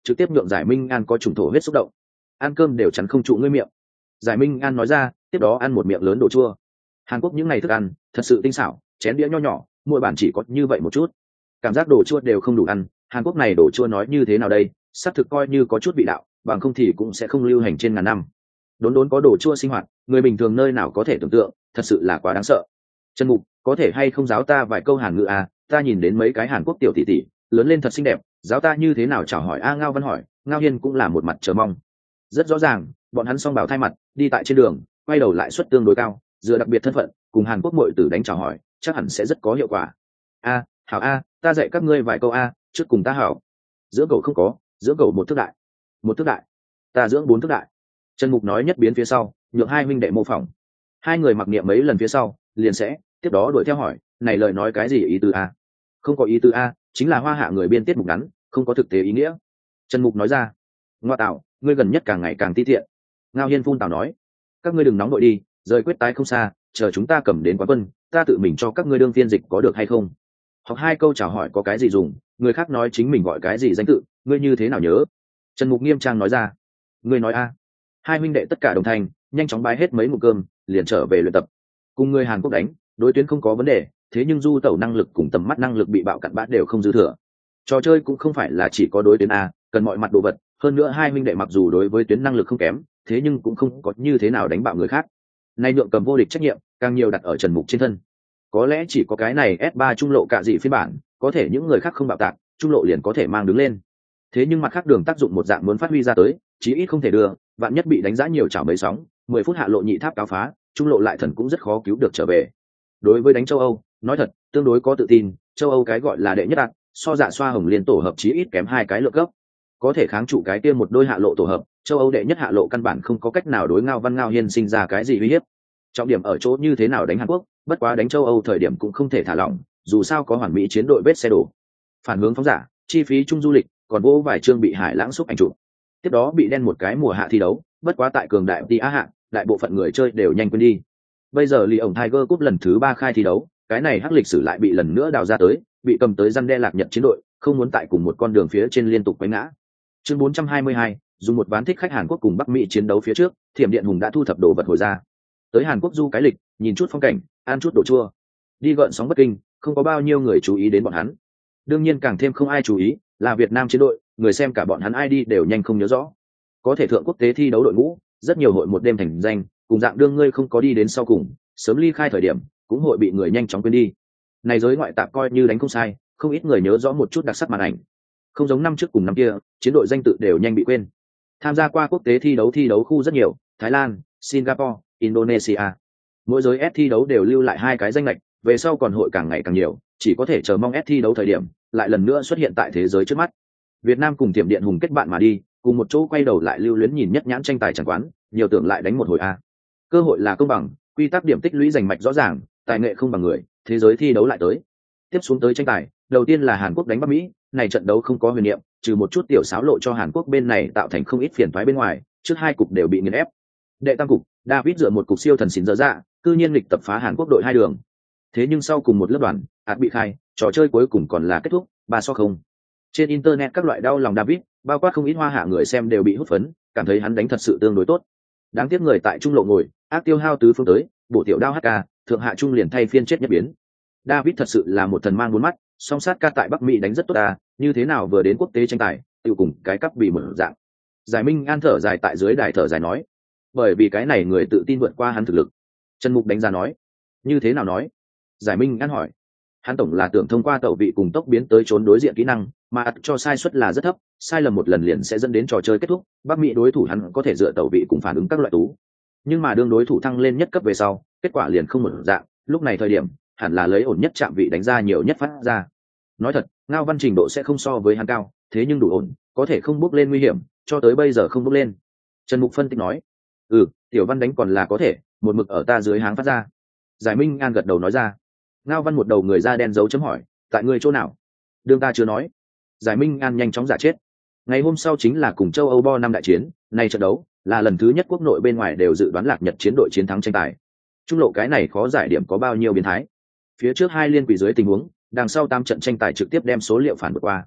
trực tiếp nhượng Giải Minh An có trùng thổ huyết xúc động. Ăn cơm đều chắn không trụ ngươi miệng. Giải Minh An nói ra, tiếp đó ăn một miệng lớn đồ chua. Hàn Quốc những ngày thức ăn thật sự tinh xảo, chén đĩa nho nhỏ, mỗi bản chỉ có như vậy một chút, cảm giác đồ chua đều không đủ ăn. Hàn Quốc này đồ chua nói như thế nào đây, xác thực coi như có chút vị đạo, bằng không thì cũng sẽ không lưu hành trên ngàn năm. Đốn đốn có đồ chua sinh hoạt, người bình thường nơi nào có thể tưởng tượng, thật sự là quá đáng sợ. Trần Mục, có thể hay không giáo ta vài câu Hàn ngữ à, ta nhìn đến mấy cái Hàn Quốc tiểu tỷ tỷ lớn lên thật xinh đẹp, giáo ta như thế nào chào hỏi a? Ngao Văn hỏi. Ngao Hiên cũng là một mặt chờ mong. Rất rõ ràng, bọn hắn song bảo thai mặt, đi tại trên đường, quay đầu lại suất tương đối cao, dựa đặc biệt thân phận, cùng Hàn Quốc muội tử đánh chào hỏi, chắc hẳn sẽ rất có hiệu quả. A, hảo a, ta dạy các ngươi vài câu a, trước cùng ta hảo. Dưỡng cậu không có, dưỡng cậu một thước đại. Một thước đại. Ta dưỡng bốn thước đại. Trần Mục nói nhất biến phía sau, nhượng hai huynh đệ mô phỏng. Hai người mặc niệm mấy lần phía sau, liền sẽ tiếp đó đuổi theo hỏi, này lời nói cái gì ý tứ a? Không có ý tứ a, chính là hoa hạ người biên tiết mục ngắn, không có thực tế ý nghĩa. Trần Mục nói ra. Ngoa tạo, ngươi gần nhất càng ngày càng ti tiện. Ngao Hiên phun tào nói. Các ngươi đừng nóng đội đi, rời quyết tái không xa, chờ chúng ta cầm đến quán quân, ta tự mình cho các ngươi đương phiên dịch có được hay không? Học hai câu chào hỏi có cái gì dùng, người khác nói chính mình gọi cái gì danh tự, ngươi như thế nào nhớ? Trần Mục nghiêm trang nói ra. Ngươi nói a? Hai huynh đệ tất cả đồng thanh, nhanh chóng bái hết mấy ngụm cơm, liền trở về luyện tập. Cùng người Hàn Quốc đánh, đối tuyến không có vấn đề, thế nhưng du tẩu năng lực cùng tầm mắt năng lực bị bạo cặn bã đều không dư thừa. Trò chơi cũng không phải là chỉ có đối tuyến a, cần mọi mặt đồ vật, hơn nữa hai huynh đệ mặc dù đối với tuyến năng lực không kém, thế nhưng cũng không có như thế nào đánh bạo người khác. Nay nhượng cầm vô địch trách nhiệm, càng nhiều đặt ở Trần Mục trên thân. Có lẽ chỉ có cái này S ba trung lộ cả gì phiên bản, có thể những người khác không bạo tạc, trung lộ liền có thể mang đứng lên. Thế nhưng mặt khác đường tác dụng một dạng muốn phát huy ra tới, chí ít không thể đưa, vạn nhất bị đánh giá nhiều chảo mấy sóng, mười phút hạ lộ nhị tháp cáo phá, trung lộ lại thần cũng rất khó cứu được trở về. Đối với đánh châu Âu, nói thật, tương đối có tự tin, châu Âu cái gọi là đệ nhất đạn, so dạ xoa hồng liên tổ hợp chí ít kém hai cái lượng cấp. Có thể kháng trụ cái kia một đôi hạ lộ tổ hợp, châu Âu đệ nhất hạ lộ căn bản không có cách nào đối Ngao Văn Ngao Hiên sinh ra cái gì uy hiếp. Trọng điểm ở chỗ như thế nào đánh Hàn Quốc, bất quá đánh châu Âu thời điểm cũng không thể thả lỏng, dù sao có hoàn mỹ chiến đội vết xe đổ. Phản hướng phóng giả, chi phí chung du lịch, còn vô vài chương bị Hải Lãng xúc ảnh chụp. Tiếp đó bị đen một cái mùa hạ thi đấu, bất quá tại cường đại ti á hạ, đại bộ phận người chơi đều nhanh quên đi. Bây giờ Lý ổng Tiger Cup lần thứ ba khai thi đấu, cái này hắc lịch sử lại bị lần nữa đào ra tới, bị cầm tới răn đe lạc nhật chiến đội, không muốn tại cùng một con đường phía trên liên tục quấy ngã. Chương bốn trăm hai mươi hai, dùng một ván thích khách Hàn Quốc cùng Bắc Mỹ chiến đấu phía trước, Thiểm Điện Hùng đã thu thập đồ vật hồi ra. Tới Hàn Quốc du cái lịch, nhìn chút phong cảnh, ăn chút đồ chua, đi gợn sóng bất kinh, không có bao nhiêu người chú ý đến bọn hắn. Đương nhiên càng thêm không ai chú ý là Việt Nam chiến đội, người xem cả bọn hắn ai đi đều nhanh không nhớ rõ. Có thể thượng quốc tế thi đấu đội ngũ, rất nhiều hội một đêm thành danh, cùng dạng đương ngươi không có đi đến sau cùng, sớm ly khai thời điểm, cũng hội bị người nhanh chóng quên đi. Này giới ngoại tạp coi như đánh không sai, không ít người nhớ rõ một chút đặc sắc màn ảnh. Không giống năm trước cùng năm kia, chiến đội danh tự đều nhanh bị quên. Tham gia qua quốc tế thi đấu thi đấu khu rất nhiều, Thái Lan, Singapore, Indonesia. Mỗi giới S thi đấu đều lưu lại hai cái danh lệch, về sau còn hội càng ngày càng nhiều, chỉ có thể chờ mong S thi đấu thời điểm lại lần nữa xuất hiện tại thế giới trước mắt. Việt Nam cùng Thiểm Điện Hùng kết bạn mà đi, cùng một chỗ quay đầu lại lưu luyến nhìn nhất nhãn tranh tài chẳng quán, nhiều tưởng lại đánh một hồi a. Cơ hội là công bằng, quy tắc điểm tích lũy giành mạch rõ ràng, tài nghệ không bằng người, thế giới thi đấu lại tới. Tiếp xuống tới tranh tài, đầu tiên là Hàn Quốc đánh Bắc Mỹ, này trận đấu không có huyền niệm, trừ một chút tiểu xáo lộ cho Hàn Quốc bên này tạo thành không ít phiền toái bên ngoài, trước hai cục đều bị nghiền ép. Đệ tam cục, David dựa một cục siêu thần xỉn dở dạ, cư nhiên lịch tập phá Hàn Quốc đội hai đường. Thế nhưng sau cùng một lớp đoàn, ạt bị khai, trò chơi cuối cùng còn là kết thúc, ba so không. Trên internet các loại đau lòng David, bao quát không ít hoa hạ người xem đều bị hút phấn, cảm thấy hắn đánh thật sự tương đối tốt. Đáng tiếc người tại trung lộ ngồi, ác tiêu hao tứ phương tới, bộ tiểu đao hát ca, thượng hạ trung liền thay phiên chết nhất biến. David thật sự là một thần mang bốn mắt, song sát ca tại Bắc Mỹ đánh rất tốt à, như thế nào vừa đến quốc tế tranh tài, tiêu cùng cái cắp bị mở dạng. Giải Minh An thở dài tại dưới đài thở dài nói, bởi vì cái này người tự tin vượt qua hắn thực lực. Trần Mục đánh giá nói, như thế nào nói? Giải Minh An hỏi, hắn tổng là tưởng thông qua tẩu vị cùng tốc biến tới trốn đối diện kỹ năng, mà cho sai suất là rất thấp, sai lầm một lần liền sẽ dẫn đến trò chơi kết thúc. Bắc Mỹ đối thủ hắn có thể dựa tẩu vị cùng phản ứng các loại tú, nhưng mà đương đối thủ thăng lên nhất cấp về sau, kết quả liền không một dạng. Lúc này thời điểm hẳn là lấy ổn nhất chạm vị đánh ra nhiều nhất phát ra. Nói thật, Ngao Văn trình độ sẽ không so với hắn cao, thế nhưng đủ ổn, có thể không bước lên nguy hiểm, cho tới bây giờ không bước lên. Trần Mục phân tích nói, ừ, tiểu Văn đánh còn là có thể, một mực ở ta dưới háng phát ra. Giải Minh An gật đầu nói ra. Ngao Văn một đầu người da đen dấu chấm hỏi, tại ngươi chỗ nào? Đương ta chưa nói. Giải Minh An nhanh chóng giả chết. Ngày hôm sau chính là cùng châu Âu bo năm đại chiến, này trận đấu là lần thứ nhất quốc nội bên ngoài đều dự đoán lạc nhật chiến đội chiến thắng tranh tài. Trung lộ cái này khó giải điểm có bao nhiêu biến thái. Phía trước hai liên quỷ dưới tình huống, đằng sau tam trận tranh tài trực tiếp đem số liệu phản vượt qua.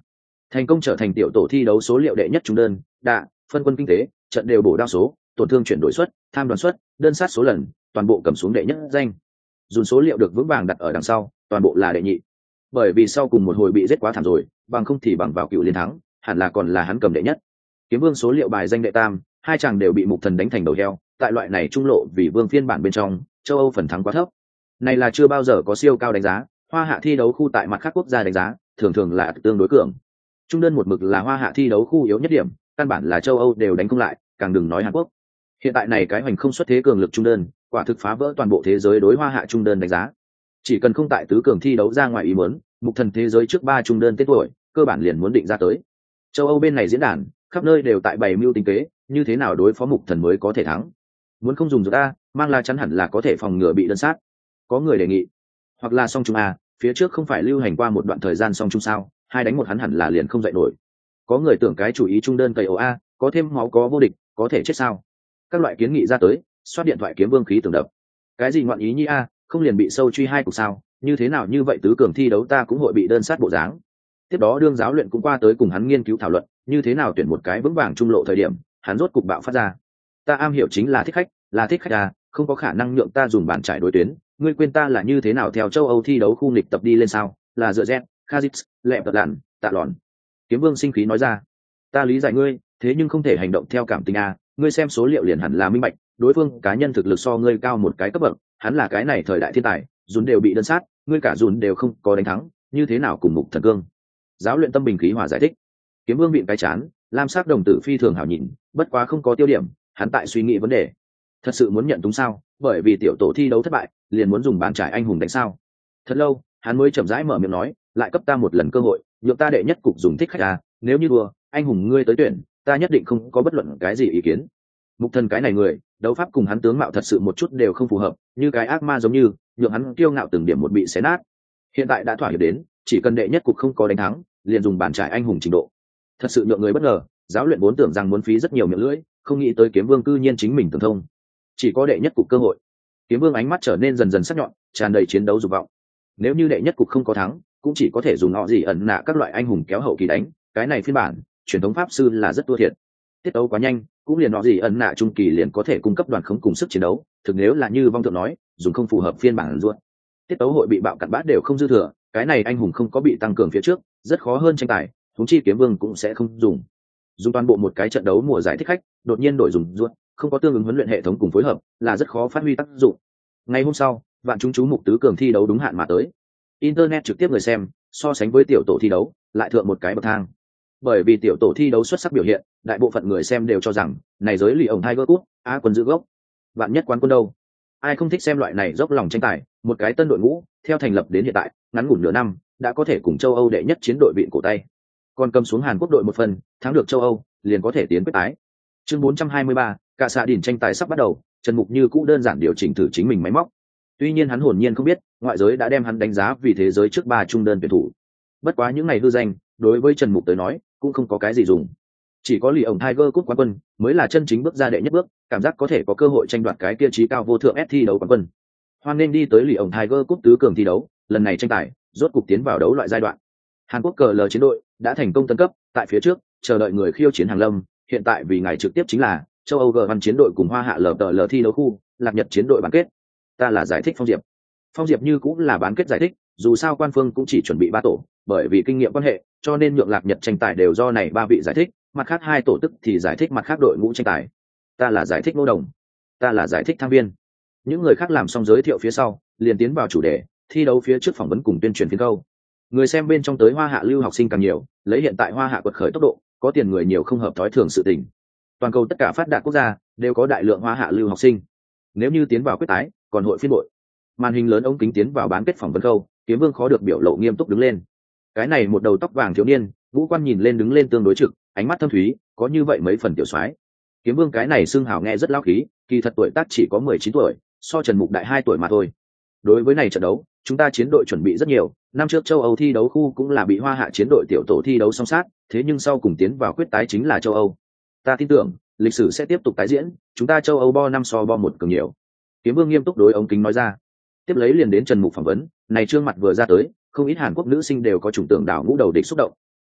thành công trở thành tiểu tổ thi đấu số liệu đệ nhất trung đơn, đạ, phân quân kinh tế, trận đều bổ đao số, tổn thương chuyển đổi suất, tham đoàn suất, đơn sát số lần, toàn bộ cầm xuống đệ nhất danh. Dùn số liệu được vững vàng đặt ở đằng sau, toàn bộ là đệ nhị. Bởi vì sau cùng một hồi bị giết quá thảm rồi, bằng không thì bằng vào cựu liên thắng, hẳn là còn là hắn cầm đệ nhất. Kiếm Vương số liệu bài danh đệ tam, hai chàng đều bị Mục Thần đánh thành đầu heo, tại loại này trung lộ vì Vương phiên bản bên trong, châu Âu phần thắng quá thấp. Này là chưa bao giờ có siêu cao đánh giá, Hoa Hạ thi đấu khu tại mặt khác quốc gia đánh giá, thường thường là tương đối cường. Trung đơn một mực là Hoa Hạ thi đấu khu yếu nhất điểm, căn bản là châu Âu đều đánh không lại, càng đừng nói Hàn Quốc. Hiện tại này cái hoành không xuất thế cường lực trung đơn, quả thực phá vỡ toàn bộ thế giới đối Hoa Hạ trung đơn đánh giá. Chỉ cần không tại tứ cường thi đấu ra ngoài ý muốn, Mục Thần thế giới trước ba trung đơn tên tuổi, cơ bản liền muốn định ra tới. Châu Âu bên này diễn đàn, khắp nơi đều tại bày mưu tính kế, như thế nào đối phó Mục Thần mới có thể thắng. Muốn không dùng dược a, mang la chắn hẳn là có thể phòng ngừa bị đơn sát. Có người đề nghị, hoặc là song trung a, phía trước không phải lưu hành qua một đoạn thời gian song trung sao, hai đánh một hắn hẳn là liền không dậy nổi. Có người tưởng cái chủ ý trung đơn cày ổ a, có thêm máu có vô địch, có thể chết sao? Các loại kiến nghị ra tới, xoát điện thoại kiếm vương khí tưởng đập. Cái gì ngoạn ý nhi a, không liền bị sâu truy hai cục sao? Như thế nào như vậy tứ cường thi đấu ta cũng hội bị đơn sát bộ dáng. Tiếp đó đương giáo luyện cũng qua tới cùng hắn nghiên cứu thảo luận, như thế nào tuyển một cái vững vàng trung lộ thời điểm, hắn rốt cục bạo phát ra. Ta am hiểu chính là thích khách, là thích khách à, không có khả năng nhượng ta dùng bàn trải đối tuyến, ngươi quên ta là như thế nào theo châu Âu thi đấu khu nghịch tập đi lên sao? Là dựa Z, Khazix, lẹ vật lặn, tạ lòn. Kiếm Vương sinh khí nói ra, ta lý giải ngươi, thế nhưng không thể hành động theo cảm tình à, ngươi xem số liệu liền hẳn là minh bạch, đối phương cá nhân thực lực so ngươi cao một cái cấp bậc, hắn là cái này thời đại thiên tài, dùn đều bị đơn sát, ngươi cả dùn đều không có đánh thắng, như thế nào cùng Mục Thần cương? Giáo luyện tâm bình khí hòa giải thích. Kiếm Vương vịn cái chán, lam sắc đồng tử phi thường hảo nhìn, bất quá không có tiêu điểm, hắn tại suy nghĩ vấn đề. Thật sự muốn nhận túng sao? Bởi vì tiểu tổ thi đấu thất bại, liền muốn dùng bàn trải anh hùng đánh sao? Thật lâu, hắn mới chậm rãi mở miệng nói, lại cấp ta một lần cơ hội, nhượng ta đệ nhất cục dùng thích khách à, nếu như đùa, anh hùng ngươi tới tuyển, ta nhất định không có bất luận cái gì ý kiến. Mục Thần cái này người, đấu pháp cùng hắn tướng mạo thật sự một chút đều không phù hợp, như cái ác ma giống như, nhượng hắn kiêu ngạo từng điểm một bị xé nát. Hiện tại đã thỏa hiệp đến, chỉ cần đệ nhất cục không có đánh thắng, liền dùng bàn trải anh hùng trình độ. Thật sự nhượng người bất ngờ, giáo luyện vốn tưởng rằng muốn phí rất nhiều miệng lưỡi, không nghĩ tới Kiếm Vương cư nhiên chính mình tưởng thông. Chỉ có đệ nhất cục cơ hội. Kiếm Vương ánh mắt trở nên dần dần sắc nhọn, tràn đầy chiến đấu dục vọng. Nếu như đệ nhất cục không có thắng, cũng chỉ có thể dùng họ gì ẩn nạ các loại anh hùng kéo hậu kỳ đánh, cái này phiên bản, truyền thống pháp sư là rất thua thiệt. Tiết đấu quá nhanh, cũng liền họ gì ẩn nạ trung kỳ liền có thể cung cấp đoàn không cùng sức chiến đấu, thực nếu là như vong thượng nói, dùng không phù hợp phiên bản ruột. Tiết đấu hội bị bạo cặn bát đều không dư thừa, cái này anh hùng không có bị tăng cường phía trước, rất khó hơn tranh tài, huống chi Kiếm Vương cũng sẽ không dùng. Dùng toàn bộ một cái trận đấu mùa giải thích khách, đột nhiên đổi dùng ruột, không có tương ứng huấn luyện hệ thống cùng phối hợp, là rất khó phát huy tác dụng. Ngày hôm sau, vạn chúng chú mục tứ cường thi đấu đúng hạn mà tới. Internet trực tiếp người xem, so sánh với tiểu tổ thi đấu, lại thượng một cái bậc thang. Bởi vì tiểu tổ thi đấu xuất sắc biểu hiện, đại bộ phận người xem đều cho rằng, này giới lì ổng Tiger Cup, á quân giữ gốc. Vạn nhất quán quân đâu? Ai không thích xem loại này dốc lòng tranh tài, một cái tân đội ngũ, theo thành lập đến hiện tại, ngắn ngủn nửa năm, đã có thể cùng châu Âu đệ nhất chiến đội vịn cổ tay. Còn cầm xuống Hàn Quốc đội một phần, thắng được châu Âu, liền có thể tiến quyết tái. Chương bốn trăm hai mươi ba, cả xạ đỉnh tranh tài sắp bắt đầu, Trần Mục như cũ đơn giản điều chỉnh thử chính mình máy móc. Tuy nhiên hắn hồn nhiên không biết, ngoại giới đã đem hắn đánh giá vì thế giới trước ba trung đơn tuyển thủ. Bất quá những ngày hư danh, đối với Trần Mục tới nói, cũng không có cái gì dùng. Chỉ có lì ổng Tiger Cup quán quân mới là chân chính bước ra đệ nhất bước, cảm giác có thể có cơ hội tranh đoạt cái kia trí cao vô thượng S thi đấu quán quân. Hoan nên đi tới lì ổng Tiger Cup tứ cường thi đấu, lần này tranh tài, rốt cục tiến vào đấu loại giai đoạn. Hàn Quốc cờ lờ chiến đội đã thành công tấn cấp, tại phía trước, chờ đợi người khiêu chiến hàng lâm, hiện tại vì ngày trực tiếp chính là châu Âu G văn chiến đội cùng Hoa Hạ lờ tờ lờ thi đấu khu, Lạc Nhật chiến đội bán kết. Ta là giải thích Phong Diệp. Phong Diệp như cũng là bán kết giải thích, dù sao quan phương cũng chỉ chuẩn bị ba tổ, bởi vì kinh nghiệm quan hệ, cho nên nhượng Lạc Nhật tranh tài đều do này ba vị giải thích, mặt khác hai tổ tức thì giải thích mặt khác đội ngũ tranh tài. Ta là giải thích Ngô Đồng. Ta là giải thích Thang Viên. Những người khác làm xong giới thiệu phía sau, liền tiến vào chủ đề, thi đấu phía trước phỏng vấn cùng tuyên truyền phiên câu. Người xem bên trong tới Hoa Hạ lưu học sinh càng nhiều, lấy hiện tại Hoa Hạ quật khởi tốc độ, có tiền người nhiều không hợp thói thường sự tình. Toàn cầu tất cả phát đạt quốc gia đều có đại lượng Hoa Hạ lưu học sinh. Nếu như tiến vào quyết tái, còn hội phiên bội. Màn hình lớn ống kính tiến vào bán kết phỏng vấn câu, Kiếm Vương khó được biểu lộ nghiêm túc đứng lên. Cái này một đầu tóc vàng thiếu niên, ngũ quan nhìn lên đứng lên tương đối trực, ánh mắt thâm thúy, có như vậy mấy phần tiểu soái. Kiếm Vương cái này xưng hào nghe rất lão khí, kỳ thật tuổi tác chỉ có mười chín tuổi, so Trần Mục đại hai tuổi mà thôi. Đối với này trận đấu, chúng ta chiến đội chuẩn bị rất nhiều, năm trước châu Âu thi đấu khu cũng là bị Hoa Hạ chiến đội tiểu tổ thi đấu song sát, thế nhưng sau cùng tiến vào quyết tái chính là châu Âu. Ta tin tưởng, lịch sử sẽ tiếp tục tái diễn, chúng ta châu Âu bo năm so bo một cường nhiều. Kiếm Vương nghiêm túc đối ống kính nói ra. Tiếp lấy liền đến Trần Mục phỏng vấn, này trương mặt vừa ra tới, không ít Hàn Quốc nữ sinh đều có chủng tưởng đảo ngũ đầu địch xúc động.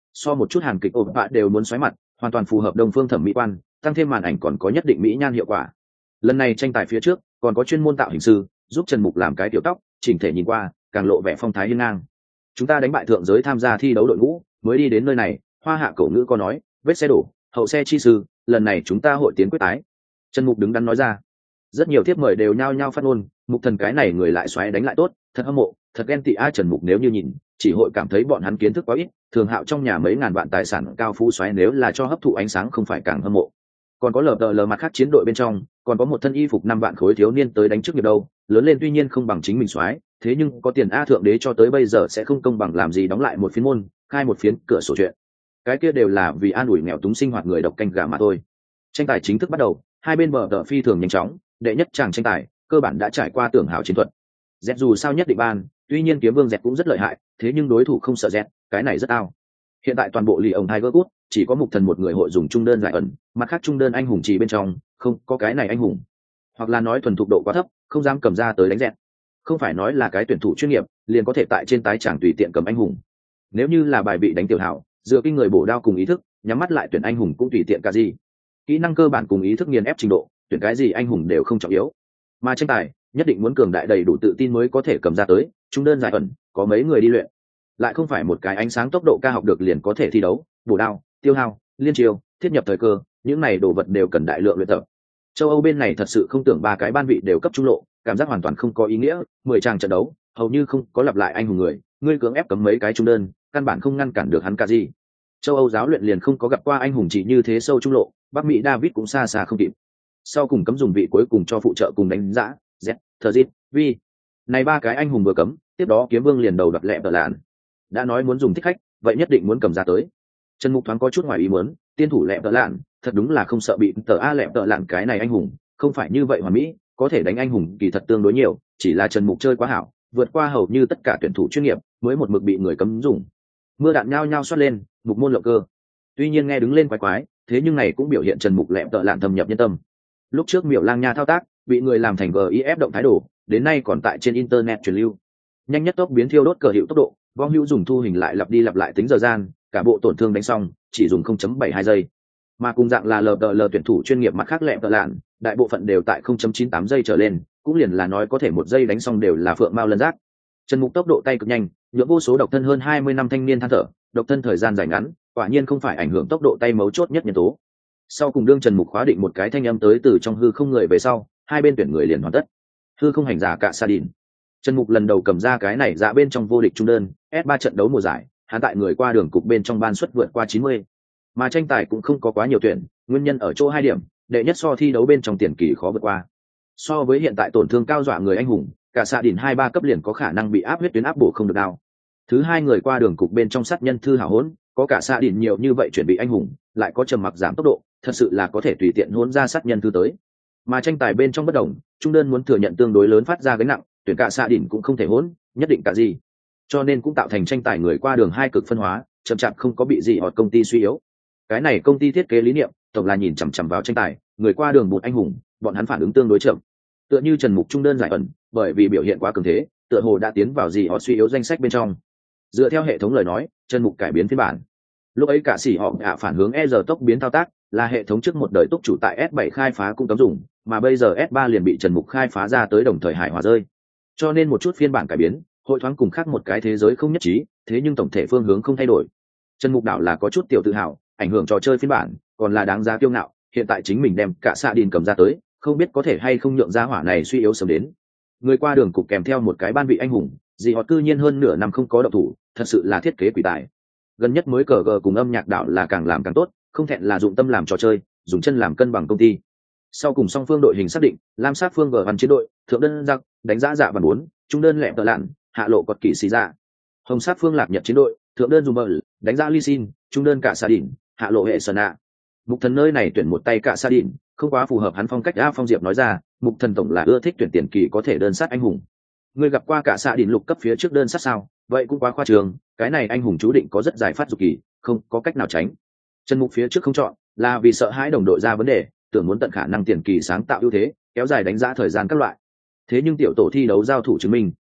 so một chút hàn kịch ổn bạ đều muốn xoáy mặt, hoàn toàn phù hợp đông phương thẩm mỹ quan, tăng thêm màn ảnh còn có nhất định mỹ nhan hiệu quả. Lần này tranh tài phía trước còn có chuyên môn tạo hình sư giúp Trần Mục làm cái tiểu tóc, chỉnh thể nhìn qua càng lộ vẻ phong thái hiên ngang. Chúng ta đánh bại thượng giới tham gia thi đấu đội ngũ mới đi đến nơi này, hoa hạ cổ ngữ có nói vết xe đổ hậu xe chi sư, lần này chúng ta hội tiến quyết tái. Trần Mục đứng đắn nói ra. Rất nhiều thiếp mời đều nhao nhao phát ngôn, Mục thần cái này người lại xoáy đánh lại tốt, thật hâm mộ, thật ghen tị. A Trần Mục nếu như nhìn chỉ hội cảm thấy bọn hắn kiến thức quá ít, thường hạo trong nhà mấy ngàn vạn tài sản cao phú xoáy nếu là cho hấp thụ ánh sáng không phải càng hâm mộ. Còn có lờ đờ lờ mặt khác chiến đội bên trong còn có một thân y phục năm vạn khối thiếu niên tới đánh trước nghiệp đâu, lớn lên tuy nhiên không bằng chính mình xoáy, thế nhưng có tiền. A thượng đế cho tới bây giờ sẽ không công bằng làm gì đóng lại một phiến môn, khai một phiến cửa sổ chuyện, cái kia đều là vì an ủi nghèo túng sinh hoạt người độc canh gà mà thôi. Tranh tài chính thức bắt đầu, hai bên bờ đờ phi thường nhanh chóng, đệ nhất tràng tranh tài cơ bản đã trải qua tưởng hảo chiến thuật. Z dù sao nhất định ban, tuy nhiên kiếm vương Z cũng rất lợi hại, thế nhưng đối thủ không sợ Z, cái này rất ao. Hiện tại toàn bộ lì ông Tiger Cút chỉ có Mục thần một người hội dùng trung đơn giải ẩn, mặt khác trung đơn anh hùng chỉ bên trong không có cái này anh hùng, hoặc là nói thuần thục độ quá thấp, không dám cầm ra tới đánh Z. Không phải nói là cái tuyển thủ chuyên nghiệp liền có thể tại trên tái chẳng tùy tiện cầm anh hùng. Nếu như là bài vị đánh tiểu hảo, dựa kinh người bổ đao cùng ý thức, nhắm mắt lại tuyển anh hùng cũng tùy tiện cả gì. Kỹ năng cơ bản cùng ý thức nghiền ép trình độ, tuyển cái gì anh hùng đều không trọng yếu. Mà tranh tài nhất định muốn cường đại đầy đủ tự tin mới có thể cầm ra tới, trung đơn giải ẩn có mấy người đi luyện, lại không phải một cái ánh sáng tốc độ ca học được liền có thể thi đấu, bổ đao, tiêu hao, liên chiêu, thiết nhập thời cơ, những này đồ vật đều cần đại lượng luyện tập. Châu Âu bên này thật sự không tưởng ba cái ban vị đều cấp trung lộ, cảm giác hoàn toàn không có ý nghĩa, mười tràng trận đấu, hầu như không có lặp lại anh hùng người, ngươi cưỡng ép cấm mấy cái trung đơn, căn bản không ngăn cản được hắn cả gì. Châu Âu giáo luyện liền không có gặp qua anh hùng chỉ như thế sâu trung lộ, Bắc Mỹ David cũng xa xa không kịp. Sau cùng cấm dùng vị cuối cùng cho phụ trợ cùng đánh giá, Z, Thrzit, Vi. Này ba cái anh hùng vừa cấm, tiếp đó kiếm vương liền đầu đặt lẹ tờ lạn. Đã nói muốn dùng thích khách, vậy nhất định muốn cầm ra tới. Trần Mục thoáng có chút ngoài ý muốn, tiên thủ lẹ tờ lạn, thật đúng là không sợ bị tờ a lẹ tờ lạn cái này anh hùng, không phải như vậy hoàn mỹ, có thể đánh anh hùng kỳ thật tương đối nhiều, chỉ là Trần Mục chơi quá hảo, vượt qua hầu như tất cả tuyển thủ chuyên nghiệp, mới một mực bị người cấm dùng. Mưa đạn nhao nhao xoát lên, Mục môn lộng cơ. Tuy nhiên nghe đứng lên quái quái, thế nhưng này cũng biểu hiện Trần Mục lẹ tờ lạn thâm nhập nhân tâm. Lúc trước Miểu Lang Nha thao tác bị người làm thành gif động thái đồ, đến nay còn tại trên internet truyền lưu. Nhanh nhất tốc biến thiêu đốt cờ hiệu tốc độ, vong hữu dùng thu hình lại lặp đi lặp lại tính giờ gian, cả bộ tổn thương đánh xong chỉ dùng không chấm bảy hai giây. Mà cùng dạng là lờ đờ lờ tuyển thủ chuyên nghiệp mặt khác lẹ tờ lạn, đại bộ phận đều tại không chấm chín tám giây trở lên, cũng liền là nói có thể một giây đánh xong đều là phượng mao lân giác. Trần Mục tốc độ tay cực nhanh, nhượng vô số độc thân hơn hai mươi năm thanh niên than thở, độc thân thời gian dài ngắn, quả nhiên không phải ảnh hưởng tốc độ tay mấu chốt nhất nhân tố. Sau cùng đương Trần Mục khóa định một cái thanh âm tới từ trong hư không người về sau, hai bên tuyển người liền hoàn tất. Hư không hành giả cả Sa Đin. Trần Mục lần đầu cầm ra cái này dạ bên trong vô địch trung đơn, S ba trận đấu mùa giải, hắn tại người qua đường cục bên trong ban suất vượt qua chín mươi. Mà tranh tài cũng không có quá nhiều tuyển, nguyên nhân ở chỗ hai điểm, đệ nhất so thi đấu bên trong tiền kỳ khó vượt qua. So với hiện tại tổn thương cao dọa người anh hùng, cả Sa Đin hai ba cấp liền có khả năng bị áp huyết tuyến áp bổ không được đao. Thứ hai người qua đường cục bên trong sát nhân thư hảo hỗn, có cả Sa Đin nhiều như vậy chuẩn bị anh hùng, lại có trầm mặc giảm tốc độ, thật sự là có thể tùy tiện hỗn ra sát nhân thư tới. Mà tranh tài bên trong bất đồng, trung đơn muốn thừa nhận tương đối lớn phát ra gánh nặng, tuyển cả Sa Đin cũng không thể hỗn, nhất định cả gì. Cho nên cũng tạo thành tranh tài người qua đường hai cực phân hóa, chậm chạp không có bị gì hoặc công ty suy yếu. Cái này công ty thiết kế lý niệm, tổng là nhìn chằm chằm vào tranh tài, người qua đường bụt anh hùng, bọn hắn phản ứng tương đối chậm. Tựa như Trần Mục trung đơn giải ẩn, bởi vì biểu hiện quá cường thế, tựa hồ đã tiến vào gì họ suy yếu danh sách bên trong. Dựa theo hệ thống lời nói, Trần Mục cải biến phiên bản. Lúc ấy cả sĩ họ ạ phản hướng E giờ tốc biến thao tác, là hệ thống trước một đời túc chủ tại S bảy khai phá cũng cấm dùng, mà bây giờ S ba liền bị Trần Mục khai phá ra tới đồng thời hài hòa rơi. Cho nên một chút phiên bản cải biến, hội thoáng cùng khác một cái thế giới không nhất trí, thế nhưng tổng thể phương hướng không thay đổi. Trần Mục đảo là có chút tiểu tự hào, ảnh hưởng trò chơi phiên bản, còn là đáng giá kiêu ngạo, hiện tại chính mình đem cả Sa Đin cầm ra tới, không biết có thể hay không nhượng ra hỏa này suy yếu sớm đến. Người qua đường cục kèm theo một cái ban vị anh hùng, gì họ cư nhiên hơn nửa năm không có động thủ, thật sự là thiết kế quỷ tài. Gần nhất mới cờ gờ cùng âm nhạc đảo là càng làm càng tốt, không thẹn là dụng tâm làm trò chơi, dùng chân làm cân bằng công ty. Sau cùng song phương đội hình xác định, lam sát phương gờ văn chiến đội, thượng đơn giặc, đánh giá dạ và bốn, trung đơn lẹm tợ lạn, hạ lộ cọt kỷ xì dạ. Hồng sát phương lạc nhật chiến đội, thượng đơn dùng bờ, đánh giá ly xin, trung đơn cả Sa Đin, hạ lộ hệ sơn ạ. Mục thần nơi này tuyển một tay cả Sa Đin, không quá phù hợp hắn phong cách. A Phong Diệp nói ra, Mục thần tổng là ưa thích tuyển tiền kỳ có thể đơn sát anh hùng. Ngươi gặp qua cả Sa Đin lục cấp phía trước đơn sát sao? Vậy cũng quá khoa trường, cái này anh hùng chú định có rất dài phát dục kỳ, không có cách nào tránh. Trần Mục phía trước không chọn, là vì sợ hãi đồng đội ra vấn đề, tưởng muốn tận khả năng tiền kỳ sáng tạo ưu thế, kéo dài đánh giá thời gian các loại. Thế nhưng tiểu tổ thi đấu giao thủ chứng minh,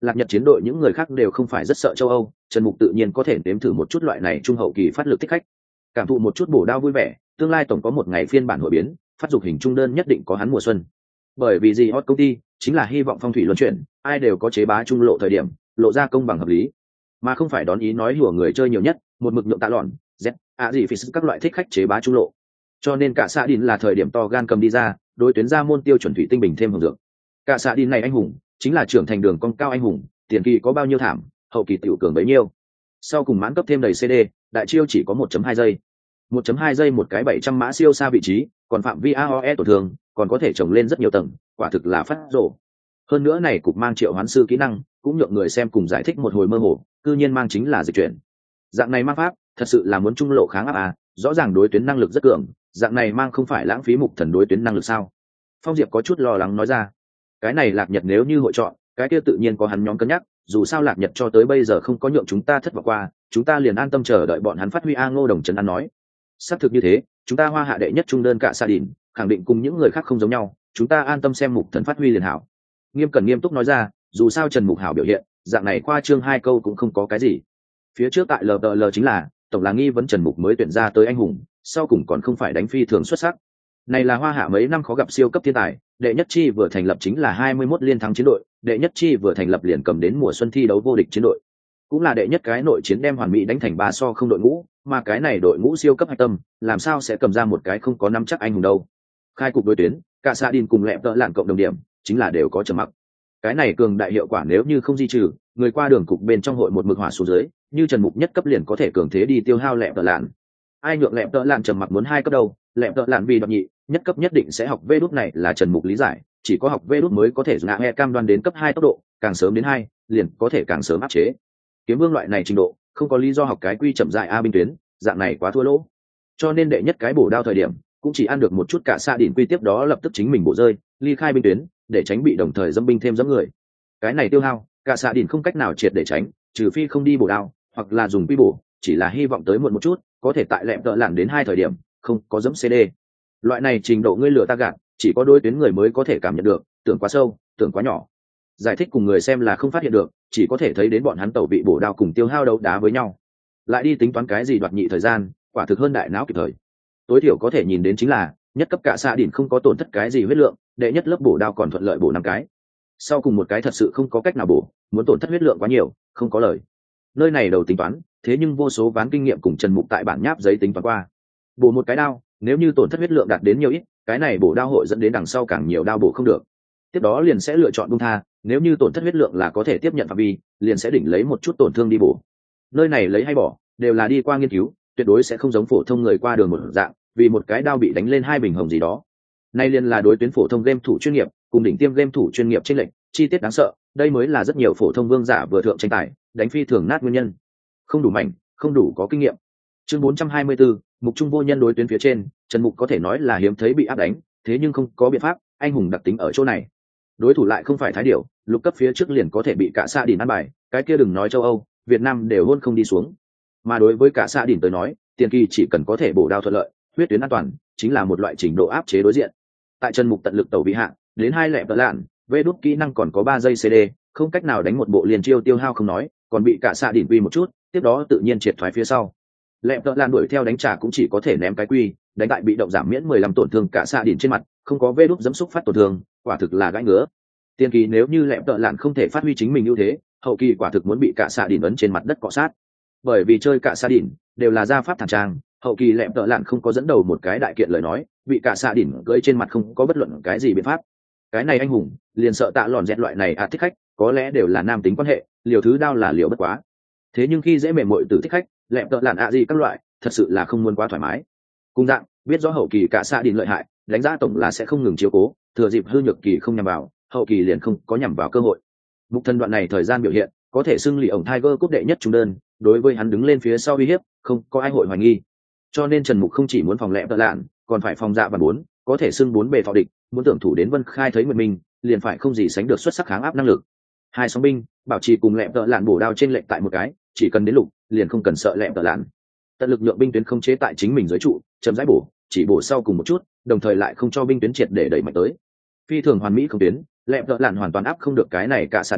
Lạc Nhật chiến đội những người khác đều không phải rất sợ châu Âu, Trần Mục tự nhiên có thể nếm thử một chút loại này trung hậu kỳ phát lực thích khách, cảm thụ một chút bổ đao vui vẻ. Tương lai tổng có một ngày phiên bản hội biến, phát dục hình trung đơn nhất định có hắn mùa xuân. Bởi vì gì hot công ty chính là hy vọng phong thủy luân chuyển, ai đều có chế bá trung lộ thời điểm, lộ ra công bằng hợp lý, mà không phải đón ý nói hùa người chơi nhiều nhất, một mực nhượng tạ lọn, z, a gì phi các loại thích khách chế bá trung lộ. Cho nên cả xạ đin là thời điểm to gan cầm đi ra, đối tuyến ra môn tiêu chuẩn thủy tinh bình thêm hưởng dược. Cả xạ đin này anh hùng, chính là trưởng thành đường cong cao anh hùng, tiền kỳ có bao nhiêu thảm, hậu kỳ tiểu cường bấy nhiêu. Sau cùng mãn cấp thêm đầy xê đê, đại chiêu chỉ có một chấm hai giây. một chấm hai giây một cái bảy trăm mã siêu xa vị trí, còn phạm vi a o e tổn thương, còn có thể trồng lên rất nhiều tầng, quả thực là phát rồ. Hơn nữa này cục mang triệu hoán sư kỹ năng, cũng nhượng người xem cùng giải thích một hồi mơ hồ, cư nhiên mang chính là dịch chuyển. Dạng này mang pháp, thật sự là muốn trung lộ kháng áp à, rõ ràng đối tuyến năng lực rất cường, dạng này mang không phải lãng phí mục thần đối tuyến năng lực sao? Phong Diệp có chút lo lắng nói ra. Cái này Lạc Nhật nếu như hội chọn, cái kia tự nhiên có hắn nhóm cân nhắc, dù sao Lạc Nhật cho tới bây giờ không có nhượng chúng ta thất vọng qua, chúng ta liền an tâm chờ đợi bọn hắn phát huy. A Ngô Đồng Trấn An nói. Xác thực như thế, chúng ta Hoa Hạ đệ nhất trung đơn cả Sa Đỉnh, khẳng định cùng những người khác không giống nhau, chúng ta an tâm xem mục thần phát huy liền hảo. Nghiêm Cẩn nghiêm túc nói ra, dù sao Trần Mục Hảo biểu hiện, dạng này khoa trương hai câu cũng không có cái gì. Phía trước tại lờ tờ lờ chính là tổng là nghi vấn Trần Mục mới tuyển ra tới anh hùng, sau cùng còn không phải đánh phi thường xuất sắc. Này là Hoa Hạ mấy năm khó gặp siêu cấp thiên tài, đệ nhất chi vừa thành lập chính là hai mươi mốt liên thắng chiến đội, đệ nhất chi vừa thành lập liền cầm đến mùa xuân thi đấu vô địch chiến đội. Cũng là đệ nhất cái nội chiến đem hoàn mỹ đánh thành ba so không đội ngũ, mà cái này đội ngũ siêu cấp hạch tâm, làm sao sẽ cầm ra một cái không có nắm chắc anh hùng đâu. Khai cục đối tuyến, cả Sa Đin cùng lẹp tợ lạn cộng đồng điểm, chính là đều có trầm mặc. Cái này cường đại hiệu quả nếu như không di trừ, người qua đường cục bên trong hội một mực hỏa xuống dưới, như Trần Mục nhất cấp liền có thể cường thế đi tiêu hao lẹp tợ lạn. Ai nhượng lẹp tợ lạn trầm mặc muốn hai cấp đâu, lẹp tợ lạn vì đoạt nhị, nhất cấp nhất định sẽ học vê đút này là Trần Mục lý giải, chỉ có học vê đút mới có thể ngã nghe cam đoan đến cấp hai tốc độ, càng sớm đến hai, liền có thể càng sớm áp chế. Kiếm Vương loại này trình độ, không có lý do học cái quy chậm dại a binh tuyến, dạng này quá thua lỗ. Cho nên đệ nhất cái bổ đao thời điểm, cũng chỉ ăn được một chút cả Sa Đỉnh quy tiếp đó lập tức chính mình bổ rơi, ly khai binh tuyến, để tránh bị đồng thời dẫm binh thêm dẫm người. Cái này tiêu hao, cả Sa Đỉnh không cách nào triệt để tránh, trừ phi không đi bổ đao, hoặc là dùng quy bổ, chỉ là hy vọng tới muộn một chút, có thể tại lẹm tợ lạn đến hai thời điểm, không có dẫm xê đê. Loại này trình độ ngươi lừa ta gạt, chỉ có đối tuyến người mới có thể cảm nhận được, tưởng quá sâu, tưởng quá nhỏ. Giải thích cùng người xem là không phát hiện được, chỉ có thể thấy đến bọn hắn tẩu vị bổ đao cùng tiêu hao đấu đá với nhau. Lại đi tính toán cái gì đoạt nhị thời gian, quả thực hơn đại não kịp thời. Tối thiểu có thể nhìn đến chính là, nhất cấp cả Sa Đỉnh không có tổn thất cái gì huyết lượng, đệ nhất lớp bổ đao còn thuận lợi bổ năm cái. Sau cùng một cái thật sự không có cách nào bổ, muốn tổn thất huyết lượng quá nhiều, không có lời. Nơi này đầu tính toán, thế nhưng vô số ván kinh nghiệm cùng Trần Mục tại bản nháp giấy tính toán qua. Bổ một cái đao, nếu như tổn thất huyết lượng đạt đến nhiều ít, cái này bổ đao hội dẫn đến đằng sau càng nhiều đao bổ không được. Tiếp đó liền sẽ lựa chọn buông tha, nếu như tổn thất huyết lượng là có thể tiếp nhận phạm vi, liền sẽ đỉnh lấy một chút tổn thương đi bổ. Nơi này lấy hay bỏ, đều là đi qua nghiên cứu, tuyệt đối sẽ không giống phổ thông người qua đường một dạng, vì một cái đao bị đánh lên hai bình hồng gì đó. Nay liền là đối tuyến phổ thông game thủ chuyên nghiệp, cùng đỉnh tiêm game thủ chuyên nghiệp chênh lệch, chi tiết đáng sợ, đây mới là rất nhiều phổ thông vương giả vừa thượng tranh tài, đánh phi thường nát nguyên nhân. Không đủ mạnh, không đủ có kinh nghiệm. Chương bốn trăm hai mươi tư, mục trung vô nhân đối tuyến phía trên, Trần Mục có thể nói là hiếm thấy bị áp đánh, thế nhưng không có biện pháp, anh hùng đặc tính ở chỗ này. Đối thủ lại không phải thái điểu, lục cấp phía trước liền có thể bị cả Sa Đỉnh ăn bài, cái kia đừng nói châu Âu, Việt Nam đều hôn không đi xuống. Mà đối với cả Sa Đỉnh tới nói, tiền kỳ chỉ cần có thể bổ đao thuận lợi, huyết tuyến an toàn, chính là một loại trình độ áp chế đối diện. Tại Trần Mục tận lực tẩu vị hạ, đến hai lẻ tợ lạn, vê đút kỹ năng còn có ba giây xê đê, không cách nào đánh một bộ liền chiêu tiêu hao không nói, còn bị cả Sa Đỉnh quy một chút, tiếp đó tự nhiên triệt thoái phía sau. Lẹm tợ lạn đuổi theo đánh trả cũng chỉ có thể ném cái quy, đánh tại bị động giảm miễn mười lăm tổn thương cả Sa Đỉnh trên mặt, không có vê đút dẫm xúc phát tổn thương, quả thực là gãi ngứa. Tiền kỳ nếu như lẹm tợ lạn không thể phát huy chính mình ưu thế, hậu kỳ quả thực muốn bị cả Sa Đỉnh ấn trên mặt đất cọ sát. Bởi vì chơi cả Sa Đỉnh đều là gia pháp thẳng trang, hậu kỳ lẹm tợ lạn không có dẫn đầu một cái đại kiện lời nói, bị cả Sa Đỉnh gơi trên mặt không có bất luận cái gì biện pháp. Cái này anh hùng liền sợ tạ lòn dẹt loại này à thích khách, có lẽ đều là nam tính quan hệ, liều thứ đao là liều bất quá. Thế nhưng khi dễ mềm muội từ thích khách, lẹm tợ lạn ạ gì các loại, thật sự là không muốn quá thoải mái. Cùng dạng, biết rõ hậu kỳ cả Sa Đỉnh lợi hại, đánh giá tổng là sẽ không ngừng chiếu cố, thừa dịp hư nhược kỳ không nhằm vào, hậu kỳ liền không có nhằm vào cơ hội. Mục thân đoạn này thời gian biểu hiện, có thể xưng lì ổng Tiger cúp đệ nhất trung đơn, đối với hắn đứng lên phía sau uy hiếp, không có ai hội hoài nghi. Cho nên Trần Mục không chỉ muốn phòng lẹm tợ lạn, còn phải phòng dạ và bốn, có thể xưng bốn bề phò địch, muốn tưởng thủ đến Vân Khai thấy nguyện mình, liền phải không gì sánh được xuất sắc kháng áp năng lực. Hai sóng binh, bảo trì cùng lẹm tợ lạn bổ đao trên lệnh tại một cái, chỉ cần đến lục, liền không cần sợ lẹm tợ lạn. Tận lực lượng binh tuyến không chế tại chính mình dưới trụ, chấm dãi bổ, chỉ bổ sau cùng một chút, đồng thời lại không cho binh tuyến triệt để đẩy mạnh tới. Phi thường hoàn mỹ không tuyến, lẹm tợ lạn hoàn toàn áp không được cái này cả Sa Đỉnh,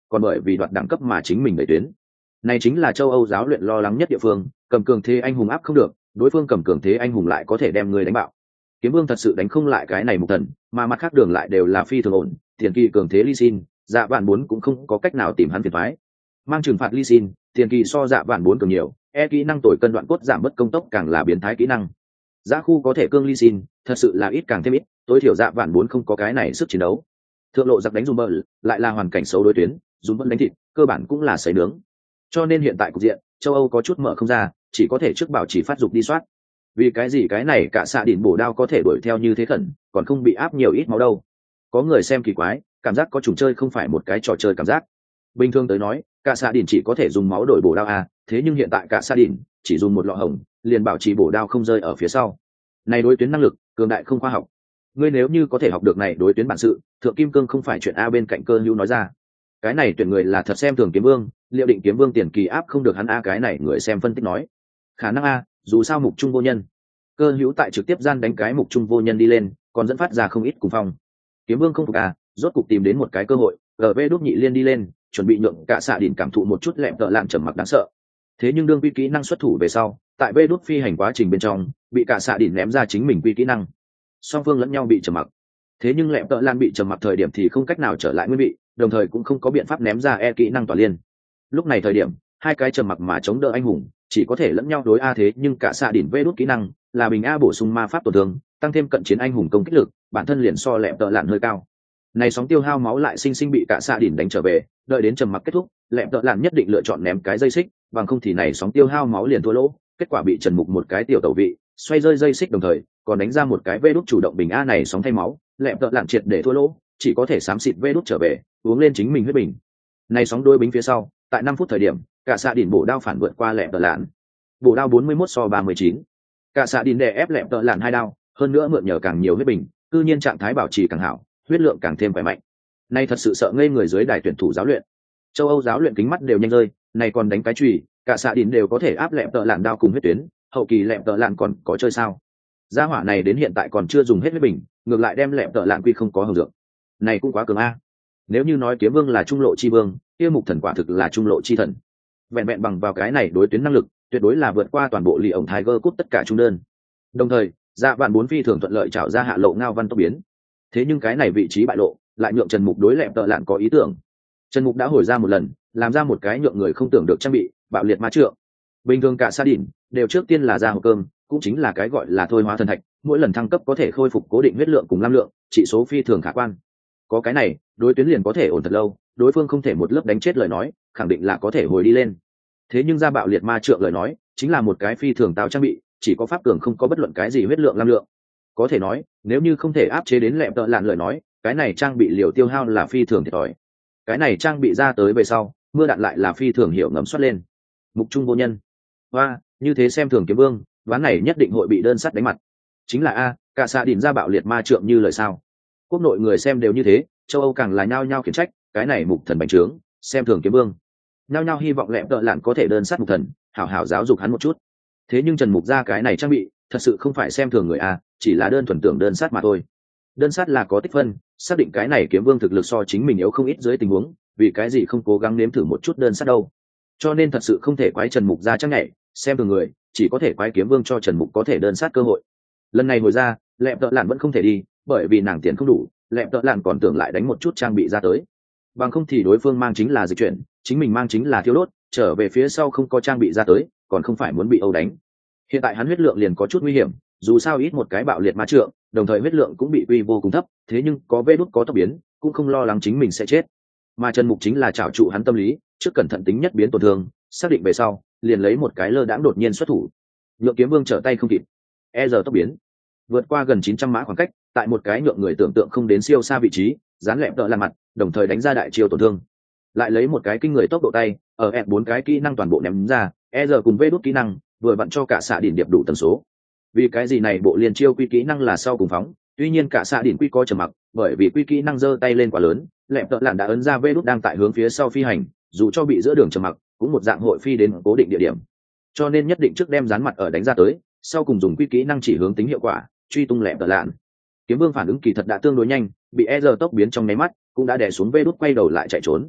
còn bởi vì đoạt đẳng cấp mà chính mình đẩy tuyến. Này chính là châu Âu giáo luyện lo lắng nhất địa phương, cầm cường thế anh hùng áp không được, đối phương cầm cường thế anh hùng lại có thể đem người đánh bạo. Kiếm Vương thật sự đánh không lại cái này Mục Thần, mà mặt khác đường lại đều là phi thường ổn, tiền kỳ cường thế Ly Sin, Dạ Vạn bốn cũng không có cách nào tìm hắn phiền toái. Mang trừng phạt Ly Sin, tiền kỳ so Dạ Vạn bốn cường nhiều, e kỹ năng tội cân đoạn cốt giảm mất công tốc càng là biến thái kỹ năng. Giá khu có thể cương Ly Sin, thật sự là ít càng thêm ít, tối thiểu Dạ Vạn bốn không có cái này sức chiến đấu. Thượng lộ giặc đánh Zumber, lại là hoàn cảnh xấu đối tuyến, Zumber vẫn đánh thịt, cơ bản cũng là sấy nướng. Cho nên hiện tại cục diện, châu Âu có chút mở không ra, chỉ có thể trước bảo chỉ phát dục đi soát. Vì cái gì cái này cả xạ đỉnh bổ đao có thể đuổi theo như thế khẩn, còn không bị áp nhiều ít máu đâu. Có người xem kỳ quái, cảm giác có trùng chơi không phải một cái trò chơi cảm giác. Bình thường tới nói, cả xạ đỉnh chỉ có thể dùng máu đổi bổ đao à, thế nhưng hiện tại cả xạ đỉnh chỉ dùng một lọ hồng, liền bảo trì bổ đao không rơi ở phía sau. Này đối tuyến năng lực, cường đại không khoa học. Ngươi nếu như có thể học được này đối tuyến bản sự, thượng kim cương không phải chuyện a bên cạnh Cơ Hữu nói ra. Cái này tuyển người là thật xem thường Kiếm Vương, liệu định Kiếm Vương tiền kỳ áp không được hắn a, cái này người xem phân tích nói. Khả năng a, dù sao mục trung vô nhân. Cơ Hữu tại trực tiếp gian đánh cái mục trung vô nhân đi lên, còn dẫn phát ra không ít cùng phong. Kiếm Vương không phục à, rốt cục tìm đến một cái cơ hội, gờ vê đút nhị liên đi lên, chuẩn bị nhượng cả xạ đỉnh cảm thụ một chút lẹm tợ lạn trầm mặc đáng sợ. Thế nhưng đương quy kỹ năng xuất thủ về sau, tại vê đút phi hành quá trình bên trong, bị cả xạ đỉnh ném ra chính mình quy kỹ năng. Song phương lẫn nhau bị trầm mặc. Thế nhưng lẹm tợ lạn bị trầm mặc thời điểm thì không cách nào trở lại nguyên vị, đồng thời cũng không có biện pháp ném ra e kỹ năng tỏa liên. Lúc này thời điểm, hai cái trầm mặc mà chống đỡ anh hùng, chỉ có thể lẫn nhau đối a, thế nhưng cả xạ đỉnh vê đút kỹ năng là bình a bổ sung ma pháp tổn thương, tăng thêm cận chiến anh hùng công kích lực, bản thân liền so lẹm tợ lạn hơi cao. Này sóng tiêu hao máu lại sinh sinh bị cả xạ đỉnh đánh trở về, đợi đến trầm mặc kết thúc, lẹm tợ lạn nhất định lựa chọn ném cái dây xích, bằng không thì này sóng tiêu hao máu liền thua lỗ, kết quả bị Trần Mục một cái tiểu tẩu vị, xoay rơi dây xích đồng thời, còn đánh ra một cái vê đút chủ động bình a, này sóng thay máu, lẹm tợ lạn triệt để thua lỗ, chỉ có thể xám xịt vê đút trở về, uống lên chính mình huyết bình. Này sóng đôi bính phía sau, tại năm phút thời điểm, cả xạ đỉnh bổ đao phản vượt qua lẹm tợ lạn. Bổ đao bốn mươi mốt so ba mươi chín. Cả xạ đỉnh đè ép lẹm tợ lạn hai đao, hơn nữa mượn nhờ càng nhiều huyết bình, cư nhiên trạng thái bảo trì càng hảo, huyết lượng càng thêm khỏe mạnh. Này thật sự sợ ngây người dưới đài tuyển thủ giáo luyện. Châu Âu giáo luyện kính mắt đều nhanh rơi, này còn đánh cái chùy, cả xạ đỉnh đều có thể áp lẹm tợ lạn đao cùng huyết tuyến, hậu kỳ lẹm tợ lạn còn có chơi sao? Gia hỏa này đến hiện tại còn chưa dùng hết huyết bình, ngược lại đem lẹm tợ lạn quy không có hồng dược. Này cũng quá cường a. Nếu như nói Kiếm Vương là trung lộ chi vương, kia Mục Thần quả thực là trung lộ chi thần. Vẹn vẹn bằng vào cái này đối tuyến năng lực, tuyệt đối là vượt qua toàn bộ lì ổng Tiger Cup tất cả trung đơn. Đồng thời, Dạ Vạn bốn phi thường thuận lợi trảo ra hạ lộ ngao văn tốc biến. Thế nhưng cái này vị trí bại lộ, lại nhượng Trần Mục đối lẹm tợ lạn có ý tưởng. Trần Mục đã hồi ra một lần, làm ra một cái nhượng người không tưởng được trang bị, bạo liệt ma trượng. Bình thường cả sa đỉnh đều trước tiên là ra hộp cơm, cũng chính là cái gọi là thôi hóa thần thạch, mỗi lần thăng cấp có thể khôi phục cố định huyết lượng cùng lam lượng, trị số phi thường khả quan. Có cái này, đối tuyến liền có thể ổn thật lâu, đối phương không thể một lớp đánh chết lời nói, khẳng định là có thể hồi đi lên. Thế nhưng ra bạo liệt ma trượng lời nói, chính là một cái phi thường táo trang bị, chỉ có pháp cường không có bất luận cái gì huyết lượng lam lượng. Có thể nói, nếu như không thể áp chế đến lẹm tợ lạn lời nói, cái này trang bị liều tiêu hao là phi thường thiệt thòi. Cái này trang bị ra tới về sau, mưa đạn lại là phi thường hiểu ngấm xuất lên. Mục trung vô nhân. Hoa, như thế xem thường Kiếm Vương, ván này nhất định hội bị đơn sắt đánh mặt. Chính là a, cả xạ đỉnh ra bạo liệt ma trượng như lời sao? Quốc nội người xem đều như thế, châu Âu càng là nhao nhao khiển trách, cái này Mục Thần bành trướng, xem thường Kiếm Vương. Nhao nhao hy vọng lẹm tợ lạn có thể đơn sắt Mục Thần, hảo hảo giáo dục hắn một chút. Thế nhưng Trần Mục ra cái này trang bị, thật sự không phải xem thường người a, chỉ là đơn thuần tưởng đơn sát mà thôi. Đơn sát là có tích phân, xác định cái này Kiếm Vương thực lực so chính mình yếu không ít dưới tình huống, vì cái gì không cố gắng nếm thử một chút đơn sát đâu. Cho nên thật sự không thể quái Trần Mục ra chắc nhảy, xem thường người, chỉ có thể quái Kiếm Vương cho Trần Mục có thể đơn sát cơ hội. Lần này hồi ra, lẹm tợ lạn vẫn không thể đi, bởi vì nàng tiền không đủ, lẹm tợ lạn còn tưởng lại đánh một chút trang bị ra tới. Bằng không thì đối phương mang chính là dịch chuyển, chính mình mang chính là thiếu đốt, trở về phía sau không có trang bị ra tới, còn không phải muốn bị Âu đánh. Hiện tại hắn huyết lượng liền có chút nguy hiểm, dù sao ít một cái bạo liệt ma trượng, đồng thời huyết lượng cũng bị quy vô cùng thấp, thế nhưng có vê đút có tốc biến, cũng không lo lắng chính mình sẽ chết. Mà Trần Mục chính là trảo trụ hắn tâm lý, trước cẩn thận tính nhất biến tổn thương, xác định về sau, liền lấy một cái lơ đãng đột nhiên xuất thủ. Nhượng Kiếm Vương trở tay không kịp, e giờ tốc biến, vượt qua gần chín trăm mã khoảng cách, tại một cái nhượng người tưởng tượng không đến siêu xa vị trí, dán lẹm tợ lạn mặt, đồng thời đánh ra đại chiêu tổn thương. Lại lấy một cái kinh người tốc độ tay, ở ép bốn cái kỹ năng toàn bộ ném ra, e giờ cùng vê đút kỹ năng, vừa vặn cho cả xạ đỉnh điệp đủ tần số. Vì cái gì này bộ liên chiêu quy kỹ năng là sau cùng phóng, tuy nhiên cả xạ đỉnh quy có trầm mặc, bởi vì quy kỹ năng giơ tay lên quá lớn, lẹm tợ lạn đã ấn ra vê đút đang tại hướng phía sau phi hành, dù cho bị giữa đường trầm mặc, cũng một dạng hội phi đến cố định địa điểm. Cho nên nhất định trước đem dán mặt ở đánh ra tới, sau cùng dùng quy kỹ năng chỉ hướng tính hiệu quả, truy tung lẹm tợ lạn. Kiếm Vương phản ứng kỳ thật đã tương đối nhanh, bị e giờ tốc biến trong nháy mắt, cũng đã đè xuống vê đút quay đầu lại chạy trốn.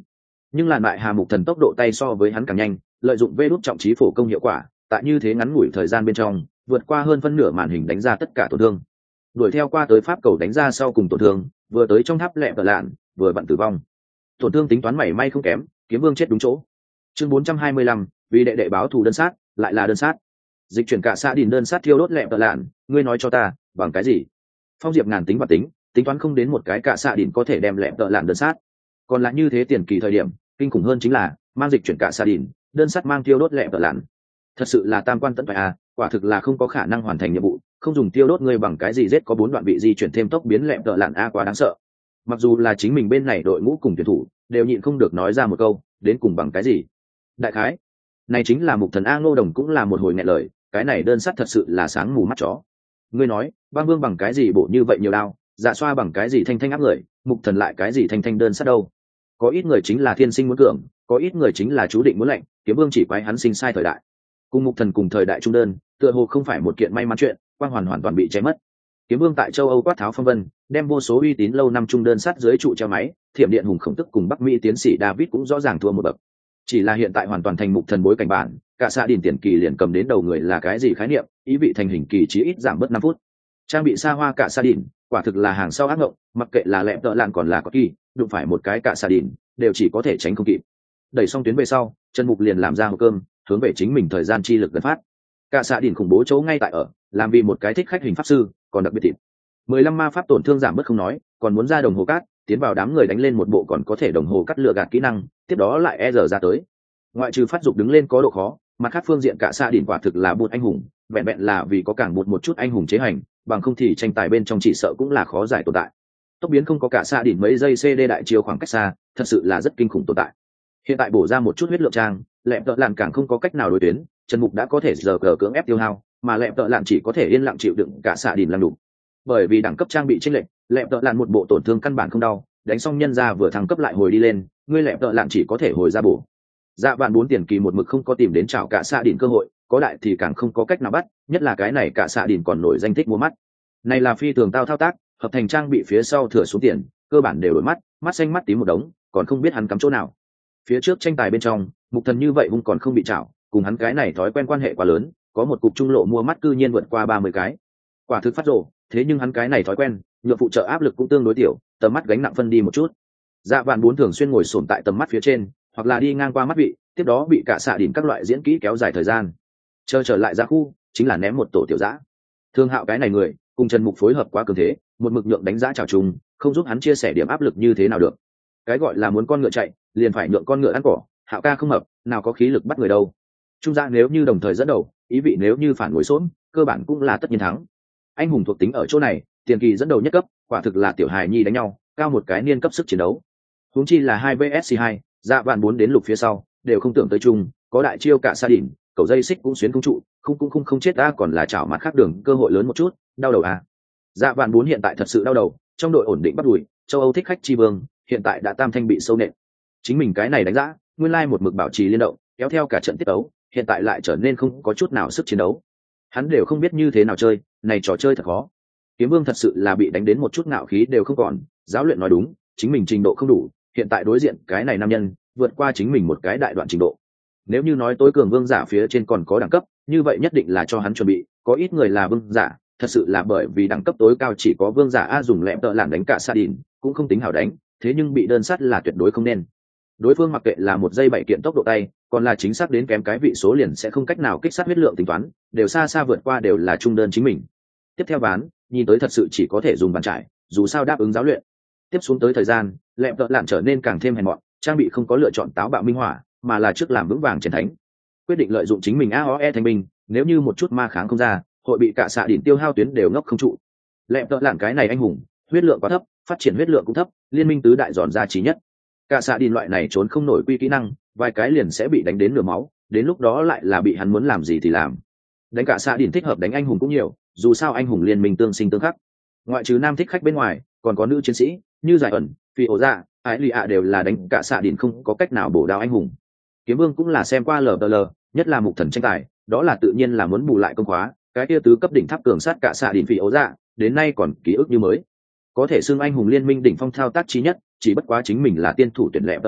nhưng làn bại hà mục thần tốc độ tay so với hắn càng nhanh, lợi dụng vê đốt trọng trí phổ công hiệu quả, tại như thế ngắn ngủi thời gian bên trong vượt qua hơn phân nửa màn hình đánh ra tất cả tổn thương, đuổi theo qua tới pháp cầu đánh ra sau cùng tổn thương, vừa tới trong tháp lẹ vợ lạn vừa vặn tử vong. Tổn thương tính toán mảy may không kém, kiếm vương chết đúng chỗ. Chương bốn trăm hai mươi lăm, vì đệ đệ báo thù đơn sát, lại là đơn sát. Dịch chuyển cả xã đỉnh đơn sát thiêu đốt lẹ vợ lạn, ngươi nói cho ta, bằng cái gì? Phong Diệp ngàn tính và tính, tính toán không đến một cái cả xã đỉnh có thể đem lẹ vợ lạn đơn sát. Còn lại như thế tiền kỳ thời điểm, kinh khủng hơn chính là mang dịch chuyển cả xã đỉnh, đơn sát mang thiêu đốt lẹ vợ lạn. Thật sự là tam quan tận phải à, quả thực là không có khả năng hoàn thành nhiệm vụ, không dùng tiêu đốt ngươi bằng cái gì giết có bốn đoạn bị di chuyển thêm tốc biến lẹm tợ lạn a quá đáng sợ. Mặc dù là chính mình bên này đội ngũ cùng tuyển thủ đều nhịn không được nói ra một câu, đến cùng bằng cái gì. Đại khái này chính là mục thần a Ngô Đồng cũng là một hồi nghẹn lời, cái này đơn sắt thật sự là sáng mù mắt chó. Ngươi nói băng vương bằng cái gì bổ như vậy nhiều đao, dạ xoa bằng cái gì thanh thanh áp người, mục thần lại cái gì thanh thanh đơn sắt đâu. Có ít người chính là thiên sinh muốn cường, có ít người chính là chú định muốn lạnh, kiếm vương chỉ quái hắn sinh sai thời đại. Cùng mục thần cùng thời đại trung đơn tựa hồ không phải một kiện may mắn chuyện, quang hoàn hoàn toàn bị cháy mất. Kiếm vương tại châu Âu quát tháo phong vân, đem vô số uy tín lâu năm trung đơn sắt dưới trụ treo máy, thiểm điện hùng khổng tức cùng Bắc Mỹ tiến sĩ David cũng rõ ràng thua một bậc. Chỉ là hiện tại hoàn toàn thành mục thần bối cảnh bản, cả xã điển tiền kỳ liền cầm đến đầu người là cái gì khái niệm, ý vị thành hình kỳ chí ít giảm bớt năm phút. Trang bị xa hoa cả xã điển, quả thực là hàng sau ác ngộng, mặc kệ là lẹm tợ lạn còn là có kỳ, đụng phải một cái cả xã điển, đều chỉ có thể tránh không kịp. Đẩy xong tuyến về sau, Trần Mục liền làm ra hộp cơm, hướng về chính mình thời gian chi lực gần phát. Cả xã điển khủng bố chỗ ngay tại ở, làm vì một cái thích khách hình pháp sư, còn đặc biệt thịt. mười lăm ma pháp tổn thương giảm bớt không nói, còn muốn ra đồng hồ cát, tiến vào đám người đánh lên một bộ còn có thể đồng hồ cắt lựa gạt kỹ năng, tiếp đó lại e giờ ra tới. Ngoại trừ phát dục đứng lên có độ khó, mặt khác phương diện cả xã điển quả thực là bột anh hùng, vẹn vẹn là vì có cảng bột một chút anh hùng chế hành, bằng không thì tranh tài bên trong chỉ sợ cũng là khó giải tồn tại. Tốc biến không có cả xã điển mấy giây xê đê đại chiêu khoảng cách xa, thật sự là rất kinh khủng tồn tại. Hiện tại bổ ra một chút huyết lượng trang, lẹm tợ lạn càng không có cách nào đối tuyến, Trần Mục đã có thể giờ cờ cưỡng ép tiêu hao, mà lẹm tợ lạn chỉ có thể yên lặng chịu đựng cả xã điển làm đủ. Bởi vì đẳng cấp trang bị chênh lệch, lẹm tợ lạn một bộ tổn thương căn bản không đau, đánh xong nhân ra vừa thăng cấp lại hồi đi lên, ngươi lẹm tợ lạn chỉ có thể hồi ra bổ. Dạ vạn bốn tiền kỳ một mực không có tìm đến chào cả xã điển cơ hội, có đại thì càng không có cách nào bắt, nhất là cái này cả xã điển còn nổi danh thích mua mắt. Này là phi thường tao thao tác, hợp thành trang bị phía sau thừa xuống tiền, cơ bản đều đổi mắt, mắt xanh mắt tím một đống, còn không biết hắn cắm chỗ nào. Phía trước tranh tài bên trong, mục thần như vậy hung còn không bị chảo, cùng hắn cái này thói quen quan hệ quá lớn, có một cục trung lộ mua mắt cư nhiên vượt qua ba mươi cái. Quả thực phát rồ, thế nhưng hắn cái này thói quen, nhựa phụ trợ áp lực cũng tương đối tiểu, tầm mắt gánh nặng phân đi một chút. Dạ vạn bốn thường xuyên ngồi xổm tại tầm mắt phía trên, hoặc là đi ngang qua mắt vị, tiếp đó bị cả xạ đỉnh các loại diễn kỹ kéo dài thời gian. Chờ trở lại ra khu, chính là ném một tổ tiểu dã. Thương Hạo cái này người, cùng Trần Mục phối hợp quá cường thế, một mực nhượng đánh giá chào trùng, không giúp hắn chia sẻ điểm áp lực như thế nào được. Cái gọi là muốn con ngựa chạy, liền phải nhượng con ngựa ăn cỏ, Hạo ca không hợp, nào có khí lực bắt người đâu. Trung gian nếu như đồng thời dẫn đầu, ý vị nếu như phản ngồi xổm, cơ bản cũng là tất nhiên thắng. Anh hùng thuộc tính ở chỗ này, tiền kỳ dẫn đầu nhất cấp, quả thực là tiểu hài nhi đánh nhau, cao một cái niên cấp sức chiến đấu. Huống chi là hai vs hai, dạ vạn bốn đến lục phía sau, đều không tưởng tới chung, có đại chiêu cả xa đỉnh, cầu dây xích cũng xuyến không trụ, không cũng không không chết ta còn là chảo mặt khác đường cơ hội lớn một chút, đau đầu à. Dạ vạn bốn hiện tại thật sự đau đầu, trong đội ổn định bắt đuổi, châu Âu thích khách chi vương, hiện tại đã tam thanh bị sâu nện. Chính mình cái này đánh giá, nguyên lai một mực bảo trì liên động, kéo theo cả trận tiết đấu, hiện tại lại trở nên không có chút nào sức chiến đấu. Hắn đều không biết như thế nào chơi, này trò chơi thật khó. Kiếm Vương thật sự là bị đánh đến một chút ngạo khí đều không còn, giáo luyện nói đúng, chính mình trình độ không đủ, hiện tại đối diện cái này nam nhân, vượt qua chính mình một cái đại đoạn trình độ. Nếu như nói tối cường vương giả phía trên còn có đẳng cấp, như vậy nhất định là cho hắn chuẩn bị, có ít người là vương giả, thật sự là bởi vì đẳng cấp tối cao chỉ có vương giả a dùng lẹm tợ lạn đánh cả sa đìn, cũng không tính hảo đánh, thế nhưng bị đơn sát là tuyệt đối không nên. Đối phương mặc kệ là một giây bảy kiện tốc độ tay, còn là chính xác đến kém cái vị số liền sẽ không cách nào kích sát huyết lượng tính toán, đều xa xa vượt qua đều là trung đơn chính mình. Tiếp theo ván, nhìn tới thật sự chỉ có thể dùng bàn trải, dù sao đáp ứng giáo luyện. Tiếp xuống tới thời gian, lẹm tợ lạn trở nên càng thêm hèn mọn, trang bị không có lựa chọn táo bạo minh hỏa, mà là trước làm vững vàng chiến thánh. Quyết định lợi dụng chính mình a o e thành binh, nếu như một chút ma kháng không ra, hội bị cả xạ đỉnh tiêu hao tuyến đều ngốc không trụ. Lẹm tợ lạn cái này anh hùng, huyết lượng quá thấp, phát triển huyết lượng cũng thấp, liên minh tứ đại giòn ra trí nhất. Cả xạ đỉnh loại này trốn không nổi quy kỹ năng, vài cái liền sẽ bị đánh đến nửa máu, đến lúc đó lại là bị hắn muốn làm gì thì làm. Đánh cả xạ đỉnh thích hợp đánh anh hùng cũng nhiều, dù sao anh hùng liên minh tương sinh tương khắc. Ngoại trừ nam thích khách bên ngoài, còn có nữ chiến sĩ, như giải ẩn, phi ổ dạ, ái lì ạ đều là đánh cả xạ đỉnh không có cách nào bổ đao anh hùng. Kiếm Vương cũng là xem qua lờ lờ, nhất là mục thần tranh tài, đó là tự nhiên là muốn bù lại công khóa, cái kia tứ cấp đỉnh tháp cường sát cả xạ đỉnh phi ổ dạ, đến nay còn ký ức như mới. Có thể xưng anh hùng liên minh đỉnh phong thao tác chí nhất, chỉ bất quá chính mình là tiên thủ tuyển lẹ tợ lạn,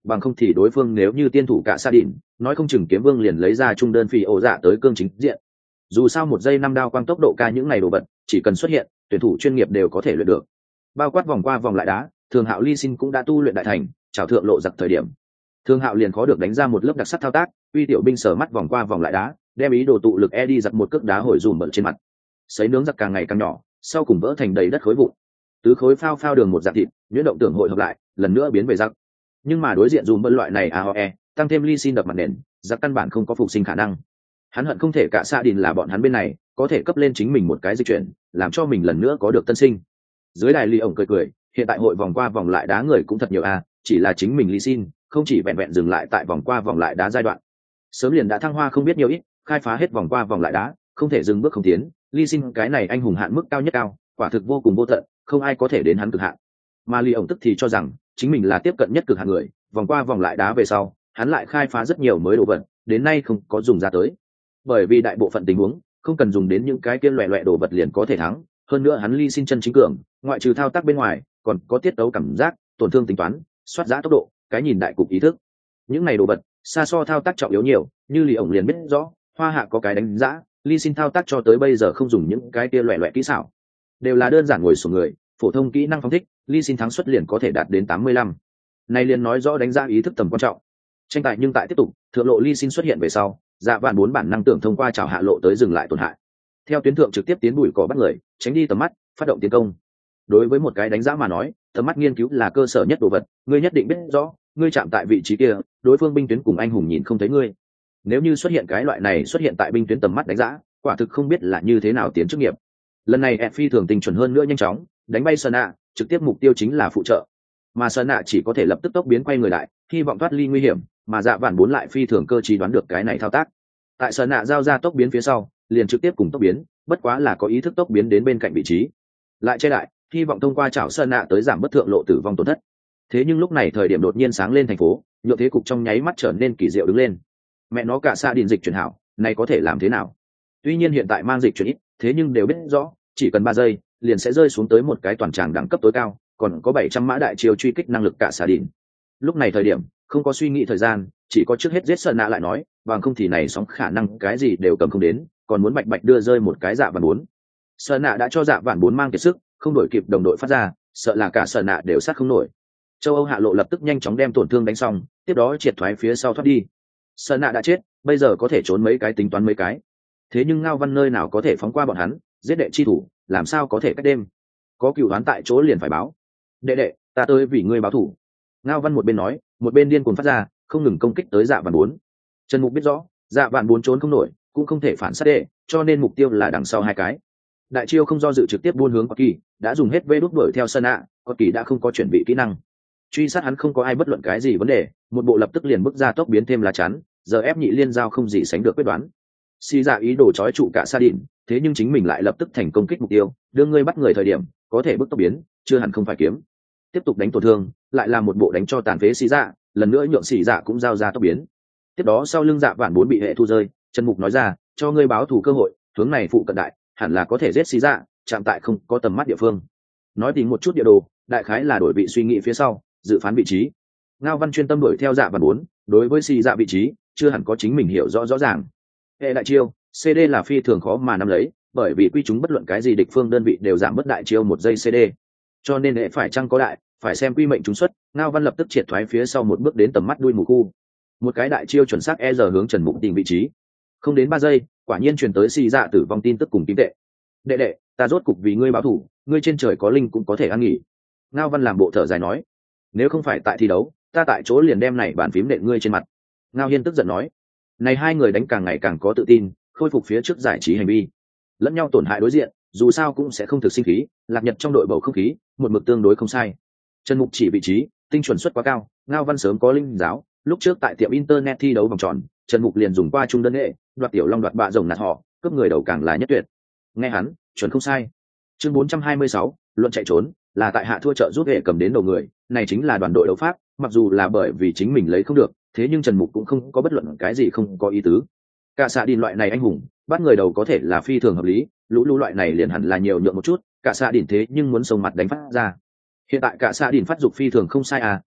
bằng không thì đối phương nếu như tiên thủ cả xa đỉnh nói không chừng kiếm vương liền lấy ra trung đơn phi ổ dạ tới cương chính diện. Dù sao một giây năm đao quang tốc độ ca những này đồ vật chỉ cần xuất hiện tuyển thủ chuyên nghiệp đều có thể luyện được. Bao quát vòng qua vòng lại đá, Thường Hạo Ly Sin cũng đã tu luyện đại thành, chào thượng lộ giặc thời điểm. Thường Hạo liền khó được đánh ra một lớp đặc sắc thao tác, uy tiểu binh sở mắt vòng qua vòng lại đá, đem ý đồ tụ lực e đi giặc một cước đá hồi dùm bận trên mặt. Sấy nướng giặc càng ngày càng nhỏ, sau cùng vỡ thành đầy đất khối vụn. Tứ khối phao phao đường một dạng thịt, nhuyễn động tưởng hội hợp lại, lần nữa biến về giặc. Nhưng mà đối diện dùm bận loại này a o e, tăng thêm Ly Sin đập mặt nền, giặc căn bản không có phục sinh khả năng. Hắn hận không thể cả xa đình là bọn hắn bên này, có thể cấp lên chính mình một cái dịch chuyển, làm cho mình lần nữa có được tân sinh. Dưới đài Ly ổng cười cười, hiện tại hội vòng qua vòng lại đá người cũng thật nhiều a, chỉ là chính mình Ly Sin, không chỉ vẹn vẹn dừng lại tại vòng qua vòng lại đá giai đoạn, sớm liền đã thăng hoa không biết nhiều ít, khai phá hết vòng qua vòng lại đá, không thể dừng bước không tiến. Ly Sin cái này anh hùng hạn mức cao nhất cao, quả thực vô cùng vô tận, không ai có thể đến hắn cực hạn. Mà Ly ổng tức thì cho rằng chính mình là tiếp cận nhất cực hạn người, vòng qua vòng lại đá về sau, hắn lại khai phá rất nhiều mới đồ vật, đến nay không có dùng ra tới. Bởi vì đại bộ phận tình huống không cần dùng đến những cái kia loẻ loẻ đồ vật liền có thể thắng, hơn nữa hắn Ly Sin chân chính cường, ngoại trừ thao tác bên ngoài, còn có tiết tấu cảm giác, tổn thương tính toán, soát giá tốc độ, cái nhìn đại cục ý thức. Những này đồ vật xa so thao tác trọng yếu nhiều, như Lý ổng liền biết rõ, Hoa Hạ có cái đánh giá, Ly Sin thao tác cho tới bây giờ không dùng những cái kia loẻ loẻ kỹ xảo, đều là đơn giản ngồi xuống người, phổ thông kỹ năng phóng thích, Ly Sin thắng suất liền có thể đạt đến tám mươi lăm. Này liền nói rõ đánh giá ý thức tầm quan trọng. Tranh tài nhưng tại tiếp tục, thượng lộ Ly Sin xuất hiện về sau, Dạ Vạn bốn bản năng tưởng thông qua chảo hạ lộ tới dừng lại tổn hại. Theo tuyến thượng trực tiếp tiến bụi cỏ bắt người, tránh đi tầm mắt, phát động tiến công. Đối với một cái đánh giá mà nói, tầm mắt nghiên cứu là cơ sở nhất đồ vật, ngươi nhất định biết rõ, ngươi chạm tại vị trí kia, đối phương binh tuyến cùng anh hùng nhìn không thấy ngươi. Nếu như xuất hiện cái loại này xuất hiện tại binh tuyến tầm mắt đánh giá, quả thực không biết là như thế nào tiến chức nghiệp. Lần này ép phi thường tình chuẩn hơn nữa nhanh chóng, đánh bay Sơn Nạ, trực tiếp mục tiêu chính là phụ trợ. Mà Sơn Nạ chỉ có thể lập tức tốc biến quay người lại, hy vọng thoát ly nguy hiểm, mà Dạ Vạn bốn lại phi thường cơ trí đoán được cái này thao tác. Tại Sơn Nạ giao ra tốc biến phía sau, liền trực tiếp cùng tốc biến, bất quá là có ý thức tốc biến đến bên cạnh vị trí, lại che lại, hy vọng thông qua chảo Sơn Nạ tới giảm bất thượng lộ tử vong tổn thất. Thế nhưng lúc này thời điểm đột nhiên sáng lên thành phố, nhượng thế cục trong nháy mắt trở nên kỳ diệu đứng lên. Mẹ nó cả xa điền dịch chuyển hảo, này có thể làm thế nào? Tuy nhiên hiện tại mang dịch chuyển ít, thế nhưng đều biết rõ, chỉ cần ba giây, liền sẽ rơi xuống tới một cái toàn tràng đẳng cấp tối cao, còn có bảy trăm mã đại chiêu truy kích năng lực cả xa điền. Lúc này thời điểm, không có suy nghĩ thời gian, chỉ có trước hết giết Sơn Nạ lại nói, bằng không thì này sóng khả năng cái gì đều cầm không đến, còn muốn bạch bạch đưa rơi một cái Dạ Vạn bốn. Sơn Nạ đã cho Dạ Vạn bốn mang kiệt sức, không đổi kịp đồng đội phát ra, sợ là cả Sơn Nạ đều sát không nổi. Châu Âu hạ lộ lập tức nhanh chóng đem tổn thương đánh xong, tiếp đó triệt thoái phía sau thoát đi. Sơn Nạ đã chết, bây giờ có thể trốn mấy cái tính toán mấy cái. Thế nhưng Ngao Văn nơi nào có thể phóng qua bọn hắn, giết đệ chi thủ, làm sao có thể cách đêm? Có cựu đoán tại chỗ liền phải báo. Đệ đệ, ta tới vì ngươi báo thủ. Ngao Văn một bên nói, một bên điên cuồng phát ra, không ngừng công kích tới Dạ Vạn bốn. Trần Mục biết rõ, Dạ Vạn bốn trốn không nổi, cũng không thể phản sát đệ, cho nên mục tiêu là đằng sau hai cái. Đại chiêu không do dự trực tiếp buôn hướng Có Kỳ, đã dùng hết vê đút đuổi theo Sơn Nạ, Có Kỳ đã không có chuẩn bị kỹ năng. Truy sát hắn không có ai bất luận cái gì vấn đề, một bộ lập tức liền bước ra tốc biến thêm lá chắn, giờ ép nhị liên giao không gì sánh được quyết đoán. Xì Dạ ý đồ trói trụ cả Sa Đỉnh, thế nhưng chính mình lại lập tức thành công kích mục tiêu, đưa ngươi bắt người thời điểm, có thể bước tốc biến, chưa hẳn không phải kiếm. Tiếp tục đánh tổn thương, lại là một bộ đánh cho tàn phế Xì Dạ, lần nữa nhượng Xì Dạ cũng giao ra tốc biến. Tiếp đó sau lưng Dạ Vạn bốn bị hệ thu rơi, Trần Mục nói ra, cho ngươi báo thù cơ hội, hướng này phụ cận đại, hẳn là có thể giết Xì Dạ, chạm tại không có tầm mắt địa phương. Nói tính một chút địa đồ, đại khái là đổi vị suy nghĩ phía sau, dự phán vị trí. Ngao Văn chuyên tâm đuổi theo Dạ Vạn bốn, đối với Xì Dạ vị trí, chưa hẳn có chính mình hiểu rõ rõ ràng. Hệ đại chiêu, xê đê là phi thường khó mà nắm lấy, bởi vì quy chúng bất luận cái gì địch phương đơn vị đều giảm bất đại chiêu một giây xê đê. Cho nên hệ phải chăng có đại, phải xem quy mệnh chúng xuất, Ngao Văn lập tức triệt thoái phía sau một bước đến tầm mắt đuôi mù khu. Một cái đại chiêu chuẩn xác e giờ hướng Trần Mục tìm vị trí. Không đến ba giây, quả nhiên truyền tới Xì Dạ tử vong tin tức cùng kim tệ. Đệ đệ, ta rốt cục vì ngươi báo thủ, ngươi trên trời có linh cũng có thể ăn nghỉ. Ngao Văn làm bộ thở dài nói, nếu không phải tại thi đấu, ta tại chỗ liền đem này bàn phím nện ngươi trên mặt. Ngao Hiên tức giận nói, này hai người đánh càng ngày càng có tự tin, khôi phục phía trước giải trí hành vi, lẫn nhau tổn hại đối diện, dù sao cũng sẽ không thực sinh khí, lạc nhật trong đội bầu không khí, một mực tương đối không sai. Trần Mục chỉ vị trí, tinh chuẩn suất quá cao, Ngao Văn sớm có linh giáo, lúc trước tại tiệm internet thi đấu vòng tròn, Trần Mục liền dùng qua trung đơn nghệ, đoạt tiểu long đoạt bạ rồng nạt họ, cướp người đầu càng là nhất tuyệt. Nghe hắn, chuẩn không sai. Chương bốn trăm hai mươi sáu, luận chạy trốn, là tại hạ thua trợ giúp hệ cầm đến đầu người, này chính là đoàn đội đấu pháp, mặc dù là bởi vì chính mình lấy không được, thế nhưng Trần Mục cũng không có bất luận cái gì không có ý tứ. Cả xạ đỉnh loại này anh hùng, bắt người đầu có thể là phi thường hợp lý, lũ lũ loại này liền hẳn là nhiều nhượng một chút, cả xạ đỉnh thế nhưng muốn sông mặt đánh phát ra. Hiện tại cả xạ đỉnh phát dục phi thường không sai à,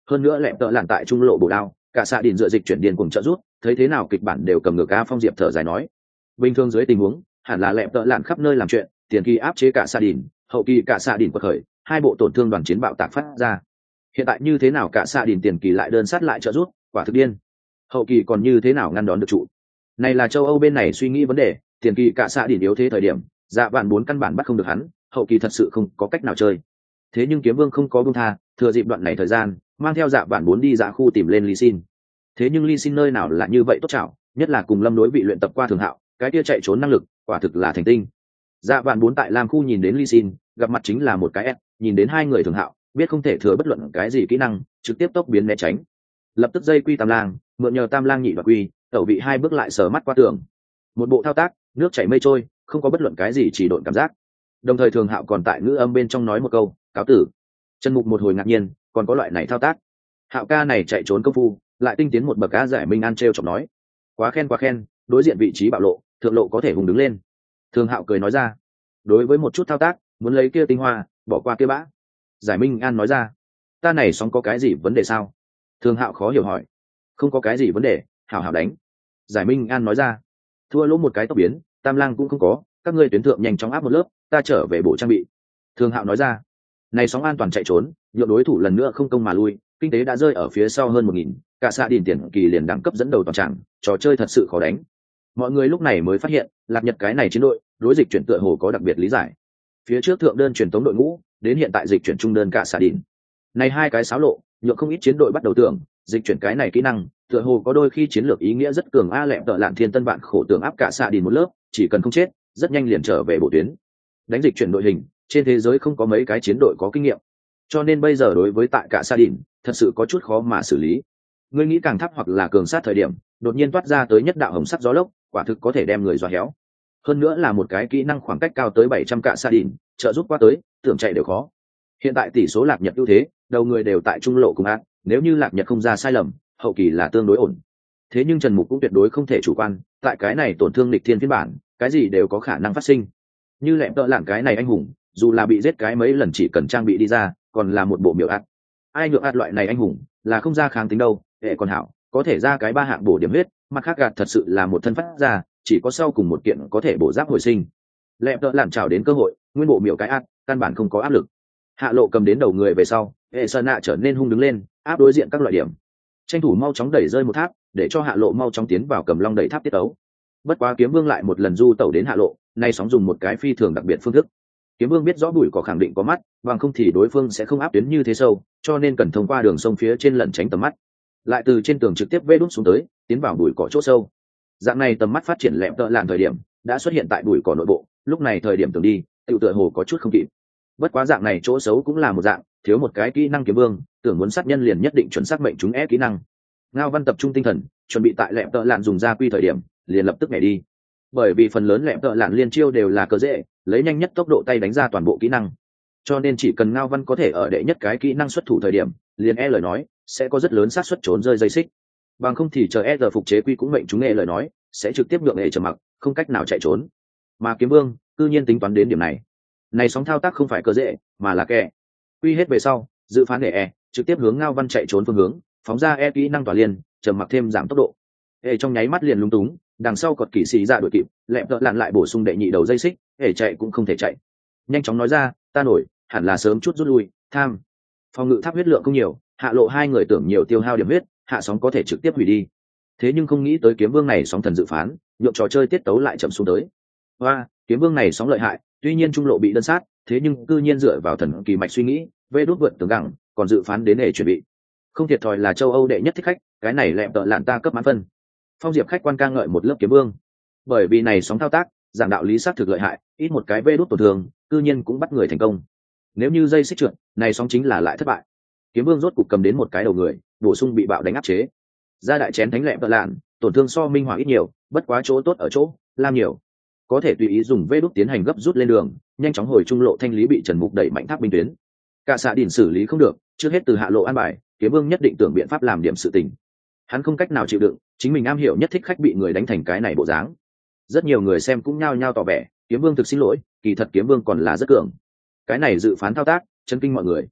hơn nữa lẹm tợ lạn tại trung lộ bổ đao, cả xạ đỉnh dựa dịch chuyển điền cùng trợ rút, thấy thế nào kịch bản đều cầm ngược. A Phong Diệp thở dài nói, bình thường dưới tình huống hẳn là lẹm tợ lạn khắp nơi làm chuyện, tiền kỳ áp chế cả xạ đỉnh, hậu kỳ cả xạ đỉnh quật khởi, hai bộ tổn thương đoàn chiến bạo tạc phát ra. Hiện tại như thế nào cả xạ đỉnh tiền kỳ lại đơn sát lại trợ rút, quả thực điên. Hậu kỳ còn như thế nào ngăn đón được trụ? Này là châu Âu bên này suy nghĩ vấn đề, tiền kỳ cả xạ đỉnh yếu thế thời điểm, dạ vạn bốn căn bản bắt không được hắn, hậu kỳ thật sự không có cách nào chơi. Thế nhưng kiếm vương không có buông tha, thừa dịp đoạn này thời gian, mang theo dạ vạn bốn đi dạ khu tìm lên Ly Sin. Thế nhưng Ly Sin nơi nào là như vậy tốt chảo, nhất là cùng Lâm đối vị luyện tập qua Thường Hạo, cái kia chạy trốn năng lực, quả thực là thành tinh. Dạ vạn bốn tại Lam khu nhìn đến Ly Sin, gặp mặt chính là một cái S, nhìn đến hai người Thường Hạo, biết không thể thừa bất luận cái gì kỹ năng, trực tiếp tốc biến né tránh. Lập tức dây quy tam lang, mượn nhờ tam lang nhị và quy, tẩu vị hai bước lại sờ mắt qua tường. Một bộ thao tác, nước chảy mây trôi, không có bất luận cái gì chỉ độn cảm giác. Đồng thời Thường Hạo còn tại ngữ âm bên trong nói một câu, cáo tử. Trần Mục một hồi ngạc nhiên, còn có loại này thao tác. Hạo ca này chạy trốn công phu, lại tinh tiến một bậc. Cá Giải Minh An trêu chọc nói, quá khen quá khen, đối diện vị trí bạo lộ, thượng lộ có thể hùng đứng lên. Thường Hạo cười nói ra, đối với một chút thao tác, muốn lấy kia tinh hoa, bỏ qua kia bã. Giải Minh An nói ra, ta này sóng có cái gì vấn đề sao? Thường Hạo khó hiểu hỏi, không có cái gì vấn đề, hảo hảo đánh. Giải Minh An nói ra, thua lỗ một cái tốc biến, tam lang cũng không có, các ngươi tuyến thượng nhanh chóng áp một lớp, ta trở về bộ trang bị. Thường Hạo nói ra, này sóng an toàn chạy trốn, nhượng đối thủ lần nữa không công mà lui, kinh tế đã rơi ở phía sau hơn một nghìn, cả xạ đỉnh tiền kỳ liền đẳng cấp dẫn đầu toàn tràng, trò chơi thật sự khó đánh. Mọi người lúc này mới phát hiện, Lạc Nhật cái này chiến đội, đối dịch chuyển tựa hồ có đặc biệt lý giải. Phía trước thượng đơn truyền tống đội ngũ, đến hiện tại dịch chuyển trung đơn cả xạ đỉnh. Này hai cái xáo lộ, nhượng không ít chiến đội bắt đầu tưởng, dịch chuyển cái này kỹ năng, tựa hồ có đôi khi chiến lược ý nghĩa rất cường. A lẹm tợ lạn thiên tân bạn khổ tưởng áp cả xạ đỉnh một lớp, chỉ cần không chết, rất nhanh liền trở về bộ tuyến. Đánh dịch chuyển đội hình, trên thế giới không có mấy cái chiến đội có kinh nghiệm, cho nên bây giờ đối với tại cả xạ đỉnh, thật sự có chút khó mà xử lý. Ngươi nghĩ càng thấp hoặc là cường sát thời điểm, đột nhiên toát ra tới nhất đạo hồng sắc gió lốc, quả thực có thể đem người dọa héo. Hơn nữa là một cái kỹ năng khoảng cách cao tới bảy trăm cả xạ đỉnh, trợ giúp qua tới, tưởng chạy đều khó. Hiện tại tỷ số Lạc Nhật ưu thế, đầu người đều tại trung lộ cùng ác, nếu như Lạc Nhật không ra sai lầm, hậu kỳ là tương đối ổn. Thế nhưng Trần Mục cũng tuyệt đối không thể chủ quan, tại cái này tổn thương lịch thiên phiên bản, cái gì đều có khả năng phát sinh. Như lẹm tợ lạn cái này anh hùng, dù là bị giết cái mấy lần chỉ cần trang bị đi ra, còn là một bộ miểu ạt. Ai nhượng ạt loại này anh hùng, là không ra kháng tính đâu, hệ còn hảo, có thể ra cái ba hạng bổ điểm huyết, mặt khác gạt thật sự là một thân phát ra, chỉ có sau cùng một kiện có thể bổ giáp hồi sinh. Lẹm tợ lạn chào đến cơ hội, nguyên bộ miểu cái ạt, căn bản không có áp lực. Hạ lộ cầm đến đầu người về sau, hệ sơn nạ trở nên hung đứng lên, áp đối diện các loại điểm. Tranh thủ mau chóng đẩy rơi một tháp, để cho hạ lộ mau chóng tiến vào cầm long đẩy tháp tiết tấu. Bất quá kiếm vương lại một lần du tẩu đến hạ lộ, nay sóng dùng một cái phi thường đặc biệt phương thức. Kiếm vương biết rõ bụi cỏ khẳng định có mắt, bằng không thì đối phương sẽ không áp tuyến như thế sâu, cho nên cần thông qua đường sông phía trên lẩn tránh tầm mắt, lại từ trên tường trực tiếp vê đút xuống tới, tiến vào bụi cỏ chỗ sâu. Dạng này tầm mắt phát triển lẹm tợ lạn thời điểm đã xuất hiện tại bụi cỏ nội bộ, lúc này thời điểm tưởng đi, tự tựa hồ có chút không kịp. Bất quá dạng này chỗ xấu cũng là một dạng, thiếu một cái kỹ năng kiếm vương, tưởng muốn sát nhân liền nhất định chuẩn xác mệnh chúng é kỹ năng. Ngao Văn tập trung tinh thần, chuẩn bị tại lẹm tợ lạn dùng ra quy thời điểm, liền lập tức nhảy đi. Bởi vì phần lớn lẹm tợ lạn liên chiêu đều là cơ dễ, lấy nhanh nhất tốc độ tay đánh ra toàn bộ kỹ năng, cho nên chỉ cần Ngao Văn có thể ở đệ nhất cái kỹ năng xuất thủ thời điểm, liền e lời nói sẽ có rất lớn xác suất trốn rơi dây xích. Bằng không thì chờ e giờ phục chế quy cũng mệnh chúng e lời nói sẽ trực tiếp nhượng e trầm mặc, không cách nào chạy trốn. Mà kiếm vương cư nhiên tính toán đến điểm này. Này sóng thao tác không phải cơ dễ, mà là kẹ. Quy hết về sau, dự phán để e trực tiếp hướng Ngao Văn chạy trốn phương hướng, phóng ra e kỹ năng tỏa liên, trầm mặc thêm giảm tốc độ. E trong nháy mắt liền lung túng, đằng sau cột kỵ sĩ ra đuổi kịp, lẹm tợ lạn lại bổ sung đệ nhị đầu dây xích, e chạy cũng không thể chạy. Nhanh chóng nói ra, ta nổi, hẳn là sớm chút rút lui, tham. Phòng ngự tháp huyết lượng không nhiều, hạ lộ hai người tưởng nhiều tiêu hao điểm huyết, hạ sóng có thể trực tiếp hủy đi. Thế nhưng không nghĩ tới kiếm vương này sóng thần dự phán, nhượng trò chơi tiết tấu lại chậm xuống tới. Hoa, kiếm vương này sóng lợi hại, tuy nhiên trung lộ bị đơn sát, thế nhưng cư nhiên dựa vào thần kỳ mạch suy nghĩ, vê đốt vượt tường gẳng, còn dự phán đến để chuẩn bị. Không thiệt thòi là châu Âu đệ nhất thích khách, cái này lẹm tợ lạn ta cấp mãn phân. Phong Diệp khách quan ca ngợi một lớp kiếm vương, bởi vì này sóng thao tác, giảng đạo lý sát thực lợi hại, ít một cái vê đốt tổn thương, cư nhiên cũng bắt người thành công. Nếu như dây xích trượt, này sóng chính là lại thất bại. Kiếm vương rốt cục cầm đến một cái đầu người, bổ sung bị bạo đánh áp chế. Ra đại chén thánh lẹm tợ lạn, tổn thương so minh hỏa ít nhiều, bất quá chỗ tốt ở chỗ lam nhiều, có thể tùy ý dùng vê đốt tiến hành gấp rút lên đường, nhanh chóng hồi trung lộ thanh lý bị Trần Mục đẩy mạnh tháp binh tuyến. Cả xạ đỉnh xử lý không được, trước hết từ hạ lộ an bài, kiếm vương nhất định tưởng biện pháp làm điểm sự tình. Hắn không cách nào chịu đựng, chính mình am hiểu nhất thích khách bị người đánh thành cái này bộ dáng. Rất nhiều người xem cũng nhao nhao tỏ vẻ, kiếm vương thực xin lỗi, kỳ thật kiếm vương còn là rất cường. Cái này dự phán thao tác, chân kinh mọi người.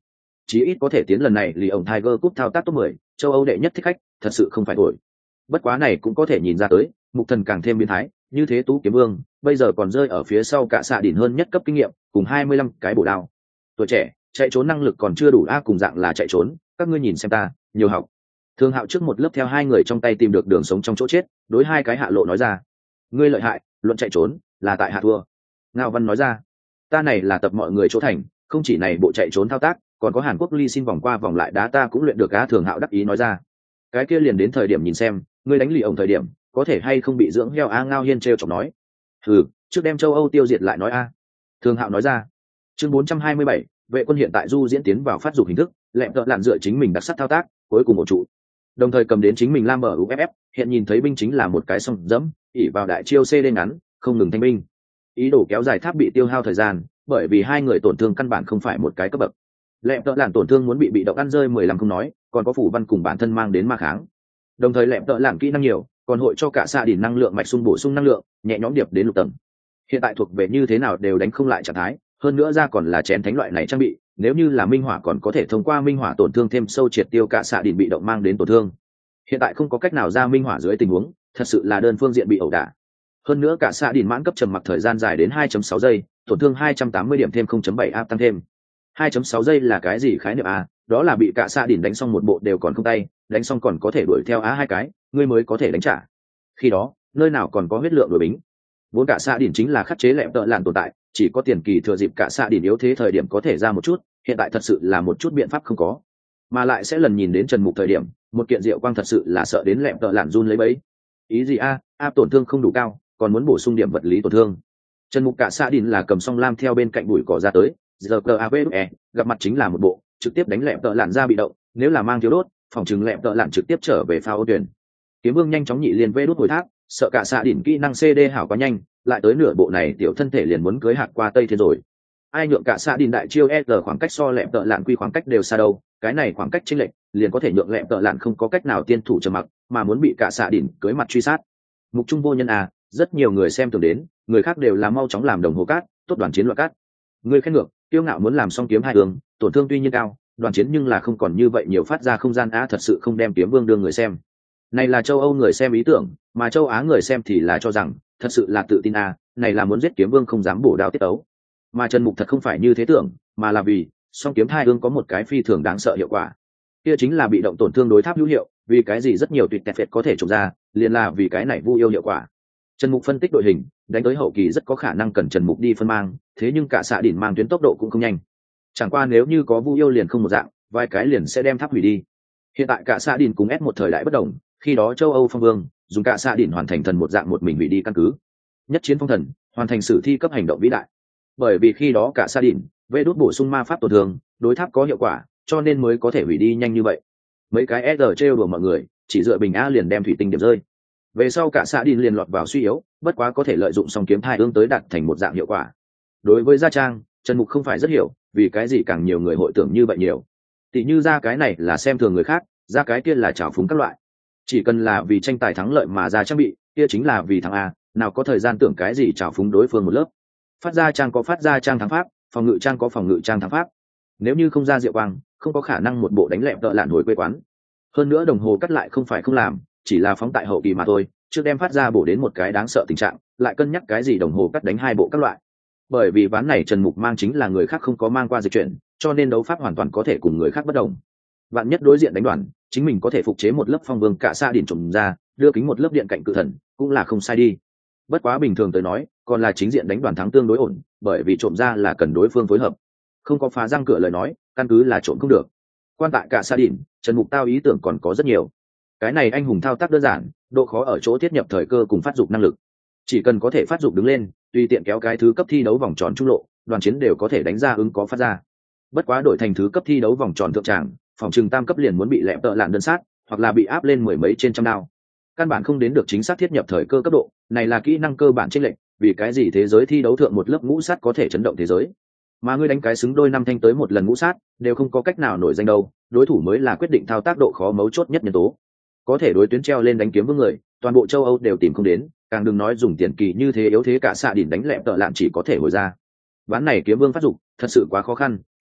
chí ít có thể tiến lần này lì ổng Tiger Cup thao tác top mười, châu Âu đệ nhất thích khách, thật sự không phải thổi. Bất quá này cũng có thể nhìn ra tới, Mục Thần càng thêm biến thái, như thế Tú Kiếm Vương, bây giờ còn rơi ở phía sau cả xạ đỉnh hơn nhất cấp kinh nghiệm, cùng hai mươi lăm cái bổ đao. Tuổi trẻ, chạy trốn năng lực còn chưa đủ a, cùng dạng là chạy trốn, các ngươi nhìn xem ta, nhiều học. Thương Hạo trước một lớp theo hai người trong tay tìm được đường sống trong chỗ chết, đối hai cái Hạ Lộ nói ra, ngươi lợi hại, luận chạy trốn, là tại hạ thua. Ngao Văn nói ra, ta này là tập mọi người chỗ thành, không chỉ này bộ chạy trốn thao tác, còn có Hàn Quốc ly xin vòng qua vòng lại đá ta cũng luyện được á. Thường Hạo đắc ý nói ra, cái kia liền đến thời điểm nhìn xem, ngươi đánh lì ổng thời điểm, có thể hay không bị dưỡng heo a. Ngao Hiên trêu chọc nói, ừ, trước đem châu Âu tiêu diệt lại nói a. Thường Hạo nói ra, chương bốn trăm hai mươi bảy, vệ quân hiện tại du diễn tiến vào phát dục hình thức, lẹm tợ lạn dựa chính mình đặc sắc thao tác, cuối cùng một trụ, đồng thời cầm đến chính mình lam mở u ép ép, hiện nhìn thấy binh chính là một cái song dẫm, ỉ vào đại chiêu xê đê ngắn, không ngừng thanh binh, ý đồ kéo dài tháp bị tiêu hao thời gian, bởi vì hai người tổn thương căn bản không phải một cái cấp bậc. Lẹm tợ lạn tổn thương muốn bị bị động ăn rơi mười lăm không nói, còn có phủ văn cùng bản thân mang đến ma kháng, đồng thời lẹm tợ lạn kỹ năng nhiều, còn hội cho cả xạ đỉnh năng lượng mạch xung bổ sung năng lượng, nhẹ nhõm điệp đến lục tầng. Hiện tại thuộc về như thế nào đều đánh không lại trạng thái, hơn nữa ra còn là chén thánh loại này trang bị, nếu như là minh hỏa còn có thể thông qua minh hỏa tổn thương thêm sâu triệt tiêu cả xạ đỉnh bị động mang đến tổn thương. Hiện tại không có cách nào ra minh hỏa dưới tình huống, thật sự là đơn phương diện bị ẩu đả. Hơn nữa cả xạ đỉnh mãn cấp trầm mặc thời gian dài đến hai phẩy sáu giây, tổn thương hai trăm tám mươi điểm thêm không phẩy bảy áp tăng thêm. hai phẩy sáu giây là cái gì khái niệm a? Đó là bị cả xạ đỉnh đánh xong một bộ đều còn không tay, đánh xong còn có thể đuổi theo á hai cái, ngươi mới có thể đánh trả. Khi đó, nơi nào còn có huyết lượng đối bính. Vốn cả xạ đỉnh chính là khắc chế lẹm tợ lạn tồn tại, chỉ có tiền kỳ thừa dịp cả xạ đỉnh yếu thế thời điểm có thể ra một chút, hiện tại thật sự là một chút biện pháp không có. Mà lại sẽ lần nhìn đến Trần Mục thời điểm, một kiện diệu quang thật sự là sợ đến lẹm tợ lạn run lấy bấy. Ý gì a? Áp tổn thương không đủ cao, còn muốn bổ sung điểm vật lý tổn thương. Trần Mục cả xạ đỉnh là cầm song lam theo bên cạnh bụi cỏ ra tới, giờ cờ a vê e, gặp mặt chính là một bộ, trực tiếp đánh lẹm tợ lạn ra bị động, nếu là mang thiếu đốt, phòng trừng lẹm tợ lạn trực tiếp trở về phao ô tuyển. Kiếm Vương nhanh chóng nhị liền vê đốt hồi thác, sợ cả xạ đỉnh kỹ năng xê đê hảo quá nhanh, lại tới nửa bộ này tiểu thân thể liền muốn cưới hạt qua tây thiên rồi. Ai nhượng cả xạ đỉnh đại chiêu e rờ khoảng cách so lẹm tợ lạn quy khoảng cách đều xa đâu, cái này khoảng cách chênh lệch liền có thể nhượng lẹm tợ lạn không có cách nào tiên thủ trầm mặc, mà muốn bị cả xạ đỉnh cưới mặt truy sát. Mục trung vô nhân à, rất nhiều người xem tưởng đến, người khác đều là mau chóng làm đồng hồ cát, tốt đoàn chiến loại cát. Người khen ngược, tiêu ngạo muốn làm song kiếm hai hướng, tổn thương tuy nhiên cao, đoàn chiến nhưng là không còn như vậy nhiều phát ra không gian á, thật sự không đem kiếm vương đương người xem. Này là châu Âu người xem ý tưởng, mà châu Á người xem thì là cho rằng, thật sự là tự tin à, này là muốn giết kiếm vương không dám bổ đao tiết tấu. Mà Trần Mục thật không phải như thế tưởng, mà là vì song kiếm hai hướng có một cái phi thường đáng sợ hiệu quả. Kia chính là bị động tổn thương đối tháp hữu hiệu, vì cái gì rất nhiều tuyệt tẹt phệt có thể trồng ra, liền là vì cái này vu yêu hiệu quả. Trần Mục phân tích đội hình, đánh tới hậu kỳ rất có khả năng cần Trần Mục đi phân mang, thế nhưng cả xạ đỉnh mang tuyến tốc độ cũng không nhanh. Chẳng qua nếu như có vu yêu liền không một dạng, vài cái liền sẽ đem tháp hủy đi. Hiện tại cả xạ đỉnh cùng ép một thời đại bất đồng, khi đó châu Âu phong vương dùng cả xạ đỉnh hoàn thành thần một dạng một mình hủy đi căn cứ. Nhất chiến phong thần, hoàn thành sử thi cấp hành động vĩ đại. Bởi vì khi đó cả xạ đỉnh, vê đốt bổ sung ma pháp tổn thương, đối tháp có hiệu quả, cho nên mới có thể hủy đi nhanh như vậy. Mấy cái ét rờ trêu đùa mọi người, chỉ dựa bình a liền đem thủy tinh điểm rơi. Về sau cả xạ đỉnh liền lọt vào suy yếu, bất quá có thể lợi dụng song kiếm thai hướng tới đạt thành một dạng hiệu quả. Đối với gia trang, Trần Mục không phải rất hiểu, vì cái gì càng nhiều người hội tưởng như vậy nhiều. Tỷ như ra cái này là xem thường người khác, ra cái kia là trào phúng các loại. Chỉ cần là vì tranh tài thắng lợi mà ra trang bị, kia chính là vì thắng a, nào có thời gian tưởng cái gì trào phúng đối phương một lớp. Phát ra trang có phát ra trang thắng pháp, phòng ngự trang có phòng ngự trang thắng pháp. Nếu như không ra diệu quang, không có khả năng một bộ đánh lẹm tợ lạn hồi quê quán. Hơn nữa đồng hồ cắt lại không phải không làm, chỉ là phóng tại hậu kỳ mà thôi, trước đem phát ra bổ đến một cái đáng sợ tình trạng, lại cân nhắc cái gì đồng hồ cắt đánh hai bộ các loại. Bởi vì ván này Trần Mục mang chính là người khác không có mang qua dịch chuyển, cho nên đấu pháp hoàn toàn có thể cùng người khác bất đồng. Vạn nhất đối diện đánh đoàn, chính mình có thể phục chế một lớp phong vương cả xa đỉnh trộm ra, đưa kính một lớp điện cạnh cự thần, cũng là không sai đi. Bất quá bình thường tới nói, còn là chính diện đánh đoàn thắng tương đối ổn, bởi vì trộm ra là cần đối phương phối hợp. Không có phá răng cửa lời nói, căn cứ là trộm không được. Quan tại cả xa đỉnh, Trần Mục tao ý tưởng còn có rất nhiều. Cái này anh hùng thao tác đơn giản, độ khó ở chỗ thiết nhập thời cơ cùng phát dục năng lực. Chỉ cần có thể phát dục đứng lên, tùy tiện kéo cái thứ cấp thi đấu vòng tròn trung lộ, đoàn chiến đều có thể đánh ra ứng có phát ra. Bất quá đổi thành thứ cấp thi đấu vòng tròn thượng tràng, phòng trừng tam cấp liền muốn bị lẹm tợ lạn đơn sát, hoặc là bị áp lên mười mấy trên trăm đao. Căn bản không đến được chính xác thiết nhập thời cơ cấp độ, này là kỹ năng cơ bản chênh lệch, vì cái gì thế giới thi đấu thượng một lớp ngũ sát có thể chấn động thế giới. Mà ngươi đánh cái xứng đôi năm thanh tới một lần ngũ sát, đều không có cách nào nổi danh đâu, đối thủ mới là quyết định thao tác độ khó mấu chốt nhất nhân tố. Có thể đối tuyến treo lên đánh kiếm vương người, toàn bộ châu Âu đều tìm không đến, càng đừng nói dùng tiền kỳ như thế yếu thế cả xạ đỉnh đánh lẹm tợ lạn chỉ có thể hồi ra. Ván này kiếm vương phát dục, thật sự quá khó khăn,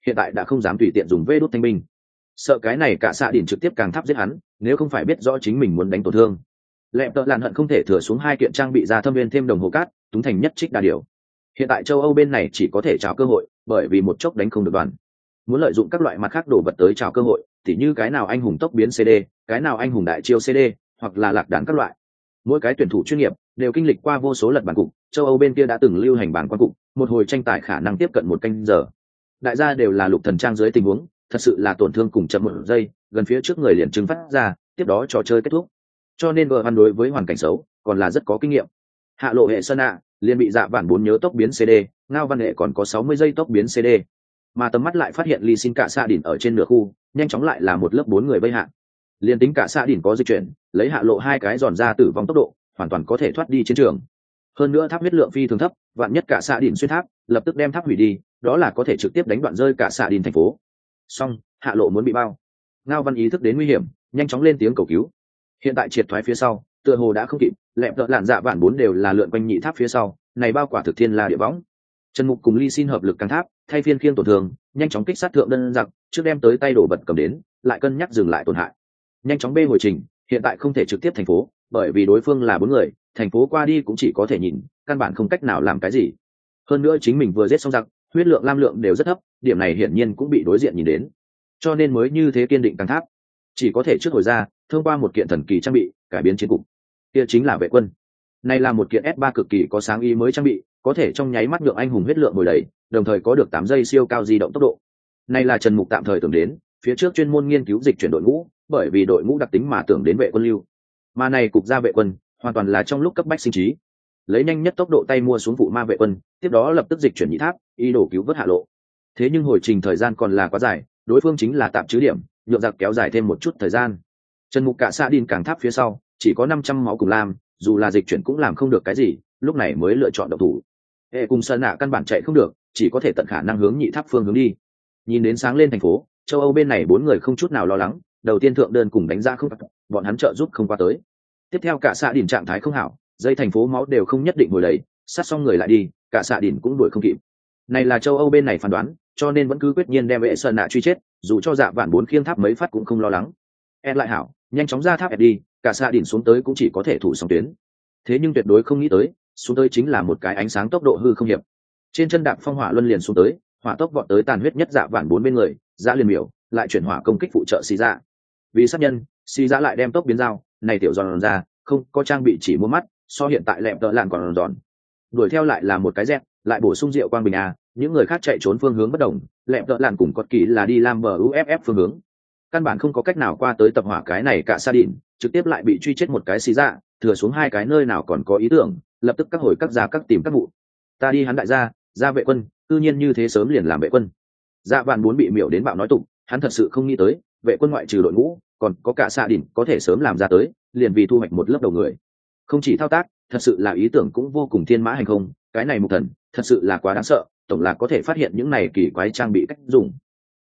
hiện tại đã không dám tùy tiện dùng vê đốt thanh binh, sợ cái này cả xạ đỉnh trực tiếp càng tháp giết hắn, nếu không phải biết rõ chính mình muốn đánh tổn thương. Lẹp tợ lạn hận không thể thừa xuống hai kiện trang bị ra thâm viên thêm đồng hồ cát, túng thành nhất trích đa điều. Hiện tại châu Âu bên này chỉ có thể trào cơ hội, bởi vì một chốc đánh không được đoàn. Muốn lợi dụng các loại mặt khác đồ vật tới trào cơ hội, tỉ như cái nào anh hùng tốc biến xê đê, cái nào anh hùng đại chiêu xê đê, hoặc là lạc đàn các loại. Mỗi cái tuyển thủ chuyên nghiệp đều kinh lịch qua vô số lần bản cục, châu Âu bên kia đã từng lưu hành bản quan cục, một hồi tranh tài khả năng tiếp cận một canh giờ. Đại gia đều là lục thần trang dưới tình huống, thật sự là tổn thương cùng chậm một giây, gần phía trước người liền trừng phát ra, tiếp đó trò chơi kết thúc. Cho nên vợ hắn đối với hoàn cảnh xấu còn là rất có kinh nghiệm. Hạ lộ hệ sân ạ liền bị dạ vạn bốn nhớ tốc biến xê đê, ngao văn hệ còn có sáu mươi giây tốc biến xê đê, mà tầm mắt lại phát hiện ly xin cả xạ đỉnh ở trên nửa khu, nhanh chóng lại là một lớp bốn người vây hạ. Liên tính cả xạ đỉnh có di chuyển, lấy hạ lộ hai cái giòn ra tử vong tốc độ, hoàn toàn có thể thoát đi chiến trường. Hơn nữa tháp huyết lượng phi thường thấp, vạn nhất cả xạ đỉnh xuyên tháp, lập tức đem tháp hủy đi, đó là có thể trực tiếp đánh đoạn rơi cả xạ đỉnh thành phố. Xong, hạ lộ muốn bị bao. Ngao văn ý thức đến nguy hiểm, nhanh chóng lên tiếng cầu cứu. Hiện tại triệt thoái phía sau, tựa hồ đã không kịp, lẹp tợ lạn dạ vạn bốn đều là lượn quanh nhị tháp phía sau, này bao quả thực thiên la địa võng. Trần Mục cùng Ly Xin hợp lực căng tháp, thay phiên khiêng tổn thương, nhanh chóng kích sát thượng đơn giặc, trước đem tới tay đổ vật cầm đến, lại cân nhắc dừng lại tổn hại. Nhanh chóng bê hồi trình, hiện tại không thể trực tiếp thành phố, bởi vì đối phương là bốn người, thành phố qua đi cũng chỉ có thể nhìn, căn bản không cách nào làm cái gì. Hơn nữa chính mình vừa giết xong giặc, huyết lượng lam lượng đều rất thấp, điểm này hiển nhiên cũng bị đối diện nhìn đến, cho nên mới như thế kiên định căng tháp, chỉ có thể trước hồi ra, thông qua một kiện thần kỳ trang bị, cải biến chiến cục. Kia chính là vệ quân. Này là một kiện S ba cực kỳ có sáng ý mới trang bị, có thể trong nháy mắt nhượng anh hùng huyết lượng bồi đầy, đồng thời có được tám giây siêu cao di động tốc độ. Này là Trần Mục tạm thời tưởng đến, phía trước chuyên môn nghiên cứu dịch chuyển đội ngũ, bởi vì đội ngũ đặc tính mà tưởng đến vệ quân lưu. Mà này cục ra vệ quân, hoàn toàn là trong lúc cấp bách sinh trí. Lấy nhanh nhất tốc độ tay mua xuống vụ ma vệ quân, tiếp đó lập tức dịch chuyển nhị tháp, ý đồ cứu vớt hạ lộ. Thế nhưng hồi trình thời gian còn là quá dài, đối phương chính là tạm chứ điểm, nhượng giặc kéo dài thêm một chút thời gian. Trần Mục cả xa đin càng tháp phía sau, chỉ có năm trăm máu cùng lam, dù là dịch chuyển cũng làm không được cái gì, lúc này mới lựa chọn động thủ. Hệ cùng sơn nạ căn bản chạy không được, chỉ có thể tận khả năng hướng nhị tháp phương hướng đi. Nhìn đến sáng lên thành phố, châu Âu bên này bốn người không chút nào lo lắng, đầu tiên thượng đơn cùng đánh ra không, bọn hắn trợ giúp không qua tới. Tiếp theo cả xạ đỉnh trạng thái không hảo, dây thành phố máu đều không nhất định hồi lấy, sát xong người lại đi, cả xạ đỉnh cũng đuổi không kịp. Này là châu Âu bên này phán đoán, cho nên vẫn cứ quyết nhiên đem vệ sơn nạ truy chết, dù cho dạ vạn bốn khiêng tháp mấy phát cũng không lo lắng. Ed lại hảo, nhanh chóng ra tháp Ed đi, cả xạ đỉnh xuống tới cũng chỉ có thể thủ song tuyến. Thế nhưng tuyệt đối không nghĩ tới, xuống tới chính là một cái ánh sáng tốc độ hư không hiệp. Trên chân đạp phong hỏa luân liền xuống tới, hỏa tốc vọt tới tàn huyết nhất dạ vạn bốn bên người, dạ liền miểu, lại chuyển hỏa công kích phụ trợ xì dạ. Vì sát nhân, xì dạ lại đem tốc biến dao, này tiểu giòn ra, không có trang bị chỉ mua mắt, so hiện tại lẹm tợ lạn còn giòn. Đuổi theo lại là một cái dẹt, lại bổ sung rượu quang bình a, những người khác chạy trốn phương hướng bất đồng, lẹm tợ lạn cùng cọt kỳ là đi làm bờ u ép ép phương hướng. Căn bản không có cách nào qua tới tập hỏa cái này cả sa đỉnh, trực tiếp lại bị truy chết một cái xì dạ, thừa xuống hai cái nơi nào còn có ý tưởng, lập tức các hồi các ra các tìm các vụ. Ta đi hắn đại gia, ra vệ quân, tự nhiên như thế sớm liền làm vệ quân. Dạ vạn muốn bị miểu đến bạo nói tục, hắn thật sự không nghĩ tới, vệ quân ngoại trừ đội ngũ, còn có cả xạ đỉnh có thể sớm làm ra tới, liền vì thu hoạch một lớp đầu người. Không chỉ thao tác, thật sự là ý tưởng cũng vô cùng thiên mã hành không, cái này mục thần, thật sự là quá đáng sợ, tổng là có thể phát hiện những này kỳ quái trang bị cách dùng.